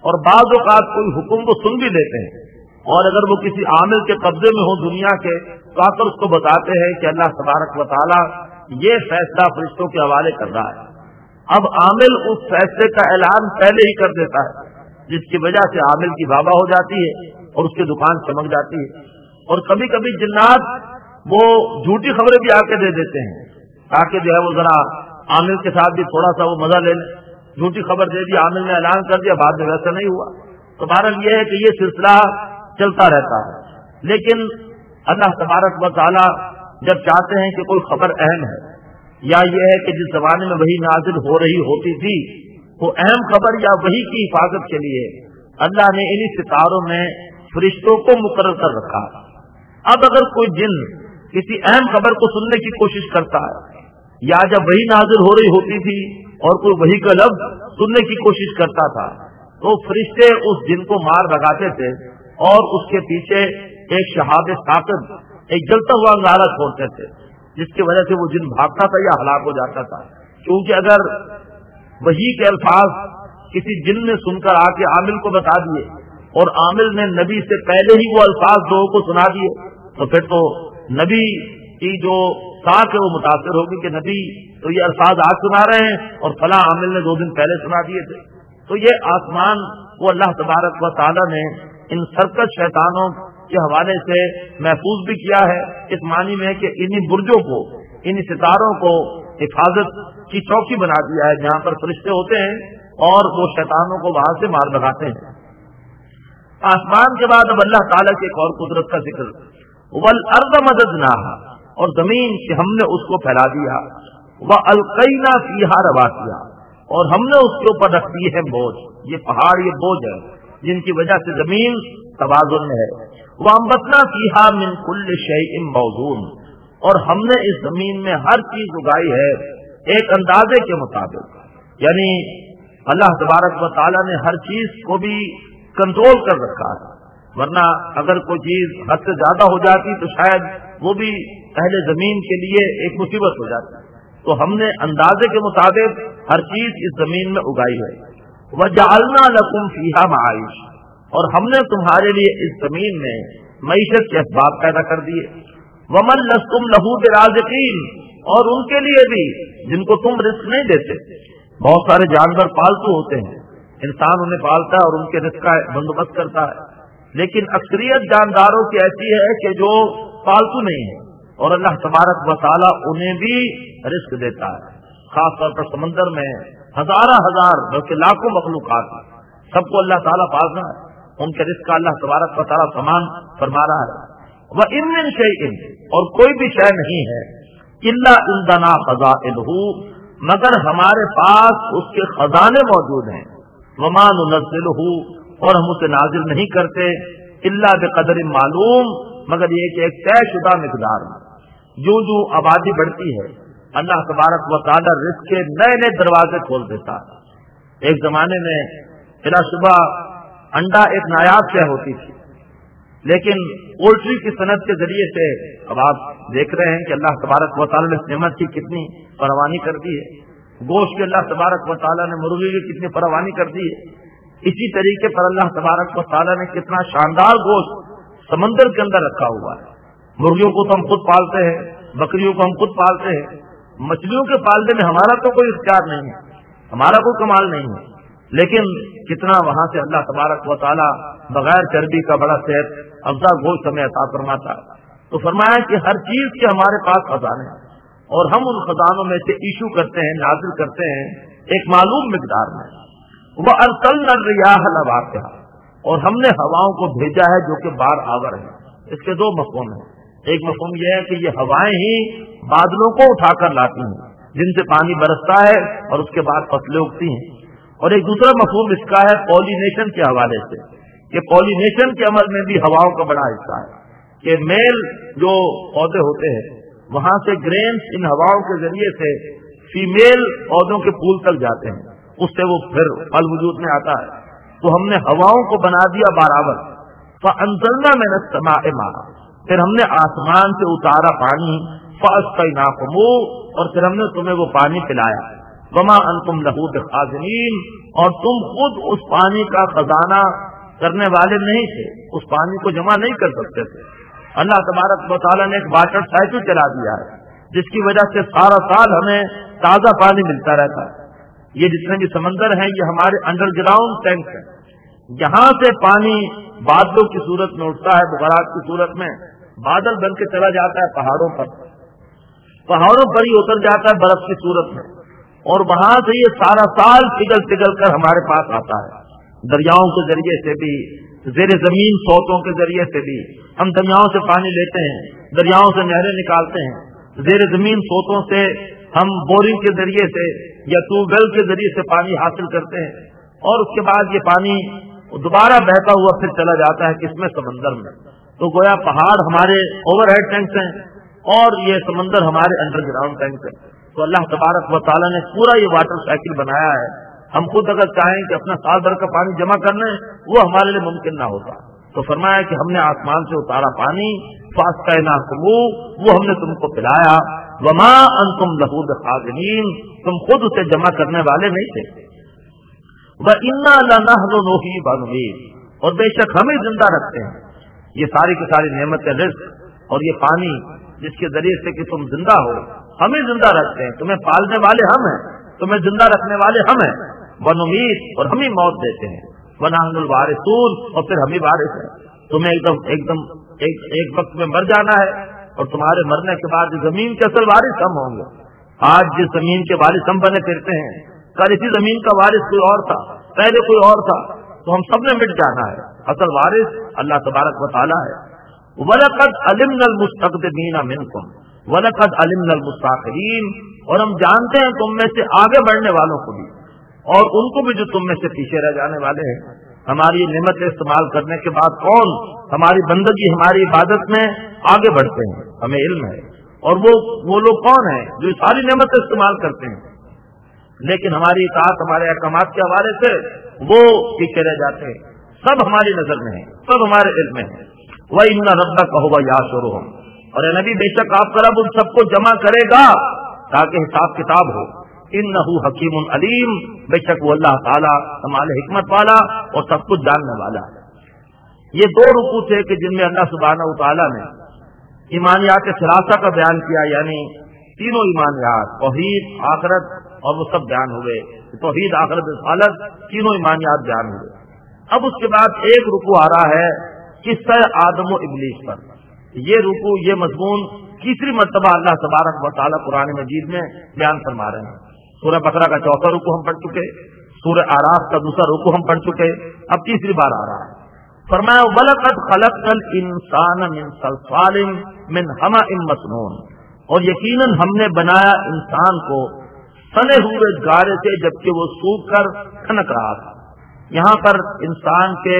اور بعض اوقات کوئی حکم کو سن بھی لیتے ہیں، اور اگر وہ کسی عامل کے قبضے میں ہو دنیا کے تو آ کر اس کو بتاتے ہیں کہ اللہ تبارک و تعالی یہ فیصلہ فرشتوں کے حوالے کر رہا ہے۔ اب عامل اس فیصلے کا اعلان پہلے ہی کر دیتا ہے، جس کی وجہ سے عامل کی بابا ہو جاتی ہے اور اس کی دکان چمک جاتی ہے۔ اور کبھی کبھی جنات وہ جھوٹی خبریں بھی آ کے دے دیتے ہیں تاکہ جو ہے وہ ذرا عامل کے ساتھ بھی تھوڑا سا وہ مزہ لے لیں۔ جھوٹی خبر دے دی، عامل نے اعلان کر دیا، بعد میں ویسا نہیں ہوا۔ تو بہرحال یہ ہے کہ یہ سلسلہ چلتا رہتا ہے۔ لیکن اللہ تبارک و تعالی جب چاہتے ہیں کہ کوئی خبر اہم ہے، یا یہ ہے کہ جس زمانے میں وحی نازل ہو رہی ہوتی تھی وہ اہم خبر یا وحی کی حفاظت کے لیے اللہ نے انہی ستاروں میں فرشتوں کو مقرر کر رکھا۔ اب اگر کوئی جن کسی اہم خبر کو سننے کی کوشش کرتا ہے، یا جب وحی نازل ہو رہی ہوتی تھی اور کوئی وحی کا لفظ سننے کی کوشش کرتا تھا تو فرشتے اس جن کو مار لگاتے تھے اور اس کے پیچھے ایک شہاب ثاقب، ایک جلتا ہوا انگارہ چھوڑتے تھے، جس کی وجہ سے وہ جن بھاگتا تھا یا ہلاک ہو جاتا تھا۔ کیونکہ اگر وحی کے الفاظ کسی جن نے سن کر آ کے عامل کو بتا دیے اور عامل نے نبی سے پہلے ہی وہ الفاظ لوگوں کو سنا دیے تو پھر تو نبی کی جو ساتھ ہے وہ متاثر ہوگی کہ نبی تو یہ الفاظ آج سنا رہے ہیں اور فلاں عامل نے دو دن پہلے سنا دیے تھے۔ تو یہ آسمان وہ اللہ تبارک و تعالی نے ان سرکش شیطانوں کے حوالے سے محفوظ بھی کیا ہے، اس معنی میں کہ انہی برجوں کو، انہی ستاروں کو حفاظت کی چوکی بنا دیا ہے جہاں پر فرشتے ہوتے ہیں اور وہ شیطانوں کو وہاں سے مار لگاتے ہیں۔ آسمان کے بعد اب اللہ تعالیٰ کی ایک اور قدرت کا ذکر، والارض مددناہا، اور زمین کہ ہم نے اس کو پھیلا دیا، والقینا فیہا رواسیا، اور ہم نے اس کے اوپر رکھ دی ہے بوجھ، یہ پہاڑ یہ بوجھ ہے جن کی وجہ سے زمین توازن میں ہے، وانبتنا فیہا من کل شیء موزون، اور ہم نے اس زمین میں ہر چیز اگائی ہے ایک اندازے کے مطابق، یعنی اللہ تبارک و تعالیٰ نے ہر چیز کو بھی کنٹرول کر رکھا ہے، ورنہ اگر کوئی چیز حد سے زیادہ ہو جاتی تو شاید وہ بھی اہل زمین کے لیے ایک مصیبت ہو جاتی۔ تو ہم نے اندازے کے مطابق ہر چیز اس زمین میں اگائی ہے۔ وَجَعَلْنَا لَكُمْ فِيهَا مَعَائِشَ، اور ہم نے تمہارے لیے اس زمین میں معیشت کے اسباب پیدا کر دیے۔ وَمَن لَّسْتُمْ لَهُ بِرَازِقِينَ، اور ان کے لیے بھی جن کو تم رزق نہیں دیتے۔ بہت سارے جانور پالتو ہوتے ہیں، انسان انہیں پالتا ہے اور ان کے رزق کا بندوبست کرتا ہے، لیکن اکثریت جانداروں کی ایسی ہے کہ جو پالتو نہیں ہے، اور اللہ تبارک و تعالیٰ انہیں بھی رزق دیتا ہے۔ خاص طور پر سمندر میں ہزارہ ہزار بلکہ لاکھوں مخلوقات ہیں، سب کو اللہ تعالیٰ پال رہا ہے، ان کے رزق کا اللہ تبارک و تعالیٰ سامان فرما رہا ہے۔ وَإِن مِّن شَيْءٍ، اور کوئی بھی شے نہیں ہے، إِلَّا عِندَنَا خَزَائِنُهُ، مگر ہمارے پاس اس کے خزانے موجود ہیں۔ وَمَا نُنَزِّلُهُ، اور ہم اسے نازل نہیں کرتے، إِلَّا بِقَدْرٍ معلوم، مگر یہ کہ ایک طے شدہ مقدار میں۔ جو جو آبادی بڑھتی ہے اللہ تبارک و تعالی رزق کے نئے نئے دروازے کھول دیتا ہے۔ ایک زمانے میں بلا شبہ انڈا ایک نایاب شے ہوتی تھی، لیکن پولٹری کی صنعت کے ذریعے سے اب آپ دیکھ رہے ہیں کہ اللہ تبارک و تعالی نے اس نعمت کی کتنی فراوانی کر دی ہے۔ گوشت کی اللہ تبارک و تعالی نے مرغی کی کتنی فراوانی کر دی ہے۔ اسی طریقے پر اللہ تبارک و تعالی نے کتنا شاندار گوشت سمندر کے اندر رکھا ہوا ہے۔ مرغیوں کو تو ہم خود پالتے ہیں، بکریوں کو ہم خود پالتے ہیں، مچھلیوں کے پالنے میں ہمارا تو کوئی اختیار نہیں ہے، ہمارا کوئی کمال نہیں ہے، لیکن کتنا وہاں سے اللہ تبارک و تعالی بغیر چربی کا بڑا صحت افزا گوشت ہمیں عطا فرماتا ہے۔ تو فرمایا کہ ہر چیز کے ہمارے پاس خزانے ہیں، اور ہم ان خزانوں میں سے ایشو کرتے ہیں، نازل کرتے ہیں ایک معلوم مقدار میں۔ وَأَرْسَلْنَا الرِّيَاحَ لَوَاقِحَ، اور ہم نے ہواؤں کو بھیجا ہے جو کہ بار آور ہے۔ اس کے دو مفہوم ہیں، ایک مفہوم یہ ہے کہ یہ ہوائیں ہی بادلوں کو اٹھا کر لاتی ہیں جن سے پانی برستا ہے اور اس کے بعد فصلیں اگتی ہیں، اور ایک دوسرا مفہوم اس کا ہے پولینیشن کے حوالے سے، کہ پولینیشن کے عمل میں بھی ہواؤں کا بڑا حصہ ہے، کہ میل جو پودے ہوتے ہیں وہاں سے گرینز ان ہواؤں کے ذریعے سے فیمیل پودوں کے پھول تک جاتے ہیں، اس سے وہ پھر پھل وجود میں آتا ہے۔ تو ہم نے ہواؤں کو بنا دیا برابر۔ فَأَنزَلْنَا مِنَ السَّمَاءِ مَاءً، پھر ہم نے آسمان سے اتارا پانی، فَأَسْقَيْنَاكُمُ، اور پھر ہم نے تمہیں وہ پانی پلایا۔ وما انتم لہو بخازنین، اور تم خود اس پانی کا خزانہ کرنے والے نہیں تھے، اس پانی کو جمع نہیں کر سکتے تھے۔ اللہ تبارک و تعالیٰ نے ایک واٹر سائیکل چلا دیا ہے جس کی وجہ سے سارا سال ہمیں تازہ پانی ملتا رہتا ہے۔ یہ جتنے بھی سمندر ہیں یہ ہمارے انڈر گراؤنڈ ٹینک ہیں، یہاں سے پانی بادلوں کی صورت میں اٹھتا ہے، بخارات کی صورت میں بادل بن کے چلا جاتا ہے پہاڑوں پر، پہاڑوں پر ہی اتر جاتا ہے برف کی صورت میں، اور وہاں سے یہ سارا سال پگھل پگھل کر ہمارے پاس آتا ہے۔ دریاؤں کے ذریعے سے بھی، زیر زمین سوتوں کے ذریعے سے بھی ہم دریاؤں سے پانی لیتے ہیں، دریاؤں سے نہریں نکالتے ہیں، زیر زمین سوتوں سے ہم بورنگ کے ذریعے سے یا ٹیوب ویل کے ذریعے سے پانی حاصل کرتے ہیں، اور اس کے بعد یہ پانی دوبارہ بہتا ہوا پھر چلا جاتا ہے کس میں؟ سمندر میں۔ تو گویا پہاڑ ہمارے اوور ہیڈ ٹینکس ہیں اور یہ سمندر ہمارے انڈر گراؤنڈ ٹینکس ہیں۔ تو اللہ تبارک و تعالیٰ نے پورا یہ واٹر سائیکل بنایا ہے۔ ہم خود اگر چاہیں کہ اپنا سال بھر کا پانی جمع کر لیں وہ ہمارے لیے ممکن نہ ہوتا، تو فرمایا کہ ہم نے آسمان سے اتارا پانی، فاسقیناکم، وہ ہم نے تم کو پلایا، وما انتم لہو بخازنین، تم خود اسے جمع کرنے والے نہیں تھے۔ وَإِنَّا لَنَحْنُ نُحْيِي وَنُمِيتُ، اور بے شک ہمیں زندہ رکھتے ہیں۔ یہ ساری کی ساری نعمت رزق اور یہ پانی جس کے ذریعے سے کہ تم زندہ ہو، ہمیں زندہ رکھتے ہیں، تمہیں پالنے والے ہم ہیں، تمہیں زندہ رکھنے والے ہم ہیں۔ وَنُمِيتُ، اور ہم ہی موت دیتے ہیں۔ وَنَحْنُ الْوَارِثُونَ، اور پھر ہم ہی وارث ہیں۔ تمہیں ایک دم ایک دم ایک, ایک وقت میں مر جانا ہے، اور تمہارے مرنے کے بعد زمین کے اصل وارث ہم ہوں گے۔ آج جس زمین کے وارث ہم بنے پھرتے ہیں، کل اسی زمین کا وارث کوئی اور تھا، پہلے کوئی اور تھا، تو ہم سب نے مٹ جانا ہے۔ اصل وارث اللہ تبارک و تعالیٰ ہے۔ وَلَقَدْ عَلِمْنَا الْمُسْتَقْدِمِينَ مِنْكُمْ وَلَقَدْ عَلِمْنَا الْمُسْتَأْخِرِينَ، اور ہم جانتے ہیں تم میں سے آگے بڑھنے والوں کو بھی اور ان کو بھی جو تم میں سے پیچھے رہ جانے والے ہیں۔ ہماری نعمتیں استعمال کرنے کے بعد کون ہماری بندگی، ہماری عبادت میں آگے بڑھتے ہیں، ہمیں علم ہے، اور وہ وہ لوگ کون ہیں جو ساری نعمتیں استعمال کرتے ہیں لیکن ہماری اطاعت، ہمارے احکامات کے حوالے سے وہ پیچھے رہ جاتے ہیں۔ سب ہماری نظر میں ہیں، سب ہمارے علم میں ہیں۔ وَإِنَّ رَبَّكَ هُوَ يَحْشُرُهُمْ، اور اے نبی بے شک آپ کا رب ان سب کو جمع کرے گا تاکہ حساب کتاب ہو۔ إِنَّهُ حَكِيمٌ عَلِيمٌ، بے شک وہ اللہ تعالیٰ ہمارے حکمت والا اور سب کچھ جاننے والا ہے۔ یہ دو رکوع تھے کہ جن میں اللہ سبحانہ و تعالیٰ نے ایمانیات ثلاثہ کا بیان کیا، یعنی تینوں ایمانیات، توحید، آخرت، اور وہ سب بیان ہوئے۔ توحید، آخرت، رسالت، تینوں ایمانیات بیان ہوئے۔ اب اس کے بعد ایک رکوع آ رہا ہے قصہ آدم و ابلیس پر۔ یہ رکوع، یہ مضمون تیسری مرتبہ اللہ تبارک و تعالیٰ قرآن مجید میں بیان فرما رہے ہیں۔ سورہ بقرہ کا چوتھا رکوع ہم پڑھ چکے، سورہ اعراف کا دوسرا رکوع ہم پڑھ چکے، اب تیسری بار آ رہا ہے۔ فرمایا وَلَقَدْ خَلَقْنَا الْإِنسَانَ مِنْ صَلْصَالٍ مِنْ حَمَإٍ مَسْنُونٍ، اور یقیناً ہم نے بنایا انسان کو سنے ہوئے گارے سے جبکہ وہ سوکھ کر کھنک رہا تھا۔ یہاں پر انسان کے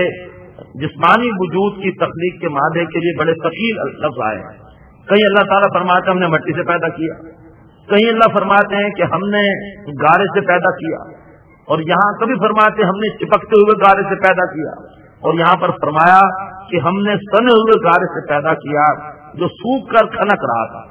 جسمانی وجود کی تخلیق کے مادے کے لیے بڑے ثقیل لفظ آئے ہیں۔ کہیں اللہ تعالیٰ فرماتے ہیں ہم نے مٹی سے پیدا کیا، کہیں اللہ فرماتے ہیں کہ ہم نے گارے سے پیدا کیا، اور یہاں کبھی فرماتے ہیں ہم نے چپکتے ہوئے گارے سے پیدا کیا، اور یہاں پر فرمایا کہ ہم نے سنے ہوئے گارے سے پیدا کیا جو سوکھ کر کھنک رہا تھا۔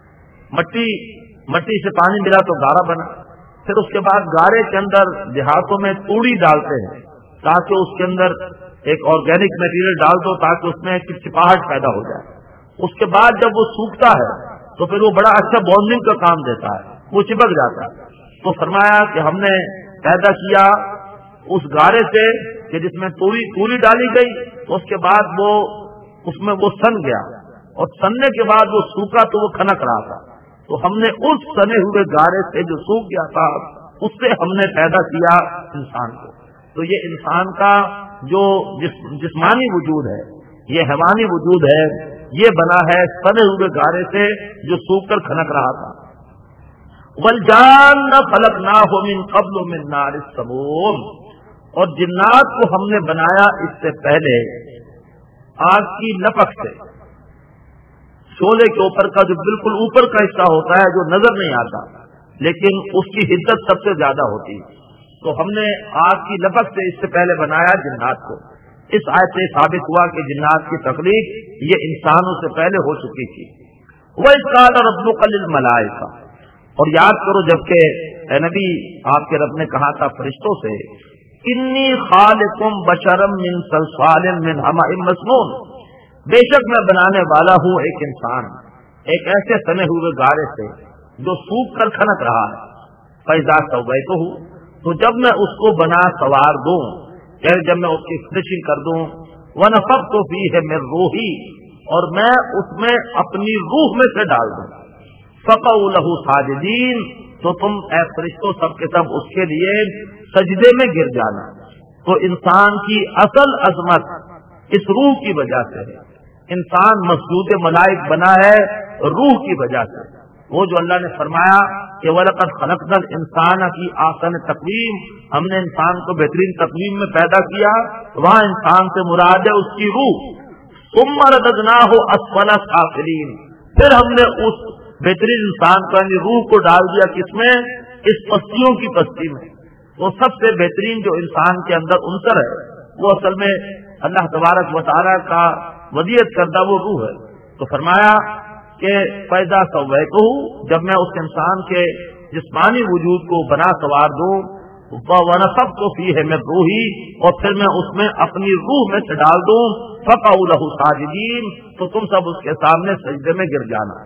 مٹی مٹی سے پانی ملا تو گارا بنا، پھر اس کے بعد گارے کے اندر دیہاتوں میں توڑی ڈالتے ہیں تاکہ اس کے اندر ایک آرگینک میٹیریل ڈال دو تاکہ اس میں چپچپاہٹ پیدا ہو جائے۔ اس کے بعد جب وہ سوکھتا ہے تو پھر وہ بڑا اچھا بانڈنگ کا کام دیتا ہے، وہ چپک جاتا ہے۔ تو فرمایا کہ ہم نے پیدا کیا اس گارے سے کہ جس میں توڑی توڑی ڈالی گئی، تو اس کے بعد وہ اس میں وہ سن گیا، اور سننے کے بعد وہ سوکھا تو وہ کھنک رہا تھا۔ تو ہم نے اس سنے ہوئے گارے سے جو سوکھ گیا تھا اس سے ہم نے پیدا کیا انسان کو۔ تو یہ انسان کا جو جسمانی وجود ہے، یہ حیوانی وجود ہے، یہ بنا ہے سنے ہوئے گارے سے جو سوکھ کر کھنک رہا تھا۔ وَالْجَانَّ خَلَقْنَاهُ مِنْ قَبْلُ مِنْ نَارِ السَّمُومِ، اور جنات کو ہم نے بنایا اس سے پہلے آگ کی لپٹ سے، شعلے کے اوپر کا جو بالکل اوپر کا حصہ ہوتا ہے جو نظر نہیں آتا لیکن اس کی حدت سب سے زیادہ ہوتی ہے، تو ہم نے آگ کی لپٹ سے اس سے پہلے بنایا جنات کو۔ اس آیت سے ثابت ہوا کہ جنات کی تخلیق یہ انسانوں سے پہلے ہو چکی تھی۔ وَإِذْ قَالَ رَبُّكَ لِلْمَلَائِكَةِ، اور یاد کرو جبکہ اے نبی آپ کے رب نے کہا تھا فرشتوں سے انی خالقم بشرم من صلصال من حمأ مسنون، بے شک میں بنانے والا ہوں ایک انسان ایک ایسے سنے ہوئے گارے سے جو سوکھ کر کھنک رہا ہے، فإذا سویتہ، تو جب میں اس کو بنا سوار دوں، یعنی جب میں اس کی فنشنگ کر دوں، ونفخت فیہ من روحی، اور میں اس میں اپنی روح میں سے ڈال دوں، فقعوا لہ ساجدین، تو تم اے فرشتوں سب کے سب اس کے لیے سجدے میں گر جانا۔ تو انسان کی اصل عظمت اس روح کی وجہ سے ہے، انسان مسجود ملائک بنا ہے روح کی وجہ سے۔ وہ جو اللہ نے فرمایا کہ وَلَقَدْ خَلَقْنَا الْإِنسَانَ فِي أَحْسَنِ تَقْوِيمٍ، ہم نے انسان کو بہترین تقویم میں پیدا کیا، وہاں انسان سے مراد ہے اس کی روح۔ ثُمَّ رَدَدْنَاهُ أَسْفَلَ سَافِلِينَ، پھر ہم نے اس بہترین انسان کو یعنی روح کو ڈال دیا کس میں؟ اس پستیوں کی پستی میں۔ وہ سب سے بہترین جو انسان کے اندر عنصر ہے وہ اصل میں اللہ تبارک و تعالیٰ کا ودیعت کردہ وہ روح ہے۔ تو فرمایا کہ فإذا سویتہ، جب میں اس انسان کے جسمانی وجود کو بنا سوار دوں، ونفخت فیہ من روحی، اور پھر میں اس میں اپنی روح میں سے ڈال دوں، فقعوا لہ ساجدین، تو تم سب اس کے سامنے سجدے میں گر جانا۔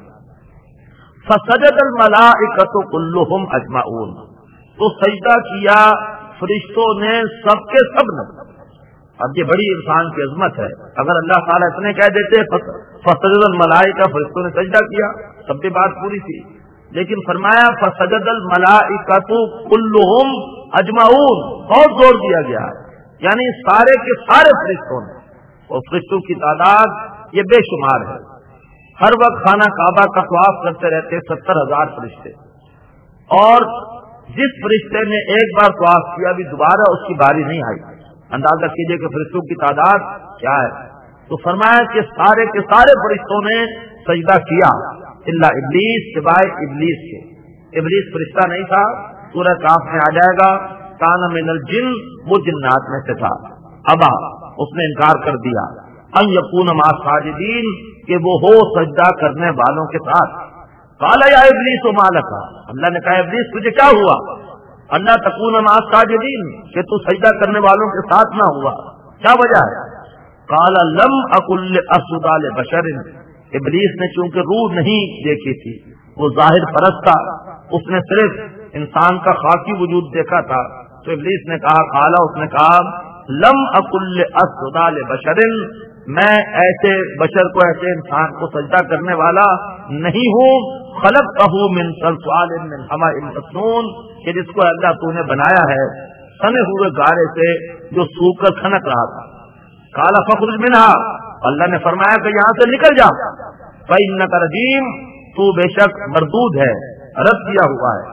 فسجد الملائکۃ کلھم اجمعون، تو سجدہ کیا فرشتوں نے سب کے سب نے۔ اب یہ بڑی انسان کی عظمت ہے، اگر اللہ تعالیٰ اتنے کہہ دیتے فسجد الملائکہ، فرشتوں نے سجدہ کیا، سب کی بات پوری تھی، لیکن فرمایا فسجد الملائکۃ کلھم اجمعون، بہت زور دیا گیا ہے، یعنی سارے کے سارے فرشتوں نے، اور فرشتوں کی تعداد یہ بے شمار ہے، ہر وقت خانہ کعبہ کا طواف کرتے رہتے ستر ہزار فرشتے، اور جس فرشتے نے ایک بار طواف کیا بھی دوبارہ اس کی باری نہیں آئی، اندازہ کیجئے کہ فرشتوں کی تعداد کیا ہے۔ تو فرمایا کہ سارے کے سارے فرشتوں نے سجدہ کیا الا ابلیس، سوائے ابلیس کے۔ ابلیس فرشتہ نہیں تھا، سورہ کاف میں آ جائے گا، کان من الجن، وہ جنات میں سے تھا، ابا، اس نے انکار کر دیا، ان یکون مع الساجدین، کہ وہ ہو سجدہ کرنے والوں کے ساتھ۔ قال یا ابلیس ما لک، اللہ نے کہا ابلیس تجھے کیا ہوا، اللہ تکون مع الساجدین، کہ تو سجدہ کرنے والوں کے ساتھ نہ ہوا، کیا وجہ ہے؟ قال لم اکن لاسجد لبشر، ابلیس نے چونکہ روح نہیں دیکھی تھی، وہ ظاہر پرست تھا، اس نے صرف انسان کا خاکی وجود دیکھا تھا، تو ابلیس نے کہا قال، اس نے کہا لم اکن لاسجد لبشر، میں ایسے بشر کو، ایسے انسان کو سجدہ کرنے والا نہیں ہوں، خلقتہ من صلصال من حمأ مسنون، کہ جس کو اللہ تو نے بنایا ہے سنے ہوئے گارے سے جو سوکھ کر کھنک رہا تھا۔ قال فاخرج منها، اللہ نے فرمایا کہ یہاں سے نکل جا، فإنک رجیم، تو بے شک مردود ہے، رد کیا ہوا ہے،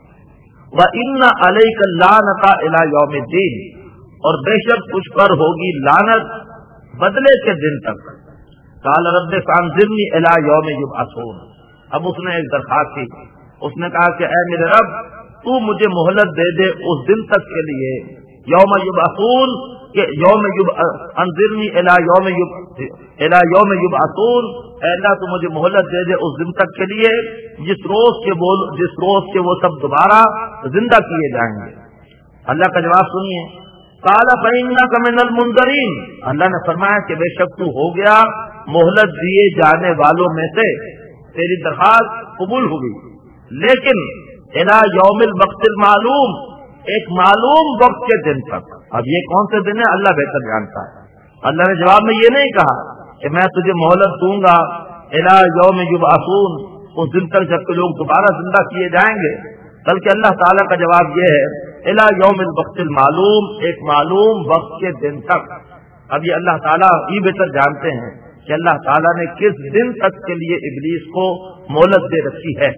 وإن علیک اللعنۃ الی یوم الدین، اور بے شک تجھ پر ہوگی لعنت بدلے کے دن تک۔ قال رب فانظرنی الی یوم یبعثون، اب اس نے ایک درخواست کی، اس نے کہا کہ اے میرے رب تو مجھے مہلت دے دے اس دن تک کے لیے، یوم یبعثون، کہ یوم انظرنی الی یوم الی یوم یبعثون، اے اللہ تو مجھے مہلت دے دے اس دن تک کے لیے جس روز کے وہ جس روز کے وہ سب دوبارہ زندہ کیے جائیں گے۔ اللہ کا جواب سنیے، قال فإنک من المنذرین، اللہ نے فرمایا کہ بے شک تو ہو گیا مہلت دیے جانے والوں میں سے، تیری درخواست قبول ہوگی، لیکن الی یوم الوقت المعلوم، ایک معلوم وقت کے دن تک۔ اب یہ کون سے دن ہے اللہ بہتر جانتا ہے۔ اللہ نے جواب میں یہ نہیں کہا کہ میں تجھے مہلت دوں گا الی یوم یبعثون، اس دن تک جب کہ لوگ دوبارہ زندہ کیے جائیں گے، بلکہ اللہ تعالیٰ کا جواب یہ ہے الی یوم الوقت المعلوم، ایک معلوم وقت کے دن تک۔ اب یہ اللہ تعالیٰ ہی بہتر جانتے ہیں کہ اللہ تعالیٰ نے کس دن تک کے لیے ابلیس کو مہلت دے رکھی ہے۔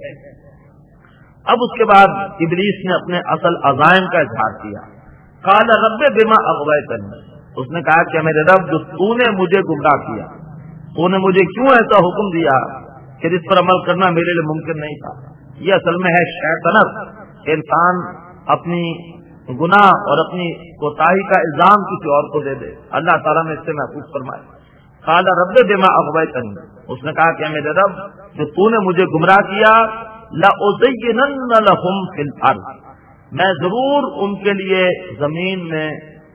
اب اس کے بعد ابلیس نے اپنے اصل عزائم کا اظہار کیا، قال رب بما اغویتنی، اس نے کہا کہ میرے رب جو تو نے مجھے گمراہ کیا، تو نے مجھے کیوں ایسا حکم دیا کہ جس پر عمل کرنا میرے لیے ممکن نہیں تھا۔ یہ اصل میں ہے شیطنت، انسان اپنی گناہ اور اپنی کوتاہی کا الزام کسی اور کو دے دے، اللہ تعالیٰ نے اس سے محفوظ فرمائے۔ قال رب بما اغویتنی، اس نے کہا کہ میرے رب جو تو نے مجھے گمراہ کیا لَأُزَيِّنَنَّ لَهُمْ فِي الْأَرْضِ، میں ضرور ان کے لیے زمین میں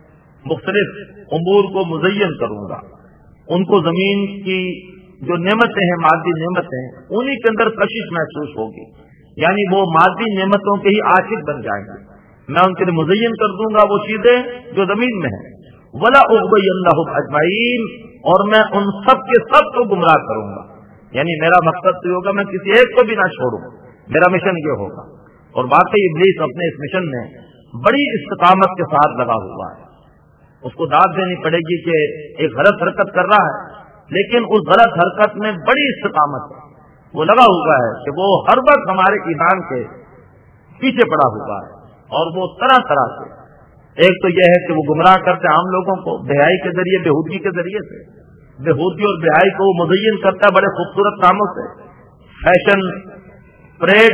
مختلف امور کو مزین کروں گا. ان کو زمین کی جو نعمتیں ہیں، مادی نعمتیں، انہی کے اندر کشش محسوس ہوگی، یعنی وہ مادی نعمتوں کے ہی عاشق بن جائیں گے. میں ان کے لیے مزین کر دوں گا وہ چیزیں جو زمین میں ہیں. وَلَا أُغْوِيَنَّهُمْ أَجْمَعِينَ، اور میں ان سب کے سب کو گمراہ کروں گا. یعنی میرا مقصد تو ہوگا میں کسی ایک کو بھی نہ چھوڑوں، میرا مشن یہ ہوگا. اور واقعی ابلیس اپنے اس مشن میں بڑی استقامت کے ساتھ لگا ہوا ہے. اس کو داد دینی پڑے گی کہ ایک غلط حرکت کر رہا ہے، لیکن اس غلط حرکت میں بڑی استقامت ہے. وہ لگا ہوا ہے کہ وہ ہر وقت ہمارے ایمان کے پیچھے پڑا ہوا ہے. اور وہ طرح طرح سے، ایک تو یہ ہے کہ وہ گمراہ کرتے عام لوگوں کو بہائی کے ذریعے، بےہودگی کے ذریعے سے. بےہودگی اور بہائی کو وہ مزین کرتا ہے بڑے خوبصورت کاموں سے، فیشن پریڈ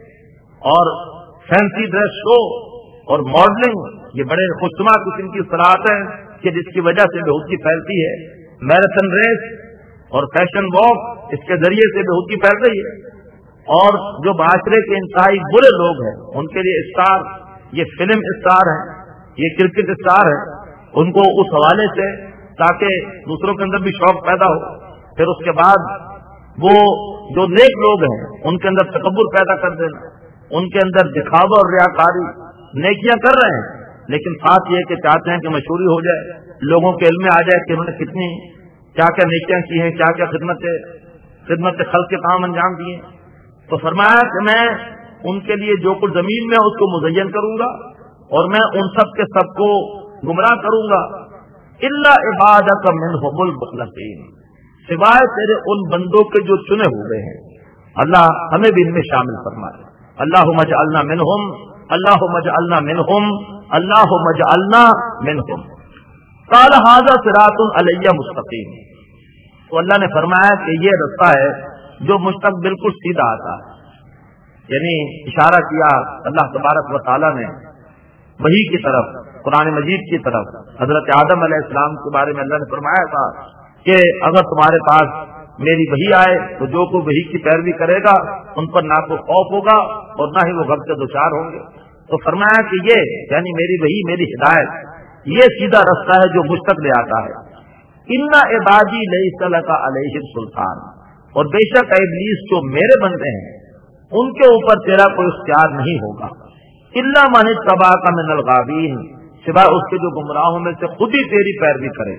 اور فینسی ڈریس شو اور ماڈلنگ. یہ بڑے خوشنما قسم کی صلاحیت ہیں کہ جس کی وجہ سے بےہودگی پھیلتی ہے. میراتھن ریس اور فیشن واک، اس کے ذریعے سے بےہودگی پھیل رہی ہے. اور جو معاشرے کے انتہائی برے لوگ ہیں ان کے لیے اسٹار، یہ فلم اسٹار ہیں، یہ کرکٹ اسٹار ہیں، ان کو اس حوالے سے تاکہ دوسروں کے اندر بھی شوق پیدا ہو. پھر اس کے بعد وہ جو نیک لوگ ہیں ان کے اندر تکبر پیدا کر دینا، ان کے اندر دکھاوا اور ریاکاری. نیکیاں کر رہے ہیں لیکن ساتھ یہ کہ چاہتے ہیں کہ مشہوری ہو جائے، لوگوں کے علم میں آ جائے کہ انہوں نے کتنی کیا کیا نیکیاں کی ہیں، کیا کیا خدمت خدمت خلق کے کام انجام دیے. تو فرمایا کہ میں ان کے لیے جو کچھ زمین میں اس کو مزین کروں گا اور میں ان سب کے سب کو گمراہ کروں گا. الا عبادک منہم المخلصین، سوائے تیرے ان بندوں کے جو چنے ہوئے ہیں. اللہ ہمیں بھی ان میں شامل فرمائے. اللہم اجعلنا منہم، اللہم اجعلنا منہم، اللہم اجعلنا منہم. قال ھذا صراط علی مستقیم، تو اللہ نے فرمایا کہ یہ رستہ ہے جو مجھ تک بالکل سیدھا آتا ہے. یعنی اشارہ کیا اللہ تبارک و تعالی نے وحی کی طرف، قرآن مجید کی طرف. حضرت آدم علیہ السلام کے بارے میں اللہ نے فرمایا تھا کہ اگر تمہارے پاس میری وحی آئے تو جو کوئی وحی کی پیروی کرے گا ان پر نہ کوئی خوف ہوگا اور نہ ہی وہ غم سے دچار ہوں گے. تو فرمایا کہ یہ یعنی میری وحی، میری ہدایت، یہ سیدھا رستہ ہے جو مجھ تک لے آتا ہے. ان عبادی لیس لک علیہم سلطان، اور بے شک ابلیس جو میرے بندے ہیں ان کے اوپر تیرا کوئی اختیار نہیں ہوگا. الا من اتبعک من الغاوین، سوائے اس کے جو گمراہوں میں سے خود ہی تیری پیروی کرے.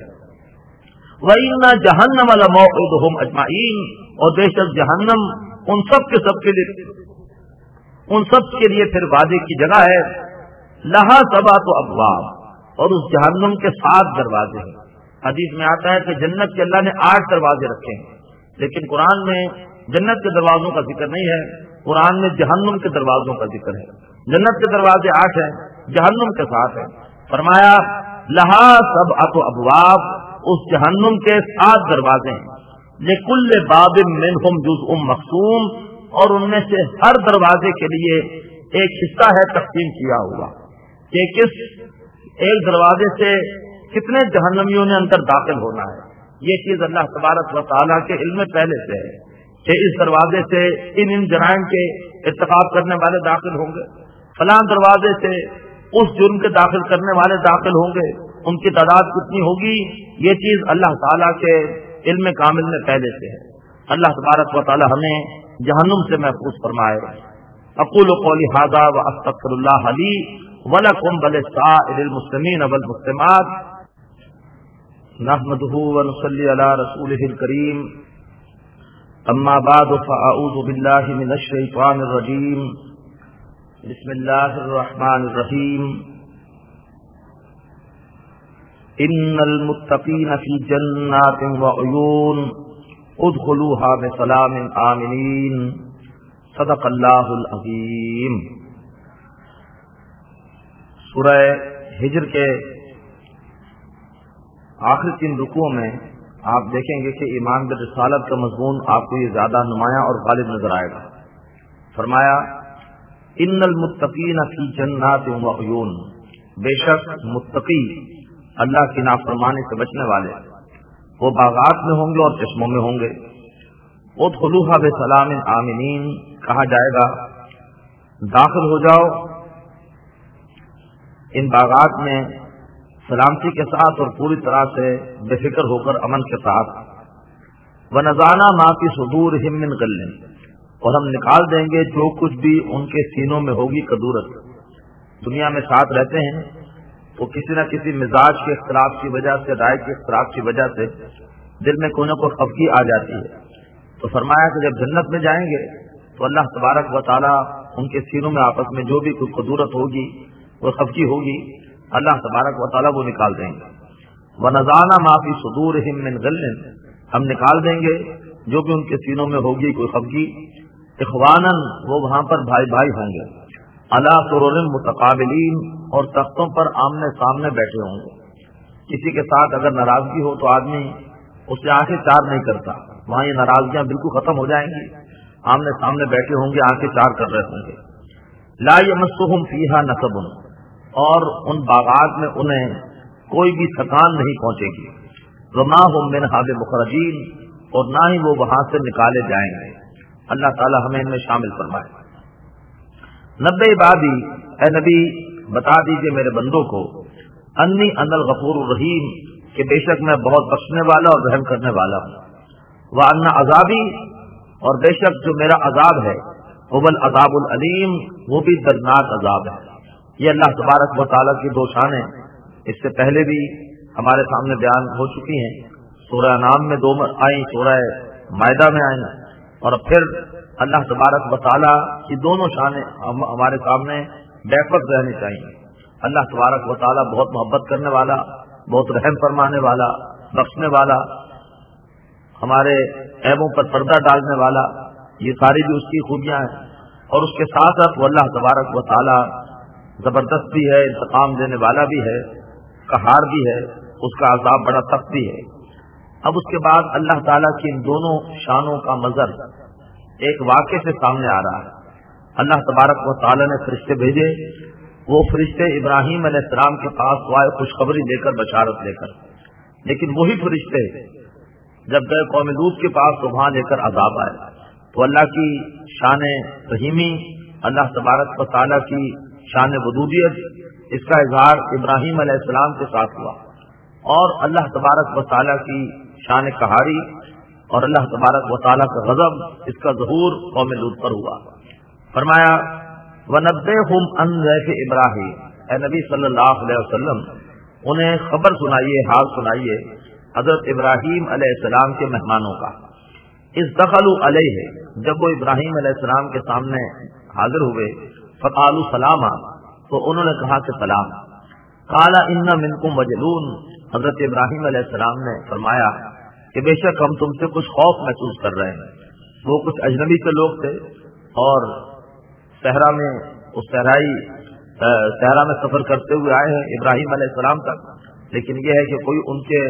وَإِنَّ جَهَنَّمَ لَمَوْعِدُهُمْ أَجْمَعِينَ، اور بے شک جہنم ان سب کے سب کے لیے ان سب کے لیے پھر وعدے کی جگہ ہے. لَهَا سَبْعَةُ أَبْوَابٍ، اور اس جہنم کے سات دروازے ہیں. حدیث میں آتا ہے کہ جنت کے اللہ نے آٹھ دروازے رکھے ہیں، لیکن قرآن میں جنت کے دروازوں کا ذکر نہیں ہے، قرآن میں جہنم کے دروازوں کا ذکر ہے. جنت کے دروازے آٹھ ہیں، جہنم کے ساتھ ہیں. فرمایا لہا سبعۃ ابواب، اس جہنم کے سات دروازے ہیں. لکل باب منہم جزء مقسوم، اور ان میں سے ہر دروازے کے لیے ایک حصہ ہے تقسیم کیا ہوا کہ کس ایک دروازے سے کتنے جہنمیوں نے اندر داخل ہونا ہے. یہ چیز اللہ تبارک و تعالیٰ کے علم میں پہلے سے ہے کہ اس دروازے سے ان ان جرائم کے ارتکاب کرنے والے داخل ہوں گے، فلاں دروازے سے اس جرم کے داخل کرنے والے داخل ہوں گے، ان کی تعداد کتنی ہوگی، یہ چیز اللہ تعالیٰ کے علم کامل میں پہلے سے ہے. اللہ تبارک و تعالیٰ ہمیں جہنم سے محفوظ فرمائے. اقول قولی ھذا واستغفر اللہ لی ولکم ولسائر المسلمین والمسلمات. نحمده ونصلی علی رسوله الکریم. اما بعد فاعوذ باللہ من الشیطان الرجیم. بسم اللہ الرحمن الرحیم. ان المتقین فی جنات وعیون ادخلوها بسلام آمنین. صدق اللہ العظیم. سورہ ہجر کے آخری تین رکوعوں میں آپ دیکھیں گے کہ ایمان بالرسالت کا مضمون آپ کو یہ زیادہ نمایاں اور غالب نظر آئے گا. فرمایا ان المتقین فی جنات وعیون، بے شک متقی اللہ کی نافرمانی سے بچنے والے وہ باغات میں ہوں گے اور چشموں میں ہوں گے. ادخلوها بسلام آمنین، کہا جائے گا داخل ہو جاؤ ان باغات میں سلامتی کے ساتھ اور پوری طرح سے بے فکر ہو کر امن کے ساتھ۔ وَنَزَعْنَا مَا فِي صُدُورِهِم مِّن غِلٍّ، اور ہم نکال دیں گے جو کچھ بھی ان کے سینوں میں ہوگی کدورت۔ دنیا میں ساتھ رہتے ہیں تو کسی نہ کسی مزاج کے اختلاف کی وجہ سے، رائے کے اختلاف کی وجہ سے دل میں کوئی نہ کوئی خفگی آ جاتی ہے، تو فرمایا کہ جب جنت میں جائیں گے تو اللہ تبارک و تعالیٰ ان کے سینوں میں آپس میں جو بھی کوئی قدورت ہوگی، وہ خفگی ہوگی، اللہ تبارک و تعالیٰ وہ نکال دیں گے۔ وَنَزَعْنَا مَا فِي صُدُورِهِم مِّن غِلٍّ، ہم نکال دیں گے جو بھی ان کے سینوں میں ہوگی کوئی خفگی۔ اخواناً، وہ وہاں پر بھائی بھائی ہوں گے، علی سرر متقابلین، اور تختوں پر آمنے سامنے بیٹھے ہوں گے۔ کسی کے ساتھ اگر ناراضگی ہو تو آدمی اس سے آنکھیں چار نہیں کرتا، وہاں یہ ناراضگیاں بالکل ختم ہو جائیں گی، آمنے سامنے بیٹھے ہوں گے، آنکھیں چار کر رہے ہوں گے۔ لا یمسہم فیہا نصب، اور ان باغات میں انہیں کوئی بھی تھکان نہیں پہنچے گی۔ وما ہم منہا بمخرجین، اور نہ ہی وہ وہاں سے نکالے جائیں گے۔ اللہ تعالی ہمیں ان میں شامل فرمائے۔ نبئ عبادی، اے نبی بتا دیجئے میرے بندوں کو، انی انا الغفور الرحیم، کہ بے شک میں بہت بخشنے والا اور رحم کرنے والا ہوں۔ وان عذابی، اور بے شک جو میرا عذاب ہے، هو العذاب العلیم، وہ بھی دردناک عذاب ہے۔ یہ اللہ تبارک و تعالیٰ کی دو شانیں اس سے پہلے بھی ہمارے سامنے بیان ہو چکی ہیں۔ سورہ انعام میں دو آئیں، سورہ مائدہ میں آئیں، اور پھر اللہ تبارک و تعالیٰ کی دونوں شانیں ہمارے سامنے بیک وقت رہنی چاہیے۔ اللہ تبارک و تعالیٰ بہت محبت کرنے والا، بہت رحم فرمانے والا، بخشنے والا، ہمارے عیبوں پر پردہ ڈالنے والا، یہ ساری بھی اس کی خوبیاں ہیں۔ اور اس کے ساتھ ساتھ وہ اللہ تبارک و تعالیٰ زبردست بھی ہے، انتقام دینے والا بھی ہے، قہار بھی ہے، اس کا عذاب بڑا سخت بھی ہے۔ اب اس کے بعد اللہ تعالیٰ کی ان دونوں شانوں کا منظر ایک واقعے سے سامنے آ رہا ہے۔ اللہ تبارک و تعالیٰ نے فرشتے بھیجے، وہ فرشتے ابراہیم علیہ السلام کے پاس آئے خوشخبری لے کر، بشارت لے کر، لیکن وہی فرشتے جب گئے قوم لوط کے پاس تو وہاں لے کر عذاب آئے۔ تو اللہ کی شان رحیمی، اللہ تبارک و تعالیٰ کی شان ودودیت، اس کا اظہار ابراہیم علیہ السلام کے ساتھ ہوا، اور اللہ تبارک و تعالیٰ کی شان قہاری اور اللہ تبارک و تعالیٰ کا غضب، اس کا ظہور قوم لوط پر ہوا۔ فرمایا وَنَبِّئْهُمْ عَنْ ضَيْفِ إِبْرَاهِيمَ، اے نبی صلی اللہ علیہ وسلم انہیں خبر سنائیے، حال سنائیے حضرت ابراہیم علیہ السلام کے مہمانوں کا۔ اِذْ دَخَلُوا عَلَيْهِ، جب وہ ابراہیم علیہ السلام کے سامنے حاضر ہوئے، فَقَالُوا سَلَامًا، تو انہوں نے کہا کہ سلام۔ قَالَ إِنَّ مِنْكُمْ وَجِلُونَ، حضرت ابراہیم علیہ السلام نے فرمایا کہ بے شک ہم تم سے کچھ خوف محسوس کر رہے ہیں۔ وہ کچھ اجنبی سے لوگ تھے اور صحرا میں اس صحرائی صحرا میں سفر کرتے ہوئے آئے ہیں ابراہیم علیہ السلام تک، لیکن یہ ہے کہ کوئی ان کے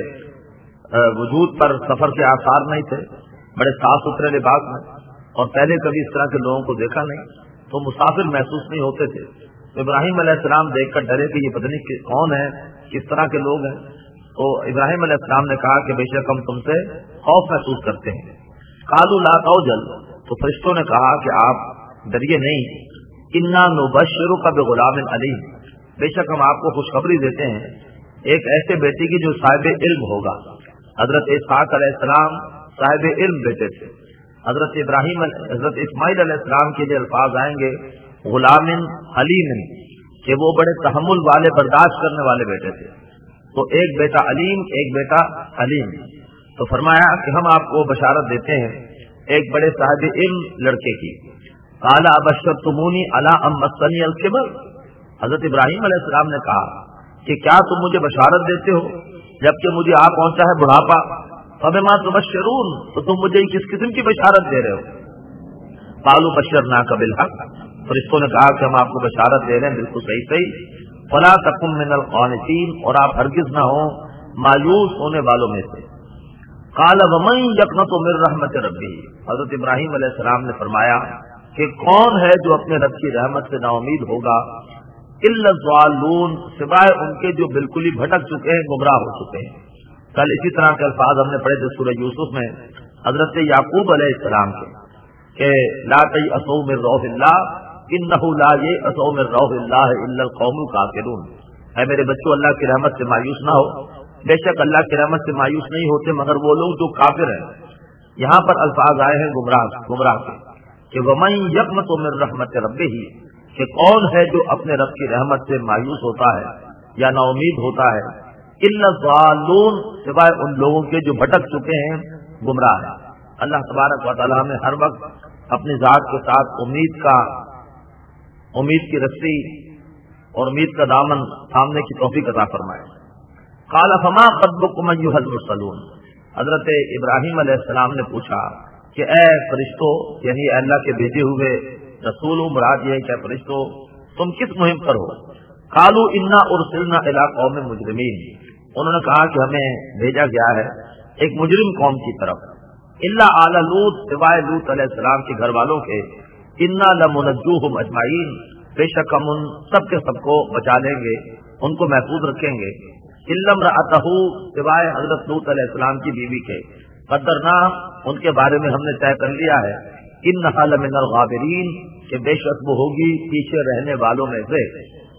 وجود پر سفر کے آثار نہیں تھے، بڑے صاف ستھرے لباس میں، اور پہلے کبھی اس طرح کے لوگوں کو دیکھا نہیں، تو مسافر محسوس نہیں ہوتے تھے۔ تو ابراہیم علیہ السلام دیکھ کر ڈرے کہ یہ پتہ نہیں کون ہے، کس طرح کے لوگ ہیں۔ تو ابراہیم علیہ السلام نے کہا کہ بے شک ہم تم سے خوف محسوس کرتے ہیں۔ قالوا لا توجل، تو فرشتوں نے کہا کہ آپ ڈریے نہیں، انا نبشرک بغلام علیم، بے شک ہم آپ کو خوشخبری دیتے ہیں ایک ایسے بیٹے کی جو صاحب علم ہوگا۔ حضرت اسحاق علیہ السلام صاحب علم بیٹے تھے، حضرت ابراہیم حضرت اسماعیل علیہ السلام کے لیے الفاظ آئیں گے غلام حلیم، کہ وہ بڑے تحمل والے، برداشت کرنے والے بیٹے تھے۔ تو ایک بیٹا علیم، ایک بیٹا حلیم۔ تو فرمایا کہ ہم آپ کو بشارت دیتے ہیں ایک بڑے صاحب علم لڑکے کی۔ قال ابشرتمونی علی ام مسنی الکبر، حضرت ابراہیم علیہ السلام نے کہا کہ کیا تم مجھے بشارت دیتے ہو جبکہ مجھے آ پہنچا ہے بڑھاپا؟ فبما تبشرون، تو تم مجھے کس قسم کی بشارت دے رہے ہو؟ قالوا بشرناک بالحق، فرشتوں نے کہا کہ ہم آپ کو بشارت دے رہے ہیں بالکل صحیح صحیح۔ فلا تکن من القانتین، اور آپ ہرگز نہ ہوں مایوس ہونے والوں میں سے۔ قال ومن یقنط من رحمت ربہ، حضرت ابراہیم علیہ السلام نے فرمایا کہ کون ہے جو اپنے رب کی رحمت سے نا امید ہوگا؟ الا الضالون، سوائے ان کے جو بالکل ہی بھٹک چکے ہیں، گمراہ ہو چکے ہیں۔ کل اسی طرح کے الفاظ ہم نے پڑھے تھے سورہ یوسف میں، حضرت یعقوب علیہ السلام کے کہ لا تیأسوا من روح اللہ انہ لا ییأس من روح اللہ الا القوم الکافرون، اے میرے بچوں اللہ کی رحمت سے مایوس نہ ہو، بے شک اللہ کی رحمت سے مایوس نہیں ہوتے مگر وہ لوگ جو کافر ہیں۔ یہاں پر الفاظ آئے ہیں گمراہ گمراہ کے کہ ومن یقنط من رحمت ربہ، کہ کون ہے جو اپنے رب کی رحمت سے مایوس ہوتا ہے یا نا امید ہوتا ہے، الا الضالون، سوائے ان لوگوں کے جو بھٹک چکے ہیں، گمراہ ہیں۔ اللہ تبارک و تعالی ہمیں ہر وقت اپنی ذات کے ساتھ امید کا امید کی رسی اور امید کا دامن تھامنے کی توفیق عطا فرمائے۔ قال فما خطبكم ايها المرسلون، حضرت ابراہیم علیہ السلام نے پوچھا کہ اے فرشتوں، یعنی اللہ کے بھیجے ہوئے رسول، مراد یہ ہے کہ فرشتوں تم کس مہم پر ہو؟ قالوا انا ارسلنا الى قوم مجرمین، انہوں نے کہا کہ ہمیں بھیجا گیا ہے ایک مجرم قوم کی طرف، الا آل لوط، سوائے لوط علیہ السلام کے گھر والوں کے، انا لمنجوہم اجمعین، بے شک ہم ان سب کے سب کو بچا لیں گے، ان کو محفوظ رکھیں گے، الا امرأتہ، سوائے حضرت لوط علیہ السلام کی بیوی کے، قدرنا، ان کے بارے میں ہم نے طے کر لیا ہے، انہا لمن الغابرین، کہ بے شک وہ ہوگی پیچھے رہنے والوں میں سے۔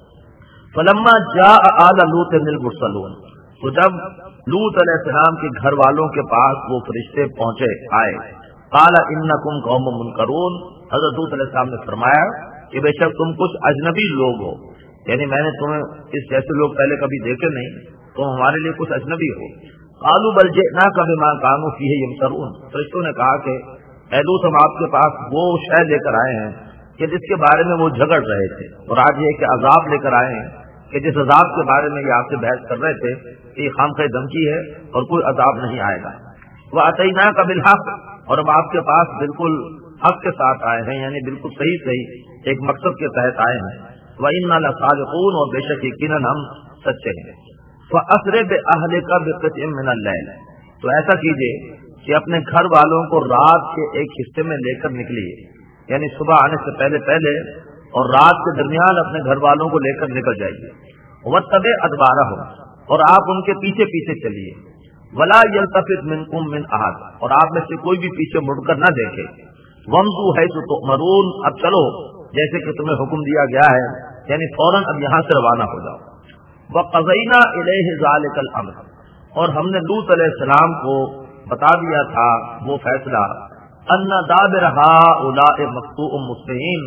فلما جاء آل لوط المرسلون، تو جب لوط علیہ السلام کے گھر والوں کے پاس وہ فرشتے پہنچے آئے، قال انکم قوم منکرون، حضرت لوط علیہ السلام نے فرمایا کہ بے شک تم کچھ اجنبی لوگ ہو، یعنی میں نے تمہیں اس جیسے لوگ پہلے کبھی دیکھے نہیں، تم ہمارے لیے کچھ اجنبی ہو۔ قالوا بل جئناک بما كانوا فیہ یمترون، فرشتوں نے کہا کہ اے لوط، ہم آپ کے پاس وہ شے لے کر آئے ہیں کہ جس کے بارے میں وہ جھگڑ رہے تھے، اور آج یہ کہ عذاب لے کر آئے ہیں کہ جس عذاب کے بارے میں یہ آپ سے بحث کر رہے تھے کہ یہ خام خواہ دھمکی ہے اور کوئی عذاب نہیں آئے گا۔ وَأَتَيْنَاكَ بِالْحَقِّ، اور ہم آپ کے پاس بالکل حق کے ساتھ آئے ہیں، یعنی بالکل صحیح صحیح ایک مقصد کے تحت آئے ہیں۔ وَإِنَّا لَصَادِقُونَ، اور بے شک یقیناً ہم سچے ہیں۔ فَأَسْرِ بِأَهْلِكَ بِقِطْعٍ مِّنَ اللَّيْلِ، تو ایسا کیجئے کہ اپنے گھر والوں کو رات کے ایک حصے میں لے کر نکلیے، یعنی صبح آنے سے پہلے پہلے اور رات کے درمیان اپنے گھر والوں کو لے کر نکل جائیے۔ وَاتَّبِعْ أَدْبَارَهُمْ، اور آپ ان کے پیچھے پیچھے چلیے۔ وَلَا يَلْتَفِتْ مِنكُم مِّنْ أَحَدٍ، اور آپ میں سے کوئی بھی پیچھے مڑ کر نہ دیکھے۔ وَامْضُوا حَيْثُ تُؤْمَرُونَ، اب چلو جیسے کہ تمہیں حکم دیا گیا ہے، یعنی فوراً اب یہاں سے روانہ ہو جاؤ۔ وَقَضَيْنَا إِلَيْهِ ذَلِكَ الْأَمْرَ، اور ہم نے لوط علیہ السلام کو بتا دیا تھا وہ فیصلہ، أَنَّ دَابِرَ هَٰؤُلَاءِ مَقْطُوعٌ مُصْبِحِينَ،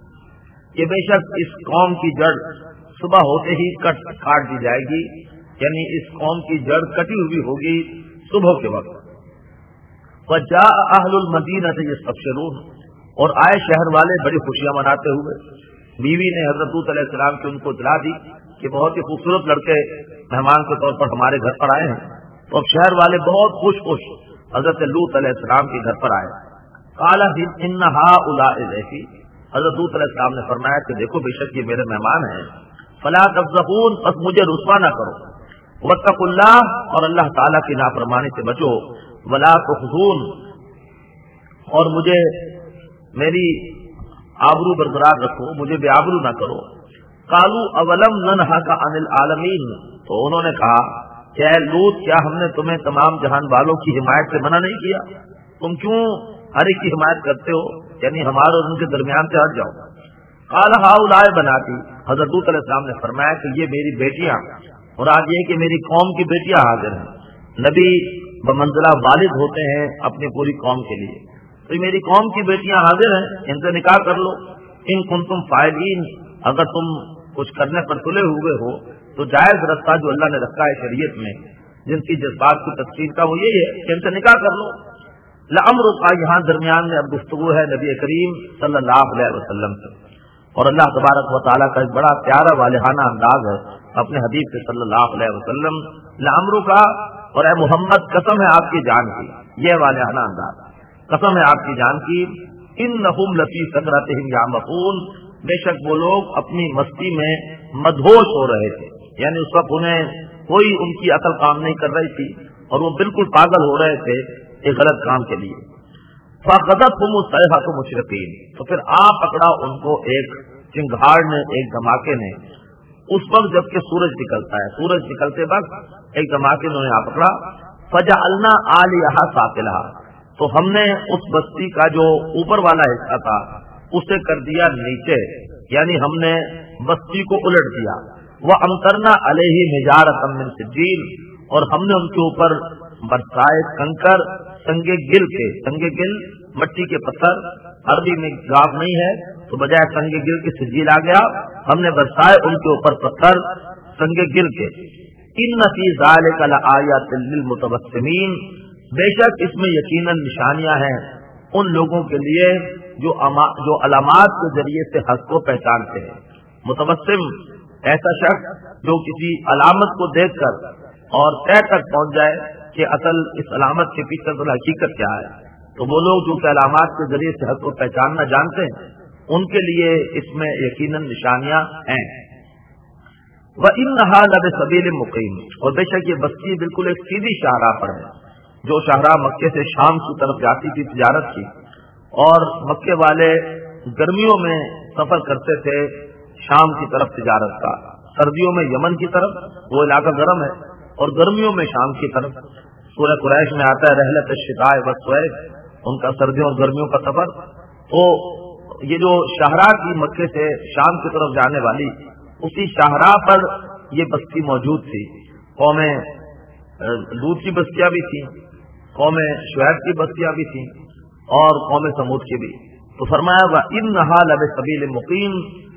کہ بے شک اس قوم کی جڑ صبح ہوتے ہی کٹ کاٹ دی جائے گی، یعنی اس قوم کی جڑ کٹی ہوئی ہوگی صبح کے وقت۔ وَجَاءَ أَهْلُ الْمَدِينَةِ يَسْتَبْشِرُونَ، اور آئے شہر والے بڑی خوشیاں مناتے ہوئے۔ بیوی نے حضرت لوط علیہ السلام کی ان کو اطلاع دی کہ بہت ہی خوبصورت لڑکے مہمان کے طور پر ہمارے گھر پر آئے ہیں، تو اب شہر والے بہت خوش خوش حضرت لوط علیہ السلام کے گھر پر آئے۔ قَالَ إِنَّ هَٰؤُلَاءِ ضَيْفِي، حضرت لوط علیہ السلام نے فرمایا کہ دیکھو بے شک یہ میرے مہمان ہیں، فَلَا تَفْضَحُونَ، بس مجھے رسوا نہ کرو، وَاتَّقُوا اللَّهَ، اور اللہ تعالیٰ کی نافرمانی سے بچو، وَلَا تُخْزُونِ، اور مجھے میری آبرو برقرار رکھو، مجھے بے آبرو نہ کرو۔ قَالُوا أَوَلَمْ نَنْهَكَ عَنِ الْعَالَمِينَ، تو انہوں نے کہا کہ اے لوط، کیا ہم نے تمہیں تمام جہان والوں کی حمایت سے منع نہیں کیا؟ تم کیوں ہر ایک کی حمایت کرتے ہو، یعنی ہمارے اور ان کے درمیان سے ہٹ جاؤ۔ قَالَ هَٰؤُلَاءِ بَنَاتِي، حضرت لوط علیہ السلام نے فرمایا کہ یہ میری بیٹیاں، اور آج یہ کہ میری قوم کی بیٹیاں حاضر ہیں۔ نبی بمنزلہ والد ہوتے ہیں اپنی پوری قوم کے لیے، تو میری قوم کی بیٹیاں حاضر ہیں، ان سے نکاح کر لو۔ ان کنتم فاعلین، اگر تم کچھ کرنے پر تلے ہوئے ہو تو جائز رستہ جو اللہ نے رکھا ہے شریعت میں، جن کی جذبات کی تفصیل کا وہ یہی ہے کہ ان سے نکاح کر لو۔ لَأَمْرُكَ، یہاں درمیان میں اب گفتگو ہے نبی کریم صلی اللہ علیہ وسلم سے، اور اللہ تبارک و تعالیٰ کا ایک بڑا پیارا والہانہ انداز ہے اپنے حبیب سے صلی اللہ علیہ وسلم۔ لَأَمْرُكَ، اور اے محمد قسم ہے آپ کی جان کی، یہ والہانہ انداز، قسم ہے آپ کی جان کی، إِنَّهُمْ لَفِي سَكْرَتِهِمْ يَعْمَهُونَ، بے شک وہ لوگ اپنی مستی میں مدہوش ہو رہے تھے، یعنی اس وقت انہیں کوئی ان کی عقل کام نہیں کر رہی تھی اور وہ بالکل پاگل ہو رہے تھے ایک غلط کام کے لیے۔ فَأَخَذَتْهُمُ الصَّيْحَةُ مُشْرِقِينَ، تو پھر آ پکڑا ان کو ایک چنگھاڑ نے، ایک دھماکے نے، اس وقت جب کہ سورج نکلتا ہے، سورج نکلتے وقت ایک دھماکے نے آ پکڑا۔ فَجَعَلْنَا عَالِيَهَا سَافِلَهَا، تو ہم نے اس بستی کا جو اوپر والا حصہ تھا اسے کر دیا نیچے، یعنی ہم نے بستی کو الٹ دیا۔ وَأَمْطَرْنَا عَلَيْهِمْ حِجَارَةً مِّن سِجِّيلٍ، اور ہم نے ان کے اوپر برسائے کنکر سنگ گل کے، سنگ گل مٹی کے پتھر، عربی میں گاف نہیں ہے تو بجائے سنگ گل کے سجیل آ گیا، ہم نے برسائے ان کے اوپر پتھر سنگ گل کے۔ ان فی ذلک لآیات للمتبسمین، بے شک اس میں یقیناً نشانیاں ہیں ان لوگوں کے لیے جو جو علامات کے ذریعے سے حق کو پہچانتے ہیں۔ متبسم ایسا شخص جو کسی علامت کو دیکھ کر اور طے تک پہنچ جائے کہ اصل اس علامت کے پیچھے تو حقیقت کیا ہے، تو وہ لوگ جو کہ علامات کے ذریعے سے حق کو پہچاننا جانتے ہیں ان کے لیے اس میں یقیناً نشانیاں ہیں۔ وَإِنَّهَا لَبِسَبِيلٍ مُقِيمٍ، اور بے شک یہ بستی بالکل ایک سیدھی شاہراہ پر ہے، جو شاہراہ مکے سے شام کی طرف جاتی تھی تجارت کی، اور مکے والے گرمیوں میں سفر کرتے تھے شام کی طرف تجارت کا، سردیوں میں یمن کی طرف، وہ علاقہ گرم ہے، اور گرمیوں میں شام کی طرف۔ سورہ قریش میں آتا ہے رحلت الشتاء والصیف، ان کا سردیوں اور گرمیوں کا سفر۔ تو یہ جو شاہراہ کی مکے سے شام کی طرف جانے والی، اسی شاہراہ پر یہ بستی موجود تھی۔ قوم لوط کی بستیاں بھی تھیں، قوم شعیب کی بستیاں بھی تھیں، اور قوم سمود کی بھی۔ تو فرمایا وَإِنَّهَا لَبِسَبِيلٍ مُقِيمٍ،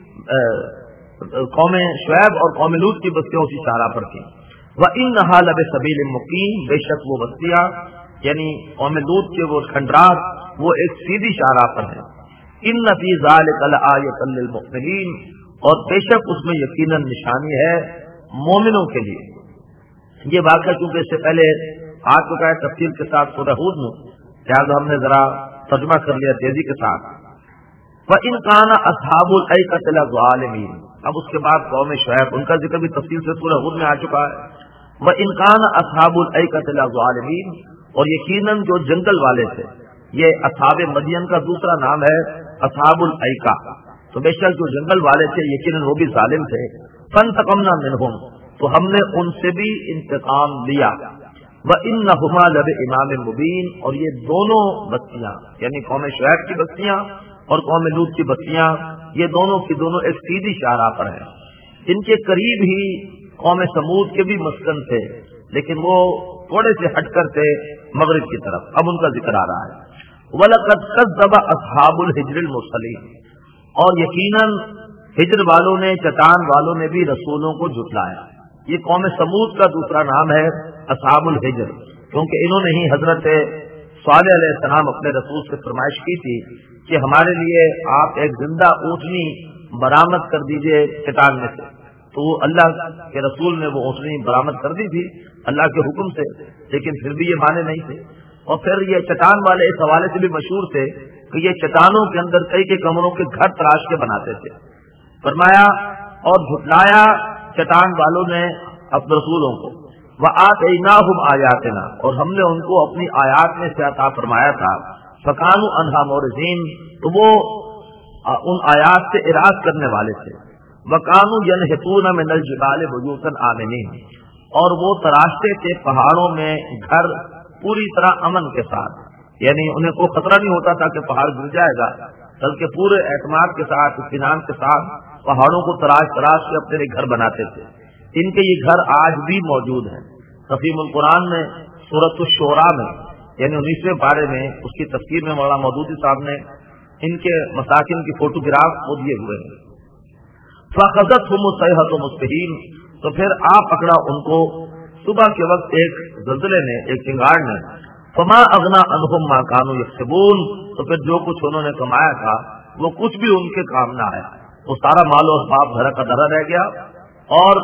قوم شعیب اور قوم لوط کی بستیاں اسی شاہراہ پر تھیں۔ وَإِنَّهَا لَبِسَبِيلٍ مُقِيمٍ، بے شک وہ بستیاں یعنی قوم لوط کے وہ کھنڈرات وہ ایک سیدھی شاہراہ پر ہیں۔ إِنَّ فِي ذَلِكَ لَآیَةً لِّلْمُؤْمِنِینَ، اور بے شک اس میں یقیناً نشانی ہے مومنوں کے لیے۔ یہ واقعہ چونکہ اس سے پہلے آ چکا ہے تفصیل کے ساتھ سورہ ہود میں، لہٰذا ہم نے ذرا ترجمہ کر لیا تیزی کے ساتھ۔ وَإِنْ كَانَ أَصْحَابُ الْأَيْكَةِ لَظَالِمِينَ، اب اس کے بعد قوم شعیب، ان کا ذکر بھی تفصیل سے سورہ ہود میں آ چکا ہے۔ وَإِنْ كَانَ أَصْحَابُ الْأَيْكَةِ لَظَالِمِينَ، اور یقیناً جو جنگل والے تھے، یہ اصحاب مدین کا دوسرا نام ہے اصحاب الایکا، تو بے شک جو جنگل والے تھے یقیناً وہ بھی ظالم تھے۔ فانتقمنا منہم، تو ہم نے ان سے بھی انتقام لیا۔ وَإِنَّهُمَا لَبِإِمَامٍ مُبِينٍ، اور یہ دونوں بستیاں یعنی قوم شعیب کی بستیاں اور قوم لوط کی بستیاں، یہ دونوں کی دونوں ایک سیدھی شاہراہ پر ہیں۔ ان کے قریب ہی قوم سمود کے بھی مسکن تھے، لیکن وہ تھوڑے سے ہٹ کر تھے مغرب کی طرف، اب ان کا ذکر آ رہا ہے۔ وَلَقَدْ كَذَّبَ أَصْحَابُ الْحِجْرِ الْمُرْسَلِينَ، اور یقیناً ہجر والوں نے، چٹان والوں نے بھی رسولوں کو جھٹلایا۔ یہ قوم سمود کا دوسرا نام ہے اصحاب الحجر، کیونکہ انہوں نے ہی حضرت صالح علیہ السلام اپنے رسول سے فرمائش کی تھی کہ ہمارے لیے آپ ایک زندہ اونٹنی برآمد کر دیجئے چٹان میں سے، تو اللہ کے رسول نے وہ اونٹنی برآمد کر دی تھی اللہ کے حکم سے، لیکن پھر بھی یہ مانے نہیں تھے۔ اور پھر یہ چٹان والے اس حوالے سے بھی مشہور تھے کہ یہ چٹانوں کے اندر کئی کے کمروں کے گھر تراش کے بناتے تھے۔ فرمایا اور جھٹلایا چٹان والوں نے اپنے رسولوں کو، وَآتَيْنَاهُمْ آیَاتِنَا، اور ہم نے ان کو اپنی آیات میں سے عطا فرمایا تھا، فَكَانُوا عَنْهَا مُعْرِضِينَ، تو وہ ان آیات سے اعراض کرنے والے تھے۔ وَكَانُوا يَنْحِتُونَ مِنَ الْجِبَالِ بُيُوتًا آمِنِينَ، اور وہ تراشتے تھے پہاڑوں میں گھر پوری طرح امن کے ساتھ، یعنی انہیں کوئی خطرہ نہیں ہوتا تھا کہ پہاڑ گر جائے گا، بلکہ پورے اعتماد کے ساتھ، اطمینان کے ساتھ پہاڑوں کو تراش تراش کے اپنے گھر بناتے تھے۔ ان کے یہ گھر آج بھی موجود ہیں۔ تفہیم القرآن میں سورۃ الشعراء میں یعنی انیسویں پارے میں اس کی تفسیر میں مولانا مودودی صاحب نے ان کے مساکن کی فوٹوگراف وہ دیے ہوئے ہیں۔ فَأَخَذَتْهُمُ الصَّيْحَةُ مُصْبِحِينَ، تو پھر آ پکڑا ان کو صبح کے وقت ایک زلزلے نے، ایک چنگاڑ نے۔ فما اغنا عنہم ما کانوا یکسبون، تو پھر جو کچھ انہوں نے کمایا تھا وہ کچھ بھی ان کے کام نہ آیا، وہ سارا مال و اسباب گھر کا دھرا رہ گیا، اور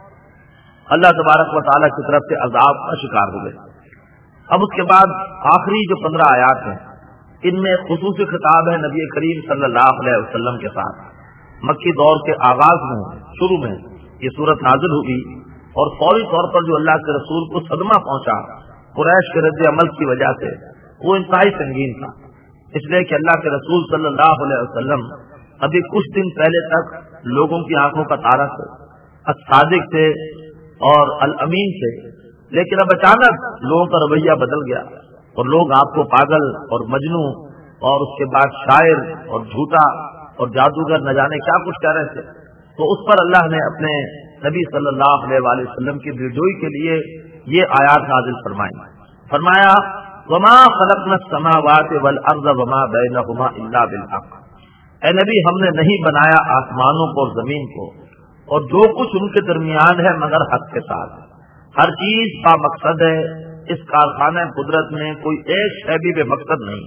اللہ تبارک و تعالیٰ کی طرف سے عذاب کا شکار ہو گئے۔ اب اس کے بعد آخری جو پندرہ آیات ہیں ان میں خصوصی خطاب ہے نبی کریم صلی اللہ علیہ وسلم کے ساتھ۔ مکی دور کے آغاز میں شروع میں یہ صورت نازل ہوئی، اور فوری طور پر جو اللہ کے رسول کو صدمہ پہنچا قریش کے رد عمل کی وجہ سے، وہ انتہائی سنگین تھا، اس لیے کہ اللہ کے رسول صلی اللہ علیہ وسلم ابھی کچھ دن پہلے تک لوگوں کی آنکھوں کا تارا تھے، الصادق تھے اور الامین تھے، لیکن اب اچانک لوگوں کا رویہ بدل گیا، اور لوگ آپ کو پاگل اور مجنوں اور اس کے بعد شاعر اور جھوٹا اور جادوگر نہ جانے کیا کچھ کہہ رہے تھے، تو اس پر اللہ نے اپنے نبی صلی اللہ علیہ وآلہ وسلم کی دلجوئی کے لیے یہ آیات نازل فرمائی. فرمایا وما خلقنا السماوات والارض وما بینہما الا بالحق. اے نبی، ہم نے نہیں بنایا آسمانوں کو اور زمین کو اور جو کچھ ان کے درمیان ہے مگر حق کے ساتھ. ہر چیز با مقصد ہے. اس کارخانہ قدرت میں کوئی ایک شے بھی بے مقصد نہیں.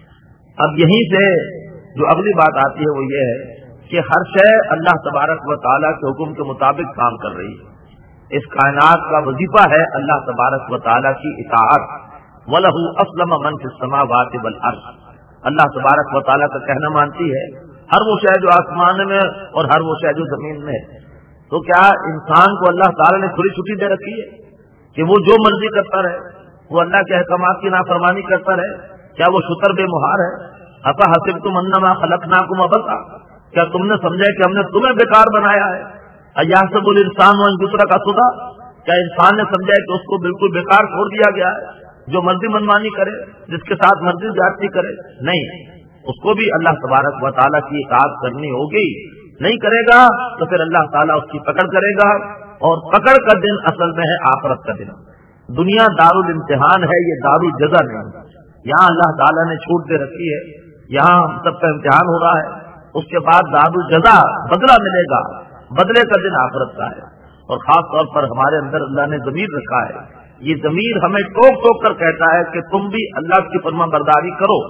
اب یہیں سے جو اگلی بات آتی ہے وہ یہ ہے کہ ہر شے اللہ تبارک و تعالیٰ کے حکم کے مطابق کام کر رہی ہے. اس کائنات کا وظیفہ ہے اللہ تبارک و تعالیٰ کی اطاعت. وَلَهُ أَسْلَمَ مَنْ فِي السَّمَاوَاتِ وَالْأَرْضِ. اللہ تبارک و تعالیٰ کا کہنا مانتی ہے ہر وہ شے جو آسمان میں اور ہر وہ شے جو زمین میں ہے. تو کیا انسان کو اللہ تعالیٰ نے کھلی چھٹی دے رکھی ہے کہ وہ جو مرضی کرتا رہے، وہ اللہ کے احکامات کی نافرمانی کرتا رہے؟ کیا وہ شتر بے مہار ہے؟ افا حسبتم انما خلقناکم عبثا. کیا تم نے سمجھا کہ ہم نے تمہیں بیکار بنایا ہے؟ ایحسب الانسان ان یترک سدی. کیا انسان نے سمجھا کہ اس کو بالکل بیکار چھوڑ دیا گیا ہے، جو مرضی منمانی کرے، جس کے ساتھ مرضی زیادتی کرے؟ نہیں، اس کو بھی اللہ تبارک و تعالیٰ کی اطاعت کرنی ہوگی. نہیں کرے گا تو پھر اللہ تعالیٰ اس کی پکڑ کرے گا، اور پکڑ کا دن اصل میں ہے آخرت کا دن. دنیا دارالامتحان ہے، یہ دارالجزا نہیں. یہاں اللہ تعالیٰ نے چھوٹ دے رکھی ہے، یہاں ہم سب کا امتحان ہو رہا ہے. اس کے بعد دارالجزا بدلہ ملے گا، بدلے کا دن آخرت کا ہے. اور خاص طور پر ہمارے اندر اللہ نے ضمیر رکھا ہے. یہ ضمیر ہمیں ٹوک ٹوک کر کہتا ہے کہ تم بھی اللہ کی فرما برداری کرو.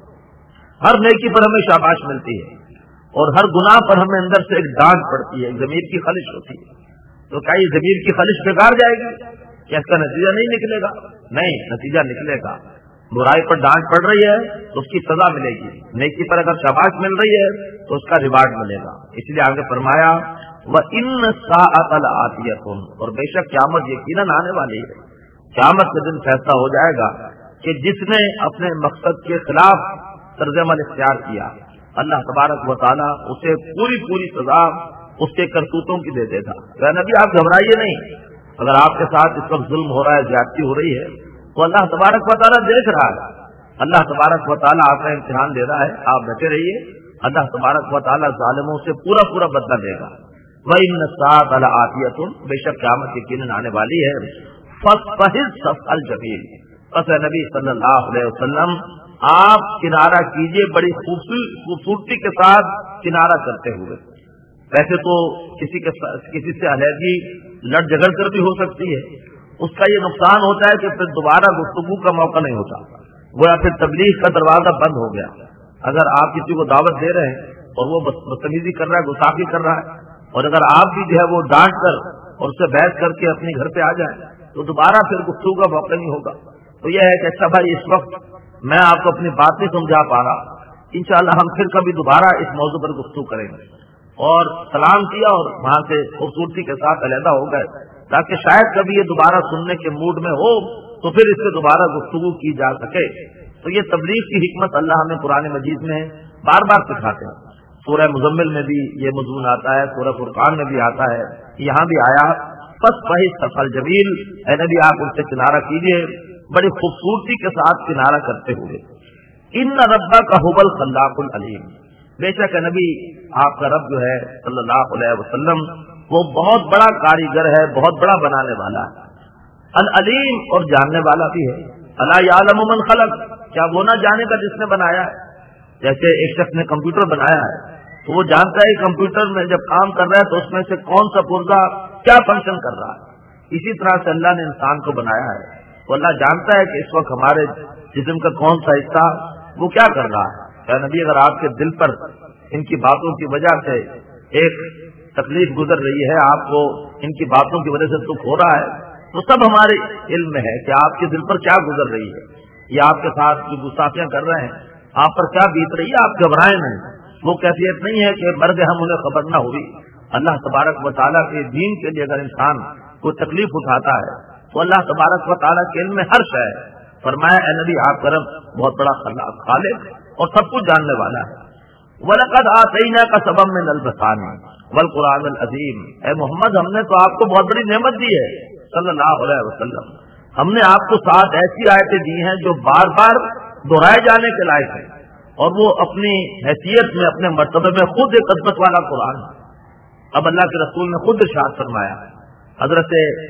ہر نیکی پر ہمیں شاباش ملتی ہے اور ہر گناہ پر ہمیں اندر سے ایک ڈانٹ پڑتی ہے، ضمیر کی خلش ہوتی ہے. تو کیا یہ ضمیر کی خلش بیکار جائے گی؟ کیا اس کا نتیجہ نہیں نکلے گا؟ نہیں، نتیجہ نکلے گا. برائی پر ڈانٹ پڑ رہی ہے تو اس کی سزا ملے گی، نیکی پر اگر شاباش مل رہی ہے تو اس کا ریوارڈ ملے گا. اس لیے آگے فرمایا وَإِنَّ السَّاعَةَ لَآتِيَةٌ. اور بے شک قیامت یقیناً آنے والی ہے. قیامت کے دن فیصلہ ہو جائے گا کہ جس نے اپنے مقصد کے خلاف طرز عمل اختیار کیا، اللہ تبارک و تعالیٰ اسے پوری پوری سزا اس کے کرتوتوں کی دے دے گا. اے نبی، آپ گھبرائیے نہیں. اگر آپ کے ساتھ اس وقت ظلم ہو رہا ہے، زیادتی ہو رہی ہے، تو اللہ تبارک و تعالیٰ دیکھ رہا ہے. اللہ تبارک و تعالیٰ آپ کا امتحان دے رہا ہے. آپ ڈٹے رہیے، اللہ تبارک و تعالیٰ ظالموں سے پورا پورا بدلہ دے گا. وَإِنَّ السَّاعَةَ لَآتِيَةٌ. بے شک قیامت یقیناً آنے والی ہے. فَاصْفَحِ الصَّفْحَ الْجَمِيلَ. پس اے نبی صلی اللہ علیہ وسلم، آپ کنارہ کیجئے بڑی خوبصورتی کے ساتھ کنارہ کرتے ہوئے. ویسے تو کسی کے کسی سے علیحدگی لڑ جھگڑ کر بھی ہو سکتی ہے، اس کا یہ نقصان ہوتا ہے کہ پھر دوبارہ گفتگو کا موقع نہیں ہوتا، وہ یا پھر تبلیغ کا دروازہ بند ہو گیا. اگر آپ کسی کو دعوت دے رہے ہیں اور وہ بدتمیزی کر رہا ہے، گستاخی کر رہا ہے، اور اگر آپ بھی جو ہے وہ ڈانٹ کر اور اس سے بحث کر کے اپنے گھر پہ آ جائیں تو دوبارہ پھر گفتگو کا موقع نہیں ہوگا. تو یہ ہے کہ اچھا بھائی، اس وقت میں آپ کو اپنی بات نہیں سمجھا پا رہا، انشاءاللہ ہم پھر کبھی دوبارہ اس موضوع پر گفتگو کریں گے. اور سلام کیا اور وہاں سے خوبصورتی کے ساتھ علیحدہ ہو گئے، تاکہ شاید کبھی یہ دوبارہ سننے کے موڈ میں ہو تو پھر اس سے دوبارہ گفتگو کی جا سکے. تو یہ تبلیغ کی حکمت اللہ ہمیں قرآن مجید میں بار بار سکھاتے ہیں. سورہ مزمل میں بھی یہ مضمون آتا ہے، سورہ فرقان میں بھی آتا ہے، یہاں بھی آیا فَاصْفَحِ الصَّفْحَ الْجَمِيلَ. اے نبی، آپ ان سے کنارہ کیجیے بڑی خوبصورتی کے ساتھ کنارہ کرتے ہوئے. اِنَّ رَبَّكَ هُوَ الْخَلَّاقُ الْعَلِيمُ. بے شک نبی، آپ کا رب جو ہے صلی اللہ علیہ وسلم، وہ بہت بڑا کاریگر ہے، بہت بڑا بنانے والا ہے. العلیم، اور جاننے والا بھی ہے. الا یعلم من خلق. کیا وہ نہ جانے گا جس نے بنایا ہے؟ جیسے ایک شخص نے کمپیوٹر بنایا ہے تو وہ جانتا ہے کمپیوٹر میں جب کام کر رہا ہے تو اس میں سے کون سا پرزہ کیا فنکشن کر رہا ہے. اسی طرح سے اللہ نے انسان کو بنایا ہے تو اللہ جانتا ہے کہ اس وقت ہمارے جسم کا کون سا حصہ وہ کیا کر رہا ہے. کہ نبی، اگر آپ کے دل پر ان کی باتوں کی وجہ سے ایک تکلیف گزر رہی ہے، آپ کو ان کی باتوں کی وجہ سے دکھ ہو رہا ہے، تو سب ہمارے علم میں ہے کہ آپ کے دل پر کیا گزر رہی ہے. یہ آپ کے ساتھ جو گستاخیاں کر رہے ہیں، آپ پر کیا بیت رہی ہے. آپ گھبرائیں نہیں. وہ کیفیت نہیں ہے کہ مر گئے ہم انہیں خبر نہ ہوئی. اللہ تبارک و تعالیٰ کے دین کے لیے اگر انسان کوئی تکلیف اٹھاتا ہے تو اللہ تبارک و تعالیٰ کے علم میں ہر شے ہے. فرمایا اے نبی، آپ کا رب بہت بڑا خالق اور سب کچھ جاننے والا ہے. وَلَقَدْ آتَيْنَاكَ سَبَبًا مِّنَ الْبَسَانِ وَالْقُرْآنِ الْعَظِيمِ. اے محمد، ہم نے تو آپ کو بہت بڑی نعمت دی ہے صلی اللہ علیہ وسلم. ہم نے آپ کو سات ایسی آیتیں دی ہیں جو بار بار دہرائے جانے کے لائق ہیں، اور وہ اپنی حیثیت میں اپنے مرتبے میں خود ایک عظمت والا قرآن ہے۔ اب اللہ کے رسول نے خود ارشاد فرمایا، حضرت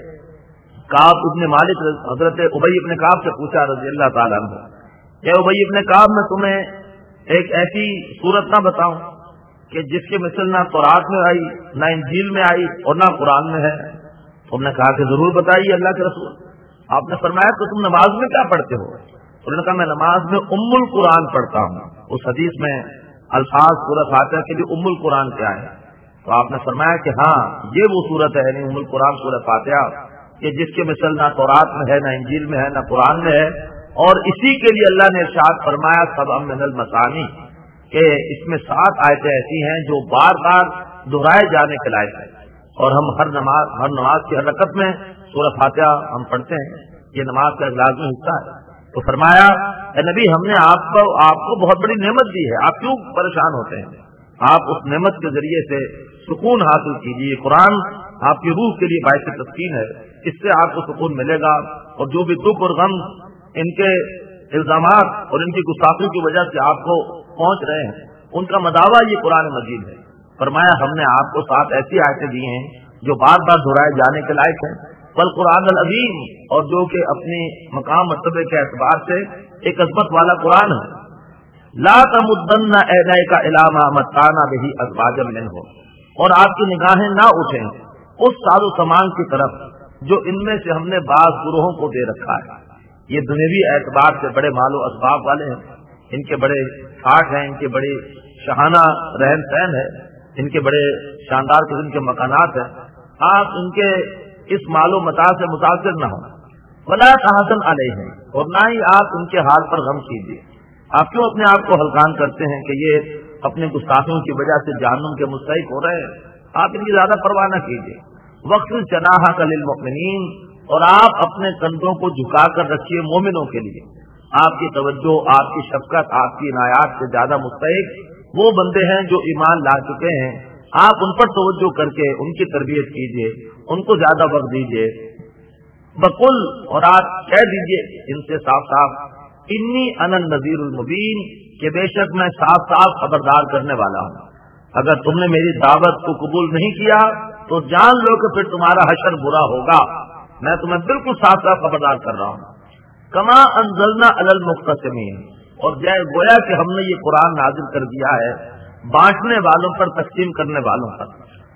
کعب ابن مالک حضرت ابی ابن کعب سے پوچھا رضی اللہ تعالیٰ عنہ، کہ ابی ابن کعب میں تمہیں ایک ایسی صورت نہ بتاؤں کہ جس کے مثل نہ تورات میں آئی، نہ انجیل میں آئی، اور نہ قرآن میں ہے؟ تم نے کہا کہ ضرور بتائیے اللہ کے رسول۔ آپ نے فرمایا تو تم نماز میں کیا پڑھتے ہو؟ انہوں نے کہا میں نماز میں ام القرآن پڑھتا ہوں۔ اس حدیث میں الفاظ سورۃ فاتحہ کے لیے ام القرآن کیا ہے؟ تو آپ نے فرمایا کہ ہاں یہ وہ صورت ہے، یعنی ام القرآن سورۃ فاتحہ، کہ جس کے مثل نہ تورات میں ہے، نہ انجیل میں ہے، نہ قرآن میں ہے۔ اور اسی کے لیے اللہ نے ارشاد فرمایا سبع من المثانی، کہ اس میں سات آیتیں ایسی ہیں جو بار بار دہرائے جانے کے لائق ہیں، اور ہم ہر نماز ہر نماز کی ہر رکعت میں سورۃ فاتحہ ہم پڑھتے ہیں، یہ نماز کا ایک لازمی حصہ ہے۔ تو فرمایا اے نبی ہم نے آپ کو آپ کو بہت بڑی نعمت دی ہے، آپ کیوں پریشان ہوتے ہیں؟ آپ اس نعمت کے ذریعے سے سکون حاصل کیجیے۔ قرآن آپ کی روح کے لیے باعث تسکین ہے، اس سے آپ کو سکون ملے گا، اور جو بھی دکھ اور غم ان کے الزامات اور ان کی گستاخی کی وجہ سے آپ کو پہنچ رہے ہیں ان کا مداوع یہ قرآن مجید ہے۔ فرمایا ہم نے آپ کو سات ایسی آیتیں دی ہیں جو بار بار دہرائے جانے کے لائق ہیں، والقرآن العظیم، اور جو کہ اپنی مقام مرتبے کے اعتبار سے ایک عظمت والا قرآن ہے۔ لا تمدن عینیک الی ما متعنا بہ ازواجا منہم، اور آپ کی نگاہیں نہ اٹھیں اس ساز و سامان کی طرف جو ان میں سے ہم نے بعض گروہوں کو دے رکھا ہے۔ یہ دنیوی اعتبار سے بڑے مال و اسباب والے ہیں، ان کے بڑے ٹھاٹ ہیں، ان کے بڑے شاہانہ رہن سہن ہے، ان کے بڑے شاندار قسم کے مکانات ہیں۔ آپ ان کے اس مال و متاع سے متاثر نہ ہوں، ولا تحزن علیہم، اور نہ ہی آپ ان کے حال پر غم کیجیے۔ آپ کیوں اپنے آپ کو ہلکان کرتے ہیں کہ یہ اپنے گستاخیوں کی وجہ سے جہنم کے مستحق ہو رہے ہیں؟ آپ ان کی زیادہ پرواہ نہ کیجیے۔ وقت جناحک للمؤمنین، اور آپ اپنے کندھوں کو جھکا کر رکھیے مومنوں کے لیے۔ آپ کی توجہ، آپ کی شفقت، آپ کی عنایات سے زیادہ مستحق وہ بندے ہیں جو ایمان لا چکے ہیں۔ آپ ان پر توجہ کر کے ان کی تربیت کیجیے، ان کو زیادہ وقت دیجیے۔ بقل، اور آپ کہہ دیجیے ان سے صاف صاف، انی انا النذیر المبین، کہ بے شک میں صاف صاف خبردار کرنے والا ہوں۔ اگر تم نے میری دعوت کو قبول نہیں کیا تو جان لو کہ پھر تمہارا حشر برا ہوگا۔ میں تمہیں بالکل صاف صاف خبردار کر رہا ہوں۔ کما انزلنا علی المقتسمین، اور جے گویا کہ ہم نے یہ قرآن نازل کر دیا ہے بانٹنے والوں پر، تقسیم کرنے والوں پر۔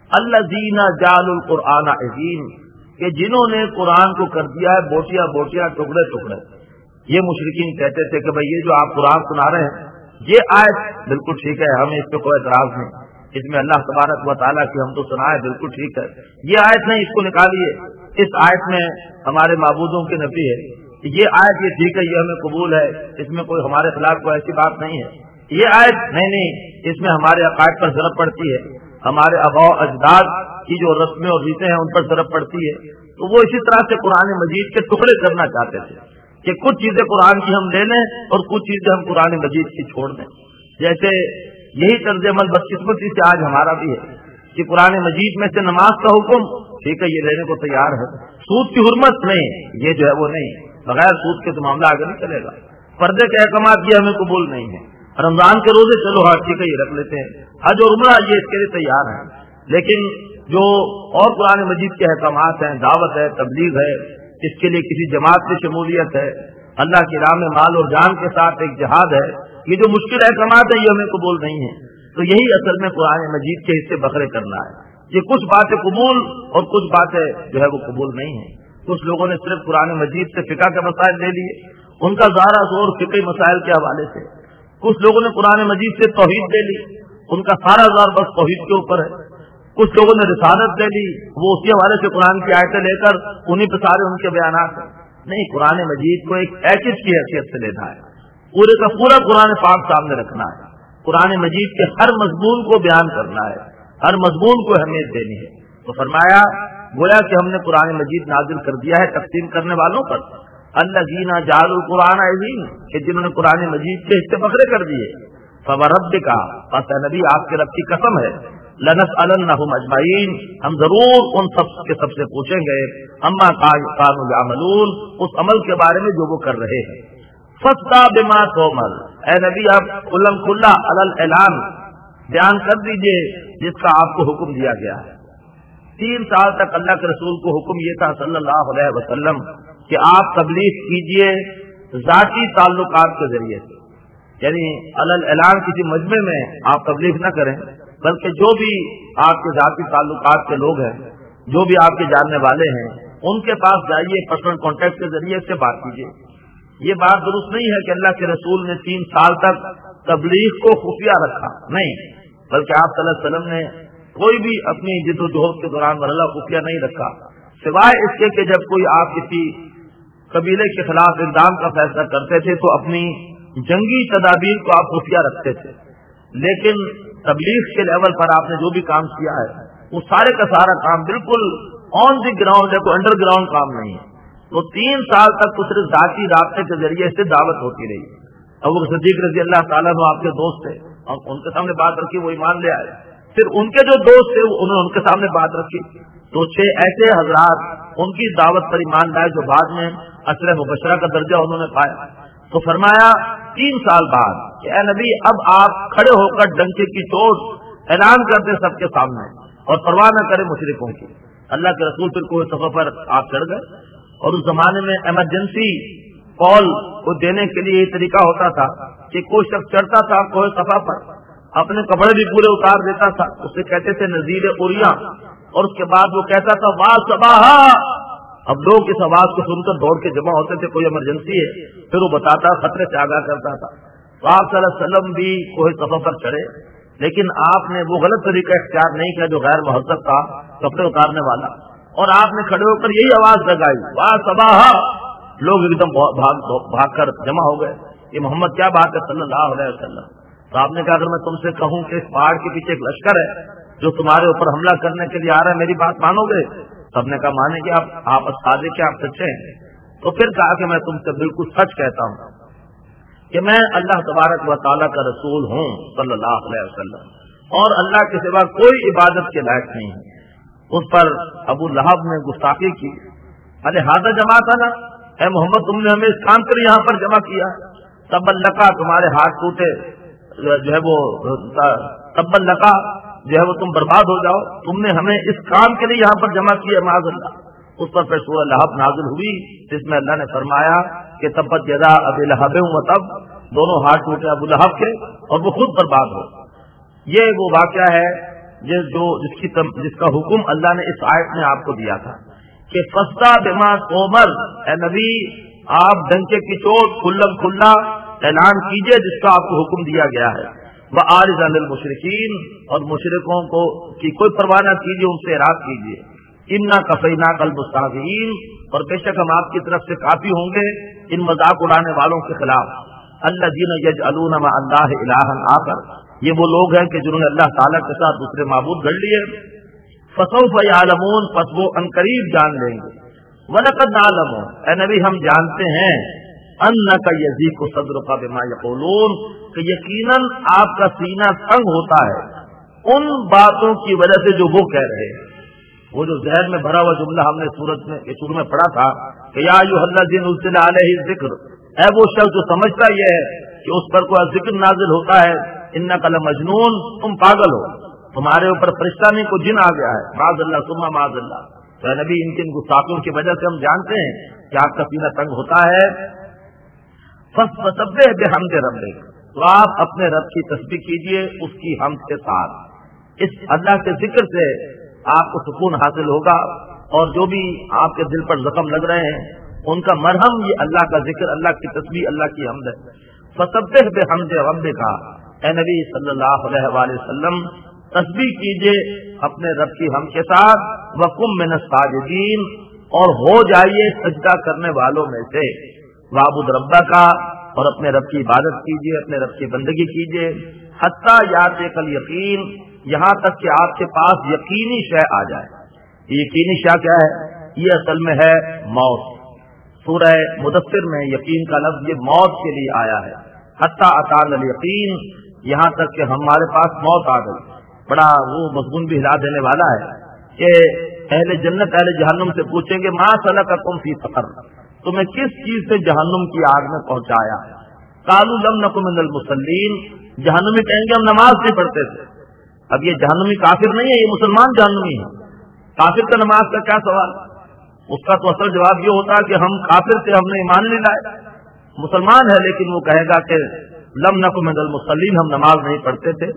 الذین جعلوا القرآن عظیم، کہ جنہوں نے قرآن کو کر دیا ہے بوٹیاں بوٹیاں، ٹکڑے ٹکڑے۔ یہ مشرکین کہتے تھے کہ بھئی یہ جو آپ قرآن سنا رہے ہیں یہ آیت بالکل ٹھیک ہے، ہمیں اس پہ کوئی اعتراض نہیں، اس میں اللہ تبارک و تعالیٰ کی ہم تو سنا ہے بالکل ٹھیک ہے، یہ آیت نہیں، اس کو نکالیے، اس آیت میں ہمارے معبودوں کی نفی ہے، یہ آیت یہ ٹھیک ہے، یہ ہمیں قبول ہے، اس میں کوئی ہمارے خلاف کوئی ایسی بات نہیں ہے، یہ آیت نہیں نہیں اس میں ہمارے عقائد پر ضرب پڑتی ہے، ہمارے آباء و اجداد کی جو رسمیں اور ریتیں ہیں ان پر ضرب پڑتی ہے۔ تو وہ اسی طرح سے قرآن مجید کے ٹکڑے کرنا چاہتے تھے کہ کچھ چیزیں قرآن کی ہم لے لیں اور کچھ چیزیں ہم قرآن مجید کی چھوڑ دیں۔ جیسے یہی طرز عمل بدقسمتی سے آج ہمارا بھی ہے کہ قرآن مجید میں سے نماز کا حکم ٹھیک ہے، یہ لینے کو تیار ہے، سود کی حرمت نہیں، یہ جو ہے وہ نہیں، بغیر سود کے تو معاملہ آگے نہیں چلے گا، پردے کے احکامات یہ ہمیں قبول نہیں ہے، رمضان کے روزے چلو ہاں ٹھیک ہے یہ رکھ لیتے ہیں، حج اور عمرہ یہ اس کے لیے تیار ہیں، لیکن جو اور قرآن مجید کے احکامات ہیں، دعوت ہے، تبلیغ ہے، اس کے لیے کسی جماعت کی شمولیت ہے، اللہ کی راہ میں مال اور جان کے ساتھ ایک جہاد ہے، یہ جو مشکل احکامات ہیں یہ ہمیں قبول نہیں ہے۔ تو یہی اصل میں قرآن مجید کے حصے بکھرے کرنا ہے، یہ کچھ باتیں قبول اور کچھ باتیں جو ہے وہ قبول نہیں ہیں۔ کچھ لوگوں نے صرف قرآن مجید سے فقہ کے مسائل لے لیے، ان کا زیادہ زور فقہی مسائل کے حوالے سے، کچھ لوگوں نے قرآن مجید سے توحید لے لی، ان کا سارا زور بس توحید کے اوپر ہے، کچھ لوگوں نے رسالت لے لی، وہ اسی حوالے سے قرآن کی آیتیں لے کر انہیں پہ سارے ان کے بیانات ہیں۔ نہیں، قرآن مجید کو ایک پیکج کی حیثیت سے لینا ہے، پورے کا پورا قرآن پاک سامنے رکھنا ہے، قرآن مجید کے ہر مضمون کو بیان کرنا ہے، ہر مضمون کو اہمیت دینی ہے۔ تو فرمایا گویا کہ ہم نے قرآن مجید نازل کر دیا ہے تقسیم کرنے والوں پر، الذین جعلوا القرآن عظیم، کہ جنہوں نے قرآن مجید کے حصے بکھرے کر دیے، فوربک، پس نبی آپ کے رب کی قسم ہے، لنسألنهم اجمعین، ہم ضرور ان سب کے سب سے پوچھیں گے، اما کانوا یعملون، اس عمل کے بارے میں جو وہ کر رہے ہیں۔ فاصدع بما تؤمر، اے نبی آپ کھلم کھلا علی الاعلان بیان کر دیجئے جس کا آپ کو حکم دیا گیا ہے۔ تین سال تک اللہ کے رسول کو حکم یہ تھا صلی اللہ علیہ وسلم کہ آپ تبلیغ کیجئے ذاتی تعلقات کے ذریعے سے، یعنی علی الاعلان کسی مجمع میں آپ تبلیغ نہ کریں، بلکہ جو بھی آپ کے ذاتی تعلقات کے لوگ ہیں، جو بھی آپ کے جاننے والے ہیں، ان کے پاس جائیے، پرسنل کانٹیکٹ کے ذریعے سے بات کیجیے۔ یہ بات درست نہیں ہے کہ اللہ کے رسول نے تین سال تک تبلیغ کو خفیہ رکھا، نہیں، بلکہ آپ صلی اللہ علیہ وسلم نے کوئی بھی اپنی جد و جہد کے دوران مرحلہ خفیہ نہیں رکھا، سوائے اس کے کہ جب کوئی آپ کسی قبیلے کے خلاف اقدام کا فیصلہ کرتے تھے تو اپنی جنگی تدابیر کو آپ خفیہ رکھتے تھے، لیکن تبلیغ کے لیول پر آپ نے جو بھی کام کیا ہے وہ سارے کا سارا کام بالکل آن دی گراؤنڈ ہے، کوئی انڈر گراؤنڈ کام نہیں ہے۔ تو تین سال تک تو صرف ذاتی رابطے کے ذریعے سے دعوت ہوتی رہی۔ ابو بکر صدیق رضی اللہ تعالیٰ وہ آپ کے دوست تھے اور ان کے سامنے بات رکھی، وہ ایمان لے آئے۔ پھر ان کے جو دوست تھے انہوں نے ان کے سامنے بات رکھی، تو چھ ایسے حضرات ان کی دعوت پر ایمان لائے جو بعد میں عشرہ مبشرہ کا درجہ انہوں نے پایا۔ تو فرمایا تین سال بعد کہ اے نبی اب آپ کھڑے ہو کر ڈنکے کی چوٹ اعلان کرتے سب کے سامنے اور پرواہ نہ کرے مشرکوں کی۔ اللہ کے رسول پھر کوئی صفحہ پر آپ چڑھ گئے، اور اس زمانے میں ایمرجنسی کال کو دینے کے لیے یہ طریقہ ہوتا تھا کہ کوئی شخص چڑھتا تھا کوئی صفحہ پر، اپنے کپڑے بھی پورے اتار دیتا تھا، اسے کہتے تھے نذیر اوریا، اور اس کے بعد وہ کہتا تھا وا صباحا۔ اب لوگ اس آواز کو سن کر دوڑ کے جمع ہوتے تھے، کوئی ایمرجنسی ہے، پھر وہ بتاتا خطرے سے آگاہ کرتا تھا۔ تو آپ صلی اللہ علیہ وسلم بھی کوئی صفحہ پر چڑھے، لیکن آپ نے وہ غلط طریقہ اختیار نہیں کیا جو غیر مہذب تھا کپڑے اتارنے والا، اور آپ نے کھڑے ہو کر یہی آواز لگائی وا صباحا۔ لوگ ایک دم بھاگ بھاگ کر جمع ہو گئے، یہ محمد کیا بات ہے صلی اللہ علیہ وسلم۔ تو آپ نے کہا اگر میں تم سے کہوں کہ اس پہاڑ کے پیچھے ایک لشکر ہے جو تمہارے اوپر حملہ کرنے کے لیے آ رہا ہے، میری بات مانو گے؟ سب نے کہا مانیں گے، آپ آپ صادق ہیں، آپ سچے ہیں۔ تو پھر کہا کہ میں تم سے بالکل سچ کہتا ہوں کہ میں اللہ تبارک و تعالیٰ کا رسول ہوں صلی اللہ علیہ وسلم، اور اللہ کے سوا کوئی عبادت کے لائق نہیں ہے۔ اس پر ابو لہب نے گستاخی کی، ارے ہادہ جمع تھا نا، اے محمد تم نے ہمیں اس کام کے لیے یہاں پر جمع کیا، تبا لکا تمہارے ہاتھ ٹوٹے، جو ہے وہ تبا لکا جو ہے وہ تم برباد ہو جاؤ، تم نے ہمیں اس کام کے لیے یہاں پر جمع کیا معاذ اللہ۔ اس پر پھر سورہ لہب نازل ہوئی جس میں اللہ نے فرمایا کہ تبت یدا ابی لہب و تب، دونوں ہاتھ ٹوٹے ابو لہب کے اور وہ خود برباد ہو۔ یہ وہ واقعہ ہے جس جو جس کی تم جس کا حکم اللہ نے اس آیت میں آپ کو دیا تھا کہ فاصدع بما تؤمر، اے نبی آپ ڈنکے کی چوٹ کھلم کھلا اعلان کیجئے جس کا آپ کو حکم دیا گیا ہے، وَأَعْرِضْ عَنِ الْمُشْرِكِينَ، اور مشرکوں کو کی کوئی پرواہ نہ کیجیے، ان سے اعراض کیجیے، اِنَّا كَفَيْنَاكَ الْمُسْتَهْزِئِينَ، اور بے شک ہم آپ کی طرف سے کافی ہوں گے ان مذاق اڑانے والوں کے خلاف۔ الَّذِينَ يَجْعَلُونَ مَعَ اللَّهِ إِلَٰهًا آخَرَ، یہ وہ لوگ ہیں کہ جنہوں نے اللہ تعالیٰ کے ساتھ دوسرے معبود گڑھ لیے۔ فَسَوْفَ يَعْلَمُونَ، پس وہ عنقریب جان لیں گے۔ وَلَقَدْ نَعْلَمُ، اے نبی ہم جانتے ہیں، أَنَّكَ يَضِيقُ صَدْرُكَ بِمَا يَقُولُونَ، کہ یقیناً آپ کا سینہ تنگ ہوتا ہے ان باتوں کی وجہ سے جو وہ کہہ رہے ہیں۔ وہ جو ذہن میں بھرا ہوا جملہ ہم نے سورت میں شروع میں پڑھا تھا کہ یا ایھا الذین نزل علیہ الذکر، اے وہ شخص جو سمجھتا یہ ہے کہ اس پر کوئی ذکر نازل ہوتا ہے، انک لمجنون، تم پاگل ہو، تمہارے اوپر فرشتہ نہیں کوئی جن آ گیا ہے، معاذ اللہ ثم معاذ اللہ۔ تو نبی ان کی گستاخیوں کی وجہ سے ہم جانتے ہیں کہ آپ کا سینہ تنگ ہوتا ہے۔ فسبح بحمد ربک، تو آپ اپنے رب کی تسبیح کیجئے اس کی حمد کے ساتھ۔ اس اللہ کے ذکر سے آپ کو سکون حاصل ہوگا، اور جو بھی آپ کے دل پر زخم لگ رہے ہیں ان کا مرہم یہ اللہ کا ذکر، اللہ کی تسبیح، اللہ کی حمد ہے۔ فسبح بحمد ربک، اے نبی صلی اللہ علیہ وآلہ وسلم تسبیح کیجئے اپنے رب کی حمد کے ساتھ، وقم من الساجدین، اور ہو جائیے سجدہ کرنے والوں میں سے، وعبد ربک، اور اپنے رب کی عبادت کیجئے، اپنے رب کی بندگی کیجئے، حتی یاتیک الیقین، یہاں تک کہ آپ کے پاس یقینی شے آ جائے۔ یہ یقینی شے کیا ہے؟ یہ اصل میں ہے موت۔ سورہ مدثر میں یقین کا لفظ یہ موت کے لیے آیا ہے، حتی اتانا الیقین، یہاں تک کہ ہمارے پاس موت آ گئی۔ بڑا وہ مضمون بھی ہلا دینے والا ہے کہ اہل جنت اہل جہنم سے پوچھیں گے ما سلککم فی سقر، تمہیں کس چیز سے جہنم کی آگ میں پہنچایا؟ قالوا لم نکن من المصلین، جہنمی کہیں گے ہم نماز نہیں پڑھتے تھے۔ اب یہ جہنمی کافر نہیں ہے، یہ مسلمان جہنمی ہے، کافر کا نماز کا کیا سوال؟ اس کا تو اصل جواب یہ ہوتا ہے کہ ہم کافر تھے، ہم نے ایمان نہیں لائے۔ مسلمان ہے لیکن وہ کہے گا کہ لم نکن من المصلین، ہم نماز نہیں پڑھتے تھے،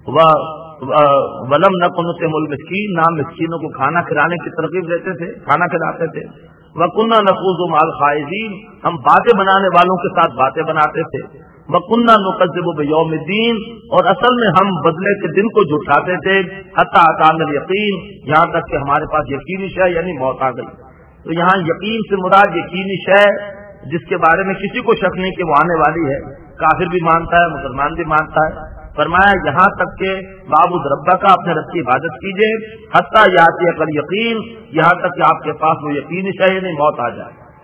ولم نکن نطعم المسکین، نام مسکینوں کو کھانا کھلانے کی ترغیب دیتے تھے، کھانا کھلاتے تھے، وَكُنَّا نَخُوضُ مَعَ الْخَائِضِينَ، ہم باتیں بنانے والوں کے ساتھ باتیں بناتے تھے، وَكُنَّا نُكَذِّبُ بِيَوْمِ الدِّينِ، اور اصل میں ہم بدلے کے دن کو جھٹلاتے تھے، حَتَّىٰ أَتَانَا الْيَقِينُ، یہاں تک کہ ہمارے پاس یقینی شے یعنی موت آ گئی۔ تو یہاں یقین سے مراد یقینی شے جس کے بارے میں کسی کو شک نہیں کہ وہ آنے والی ہے، کافر بھی مانتا ہے، مسلمان بھی مانتا ہے۔ فرمایا یہاں تک کہ معبود ربہ کا اپنے رب کی عبادت کیجیے، حتیٰ یاتی عقل یقین، یہاں تک کہ آپ کے پاس وہ یقینی شے نہیں موت آ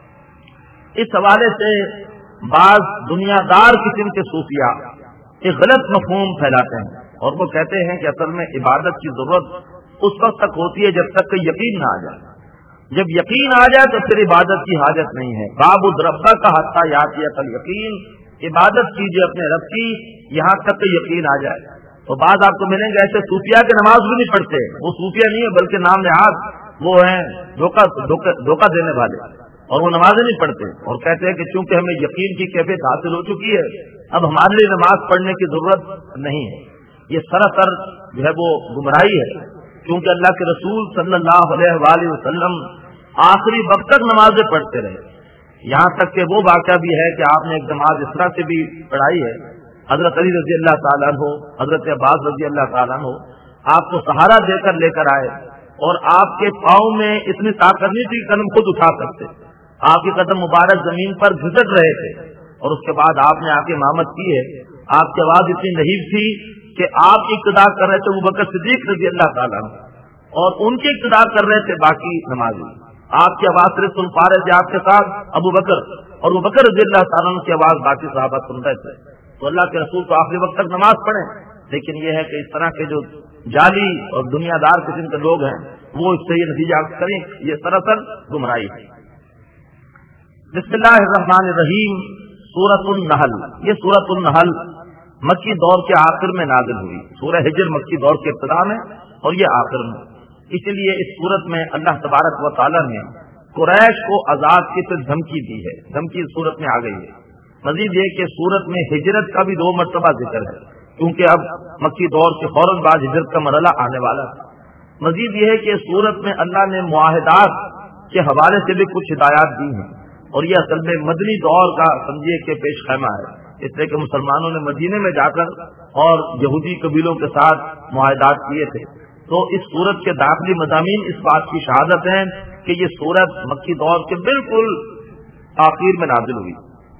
جائے۔ اس حوالے سے بعض دنیا دار قسم کے صوفیاء ایک غلط مفہوم پھیلاتے ہیں اور وہ کہتے ہیں کہ اصل میں عبادت کی ضرورت اس وقت تک ہوتی ہے جب تک کہ یقین نہ آ جائے، جب یقین آ جائے تو پھر عبادت کی حاجت نہیں ہے۔ معبود ربہ کا حتیٰ یاتی عقل یقین، عبادت کیجیے اپنے رب کی یہاں تک کہ یقین آ جائے۔ تو بعض آپ کو ملیں گے ایسے صوفیاء کے نماز بھی نہیں پڑھتے، وہ صوفیاء نہیں ہے بلکہ نام نہاد وہ ہیں دھوکہ دھوکہ دینے والے، اور وہ نمازیں نہیں پڑھتے اور کہتے ہیں کہ چونکہ ہمیں یقین کی کیفیت حاصل ہو چکی ہے اب ہمارے لیے نماز پڑھنے کی ضرورت نہیں ہے۔ یہ سراسر جو ہے وہ گمراہی ہے، کیونکہ اللہ کے رسول صلی اللہ علیہ وآلہ وسلم آخری وقت تک نمازیں پڑھتے رہے، یہاں تک کہ وہ واقعہ بھی ہے کہ آپ نے ایک نماز اس طرح سے بھی پڑھائی ہے، حضرت علی رضی اللہ تعالیٰ عنہ، حضرت عباس رضی اللہ تعالیٰ عنہ آپ کو سہارا دے کر لے کر آئے اور آپ کے پاؤں میں اتنی طاقت نہیں تھی کہ قدم خود اٹھا سکتے، آپ کے قدم مبارک زمین پر گھسٹ رہے تھے، اور اس کے بعد آپ نے آ کے امامت کی ہے، آپ کی آواز اتنی نحیف تھی کہ آپ اقتدا کر رہے تھے ابو بکر صدیق رضی اللہ تعالیٰ عنہ اور ان کے اقتدا کر رہے تھے باقی نمازی، آپ کی آواز صرف سن پا رہے تھے آپ کے ساتھ ابو بکر، اور ابو بکر رضی اللہ تعالیٰ عنہ کی آواز باقی صحابہ سن رہے تھے۔ تو اللہ کے رسول تو آخری وقت تک نماز پڑھیں، لیکن یہ ہے کہ اس طرح کے جو جعلی اور دنیا دار قسم کے لوگ ہیں وہ اس سے یہ نتیجہ کریں، یہ سراسر گمراہی ہے۔ بسم اللہ الرحمن الرحیم، سورۃ النحل، یہ سورۃ النحل مکی دور کے آخر میں نازل ہوئی، سورہ ہجر مکی دور کے ابتدا میں اور یہ آخر میں، اس لیے اس سورت میں اللہ تبارک و تعالیٰ نے قریش کو عذاب کی تو دھمکی دی ہے، دھمکی اس سورت میں آ گئی ہے۔ مزید یہ کہ سورت میں ہجرت کا بھی دو مرتبہ ذکر ہے، کیونکہ اب مکی دور کے فوراً بعد ہجرت کا مرحلہ آنے والا ہے۔ مزید یہ ہے کہ سورت میں اللہ نے معاہدات کے حوالے سے بھی کچھ ہدایات دی ہیں، اور یہ اصل میں مدنی دور کا سمجھیے کہ پیش خیمہ ہے، اس لیے کہ مسلمانوں نے مدینے میں جا کر اور یہودی قبیلوں کے ساتھ معاہدات کیے تھے، تو اس سورت کے داخلی مضامین اس بات کی شہادت ہیں کہ یہ سورت مکی دور کے بالکل آخر میں نازل ہوئی۔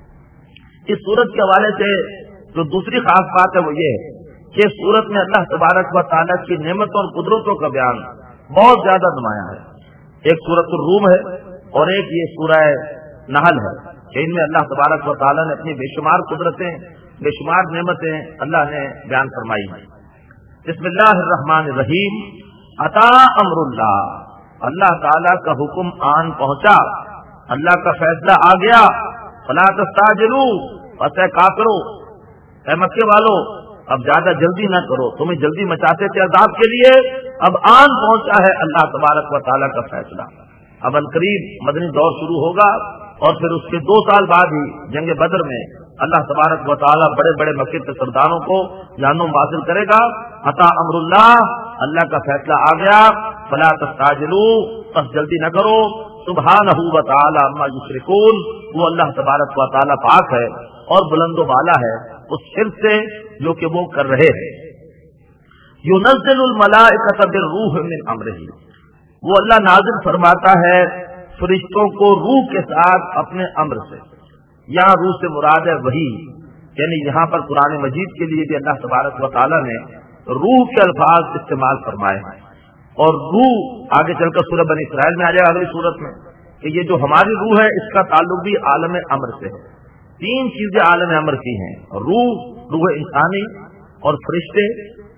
اس سورت کے حوالے سے جو دوسری خاص بات ہے وہ یہ ہے کہ سورت میں اللہ تبارک و تعالیٰ کی نعمتوں اور قدرتوں کا بیان بہت زیادہ نمایاں ہے۔ ایک سورۃ الروم ہے اور ایک یہ سورہ نحل ہے کہ ان میں اللہ تبارک و تعالیٰ نے اپنی بے شمار قدرتیں، بے شمار نعمتیں اللہ نے بیان فرمائی ہیں۔ بسم اللہ الرحمن الرحیم، عطا امر اللہ، اللہ تعالیٰ کا حکم آن پہنچا، اللہ کا فیصلہ آ گیا، فلا تستعجلوا، پس اے کافرو، اے مکے والو اب زیادہ جلدی نہ کرو، تمہیں جلدی مچاتے تھے عذاب کے لیے، اب آن پہنچا ہے اللہ تبارک و تعالیٰ کا فیصلہ۔ اب القریب مدنی دور شروع ہوگا اور پھر اس کے دو سال بعد ہی جنگ بدر میں اللہ تبارک و تعالیٰ بڑے بڑے مکے کے سرداروں کو جہنم حاصل کرے گا۔ عطا امر اللہ، اللہ کا فیصلہ آ گیا، فلا تستعجلوا، بس جلدی نہ کرو، سبحانہ و تعالی عما یشرکون، وہ اللہ تبارک و تعالیٰ پاک ہے اور بلند و بالا ہے اس شرک سے جو کہ وہ کر رہے ہیں۔ ينزل الملائکۃ بالروح من امرہ، وہ اللہ نازل فرماتا ہے فرشتوں کو روح کے ساتھ اپنے امر سے، یہاں روح سے مراد ہے وحی، یعنی یہاں پر قرآن مجید کے لیے بھی اللہ تبارک و تعالیٰ نے روح کے الفاظ استعمال فرمائے ہیں، اور روح آگے چل کر سورہ بنی اسرائیل میں آ جائے اگلی صورت میں کہ یہ جو ہماری روح ہے اس کا تعلق بھی عالم امر سے ہے۔ تین چیزیں عالم امر کی ہیں، روح، روح انسانی اور فرشتے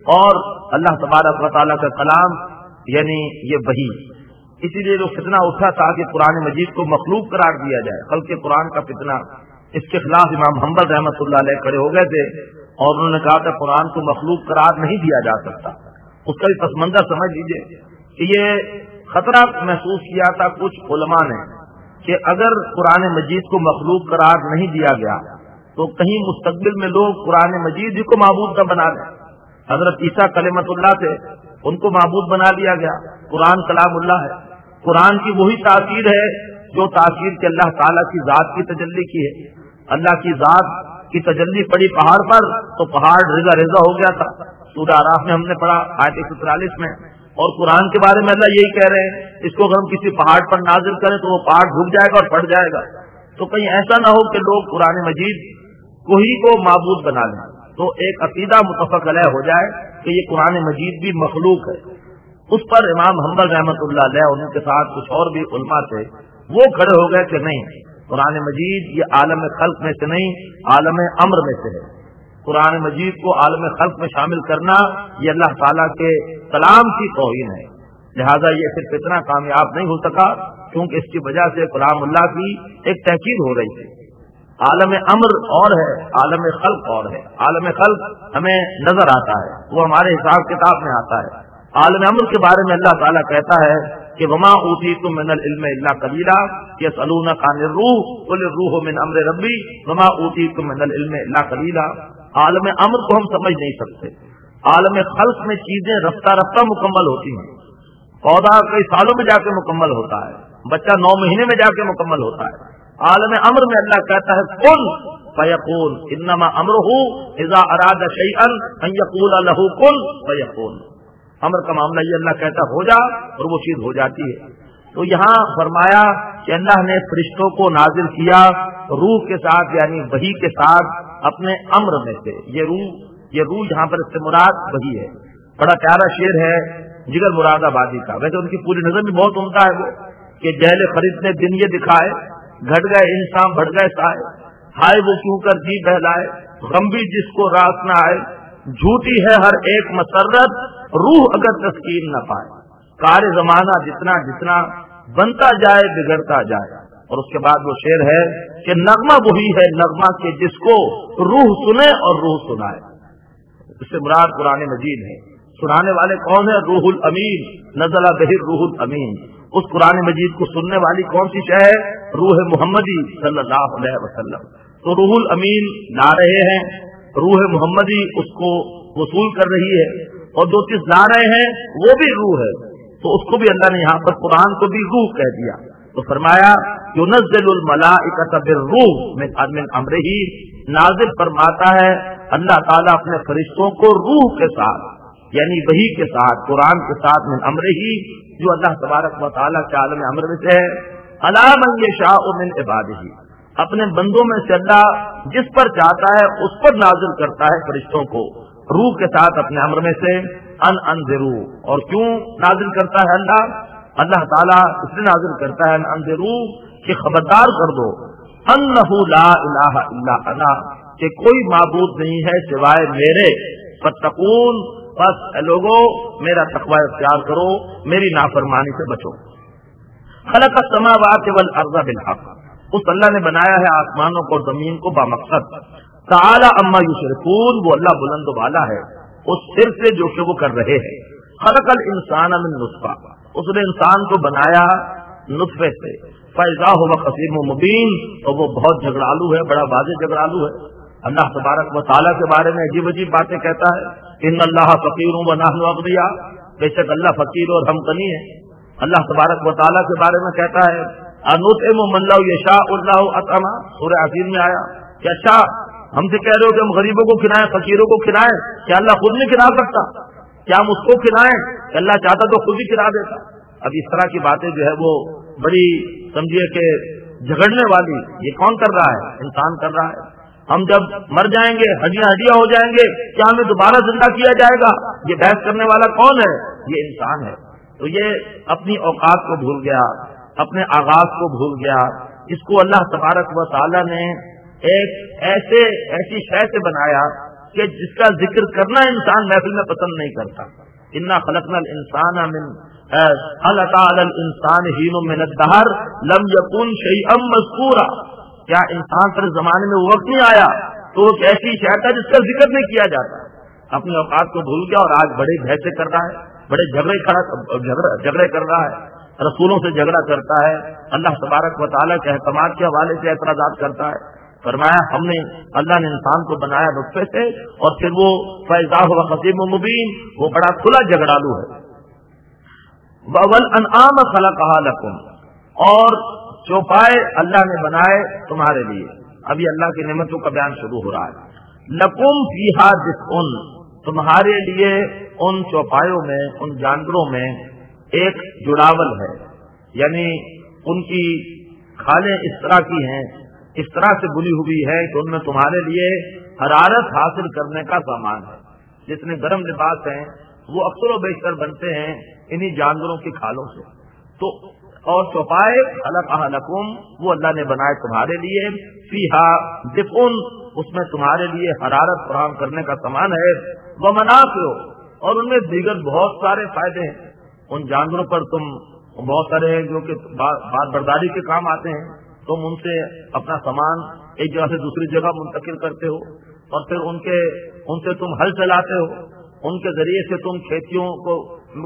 اور اللہ تبارک و تعالیٰ کا کلام یعنی یہ وحی. اسی لیے جو فتنہ اٹھا تھا کہ قرآن مجید کو مخلوق قرار دیا جائے، خلق قرآن کا فتنہ، اس کے خلاف امام حنبل رحمۃ اللہ علیہ کھڑے ہو گئے تھے اور انہوں نے کہا کہ قرآن کو مخلوق قرار نہیں دیا جا سکتا. اس کا بھی پس منظر سمجھ لیجیے کہ یہ خطرہ محسوس کیا تھا کچھ علماء نے کہ اگر قرآن مجید کو مخلوق قرار نہیں دیا گیا تو کہیں مستقبل میں لوگ قرآن مجید ہی کو معبود نہ بنا لیں. حضرت عیسیٰ کلمۃ اللہ تھے، ان کو معبود بنا لیا گیا. قرآن کلام اللہ ہے، قرآن کی وہی تاثیر ہے جو تاثیر کے اللہ تعالیٰ کی ذات کی تجلی کی ہے. اللہ کی ذات کی تجلی پڑی پہاڑ پر تو پہاڑ رضا رضا ہو گیا تھا. سورہ اعراف میں ہم نے پڑھا آیت ایک سو ترالیس میں. اور قرآن کے بارے میں اللہ یہی کہہ رہے ہیں اس کو اگر ہم کسی پہاڑ پر نازل کریں تو وہ پہاڑ جھک جائے گا اور پھٹ جائے گا. تو کہیں ایسا نہ ہو کہ لوگ قرآن مجید کو ہی کو معبود بنا لیں، تو ایک عقیدہ متفق علیہ ہو جائے کہ یہ قرآن مجید بھی مخلوق ہے. اس پر امام حنبل رحمۃ اللہ علیہ ان کے ساتھ کچھ اور بھی علماء تھے، وہ کھڑے ہو گئے کہ نہیں، قرآن مجید یہ عالم خلق میں سے نہیں عالم امر میں سے ہے. قرآن مجید کو عالم خلق میں شامل کرنا یہ اللہ تعالیٰ کے کلام کی توہین ہے. لہذا یہ صرف اتنا کامیاب نہیں ہو سکا کیونکہ اس کی وجہ سے کلام اللہ کی ایک تحقیر ہو رہی تھی. عالم امر اور ہے، عالم خلق اور ہے. عالم خلق ہمیں نظر آتا ہے، وہ ہمارے حساب کتاب میں آتا ہے. عالم امر کے بارے میں اللہ تعالیٰ کہتا ہے کہ وما اوتیتم من العلم الا قلیلا یسألونک عن الروح قل الروح من امر ربی وما اوتیتم من العلم الا قلیلا. عالم امر کو ہم سمجھ نہیں سکتے. عالم خلق میں چیزیں رفتہ رفتہ مکمل ہوتی ہیں. پودا کئی سالوں میں جا کے مکمل ہوتا ہے، بچہ نو مہینے میں جا کے مکمل ہوتا ہے. عالم امر میں اللہ کہتا ہے کن فیکون، انما امرہ اذا اراد شیئا ان یقول له کن فیکون. امر کا معاملہ یہ اللہ کہتا ہو جا اور وہ چیز ہو جاتی ہے. تو یہاں فرمایا کہ اللہ نے فرشتوں کو نازل کیا روح کے ساتھ یعنی وحی کے ساتھ اپنے امر میں سے. یہ روح یہ روح یہاں پر اس سے مراد وحی ہے. بڑا پیارا شعر ہے جگر مراد آبادی کا. ویسے ان کی پوری نظر بھی بہت عمدہ ہے وہ کہ جہل خریدنے دن یہ دکھائے گھٹ گئے انسان بڑھ گئے سائے ہائے وہ کیوں کر جی بہلائے غم بھی جس کو راس نہ آئے جھوٹی ہے ہر ایک مسرت روح اگر تسکین نہ پائے. کار زمانہ جتنا جتنا بنتا جائے بگڑتا جائے. اور اس کے بعد وہ شعر ہے کہ نغمہ وہی ہے نغمہ کے جس کو روح سنے اور روح سنائے. اس سے مراد قرآن مجید ہے. سنانے والے کون ہیں؟ روح الامین نزل بہ روح الامین. اس قرآن مجید کو سننے والی کون سی شے ہے؟ روح محمدی صلی اللہ علیہ وسلم. تو روح الامین لا رہے ہیں، روح محمدی اس کو وصول کر رہی ہے، اور جو چیز لا رہے ہیں وہ بھی روح ہے. تو اس کو بھی اللہ نے یہاں پر قرآن کو بھی روح کہہ دیا. تو فرمایا ينزل الملائکۃ بالروح من امرہ، نازل فرماتا ہے اللہ تعالیٰ اپنے فرشتوں کو روح کے ساتھ یعنی وحی کے ساتھ قرآن کے ساتھ من امرہ جو اللہ تبارک و تعالیٰ کے عالم امر میں سے ہے. علی من یشاء من عبادہ، اپنے بندوں میں سے اللہ جس پر چاہتا ہے اس پر نازل کرتا ہے فرشتوں کو روح کے ساتھ اپنے امر میں سے. ان انذروا، اور کیوں نازل کرتا ہے اللہ؟ اللہ تعالیٰ اس لیے نازل کرتا ہے ان انذروا کہ خبردار کر دو انہ لا الہ الا انا، کہ کوئی معبود نہیں ہے سوائے میرے. فتقون، بس اے لوگو میرا تقوی اختیار کرو، میری نافرمانی سے بچو. خلق السماوات والارض بالحق، اس اللہ نے بنایا ہے آسمانوں کو اور زمین کو بامقصد. تعالی عما یشرکون، وہ اللہ بلند و بالا ہے اس سر سے جو کہ وہ کر رہے ہیں. خلق الانسان من نطفہ، اس نے انسان کو بنایا نطفے سے. فاذا هو خصیم مبین، اور وہ بہت جھگڑالو ہے، بڑا واضح جھگڑالو ہے. اللہ تبارک و تعالیٰ کے بارے میں عجیب عجیب باتیں کہتا ہے. ان اللہ فقیر و نحن اغنیاء، بے شک اللہ فقیر اور ہم غنی ہیں. اللہ تبارک و تعالیٰ کے بارے میں کہتا ہے انطعم من لو یشاء اللہ اطعمہ، سورہ عظیم میں آیا کہ اچھا ہم سے کہہ رہے ہو کہ ہم غریبوں کو کھلائیں فقیروں کو کھلائیں، کیا اللہ خود نہیں کھلا سکتا؟ کیا ہم اس کو کھلائیں کہ اللہ چاہتا تو خود ہی کھلا دیتا؟ اب اس طرح کی باتیں جو ہے وہ بڑی سمجھیے کہ جھگڑنے والی، یہ کون کر رہا ہے؟ انسان کر رہا ہے. ہم جب مر جائیں گے ہڈیاں ہڈیاں ہو جائیں گے، کیا ہمیں دوبارہ زندہ کیا جائے گا؟ یہ بحث کرنے والا کون ہے؟ یہ انسان ہے. تو یہ اپنی اوقات کو بھول گیا، اپنے آغاز کو بھول گیا. اس کو اللہ تبارک و تعالی نے ایک ایسے ایسی شے سے بنایا کہ جس کا ذکر کرنا انسان محفل میں پسند نہیں کرتا. انا خلقنا الانسان من خلق علی الانسان حین من الدہر لم یکن شیئا مذکورا. کیا انسان پر زمانے میں وہ وقت نہیں آیا تو وہ ایسی شے تھا جس کا ذکر نہیں کیا جاتا. اپنے اوقات کو بھول گیا اور آج بڑے بحثیں کر رہا ہے, بڑے جھگڑے جھگڑے کر رہا ہے, رسولوں سے جھگڑا کرتا ہے, اللہ تبارک و تعالیٰ کے احکامات کے حوالے سے اعتراضات کرتا ہے. فرمایا ہم نے اللہ نے انسان کو بنایا نطفے سے اور پھر وہ فیضا ہوا خصیم مبین, وہ بڑا کھلا جھگڑالو ہے. والانعام خلقها لكم, اور چوپائے اللہ نے بنائے تمہارے لیے. ابھی اللہ کی نعمتوں کا بیان شروع ہو رہا ہے. لکم فیہا دفء, تمہارے لیے ان چوپایوں میں, ان جانوروں میں ایک جڑاول ہے, یعنی ان کی کھالیں اس طرح کی ہیں, اس طرح سے بنی ہوئی ہے کہ ان میں تمہارے لیے حرارت حاصل کرنے کا سامان ہے. جتنے گرم لباس ہیں وہ اکثر و بیشتر بنتے ہیں انہی جانوروں کی کھالوں سے. تو اور چوپائے خلقها لکم, وہ اللہ نے بنائے تمہارے لیے. فیہا دفء, اس میں تمہارے لیے حرارت فراہم کرنے کا سامان ہے. ومنافع, اور ان میں دیگر بہت سارے فائدے ہیں. ان جانوروں پر تم بہت سارے ہیں جو کہ بات برداری کے کام آتے ہیں. تم ان سے اپنا سامان ایک جگہ سے دوسری جگہ منتقل کرتے ہو, اور پھر ان کے ان سے تم ہل چلاتے ہو, ان کے ذریعے سے تم کھیتیوں کو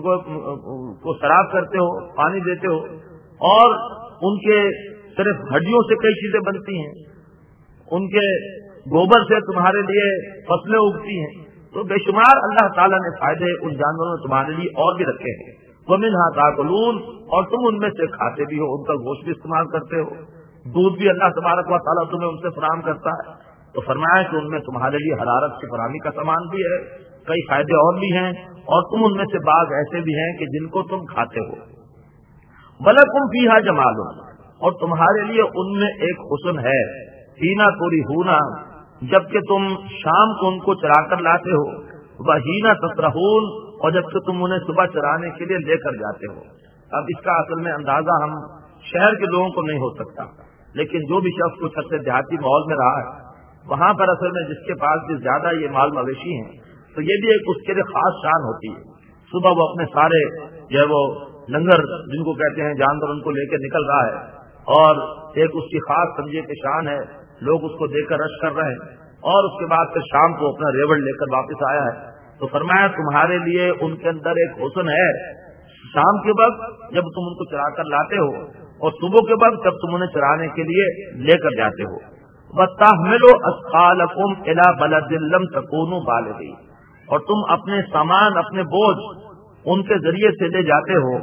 کو سراب کرتے ہو, پانی دیتے ہو, اور ان کے صرف ہڈیوں سے کئی چیزیں بنتی ہیں, ان کے گوبر سے تمہارے لیے فصلیں اگتی ہیں. تو بے شمار اللہ تعالیٰ نے فائدے ان جانوروں میں تمہارے لیے اور بھی رکھے ہیں. وَمِنْهَا تَأْكُلُونَ, اور تم ان میں سے کھاتے بھی ہو, ان کا گوشت بھی استعمال کرتے ہو. دودھ بھی اللہ تبارک و تعالیٰ تمہیں ان سے فراہم کرتا ہے. تو فرمایا کہ ان میں تمہارے لیے حرارت کی فراہمی کا سامان بھی ہے, کئی فائدے اور بھی ہیں, اور تم ان میں سے بعض ایسے بھی ہیں کہ جن کو تم کھاتے ہو. وَلَكُمْ فِيهَا جَمَالٌ, اور تمہارے لیے ان میں ایک حسن ہے. حِينَ تُرِيحُونَ, جبکہ تم شام کو ان کو چرا کر لاتے ہو. وَحِينَ تَسْرَحُونَ, اور جبکہ تم انہیں صبح چرانے کے لیے لے کر جاتے ہو. اب اس کا اصل میں اندازہ ہم شہر کے لوگوں کو نہیں ہو سکتا, لیکن جو بھی شخص کچھ عرصے دیہاتی ماحول میں رہا ہے, وہاں پر اصل میں جس کے پاس بھی زیادہ یہ مال مویشی ہیں, تو یہ بھی ایک اس کے لیے خاص شان ہوتی ہے. صبح وہ اپنے سارے جو ہے وہ لنگر جن کو کہتے ہیں جانور ان کو لے کے نکل رہا ہے, اور ایک اس کی خاص سمجھے کی شان ہے, لوگ اس کو دیکھ کر رش کر رہے ہیں, اور اس کے بعد پھر شام کو اپنا ریوڑ لے کر واپس آیا ہے. تو فرمایا تمہارے لیے ان کے اندر ایک حسن ہے. شام کے وقت جب تم ان کو چرا کر لاتے ہو, اور صبح کے وقت جب تم انہیں چرانے کے لیے لے کر جاتے ہو. وَتَحْمِلُ أَثْقَالَكُمْ إِلَى بَلَدٍ لَّمْ تَكُونُوا بَالِغِيهِ, اور تم اپنے سامان, اپنے بوجھ ان کے ذریعے سے لے جاتے ہو,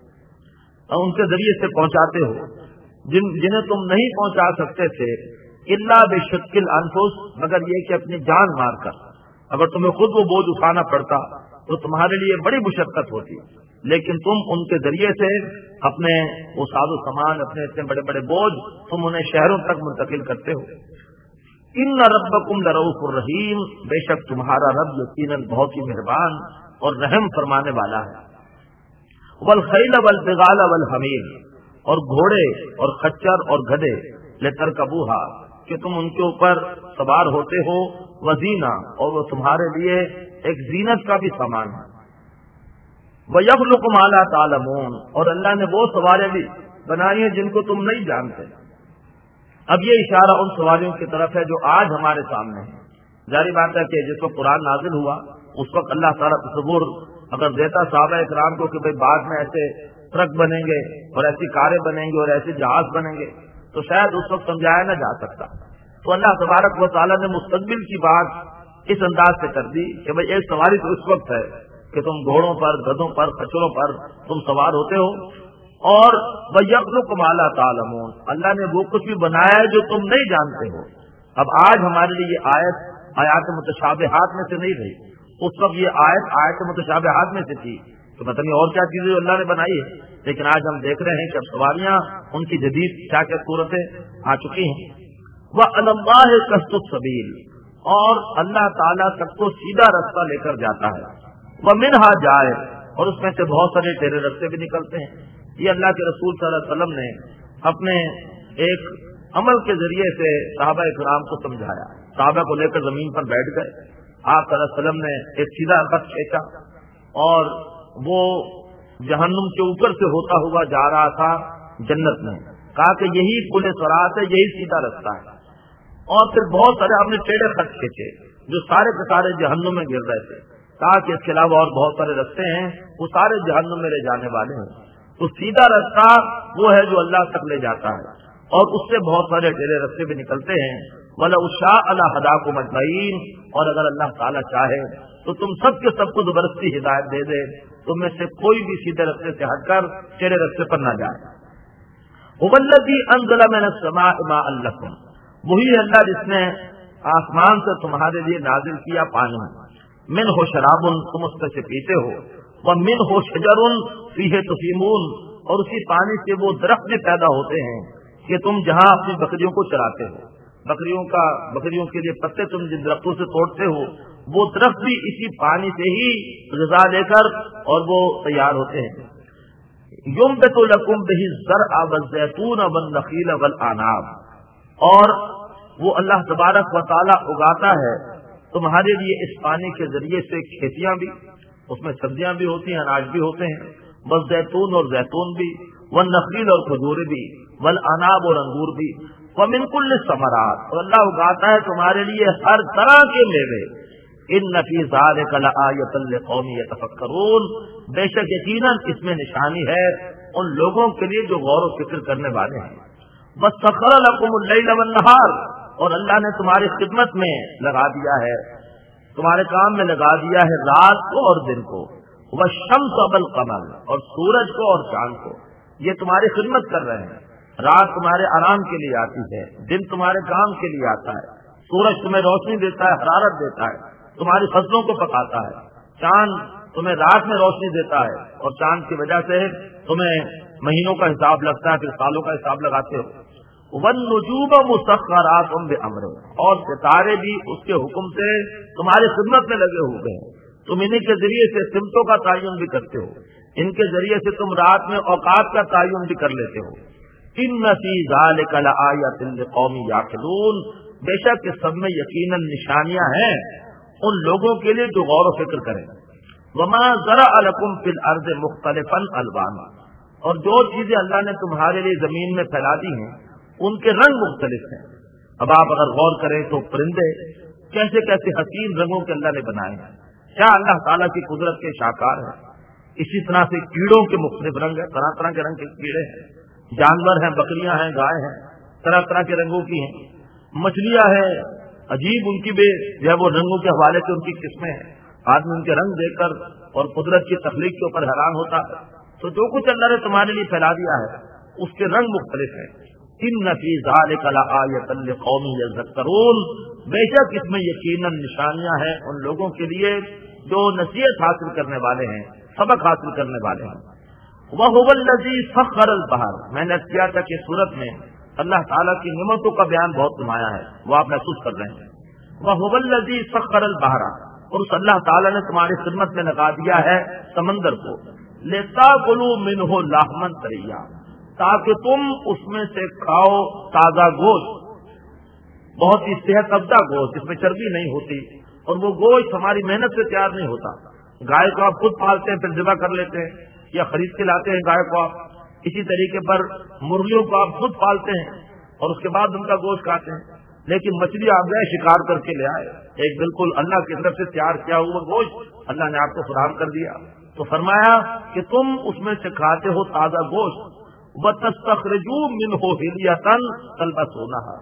ان کے ذریعے سے پہنچاتے ہو, جن جنہیں تم نہیں پہنچا سکتے تھے. الا بشق الانفس, مگر یہ کہ اپنی جان مار کر. اگر تمہیں خود وہ بوجھ اٹھانا پڑتا تو تمہارے لیے بڑی مشقت ہوتی, لیکن تم ان کے ذریعے سے اپنے وہ ساز و سامان, اپنے اتنے بڑے بڑے بوجھ تم انہیں شہروں تک منتقل کرتے ہو. ان ربکم لرؤوف الرحیم, بے شک تمہارا رب یقیناً بہت ہی مہربان اور رحم فرمانے والا ہے. والخیل والبغال والحمیر, اور گھوڑے اور خچر اور گدھے, لترکبوہا, کہ تم ان کے اوپر سوار ہوتے ہو. وزینہ, اور وہ تمہارے لیے ایک زینت کا بھی سامان ہے. وَيَخْلُقُ مَا لَا تَعْلَمُونَ, اور اللہ نے وہ سواریں بھی بنائی ہیں جن کو تم نہیں جانتے. اب یہ اشارہ ان سواریوں کی طرف ہے جو آج ہمارے سامنے ہیں. ظاہر بات ہے کہ جس وقت قرآن نازل ہوا اس وقت اللہ تعالیٰ تصور اگر دیتا صحابہ اکرام کو کہ بھئی بعد میں ایسے ٹرک بنیں گے اور ایسی کاریں بنیں گے اور ایسے جہاز بنیں گے, تو شاید اس وقت سمجھایا نہ جا سکتا. تو اللہ تبارک و تعالیٰ نے مستقبل کی بات اس انداز سے کر دی کہ بھئی ایک سواری تو اس وقت ہے کہ تم گھوڑوں پر, گدھوں پر, خچروں پر تم سوار ہوتے ہو. اور وَيَخْلُقُ مَا لَا تَعْلَمُونَ, اللہ نے وہ کچھ بھی بنایا ہے جو تم نہیں جانتے ہو. اب آج ہمارے لیے یہ آیت آیات متشابہات میں سے نہیں رہی, اس وقت یہ آیت آیت متشابہات میں سے تھی. تو پتہ نہیں اور کیا چیزیں اللہ نے بنائی ہے, لیکن آج ہم دیکھ رہے ہیں کہ اب سواریاں ان کی جدید کیا کیا صورتیں آ چکی ہیں. وَعَلَى اللَّهِ قَصْدُ السَّبِيلِ, اور اللہ تعالیٰ سب کو سیدھا رستہ لے کر جاتا ہے. وَمِنْهَا جَائِرٌ, اور اس میں سے بہت سارے ٹیڑے رستے بھی نکلتے ہیں. یہ اللہ کے رسول صلی اللہ علیہ وسلم نے اپنے ایک عمل کے ذریعے سے صحابہ کرام کو سمجھایا. صحابہ کو لے کر زمین پر بیٹھ گئے آپ صلی اللہ علیہ وسلم نے ایک سیدھا خط کھینچا اور وہ جہنم کے اوپر سے ہوتا ہوا جا رہا تھا جنت میں. کہا کہ یہی پل صراط ہے, یہی سیدھا رستہ ہے. اور پھر بہت سارے آپ نے ٹیڑھے خط کھینچے جو سارے کے سارے جہنم میں گر رہے تھے. کہا کہ اس کے علاوہ اور بہت سارے رستے ہیں, وہ سارے جہنم میں لے جانے والے ہیں. تو سیدھا رستہ وہ ہے جو اللہ تک لے جاتا ہے, اور اس سے بہت سارے ٹیڑھے رستے بھی نکلتے ہیں. وَلَوْ شَاءَ لَهَدَاكُمْ أَجْمَعِينَ, اور اگر اللہ تعالیٰ چاہے تو تم سب کے سب کو زبردستی ہدایت دے دے, تم میں سے کوئی بھی سیدھے رستے سے ہٹ کر ٹیڑھے رستے پر نہ جائے. هُوَ الَّذِي أَنزَلَ مِنَ السَّمَاءِ مَاءً لَكُمْ, وہی اللہ جس نے آسمان سے تمہارے لیے نازل کیا پانی. منہ شراب, تم اس میں سے پیتے ہو. ومنہ شجر فیہ تسیمون, اور اسی پانی سے وہ درخت بھی پیدا ہوتے ہیں کہ تم جہاں اپنی بکریوں کو چراتے ہو. بکریوں کا بکریوں کے لیے پتے تم جن درختوں سے توڑتے ہو, وہ درخت بھی اسی پانی سے ہی غذا لے کر اور وہ تیار ہوتے ہیں. ینبت لکم بہ الزرع والزیتون والنخیل والعناب, اور وہ اللہ تبارک و تعالی اگاتا ہے تمہارے لیے اس پانی کے ذریعے سے کھیتیاں بھی, اس میں سبزیاں بھی ہوتی ہیں, اناج بھی ہوتے ہیں, والزیتون اور زیتون بھی, والنخیل اور کھجورے بھی, والعناب اور انگور بھی, ومن کل الثمرات, اور اللہ اگاتا ہے تمہارے لیے ہر طرح کے میوے. ان فی ذلک لآیۃ لقوم یتفکرون, بے شک یقیناً اس میں نشانی ہے ان لوگوں کے لیے جو غور و فکر کرنے والے ہیں. وسخر لکم اللیل والنہار, اور اللہ نے تمہاری خدمت میں لگا دیا ہے, تمہارے کام میں لگا دیا ہے رات کو اور دن کو. والشمس والقمر, اور سورج کو اور چاند کو, یہ تمہاری خدمت کر رہے ہیں. رات تمہارے آرام کے لیے آتی ہے, دن تمہارے کام کے لیے آتا ہے. سورج تمہیں روشنی دیتا ہے, حرارت دیتا ہے, تمہاری فصلوں کو پکاتا ہے. چاند تمہیں رات میں روشنی دیتا ہے, اور چاند کی وجہ سے تمہیں مہینوں کا حساب لگتا ہے, پھر سالوں کا حساب لگاتے ہو. والنجوم مسخرات بامرہ, اور ستارے بھی اس کے حکم سے تمہاری خدمت میں لگے ہوئے ہیں. تم انہیں کے ذریعے سے سمتوں کا تعین بھی کرتے ہو, ان کے ذریعے سے تم رات میں اوقات کا تعین بھی کر لیتے ہو. ان فی ذلک لآیۃ لقوم یعقلون, بے شک اس سب میں یقیناً نشانیاں ہیں ان لوگوں کے لیے جو غور و فکر کریں. وما زرع لکم فی الارض مختلفا الوانا, اور جو چیزیں اللہ نے تمہارے لیے زمین میں پھیلا دی ہیں ان کے رنگ مختلف ہیں. اب آپ اگر غور کریں تو پرندے کیسے کیسے حسین رنگوں کے اللہ نے بنائے ہیں, کیا اللہ تعالیٰ کی قدرت کے شاہکار ہیں. اسی طرح سے کیڑوں کے مختلف رنگ ہیں, طرح طرح کے رنگ کے کیڑے ہیں. جانور ہیں, بکریاں ہیں, گائے ہیں, طرح طرح کے رنگوں کی ہیں. مچھلیاں ہیں, عجیب ان کی بھی جو ہے وہ رنگوں کے حوالے سے ان کی قسمیں ہیں. آدمی ان کے رنگ دیکھ کر اور قدرت کی تخلیق کے اوپر حیران ہوتا ہے. تو جو کچھ اللہ نے تمہارے لیے پھیلا دیا ہے اس کے رنگ مختلف ہیں. ان فی ذلک لآیۃ لقوم یذکرون, بے شک اس میں یقیناً نشانیاں ہیں ان لوگوں کے لیے جو نصیحت حاصل کرنے والے ہیں, سبق حاصل کرنے والے ہیں. وَهُوَ الَّذِي سَخَّرَ الْبَحْرَ, میں نے کیا تھا کہ صورت میں اللہ تعالیٰ کی نعمتوں کا بیان بہت نمایاں ہے, وہ آپ محسوس کر رہے ہیں. وَهُوَ الَّذِي سَخَّرَ الْبَحْرَ, اور اس اللہ تعالیٰ نے تمہاری خدمت میں لگا دیا ہے سمندر کو. لِتَأْكُلُوا مِنْهُ لَحْمًا طَرِيًّا, تاکہ تم اس میں سے کھاؤ تازہ گوشت, بہت ہی صحت افزا گوشت جس میں چربی نہیں ہوتی, اور وہ گوشت ہماری محنت سے تیار نہیں ہوتا. گائے کو آپ خود پالتے ہیں, پھر ذبح کر لیتے ہیں یا خرید کے لاتے ہیں گائے کو آپ. اسی طریقے پر مرغیوں کو آپ خود پالتے ہیں اور اس کے بعد ان کا گوشت کھاتے ہیں. لیکن مچھلی آپ گئے شکار کر کے لے آئے, ایک بالکل اللہ کی طرف سے تیار کیا ہوا گوشت اللہ نے آپ کو فراہم کر دیا. تو فرمایا کہ تم اس میں سے کھاتے ہو تازہ گوشت. وَتَسْتَخْرِجُوا مِنْهُ حِلْيَةً تَلْبَسُونَهَا,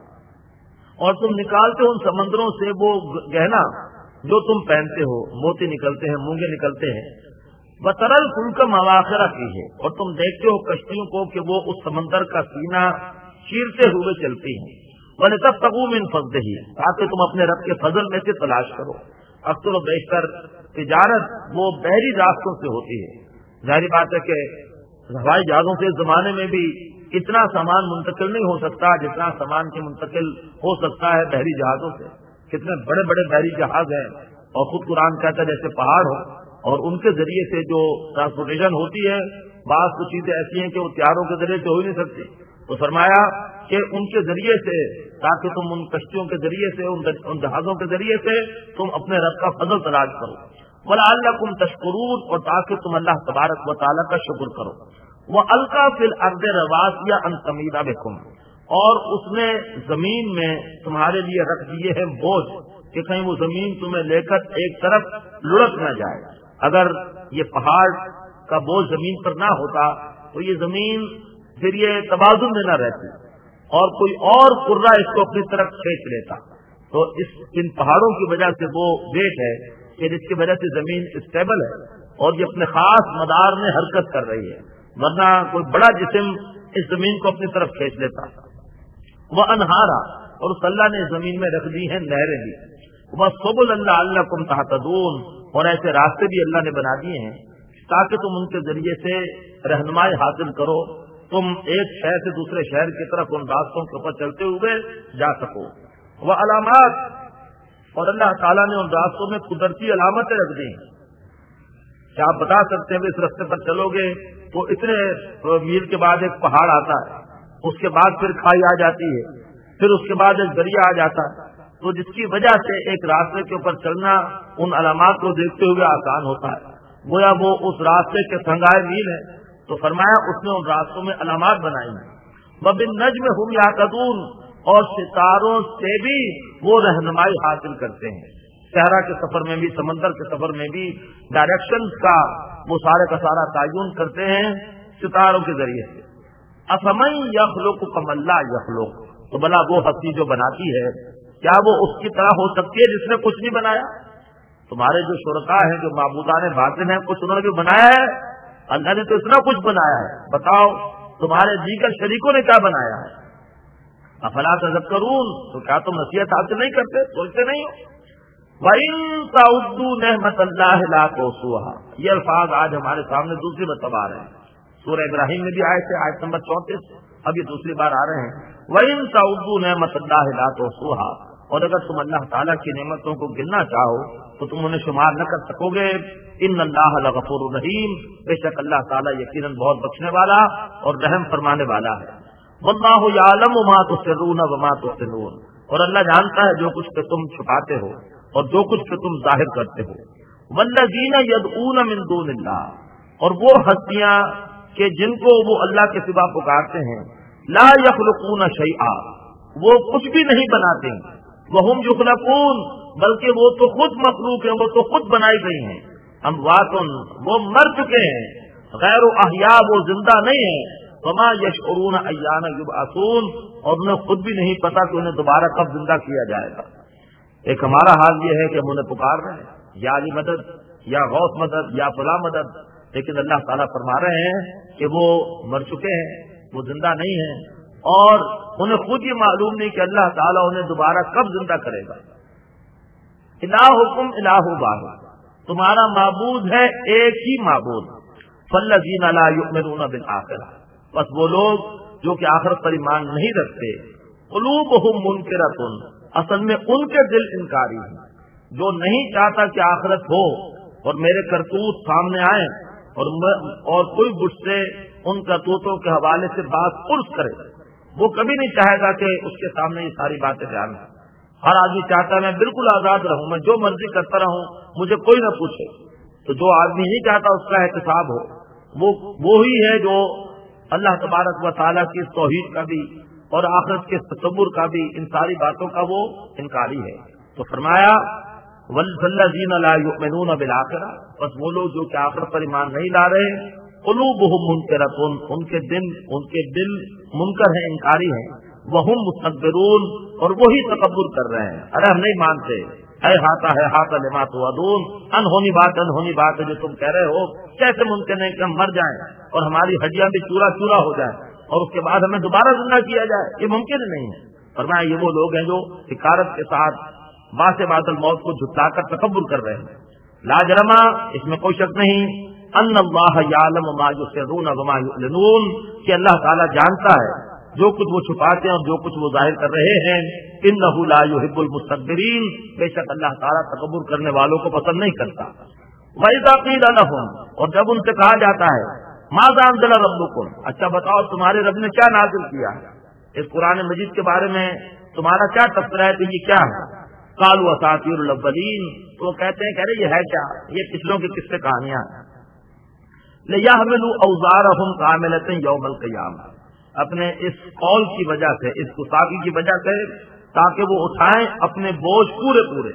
اور تم نکالتے ہو ان سمندروں سے وہ گہنا جو تم پہنتے ہو, موتی نکلتے ہیں, مونگے نکلتے ہیں. وَتَرَى الْفُلْكَ مَوَاخِرَ فِيهِ, اور تم دیکھتے ہو کشتیوں کو کہ وہ اس سمندر کا سینہ چیرتے ہوئے چلتی ہیں. وَلِتَبْتَغُوا مِنْ فَضْلِهِ, تاکہ تم اپنے رب کے فضل میں سے تلاش کرو. اکثر و بیشتر تجارت وہ بحری راستوں سے ہوتی ہے. ظاہری بات ہے کہ ہوائی جہازوں سے اس زمانے میں بھی اتنا سامان منتقل نہیں ہو سکتا جتنا سامان کے منتقل ہو سکتا ہے بحری جہازوں سے. کتنے بڑے بڑے بحری جہاز ہیں, اور خود قرآن کہتا ہے جیسے پہاڑ ہو, اور ان کے ذریعے سے جو ٹرانسپورٹیشن ہوتی ہے, بعض کچھ چیزیں ایسی ہیں کہ وہ تیاروں کے ذریعے سے ہو ہی نہیں سکتی. تو فرمایا کہ ان کے ذریعے سے، تاکہ تم ان کشتیوں کے ذریعے سے، ان جہازوں کے ذریعے سے تم اپنے رب کا فضل تلاش کرو، وَلَعَلَّكُمْ تَشْكُرُونَ، اور تاکہ تم اللہ تبارک و تعالیٰ کا شکر کرو۔ وَأَلْقَىٰ فِي الْأَرْضِ رَوَاسِيَ أَن تَمِيدَ بِكُمْ، اور اس نے زمین میں تمہارے لیے رکھ دیے ہیں بوجھ کہ کہیں وہ زمین تمہیں لے کر ایک طرف لڑک نہ جائے۔ اگر یہ پہاڑ کا بوجھ زمین پر نہ ہوتا تو یہ زمین پھر یہ توازن میں نہ رہتی اور کوئی اور قرہ اس کو اپنی طرف کھینچ لیتا۔ تو اس ان پہاڑوں کی وجہ سے وہ ویٹ ہے کہ جس کی وجہ سے زمین اسٹیبل ہے اور یہ اپنے خاص مدار میں حرکت کر رہی ہے، ورنہ کوئی بڑا جسم اس زمین کو اپنی طرف کھینچ لیتا۔ وہ انہارا، اور اس اللہ نے زمین میں رکھ دی ہیں نہریں بھی۔ وہ سبل اللہ لعلکم تہتدون، اور ایسے راستے بھی اللہ نے بنا دیے ہیں تاکہ تم ان کے ذریعے سے رہنمائی حاصل کرو، تم ایک شہر سے دوسرے شہر کی طرف ان راستوں کے اوپر چلتے ہوئے جا سکو۔ وہ علامات، اور اللہ تعالیٰ نے ان راستوں میں قدرتی علامتیں رکھ دی ہیں کہ آپ بتا سکتے ہیں اس راستے پر چلو گے تو اتنے میل کے بعد ایک پہاڑ آتا ہے، اس کے بعد پھر کھائی آ جاتی ہے، پھر اس کے بعد ایک دریا آ جاتا ہے، تو جس کی وجہ سے ایک راستے کے اوپر چلنا ان علامات کو دیکھتے ہوئے آسان ہوتا ہے، گویا وہ اس راستے کے سنگائے میل ہے۔ تو فرمایا اس نے ان راستوں میں علامات بنائی ہیں۔ وَبِالنَّجْمِ هُمْ يَهْتَدُونَ، اور ستاروں سے بھی وہ رہنمائی حاصل کرتے ہیں۔ صحرا کے سفر میں بھی، سمندر کے سفر میں بھی ڈائریکشنز کا وہ سارے کا سارا تعین کرتے ہیں ستاروں کے ذریعے سے۔ أَفَمَن يَخْلُقُ كَمَن لَّا يَخْلُقُ، تو بلا وہ ہستی جو بناتی ہے کیا وہ اس کی طرح ہو سکتی ہے جس نے کچھ نہیں بنایا؟ تمہارے جو شرکاء ہیں، جو معبودان باطن ہیں، کچھ انہوں نے بھی بنایا ہے؟ اللہ نے تو اتنا کچھ بنایا ہے، بتاؤ تمہارے دیگر شریکوں نے کیا بنایا ہے؟ افلا تذکرون، تو کیا تم نصیحت حاصل نہیں کرتے، سوچتے نہیں ہو؟ وَإِن تَعُدُّوا نِعْمَتَ اللَّهِ لَا تُحْصُوهَا، یہ الفاظ آج ہمارے سامنے دوسری مرتبہ آ رہے ہیں۔ سورہ ابراہیم میں بھی آئے تھے، آیت نمبر چونتیس، اب یہ دوسری بار آ رہے ہیں۔ وَإِن تَعُدُّوا نِعْمَتَ اللَّهِ لَا تُحْصُوهَا، اور اگر تم اللہ تعالیٰ کی نعمتوں کو گننا چاہو تو تم انہیں شمار نہ کر سکو گے۔ ان اللہ لغفور رحیم، بے شک اللہ تعالیٰ یقیناً بہت بخشنے والا اور رحم فرمانے والا ہے۔ واللہ یعلم ما تسرون وما تعلنون، اور اللہ جانتا ہے جو کچھ کہ تم چھپاتے ہو اور جو کچھ کہ تم ظاہر کرتے ہو۔ والذین یدعون من دون اللہ، اور وہ ہستیاں کہ جن کو وہ اللہ کے سوا پکارتے ہیں، لا یخلقون شیئا، وہ کچھ بھی نہیں بناتے، وہم یخلقون، بلکہ وہ تو خود مخلوق ہیں، وہ تو خود بنائی گئی ہیں۔ امواتن، وہ مر چکے ہیں، غیر احیاء، وہ زندہ نہیں ہیں۔ وما یشعرون ایان یبعثون، اور انہیں خود بھی نہیں پتا کہ انہیں دوبارہ کب زندہ کیا جائے گا۔ ایک ہمارا حال یہ ہے کہ ہم انہیں پکار رہے ہیں، یا علی مدد، یا غوث مدد، یا فلاں مدد، لیکن اللہ تعالیٰ فرما رہے ہیں کہ وہ مر چکے ہیں، وہ زندہ نہیں ہیں، اور انہیں خود یہ معلوم نہیں کہ اللہ تعالیٰ انہیں دوبارہ کب زندہ کرے گا۔ الہکم الہ واحد، تمہارا معبود ہے ایک ہی معبود۔ فالذین لا یؤمنون بالآخرہ، بس وہ لوگ جو کہ آخرت پر ایمان نہیں رکھتے، قلوبہم منکرۃ، اصل میں ان کے دل انکاری ہیں، جو نہیں چاہتا کہ آخرت ہو اور میرے کرتوت سامنے آئیں اور اور کوئی مجھ سے ان کرتوتوں کے حوالے سے بات پرس کرے، وہ کبھی نہیں چاہے گا کہ اس کے سامنے یہ ساری باتیں بیان ہوں۔ ہر آدمی چاہتا ہے میں بالکل آزاد رہوں، میں جو مرضی کرتا رہوں، مجھے کوئی نہ پوچھے۔ تو جو آدمی نہیں چاہتا اس کا احتساب ہو، وہ وہی ہے جو اللہ تبارک و تعالیٰ کی توحید کا بھی اور آخرت کے تصور کا بھی، ان ساری باتوں کا وہ انکاری ہے۔ تو فرمایا والذین لا یؤمنون بالآخرہ، بس وہ لوگ جو کہ آخرت پر ایمان نہیں لا رہے، قلوبہم منکرۃ، ان کے دل ان کے دل منکر ہیں، انکاری ہیں، وہم مستكبرون، اور وہی تکبر کر رہے ہیں، ارے ہم نہیں مانتے، اے ہاتا ہے ہاتا لما توعدون، انہونی بات انہونی بات ہے جو تم کہہ رہے ہو، کیسے ممکن ہے کہ ہم مر جائیں اور ہماری ہڈیاں بھی چورا چورا ہو جائیں اور اس کے بعد ہمیں دوبارہ زندہ کیا جائے؟ یہ ممکن نہیں ہے۔ فرمایا یہ وہ لوگ ہیں جو حکارت کے ساتھ باس بعد الموت کو جھٹلا کر تکبر کر رہے ہیں۔ لا جرما، اس میں کوئی شک نہیں، ان اللہ یعلم ما یسرون وما یعلنون، کہ اللہ تعالیٰ جانتا ہے جو کچھ وہ چھپاتے ہیں اور جو کچھ وہ ظاہر کر رہے ہیں۔ انہ لا یحب المستکبرین، بے شک اللہ تعالیٰ تکبر کرنے والوں کو پسند نہیں کرتا۔ وَإِذَا قِيلَ لَهُمْ، اور جب ان سے کہا جاتا ہے ماذا انزل ربکم، اچھا بتاؤ تمہارے رب نے کیا نازل کیا ہے، اس قرآن مجید کے بارے میں تمہارا کیا تذکرہ ہے کہ یہ کیا ہے؟ قالوا اساطیر الاولین، تو کہتے ہیں کہ ارے یہ ہے کیا، یہ پچھلوں کی قصے کہانیاں ہیں۔ لِيَحْمِلُوا أَوْزَارَهُمْ كَامِلَةً يَوْمَ الْقِيَامَةِ، اپنے اس قول کی وجہ سے، اس گستاخی کی وجہ سے، تاکہ وہ اٹھائیں اپنے بوجھ پورے پورے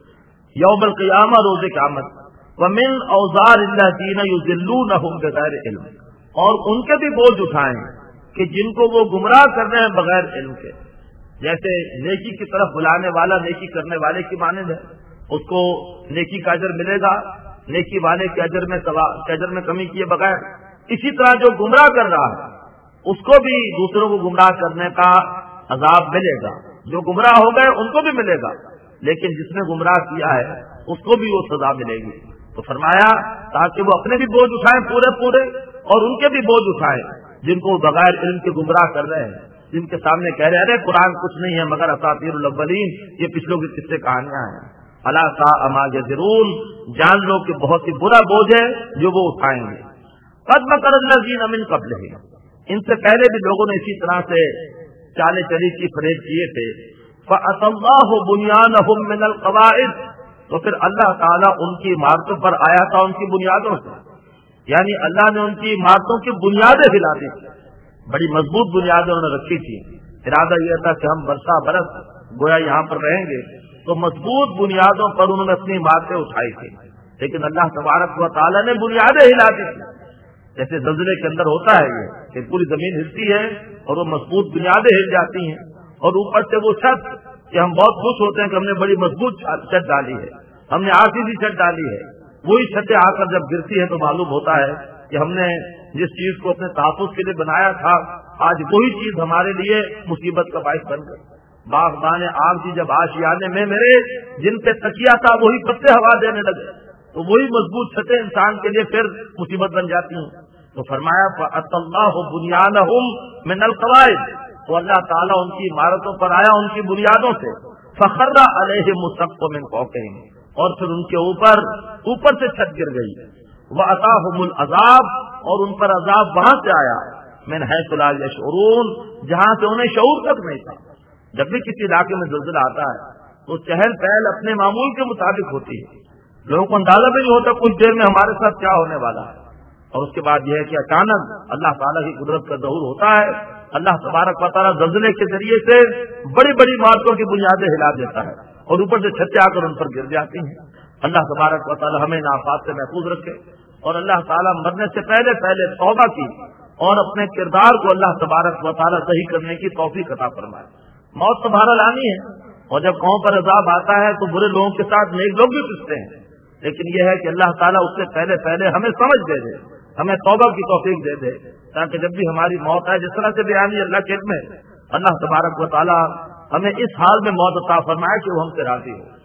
یوم القیامہ، روز قیامت۔ وَمِنْ أَوْزَارِ الَّذِينَ يُضِلُّونَهُمْ بِغَيْرِ عِلْمٍ، اور ان کے بھی بوجھ اٹھائیں کہ جن کو وہ گمراہ کر رہے ہیں بغیر علم کے، جیسے نیکی کی طرف بلانے والا نیکی کرنے والے کی مانند ہے، اس کو نیکی کا اجر ملے گا نیکی والے کے اجر میں کے اجر میں کمی کیے بغیر، اسی طرح جو گمراہ کر رہا ہے اس کو بھی دوسروں کو گمراہ کرنے کا عذاب ملے گا، جو گمراہ ہو گئے ان کو بھی ملے گا، لیکن جس نے گمراہ کیا ہے اس کو بھی وہ سزا ملے گی۔ تو فرمایا تاکہ وہ اپنے بھی بوجھ اٹھائیں پورے پورے اور ان کے بھی بوجھ اٹھائیں جن کو بغیر علم کے گمراہ کر رہے ہیں، جن کے سامنے کہہ رہے ہیں قرآن کچھ نہیں ہے مگر اساطیر الاولین، یہ پچھلوں کی قصے کہانیاں ہیں۔ الا ساء ما یزرون، جان لو کہ بہت ہی برا بوجھ ہے جو وہ اٹھائیں گے۔ قد مکر الذین من قبلہم، ان سے پہلے بھی لوگوں نے اسی طرح سے چالے چلی کی فریب کیے تھے۔ فأتی اللہ بنیانہم من القواعد، تو پھر اللہ تعالیٰ ان کی عمارتوں پر آیا تھا ان کی بنیادوں سے، یعنی اللہ نے ان کی عمارتوں کی بنیادیں ہلا دی تھی، بڑی مضبوط بنیادیں انہوں نے رکھی تھی۔ ارادہ یہ تھا کہ ہم برسا برس گویا یہاں پر رہیں گے، تو مضبوط بنیادوں پر انہوں نے اپنی عمارتیں اٹھائی تھی، لیکن اللہ تبارک و تعالیٰ نے بنیادیں ہلا دی تھی، جیسے زلزلے کے اندر ہوتا ہے یہ کہ پوری زمین ہلتی ہے اور وہ مضبوط بنیادیں ہل جاتی ہیں، اور اوپر سے وہ چھت کہ ہم بہت خوش ہوتے ہیں کہ ہم نے بڑی مضبوط چھت ڈالی ہے، ہم نے آسی سی چھت ڈالی ہے، وہی چھتیں آ کر جب گرتی ہے تو معلوم ہوتا ہے کہ ہم نے جس چیز کو اپنے تحفظ کے لیے بنایا تھا آج وہی چیز ہمارے لیے مصیبت کا باعث بن گئی۔ باغبان آگ کی جب آشیانے میں میرے جن پہ تکیا تھا وہی پتے ہوا دینے لگے، تو وہی مضبوط چھتیں انسان کے لیے پھر مصیبت بن جاتی ہیں۔ تو فرمایا فأتی اللہ بنیانہم من القواعد، تو اللہ تعالیٰ ان کی عمارتوں پر آیا ان کی بنیادوں سے۔ فخر علیہم السقف من فوقہم، اور پھر ان کے اوپر اوپر سے چھت گر گئی۔ واتاہم العذاب، اور ان پر عذاب وہاں سے آیا من حیث لا یشعرون، جہاں سے انہیں شعور تک نہیں تھا۔ جب بھی کسی علاقے میں زلزلہ آتا ہے تو چہل پہل اپنے معمول کے مطابق ہوتی ہے، لوگوں کو اندازہ بھی نہیں ہوتا کچھ دیر میں ہمارے ساتھ کیا ہونے والا ہے، اور اس کے بعد یہ ہے کہ اچانک اللہ تعالیٰ کی قدرت کا ظہور ہوتا ہے، اللہ تبارک و تعالیٰ زلزلے کے ذریعے سے بڑی بڑی عمارتوں کی بنیادیں ہلا دیتا ہے اور اوپر سے چھتیں آ کر ان پر گر جاتی ہیں۔ اللہ تبارک و تعالیٰ ہمیں ان آفات سے محفوظ رکھے، اور اللہ تعالیٰ مرنے سے پہلے پہلے توبہ کی اور اپنے کردار کو اللہ تبارک و تعالیٰ صحیح کرنے کی توفیق عطا فرمائے۔ موت تو بہرحال آنی ہے، اور جب قوم پر عذاب آتا ہے تو برے لوگوں کے ساتھ نیک لوگ بھی پستے ہیں، لیکن یہ ہے کہ اللہ تعالیٰ اس سے پہلے پہلے ہمیں سمجھ دے دے، ہمیں توبہ کی توفیق دے دے، تاکہ جب بھی ہماری موت آئے، جس طرح سے بیان اللہ کے علم ہے، اللہ تبارک و تعالیٰ ہمیں اس حال میں موت عطا فرمائے کہ وہ ہم سے راضی ہو۔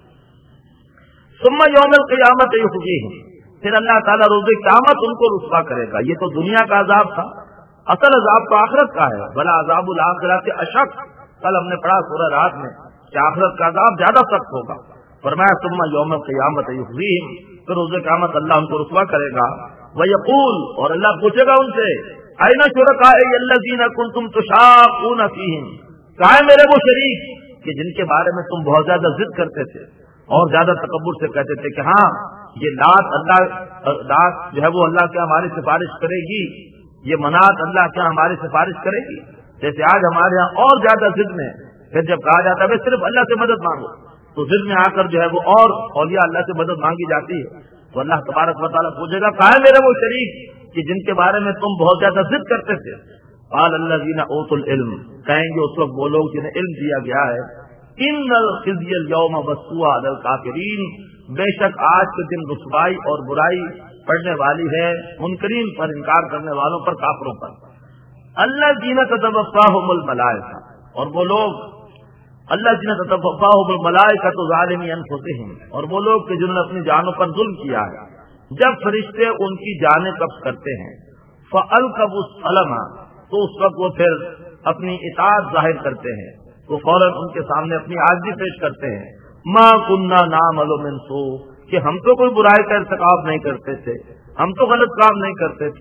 ثم یوم القیامت یخزیہم، پھر اللہ تعالیٰ روز قیامت ان کو رسوا کرے گا۔ یہ تو دنیا کا عذاب تھا، اصل عذاب تو آخرت کا ہے، بلا عذاب الآخرۃ اشق، کل ہم نے پڑھا سورہ رات میں کہ آخرت کا عذاب زیادہ سخت ہوگا۔ فرمایا ثم یوم القیامت یخزیہم، پھر روز قیامت اللہ ان کو رسوا کرے گا۔ ویقول، اور اللہ پوچھے گا ان سے، این شرکائی الذین کنتم تشاقون فیہم، کہاں ہے میرے وہ شریک کہ جن کے بارے میں تم بہت زیادہ ضد کرتے تھے اور زیادہ تکبر سے کہتے تھے کہ ہاں یہ لات اللہ لات جو ہے وہ اللہ کیا ہماری سفارش کرے گی، یہ منات اللہ کیا ہماری سفارش کرے گی، جیسے آج ہمارے یہاں اور زیادہ ضد میں، پھر جب کہا جاتا ہے صرف اللہ سے مدد مانگو تو ضد میں آ کر جو ہے وہ اور اولیاء اللہ سے مدد مانگی جاتی ہے۔ تو اللہ تبارک و تعالیٰ پوچھے گا کہاں ہے میرے وہ شریک کہ جن کے بارے میں تم بہت زیادہ ضد کرتے تھے۔ قال الذین اوتوا العلم، کہیں گے اس وقت وہ لوگ جنہیں علم دیا گیا ہے، ان الخزي اليوم مسوا على الكافرین، بے شک آج کے دن رسوائی اور برائی پڑنے والی ہے منکرین پر، انکار کرنے والوں پر، کافروں پر۔ الذین تتوفاہم الملائکہ، اور وہ لوگ الذین تتوفاہم الملائکہ ظالمی انفسہم، اور وہ لوگ کہ جنہوں نے اپنی جانوں پر ظلم کیا ہے، جب فرشتے ان کی جانیں قبض کرتے ہیں، فألقوا السلم، تو اس وقت وہ پھر اپنی اطاعت ظاہر کرتے ہیں، وہ فوراً ان کے سامنے اپنی عاجزی پیش کرتے ہیں، ما کننا نعمل من سوء، کہ ہم تو کوئی برائی کا ارتکاب نہیں کرتے تھے، ہم تو غلط کام نہیں کرتے تھے،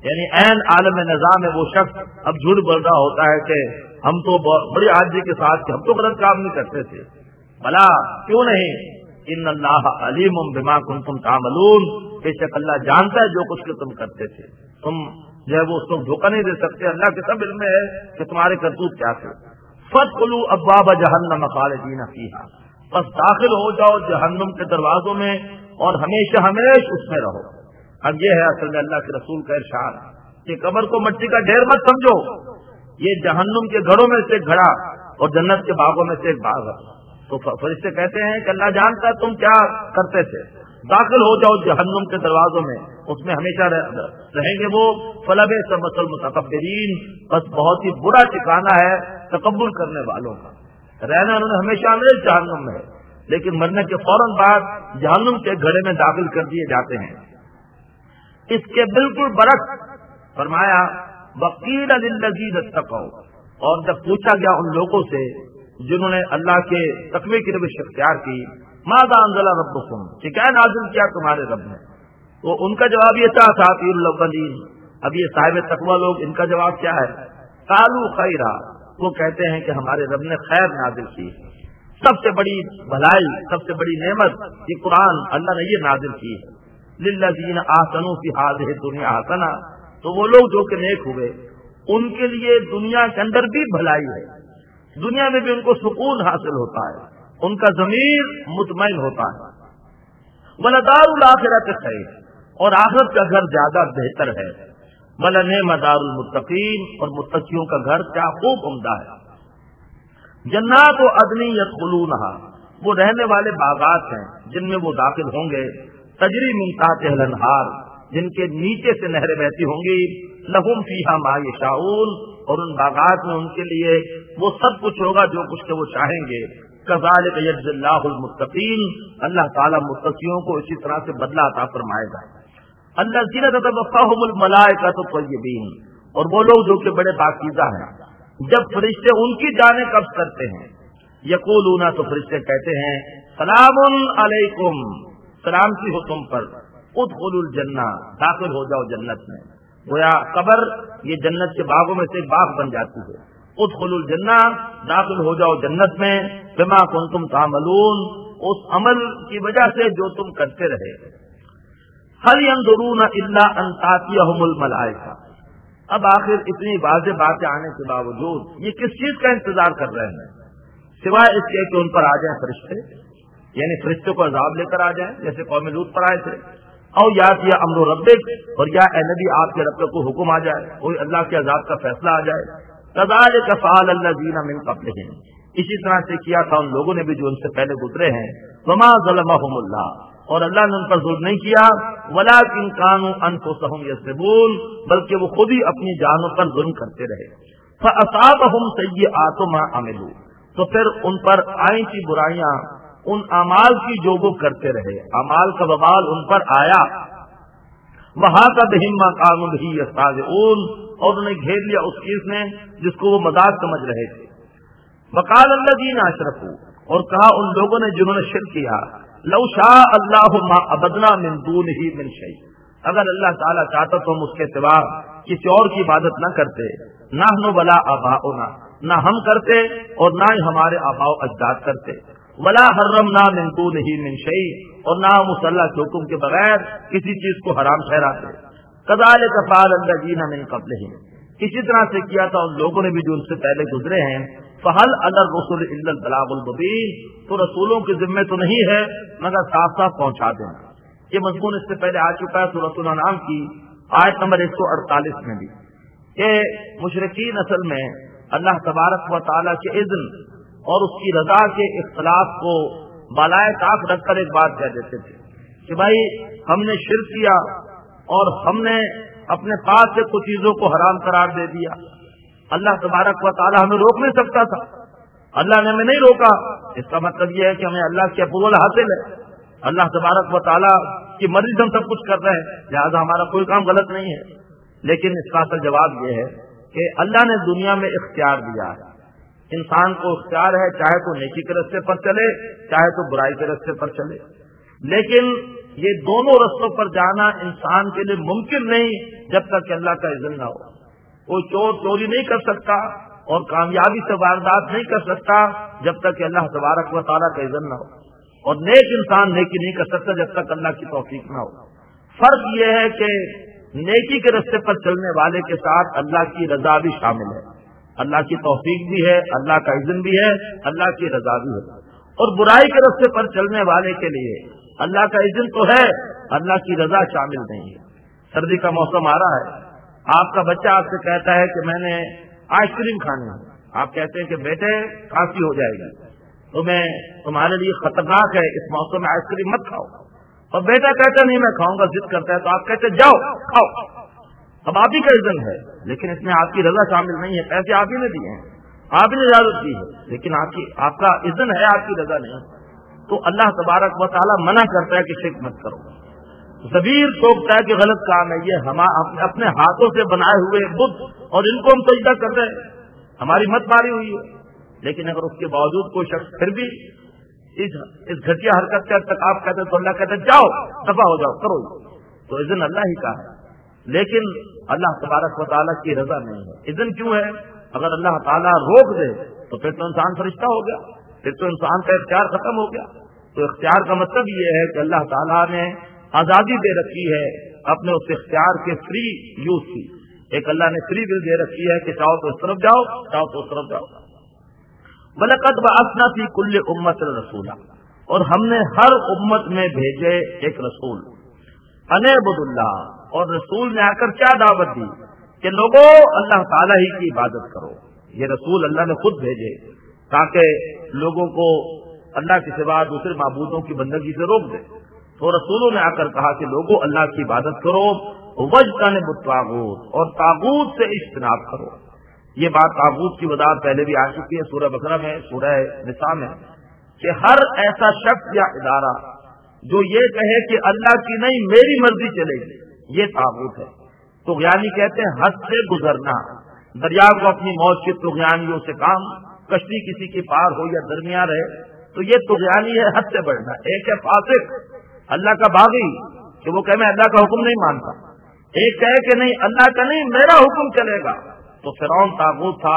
یعنی عین عالم نظام ہے وہ شخص اب جھوٹ بول رہا ہوتا ہے کہ ہم تو بڑی عاجزی کے ساتھ ہم تو غلط کام نہیں کرتے تھے. بھلا کیوں نہیں؟ ان اللہ علیم بما کنتم تعملون، بے شک اللہ جانتا ہے جو کچھ کہ تم کرتے تھے. تم جو ہے وہ اس کو دھوکہ نہیں دے سکتے، اللہ کے سب علم ہے کہ تمہارے کرتوت کیا تھے. فادخلوا ابواب جہنم خالدین فیہا، بس داخل ہو جاؤ جہنم کے دروازوں میں اور ہمیشہ ہمیشہ اس میں رہو. اب یہ ہے اصل میں اللہ کے رسول کا ارشاد کہ قبر کو مٹی کا ڈھیر مت سمجھو، یہ جہنم کے گھروں میں سے ایک گھڑا اور جنت کے باغوں میں سے ایک باغ ہے. تو فرشتے کہتے ہیں کہ اللہ جانتا ہے تم کیا کرتے تھے، داخل ہو جاؤ جہنم کے دروازوں میں، اس میں ہمیشہ رہیں گے وہ. فلبئس مثوى المتکبرین، بس بہت ہی برا ٹھکانہ ہے تکبر کرنے والوں کا. رہنا انہوں نے ہمیشہ ہمیشہ جہنم میں ہے، لیکن مرنے کے فوراً بعد جہنم کے گھڑے میں داخل کر دیے جاتے ہیں. اس کے بالکل برعکس فرمایا وقیل للذین اتقوا، اور جب پوچھا گیا ان لوگوں سے جنہوں نے اللہ کے تقوی کی روش اختیار کی، ماذا انزل ربکم، کہ کیا نازل کیا تمہارے رب نے، تو ان کا جواب یہ تھا اساطیر الاولین. اب یہ صاحب تقوی لوگ، ان کا جواب کیا ہے؟ قالوا خیرا، وہ کہتے ہیں کہ ہمارے رب نے خیر نازل کی. سب سے بڑی بھلائی، سب سے بڑی نعمت یہ قرآن اللہ نے یہ نازل کی ہے. للذین احسنوا فی ہذہ الدنیا حسنہ، تو وہ لوگ جو کہ نیک ہوئے ان کے لیے دنیا کے اندر بھی بھلائی ہے، دنیا میں بھی ان کو سکون حاصل ہوتا ہے، ان کا ضمیر مطمئن ہوتا ہے. ولدار الآخرۃ خیر، اور آخرت کا گھر زیادہ بہتر ہے. ولنعم دار المتقین، اور متقیوں کا گھر کیا خوب عمدہ ہے. جنات و عدن یدخلونہا، وہ رہنے والے باغات ہیں جن میں وہ داخل ہوں گے. تجری من تحتہا الانہار، جن کے نیچے سے نہریں بہتی ہوں گی. لہم فیہا ما یشاؤون، اور ان باغات میں ان کے لیے وہ سب کچھ ہوگا جو کچھ کہ وہ چاہیں گے. کذالک یجزی اللہ المتقین، اللہ تعالیٰ متقیوں کو اسی طرح سے بدلہ عطا فرمائے گا. الذین تتوفاہم الملائکۃ الطیبین، اور وہ لوگ جو کہ بڑے پاکیزہ ہیں، جب فرشتے ان کی جانیں قبض کرتے ہیں، یقولون، تو فرشتے کہتے ہیں سلام علیکم، سلامتی ہو تم پر. ادخلوا الجنہ، داخل ہو جاؤ جنت میں. گویا قبر یہ جنت کے باغوں میں سے ایک باغ بن جاتی ہے. ادخلوا الجنہ، داخل ہو جاؤ جنت میں. بما کنتم تعملون، اس عمل کی وجہ سے جو تم کرتے رہے. هل ينظرون الا ان تاتيهم الملائکہ، اب آخر اتنی واضح باتیں آنے کے باوجود یہ کس چیز کا انتظار کر رہے ہیں سوائے اس کے کہ ان پر آ جائیں فرشتے، یعنی فرشتوں کو عذاب لے کر آ جائیں جیسے قوم لوط پر آئے تھے. او یات یا امر ربک، اور یا اے نبی آپ کے رب کا کوئی حکم آ جائے، کوئی اللہ کے عذاب کا فیصلہ آ جائے. کذالک فعل الذین من قبلہم، اسی طرح سے کیا تھا ان لوگوں نے بھی جو ان سے پہلے گزرے ہیں. وما ظلمہم اللہ، اور اللہ نے ان پر ظلم نہیں کیا. ولکن کانوا انفسہم یظلمون، بلکہ وہ خود ہی اپنی جانوں پر ظلم کرتے رہے. فاصابہم سیئات ما عملوا، تو پھر ان پر آئی تھی برائیاں ان اعمال کی جو وہ کرتے رہے، اعمال کا وبال ان پر آیا. وَحَاقَ بِهِم مَّا كَانُوا بِهِ يَسْتَهْزِئُونَ، اور انہیں گھیر لیا اس چیز نے جس کو وہ مذاق سمجھ رہے تھے. وَقَالَ الَّذِينَ أَشْرَكُوا، اور کہا ان لوگوں نے جنہوں نے شرک کیا، لَوْ شَاءَ اللَّهُ مَا عَبَدْنَا مِن دُونِهِ مِن شَيْءٍ، اگر اللہ تعالیٰ چاہتا تو ہم اس کے سوا کسی اور کی عبادت نہ کرتے. نَحْنُ وَلَا آبَاؤُنَا، نہ ہم کرتے اور نہ ہی ہمارے آباء و اجداد کرتے. ولا حرمنا من دونه من شيء، اور نہ ہم اس اللہ کے حکم کے بغیر کسی چیز کو حرام ٹھہراتے. كذلك فعل الذين من قبلهم، اسی طرح سے کیا تھا ان لوگوں نے بھی جو ان سے پہلے گزرے ہیں. فهل على الرسل الا البلاغ المبين، تو رسولوں کے ذمے تو نہیں ہے مگر صاف صاف پہنچا دینا. یہ مضمون اس سے پہلے آ چکا ہے سورۃ الانعام کی آیت نمبر ایک سو اڑتالیس میں بھی، کہ مشرکین اصل میں اللہ تبارک و تعالیٰ کے اذن اور اس کی رضا کے اختلاف کو بالائے طاق رکھ کر ایک بات کہہ دیتے تھے کہ بھائی ہم نے شرک کیا اور ہم نے اپنے پاس سے کچھ چیزوں کو حرام قرار دے دیا. اللہ تبارک و تعالیٰ ہمیں روک نہیں سکتا تھا، اللہ نے ہمیں نہیں روکا. اس کا مطلب یہ ہے کہ ہمیں اللہ کی اپروول حاصل ہے، اللہ تبارک و تعالیٰ کی مرضی سے ہم سب کچھ کر رہے ہیں، لہٰذا ہمارا کوئی کام غلط نہیں ہے. لیکن اس کا اصل جواب یہ ہے کہ اللہ نے دنیا میں اختیار دیا ہے، انسان کو اختیار ہے چاہے تو نیکی کے راستے پر چلے چاہے تو برائی کے راستے پر چلے. لیکن یہ دونوں رستوں پر جانا انسان کے لیے ممکن نہیں جب تک کہ اللہ کا اذن نہ ہو. کوئی چور چوری نہیں کر سکتا اور کامیابی سے واردات نہیں کر سکتا جب تک کہ اللہ تبارک و تعالیٰ کا اذن نہ ہو, اور نیک انسان نیکی نہیں کر سکتا جب تک اللہ کی توفیق نہ ہو. فرق یہ ہے کہ نیکی کے راستے پر چلنے والے کے ساتھ اللہ کی رضا بھی شامل ہے, اللہ کی توفیق بھی ہے, اللہ کا اذن بھی ہے, اللہ کی رضا بھی ہے. اور برائی کے راستے پر چلنے والے کے لیے اللہ کا اذن تو ہے, اللہ کی رضا شامل نہیں ہے. سردی کا موسم آ رہا ہے, آپ کا بچہ آپ سے کہتا ہے کہ میں نے آئس کریم کھانی ہے, آپ کہتے ہیں کہ بیٹے کھانسی ہو جائے گی, تو میں تمہارے لیے خطرناک ہے, اس موسم میں آئس کریم مت کھاؤ. اور بیٹا کہتا نہیں میں کھاؤں گا, ضد کرتا ہے, تو آپ کہتے جاؤ کھاؤ. اب آپ ہی کا اذن ہے لیکن اس میں آپ کی رضا شامل نہیں ہے. پیسے آپ ہی نے دیے ہیں, آپ ہی نے اجازت دی ہے, لیکن آپ کی آپ کا اذن ہے, آپ کی رضا نہیں. تو اللہ تبارک و تعالیٰ منع کرتا ہے کہ شرک مت کرو. ضمیر ٹوکتا ہے کہ غلط کام ہے یہ, ہم اپنے ہاتھوں سے بنائے ہوئے بت اور ان کو ہم سجدہ کر رہے ہیں, ہماری مت ماری ہوئی ہے. لیکن اگر اس کے باوجود کوئی شخص پھر بھی اس اس گھٹیا حرکت کا ارتکاب کرتے تو اللہ کہتے جاؤ دفع ہو جاؤ کرو, تو اذن اللہ ہی کا ہے. لیکن اللہ تبارک و تعالیٰ کی رضا نہیں ہے. اذن کیوں ہے؟ اگر اللہ تعالیٰ روک دے تو پھر تو انسان فرشتہ ہو گیا, پھر تو انسان کا اختیار ختم ہو گیا. تو اختیار کا مطلب یہ ہے کہ اللہ تعالیٰ نے آزادی دے رکھی ہے اپنے اس اختیار کے فری یوز کی. ایک اللہ نے فری ول دے رکھی ہے کہ چاہو تو اس طرف جاؤ, چاہو تو اس طرف جاؤ. وَلَقَدْ بَعَثْنَا فِي كُلِّ أُمَّةٍ رَسُولًا, اور ہم نے ہر امت میں بھیجے ایک رسول. أَنِ اعْبُدُوا اللَّهَ, اور رسول نے آ کر کیا دعوت دی کہ لوگوں اللہ تعالیٰ ہی کی عبادت کرو. یہ رسول اللہ نے خود بھیجے تاکہ لوگوں کو اللہ کے سوا دوسرے معبودوں کی بندگی سے روک دے. تو رسولوں نے آ کر کہا کہ لوگوں اللہ کی عبادت کرو, وَاجْتَنِبُوا الطَّاغُوتَ, اور طاغوت سے اجتناب کرو. یہ بات طاغوت کی وضاحت پہلے بھی آ چکی ہے سورہ بقرہ میں, سورہ نساء میں, کہ ہر ایسا شخص یا ادارہ جو یہ کہے کہ اللہ کی نہیں میری مرضی چلے گی, یہ طاغوت ہے. طغیانی کہتے ہیں حد سے گزرنا, دریا کو اپنی موج کے طغیانیوں سے کام, کشتی کسی کی پار ہو یا درمیان رہے, تو یہ طغیانی ہے حد سے بڑھنا. ایک ہے فاسق اللہ کا باغی کہ وہ کہے میں اللہ کا حکم نہیں مانتا, ایک کہے کہ نہیں اللہ کا نہیں میرا حکم چلے گا. تو فرعون طاغوت تھا,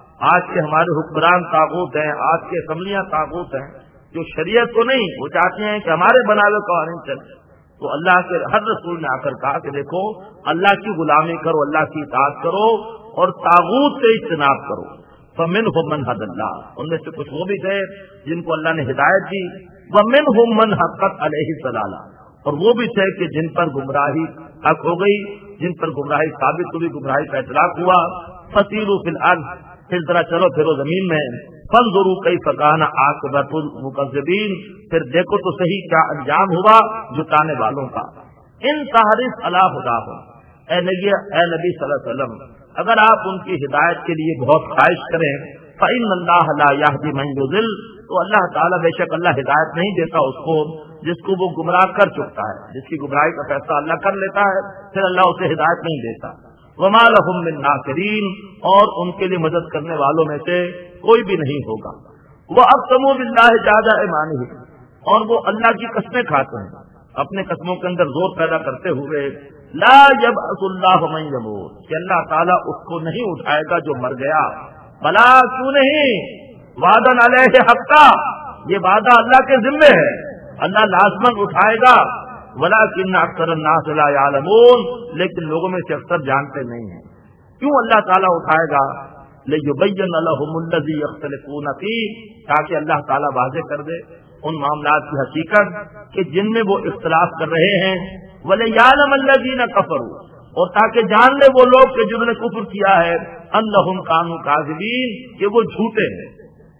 آج کے ہمارے حکمران طاغوت ہیں, آج کے اسمبلیاں طاغوت ہیں جو شریعت کو نہیں, وہ چاہتے ہیں کہ ہمارے بنا ہوئے قوانین چلے. تو اللہ کے ہر رسول نے آ کر کہا کہ دیکھو اللہ کی غلامی کرو, اللہ کی اطاعت کرو اور طاغوت سے اجتناب کرو. فَمِنْهُمْ مَنْ هَدَى اللَّهُ, ان میں سے کچھ وہ بھی تھے جن کو اللہ نے ہدایت دی. وَمِنْهُمْ مَنْ حَقَّتْ عَلَيْهِ الضَّلَالَةُ, اور وہ بھی تھے کہ جن پر گمراہی حق ہو گئی, جن پر گمراہی ثابت ہوئی, گمراہی کا اطلاق ہوا. فَسِيرُوا فِي الْأَرْضِ, پھر ذرا چلو پھرو زمین میں. فَانظُرُوا كَيْفَ كَانَ عَاقِبَةُ الْمُكَذِّبِينَ, پھر دیکھو تو صحیح کیا انجام ہوا جھٹلانے والوں کا. ان تحرص علی ہداہم, اے نبی اے نبی صلی اللہ علیہ وسلم اگر آپ ان کی ہدایت کے لیے بہت خواہش کریں, فَإِنَّ اللَّهَ لَا يَهْدِي مَن يُضِلُّ, تو اللہ تعالیٰ بے شک اللہ ہدایت نہیں دیتا اس کو جس کو وہ گمراہ کر چکتا ہے. جس کی گمراہی کا فیصلہ اللہ کر لیتا ہے پھر اللہ اسے ہدایت نہیں دیتا. وَمَا لَهُم مِّن نَاصِرِينَ, اور ان کے لیے مدد کرنے والوں میں سے کوئی بھی نہیں ہوگا. وَأَقْسَمُوا بِاللَّهِ جَهْدَ أَيْمَانِهِمْ, اور وہ اللہ کی قسمیں کھاتے ہیں اپنے قسموں کے اندر زور پیدا کرتے ہوئے. لا يبعث الله من يموت, کہ اللہ تعالیٰ اس کو نہیں اٹھائے گا جو مر گیا. بلا کیوں نہیں, وعدن علیہ حقا, یہ وعدہ اللہ کے ذمے ہے, اللہ لازمن اٹھائے گا. ولکن اکثر الناس لا يعلمون, لیکن لوگوں میں سے اکثر جانتے نہیں ہیں. کیوں اللہ تعالیٰ اٹھائے گا؟ لیبین لهم الذی یختلفون فیہ, تاکہ اللہ تعالیٰ واضح کر دے ان معاملات کی حقیقت کہ جن میں وہ اختلاف کر رہے ہیں. وَلِيَعْلَمَ الَّذِينَ كَفَرُوا, اور تاکہ جان لے وہ لوگ کہ جنہوں نے کفر کیا ہے, أَنَّهُمْ كَانُوا كَاذِبِينَ, کہ وہ جھوٹے ہیں.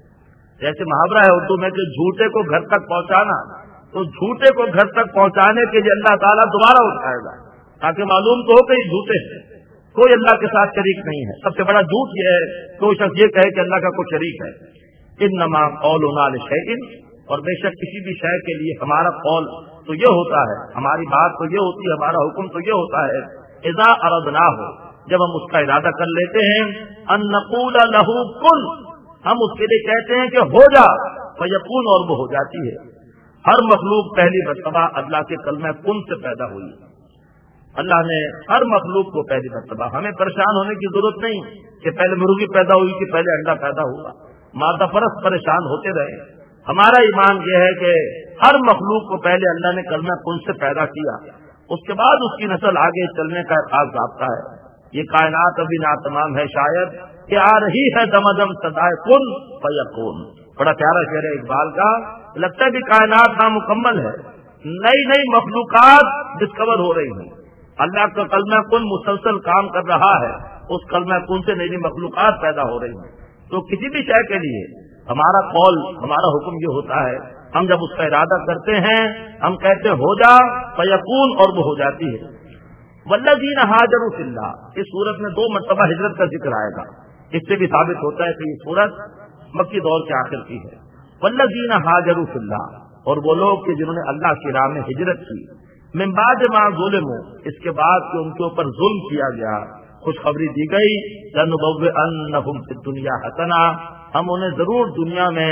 جیسے محاورہ ہے اردو میں کہ جھوٹے کو گھر تک پہنچانا, تو جھوٹے کو گھر تک پہنچانے کے لیے اللہ تعالیٰ دوبارہ اٹھائے گا تاکہ معلوم تو ہو کہ یہ جھوٹے ہیں, کوئی اللہ کے ساتھ شریک نہیں ہے. سب سے بڑا جھوٹ یہ ہے کوئی شخص یہ کہے کہ اللہ کا کوئی شریک ہے. انما قولنا لشیء, اور بے شک کسی بھی شے کے لیے ہمارا قول تو یہ ہوتا ہے, ہماری بات تو یہ ہوتی ہے, ہمارا حکم تو یہ ہوتا ہے, اذا اردناہ, جب ہم اس کا ارادہ کر لیتے ہیں, ان نقول له کن, ہم اس کے لیے کہتے ہیں کہ ہو جا, فیکون, اور وہ ہو جاتی ہے. ہر مخلوق پہلی مرتبہ اللہ کے کلمہ کن سے پیدا ہوئی. اللہ نے ہر مخلوق کو پہلی مرتبہ. ہمیں پریشان ہونے کی ضرورت نہیں کہ پہلے مرغی پیدا ہوئی کہ پہلے انڈا پیدا ہوا. مادہ پرست پریشان ہوتے رہے. ہمارا ایمان یہ ہے کہ ہر مخلوق کو پہلے اللہ نے کلمہ کن سے پیدا کیا, اس کے بعد اس کی نسل آگے چلنے کا ایک خاص ضابطہ ہے. یہ کائنات ابھی ناتمام ہے شاید کہ آ رہی ہے دم دم صدائے کن فیکون. بڑا پیارا شعر ہے اقبال کا. لگتا ہے کہ کائنات نامکمل ہے, نئی نئی مخلوقات ڈسکور ہو رہی ہیں. اللہ کا کلمہ کن مسلسل کام کر رہا ہے, اس کلمہ کن سے نئی نئی مخلوقات پیدا ہو رہی ہیں. تو کسی بھی شے کے لیے ہمارا قول, ہمارا حکم یہ ہوتا ہے, ہم جب اس کا ارادہ کرتے ہیں ہم کہتے ہو جا فیکون, اور وہ ہو جاتی ہے. والذین ہاجروا فی اللہ, اس سورت میں دو مرتبہ ہجرت کا ذکر آئے گا. اس سے بھی ثابت ہوتا ہے کہ یہ سورت مکی دور کے آخر کی ہے. والذین ہاجروا فی اللہ, اور وہ لوگ کہ جنہوں نے اللہ کی راہ میں ہجرت کی. من بعد ما ظلموا, اس کے بعد کہ ان کے اوپر ظلم کیا گیا, خوشخبری دی گئی. لنبوئنہم فی الدنیا حسنا, ہم انہیں ضرور دنیا میں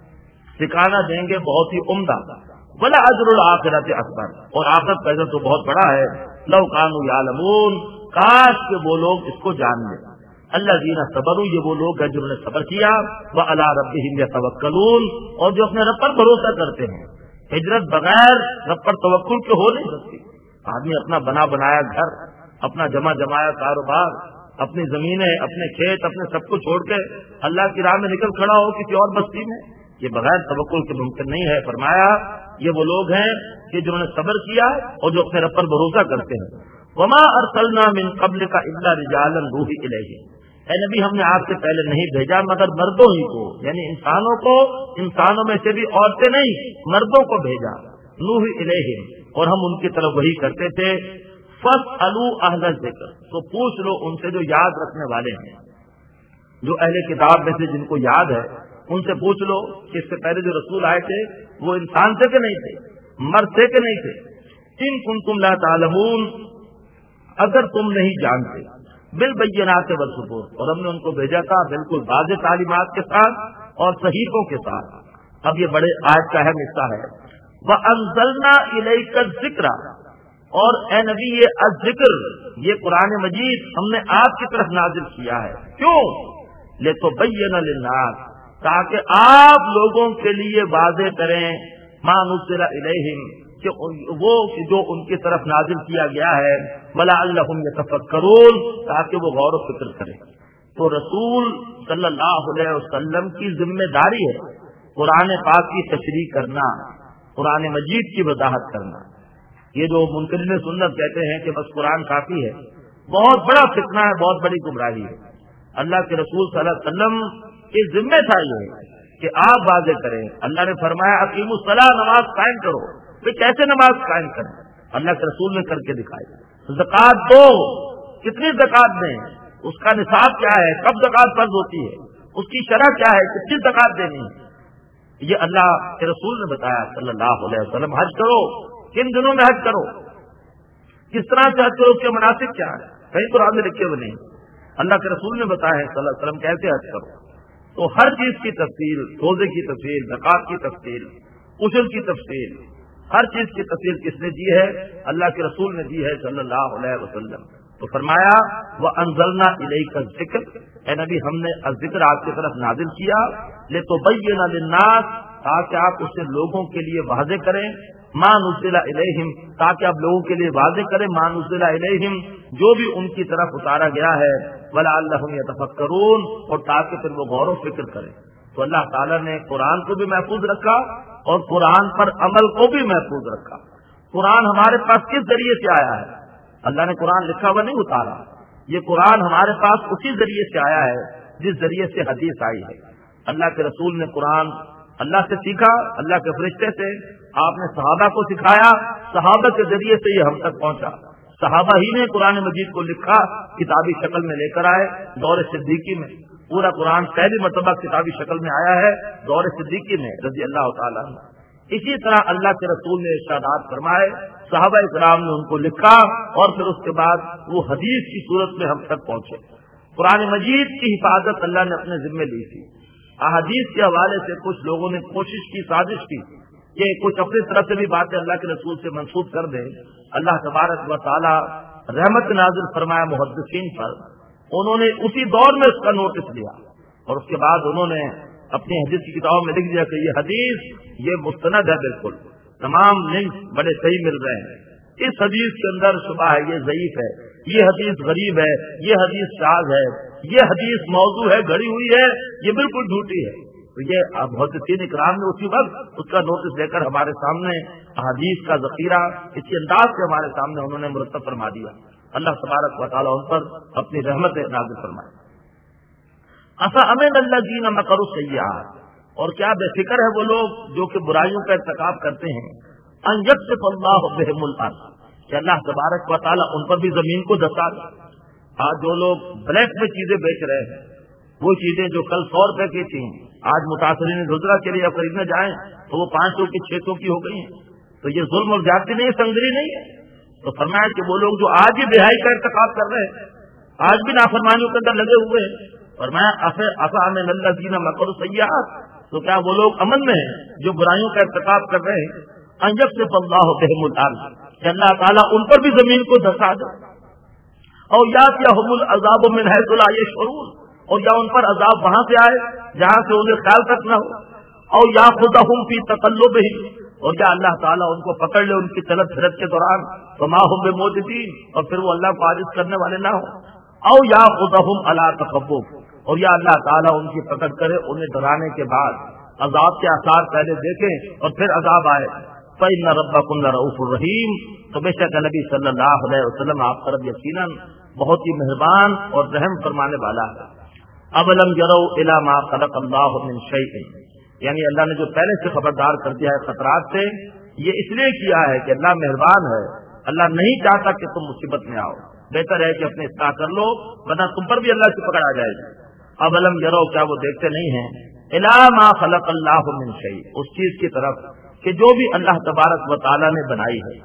ٹھکانہ دیں گے بہت ہی عمدہ. ولا اجر الآخرۃ اکبر, اور آخرت کا اجر تو بہت بڑا ہے. لو کانوا یعلمون, کاش کہ وہ لوگ اس کو جان لیں. الذین صبروا, یہ وہ لوگ ہیں جنہوں نے صبر کیا. وعلی ربہم یتوکلون, اور جو اپنے رب پر بھروسہ کرتے ہیں. ہجرت بغیر رب پر توکل کے ہو نہیں سکتی. آدمی اپنا بنا بنایا گھر, اپنا جمع جمایا کاروبار, اپنی زمینیں, اپنے کھیت, اپنے سب کو چھوڑ کے اللہ کی راہ میں نکل کھڑا ہو کسی اور بستی میں, یہ بغیر توکل کے ممکن نہیں ہے. فرمایا یہ وہ لوگ ہیں کہ جنہوں نے صبر کیا اور جو اپنے رب پر بھروسہ کرتے ہیں. وما ارسلنا من قبلک الا رجالا نوحی الیہم, اے نبی ہم نے آپ سے پہلے نہیں بھیجا مگر مردوں ہی کو, یعنی انسانوں کو, انسانوں میں سے بھی عورتیں نہیں, مردوں کو بھیجا. نوحی الیہم, اور ہم ان کی طرف وحی کرتے تھے. فاسألوا اہل الذکر, تو پوچھ لو ان سے جو یاد رکھنے والے ہیں, جو اہل کتاب میں سے جن کو یاد ہے ان سے پوچھ لو کہ اس سے پہلے جو رسول آئے تھے وہ انسان تھے کہ نہیں تھے, مرد تھے کہ نہیں تھے. ان کنتم لا تعلمون, اگر تم نہیں جانتے. بالبینات والزبور, اور ہم نے ان کو بھیجا تھا بالکل واضح تعلیمات کے ساتھ اور صحیفوں کے ساتھ. اب یہ بڑے آیت کا اہم حصہ ہے. وانزلنا الیک الذکر, اور اے نبی یہ الذکر, یہ قرآن مجید ہم نے آپ کی طرف نازل کیا ہے. کیوں؟ لتبین للناس, تاکہ آپ لوگوں کے لیے واضح کریں ما نزل الیہم, کہ وہ جو ان کی طرف نازل کیا گیا ہے. ولعلہم یتفکرون, تاکہ وہ غور و فکر کریں. تو رسول صلی اللہ علیہ وسلم کی ذمہ داری ہے قرآن پاک کی تشریح کرنا, قرآن مجید کی وضاحت کرنا. یہ جو منکرین سنت کہتے ہیں کہ بس قرآن کافی ہے, بہت بڑا فتنہ ہے, بہت بڑی گمراہی ہے. اللہ کے رسول صلی اللہ علیہ وسلم کی ذمہ تھا یہ کہ آپ واضح کریں. اللہ نے فرمایا اقیموا الصلاۃ, نماز قائم کرو. پھر کیسے نماز قائم کریں؟ اللہ کے رسول نے کر کے دکھائی. زکوٰۃ دو, کتنی زکوٰۃ دیں, اس کا نصاب کیا ہے, کب زکوٰۃ فرض ہوتی ہے, اس کی شرح کیا ہے, کتنی زکوٰۃ دینی ہے, یہ اللہ کے رسول نے بتایا صلی اللہ علیہ وسلم. حج کرو, کن دنوں میں حج کرو, کس طرح سے حج کرو, اس کے مناسب کیا ہے, کہیں قرآن میں لکھے ہوئے نہیں. اللہ کے رسول نے بتایا صلی اللہ علیہ وسلم کیسے حج کرو. تو ہر چیز کی تفصیل, روزے کی تفصیل, زکوٰۃ کی تفصیل, غسل کی تفصیل, ہر چیز کی تفصیل کس نے دی ہے؟ اللہ کے رسول نے دی ہے صلی اللہ علیہ وسلم. تو فرمایا وَأَنزَلْنَا إِلَيْكَ الذِّكْرَ, اے نبی ہم نے الذکر آپ کی طرف نازل کیا. لِتُبَيِّنَ لِلنَّاسِ, تاکہ آپ اسے لوگوں کے لیے واضح کریں. مَا نُزِّلَ إِلَيْهِمْ, تاکہ آپ لوگوں کے لیے واضح کریں. مَا نُزِّلَ إِلَيْهِمْ, جو بھی ان کی طرف اتارا گیا ہے. وَلَعَلَّهُمْ يَتَفَكَّرُونَ, اور تاکہ پھر وہ غور و فکر کریں. تو اللہ تعالیٰ نے قرآن کو بھی محفوظ رکھا اور قرآن پر عمل کو بھی محفوظ رکھا. قرآن ہمارے پاس کس ذریعے سے آیا ہے؟ اللہ نے قرآن لکھا ہوا نہیں اتارا. یہ قرآن ہمارے پاس اسی ذریعے سے آیا ہے جس ذریعے سے حدیث آئی ہے. اللہ کے رسول نے قرآن اللہ سے سیکھا, اللہ کے فرشتے سے. آپ نے صحابہ کو سکھایا, صحابہ کے ذریعے سے یہ ہم تک پہنچا. صحابہ ہی نے قرآن مجید کو لکھا, کتابی شکل میں لے کر آئے. دور صدیقی میں پورا قرآن پہلی مرتبہ کتابی شکل میں آیا ہے, دور صدیقی میں رضی اللہ تعالیٰ عنہ. اسی طرح اللہ کے رسول نے ارشادات فرمائے, صحابہ اکرام نے ان کو لکھا, اور پھر اس کے بعد وہ حدیث کی صورت میں ہم تک پہنچے. قرآن مجید کی حفاظت اللہ نے اپنے ذمے لی تھی. احادیث کے حوالے سے کچھ لوگوں نے کوشش کی, سازش کی کہ کچھ اپنی طرف سے بھی باتیں اللہ کے رسول سے منسوخ کر دیں. اللہ تبارک و تعالی رحمت نازل فرمایا محدثین پر. انہوں نے اسی دور میں اس کا نوٹس لیا اور اس کے بعد انہوں نے اپنی حدیث کی کتابوں میں لکھ دیا کہ یہ حدیث یہ مستند ہے، بالکل تمام لنکس بڑے صحیح مل رہے ہیں. اس حدیث کے اندر شبہ ہے، یہ ضعیف ہے، یہ حدیث غریب ہے، یہ حدیث شاذ ہے، یہ حدیث موضوع ہے، گھڑی ہوئی ہے، یہ بالکل جھوٹی ہے. تو یہ محدثین اکرام نے اسی وقت اس کا نوٹس لے کر ہمارے سامنے حدیث کا ذخیرہ اسی انداز سے ہمارے سامنے انہوں نے مرتب فرما دیا. اللہ تبارک و تعالیٰ ان پر اپنی رحمت نازل فرمائے. ایسا امن اللہ جین مکروا السیئات، اور کیا بے فکر ہے وہ لوگ جو کہ برائیوں کا ارتکاب کرتے ہیں. ان یکسف اللہ بہم الارض، کہ اللہ تبارک و تعالیٰ ان پر بھی زمین کو دسا دے. آج جو لوگ بلیک میں چیزیں بیچ رہے ہیں، وہ چیزیں جو کل سو روپے کی تھیں آج متاثرین گزرا کے لیے خریدنے جائیں تو وہ پانچ سو کی چھ سو کی ہو گئی ہیں. تو یہ ظلم اور زیادتی نہیں ہے، سنگری نہیں ہے. تو فرمایا کہ وہ لوگ جو آج ہی بہائی کا ارتکاب کر رہے ہیں، آج بھی نافرمانیوں کے اندر لگے ہوئے ہیں، فرمایا افا امن الذین مکروا السیئات، تو کیا وہ لوگ امن میں ہیں جو برائیوں کا ارتکاب کر رہے ہیں. ان یکسف اللہ بہم الارض، کہ اللہ تعالیٰ ان پر بھی زمین کو دھسا دے. اور یاتیہم العذاب من حیث لا یشعرون، اور یا ان پر عذاب وہاں سے آئے جہاں سے انہیں خیال تک نہ ہو. اور یاخذہم فی تقلبہم، اور یا اللہ تعالیٰ ان کو پکڑ لے ان کی چلت پھرت کے دوران، فما ھم بمعجزین، اور پھر وہ اللہ کو عاجز کرنے والے نہ ہوں. او یاخذہم علی تخوف، اور یا اللہ تعالیٰ ان کی پکڑ کرے انہیں ڈرانے کے بعد عذاب کے آثار پہلے دیکھیں اور پھر عذاب آئے. فإن ربکم لرؤوف الرحیم، تو بے شک نبی صلی اللہ علیہ وسلم آپ پر یقیناً بہت ہی مہربان اور رحم فرمانے والا ہے. اولم یروا الی ما خلق اللہ من شیء، یعنی اللہ نے جو پہلے سے خبردار کر دیا ہے خطرات سے، یہ اس لیے کیا ہے کہ اللہ مہربان ہے، اللہ نہیں چاہتا کہ تم مصیبت میں آؤ. بہتر ہے کہ اپنے اصلاح کر لو ورنہ تم پر بھی اللہ کی پکڑ آ جائے گی. اولم یروا، کیا وہ دیکھتے نہیں ہیں، الی ما خلق اللہ من شیء، اس چیز کی طرف کہ جو بھی اللہ تبارک و تعالی نے بنائی ہے.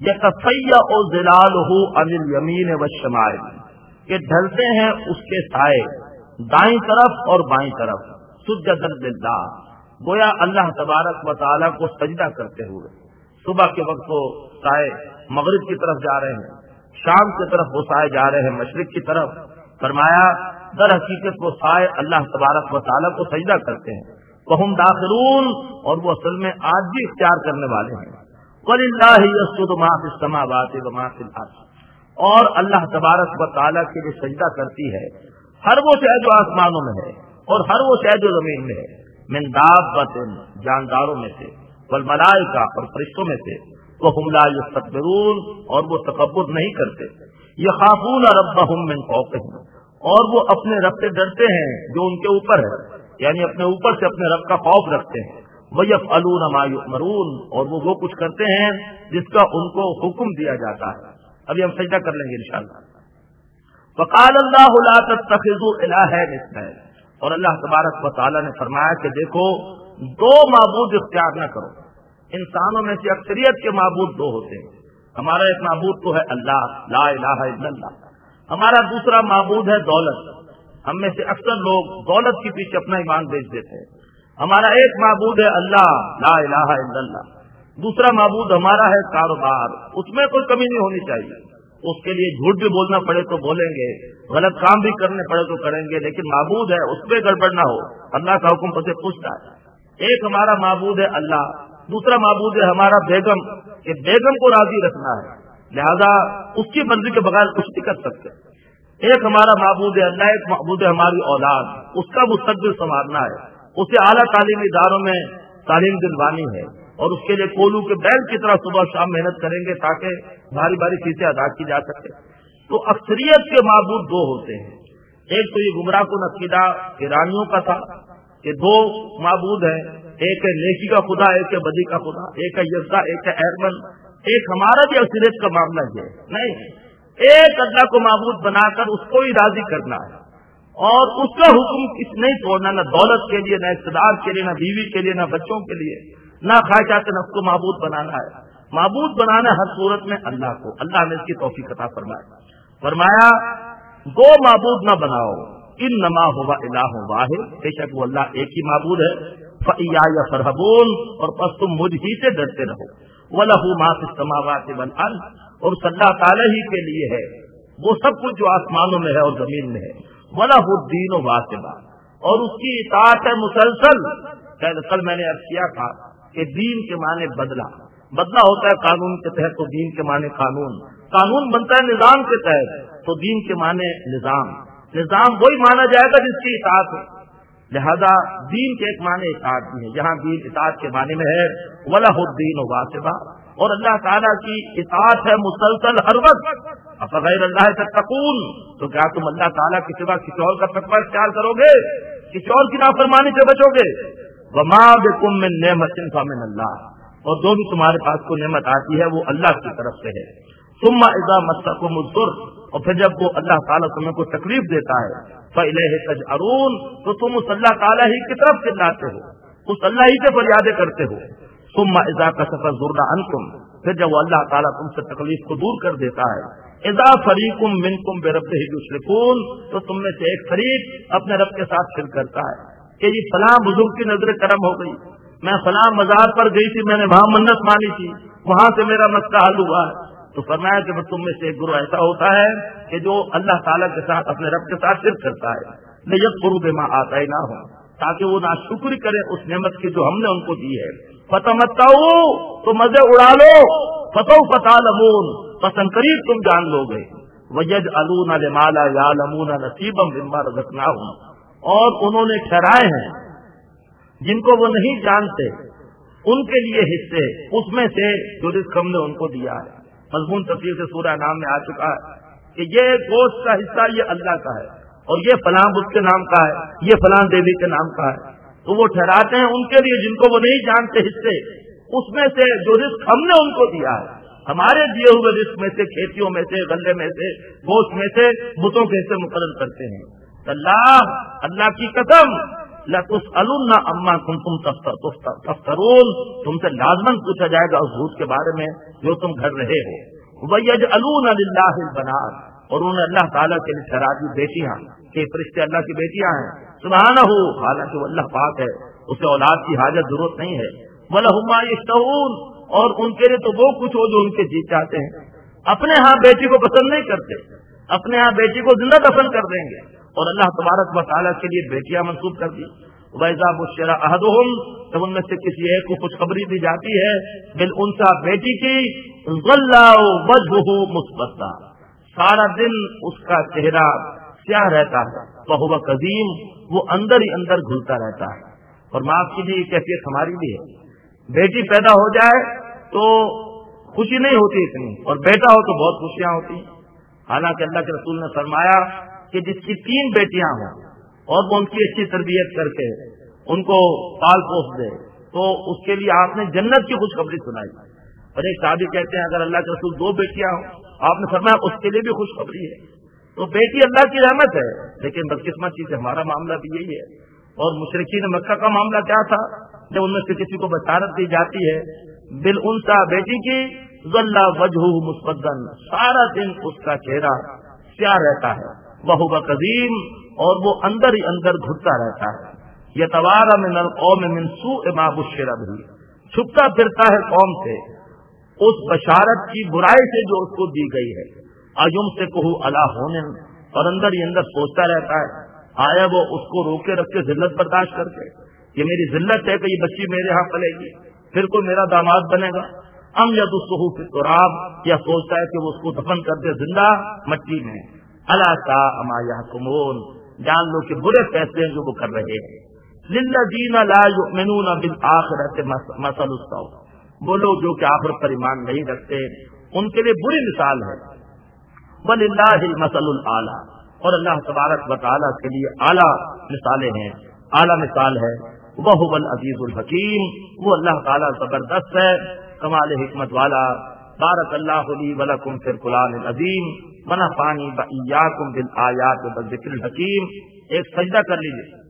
یتفیأ ظلالہ عن الیمین والشمائل، کہ ڈھلتے ہیں اس کے سائے دائیں طرف اور بائیں طرف. سجدا للہ، گویا اللہ تبارک و تعالی کو سجدہ کرتے ہوئے. صبح کے وقت وہ سائے مغرب کی طرف جا رہے ہیں، شام کی طرف وہ سائے جا رہے ہیں مشرق کی طرف. فرمایا در حقیقت وہ سائے اللہ تبارک و تعالی کو سجدہ کرتے ہیں. وہم داخلون، اور وہ اصل میں آج بھی اختیار کرنے والے ہیں. وَلِلَّهِ يَسْجُدُ مَا فِي السَّمَاوَاتِ وَمَا فِي الْأَرْضِ، اور اللہ تبارک و تعالیٰ کے لیے سجدہ کرتی ہے ہر وہ شے جو آسمانوں میں ہے اور ہر وہ شے جو زمین میں ہے. من دابۃ، جانداروں میں سے، والملائکہ، اور فرشتوں میں سے. وَهُمْ لَا يَسْتَكْبِرُونَ، اور وہ تکبر نہیں کرتے. يَخَافُونَ رَبَّهُمْ مِنْ فَوْقِهِمْ، اور وہ اپنے رب سے ڈرتے ہیں جو ان کے اوپر ہے، یعنی اپنے اوپر سے اپنے رب کا خوف رکھتے ہیں. وَيَفْعَلُونَ مَا يُؤْمَرُونَ، اور وہ وہ کچھ کرتے ہیں جس کا ان کو حکم دیا جاتا ہے. ابھی ہم سجدہ کر لیں گے انشاءاللہ. وَقَالَ اللَّهُ لَا تَتَّخِذُوا إِلَٰهَيْنِ اثْنَيْنِ، اور اللہ تبارک و تعالیٰ نے فرمایا کہ دیکھو دو معبود اختیار نہ کرو. انسانوں میں سے اکثریت کے معبود دو ہوتے ہیں. ہمارا ایک معبود تو ہے اللہ، لا الہ الا اللہ. ہمارا دوسرا معبود ہے دولت. ہم میں سے اکثر لوگ دولت کے پیچھے اپنا ایمان بیچ دیتے ہیں. ہمارا ایک معبود ہے اللہ، لا الہ الا اللہ. دوسرا معبود ہمارا ہے کاروبار، اس میں کوئی کمی نہیں ہونی چاہیے. اس کے لیے جھوٹ بھی بولنا پڑے تو بولیں گے، غلط کام بھی کرنے پڑے تو کریں گے، لیکن معبود ہے اس پہ گڑبڑ نہ ہو. اللہ کا حکم سے پوچھتا ہے. ایک ہمارا معبود ہے اللہ، دوسرا معبود ہے ہمارا بیگم، کہ بیگم کو راضی رکھنا ہے، لہذا اس کی مرضی کے بغیر کچھ نہیں کر سکتے. ایک ہمارا معبود ہے اللہ، ایک معبود ہے ہماری اولاد، اس کا مستقبل سنوارنا ہے، اسے اعلیٰ تعلیمی اداروں میں تعلیم دلوانی ہے، اور اس کے لیے کولو کے بیل کی طرح صبح شام محنت کریں گے تاکہ بھاری بھاری چیزیں ادا کی جا سکے. تو اکثریت کے معبود دو ہوتے ہیں. ایک تو یہ گمراہ کن عقیدہ ایرانیوں کا تھا کہ دو معبود ہیں، ایک ہے نیکی کا خدا، ایک ہے بدی کا خدا، ایک ہے یزدا، ایک ہے ایرمن. ایک ہمارا بھی اکثریت کا معاملہ ہے نہیں، ایک اللہ کو معبود بنا کر اس کو ہی راضی کرنا ہے، اور اس کا حکم کس نہیں توڑنا، نہ دولت کے لیے، نہ اقتدار کے لیے، نہ بیوی کے لیے، نہ بچوں کے لیے، نہ خواہشات نفس کو معبود بنانا ہے. معبود بنانا ہر صورت میں اللہ کو. اللہ نے اس کی توفیق عطا فرمایا. فرمایا دو معبود نہ بناؤ، انما هو الہ واحد، بے شک وہ اللہ ایک ہی معبود ہے. فَإِيَّايَ فَارْهَبُونَ، اور پس تم مجھ ہی سے ڈرتے رہو۔ وَلَهُ مَا فِي السَّمَاوَاتِ وَالْأَرْضِ، اور اللہ تعالیٰ ہی کے لیے ہے وہ سب کچھ جو آسمانوں میں ہے اور زمین میں ہے۔ وَلَهُ الدِّينُ وَاسِبًا، اور اس کی اطاعت ہے مسلسل۔ کل میں نے عرض کیا تھا کہ دین کے معنی بدلہ بدلہ ہوتا ہے قانون کے تحت، تو دین کے معنی قانون، قانون بنتا ہے نظام کے تحت، تو دین کے معنی نظام، نظام وہی مانا جائے گا جس کی اطاعت ہے۔ لہذا دین کے ایک معنی اطاعت بھی ہے، جہاں دین اطاعت کے معنی میں ہے وَلَهُ الدِّينُ وَاسِبًا، اور اللہ تعالیٰ کی اطاعت ہے مسلسل ہر وقت۔ أَفَغَيْرَ اللَّهِ تَتَّقُونَ، تو کیا تم اللہ تعالیٰ کے سوا کسی اور کا تقوی اختیار کرو گے، کسی اور کی نافرمانی سے بچو گے؟ وَمَا بِكُم مِّن نِّعْمَةٍ فَمِنَ اللَّهِ، اور جو بھی تمہارے پاس کوئی نعمت آتی ہے وہ اللہ کی طرف سے ہے۔ ثُمَّ إِذَا مَسَّكُمُ الضُّرُّ، اور پھر جب وہ اللہ تعالیٰ تمہیں کو تکلیف دیتا ہے، فَإِلَيْهِ تَجْأَرُونَ، تو تم اس اللہ تعالیٰ ہی کی طرف چلاتے ہو، اس اللہ ہی سے فریادیں کرتے ہو۔ ثُمَّ إِذَا كَشَفَ الضُّرَّ عَنكُمْ، پھر جب وہ اللہ تعالیٰ تم سے تکلیف کو دور کر دیتا ہے، اذا فریق منکم بربہ یشرکون، تو تم میں سے ایک فریق اپنے رب کے ساتھ شرک کرتا ہے کہ یہ فلاں بزرگ کی نظر کرم ہو گئی، میں فلاں مزار پر گئی تھی، میں نے وہاں منت مانی تھی، وہاں سے میرا مسئلہ حل ہوا ہے۔ تو فرمایا کہ تم میں سے ایک گروہ ایسا ہوتا ہے کہ جو اللہ تعالیٰ کے ساتھ اپنے رب کے ساتھ شرک کرتا ہے، لیکفروا بما آتیناہم، تاکہ وہ ناشکری کرے اس نعمت کی جو ہم نے ان کو دی ہے۔ فتمتعوا، تو مزے اڑا لو، فسوف تعلمون، پسند قریب تم جان لو گے۔ وَيَجْعَلُونَ لِمَا لَا يَعْلَمُونَ نَصِيبًا مِّمَّا رَزَقْنَاهُمْ، اور انہوں نے ٹھہرائے ہیں جن کو وہ نہیں جانتے ان کے لیے حصے اس میں سے جو رزق ہم نے ان کو دیا ہے۔ مضمون تفصیل سے سورہ نام میں آ چکا ہے کہ یہ گوشت کا حصہ یہ اللہ کا ہے، اور یہ فلاں بت کے نام کا ہے، یہ فلاں دیوی کے نام کا ہے، تو وہ ٹھہراتے ہیں ان کے لیے جن کو وہ نہیں جانتے حصے اس میں سے جو رزق ہم نے ان کو دیا ہے۔ ہمارے دیے ہوئے رزق میں سے، کھیتیوں میں سے، غلے میں سے، گوشت میں سے بتوں کے حصے مقرر کرتے ہیں۔ اللہ اللہ کی قسم، لَتُسْأَلُنَّ عَمَّا كُنتُمْ تَفْتَرُونَ، تم سے لازماً پوچھا جائے گا اس جھوٹ کے بارے میں جو تم گھڑ رہے ہو۔ وَيَجْعَلُونَ لِلَّهِ الْبَنَاتِ، اور انہوں نے اللہ تعالیٰ کے لیے ٹھہرا دی بیٹیاں کہ فرشتے اللہ کی بیٹیاں ہیں، سبحانہ، حالانکہ وہ اللہ پاک ہے، اسے اولاد کی حاجت ضرورت نہیں ہے۔ وَلَهُم مَّا يَشْتَهُونَ، اور ان کے لیے تو وہ کچھ ہو جو ان کے جی چاہتے ہیں۔ اپنے ہاں بیٹی کو پسند نہیں کرتے، اپنے ہاں بیٹی کو زندہ دفن کر دیں گے، اور اللہ تبارک و تعالیٰ کے لیے بیٹیاں منسوب کر دی۔ وَإِذَا بُشِّرَ أَحَدُهُمْ، جب ان میں سے کسی ایک کو خوشخبری دی جاتی ہے بالانثى، بیٹی کی، ظَلَّ وَجْهُهُ مُسْوَدًّا، سارا دن اس کا چہرہ سیاہ رہتا ہے، وَهُوَ كَظِيمٌ، وہ اندر ہی اندر گھلتا رہتا ہے۔ اور معاف کیجیے یہ کیفیت ہماری بھی ہے، بیٹی پیدا ہو جائے تو خوشی نہیں ہوتی اتنی، اور بیٹا ہو تو بہت خوشیاں ہوتی ہیں۔ حالانکہ اللہ کے رسول نے فرمایا کہ جس کی تین بیٹیاں ہوں اور وہ ان کی اچھی تربیت کر کے ان کو پال پوس دے تو اس کے لیے آپ نے جنت کی خوشخبری سنائی۔ اور ایک صحابی کہتے ہیں اگر اللہ کے رسول دو بیٹیاں ہوں، آپ نے فرمایا اس کے لیے بھی خوشخبری ہے۔ تو بیٹی اللہ کی رحمت ہے، لیکن بدقسمتی سے ہمارا معاملہ بھی یہی ہے۔ اور مشرکین مکہ کا معاملہ کیا تھا؟ جب ان میں سے کسی کو بشارت دی جاتی ہے بالانثى، بیٹی کی، ظل وجهه مسودا، سارا دن اس کا چہرہ سیاہ رہتا ہے، وهو كظيم، اور وہ اندر ہی اندر گھٹتا رہتا ہے۔ يتوارى من القوم من سوء ما بشر به، چھپتا پھرتا ہے قوم سے اس بشارت کی برائی سے جو اس کو دی گئی ہے۔ ايمسكه على هون، اور اندر ہی اندر سوچتا رہتا ہے آیا وہ اس کو روکے رکھے ذلت برداشت کر کے، یہ میری ذلت ہے کہ یہ بچی میرے ہاں پلے گی، پھر کوئی میرا داماد بنے گا، ام یدسہ فی التراب، یا سوچتا ہے کہ وہ اس کو دفن کر دے زندہ مٹی میں۔ الا ساء ما یحکمون، جان لو کہ برے فیصلے جو وہ کر رہے ہیں۔ للذین لا یؤمنون بالآخرۃ مثل السوء، وہ لوگ جو کہ آخرت پر ایمان نہیں رکھتے ان کے لیے بری مثال ہے۔ وللہ المثل الاعلی، اور اللہ تبارک و تعالیٰ کے لیے اعلیٰ مثالیں ہیں، اعلیٰ مثال ہے۔ وَهُوَ الْعَزِيزُ الْحَكِيمُ، وہ اللہ تعالیٰ زبردست ہے، کمال حکمت والا۔ بارک اللہ لی ولکم فی القرآن العظیم ونفعنی وإیاکم بالآیات والذکر الحکیم۔ ایک سجدہ کر لیجیے۔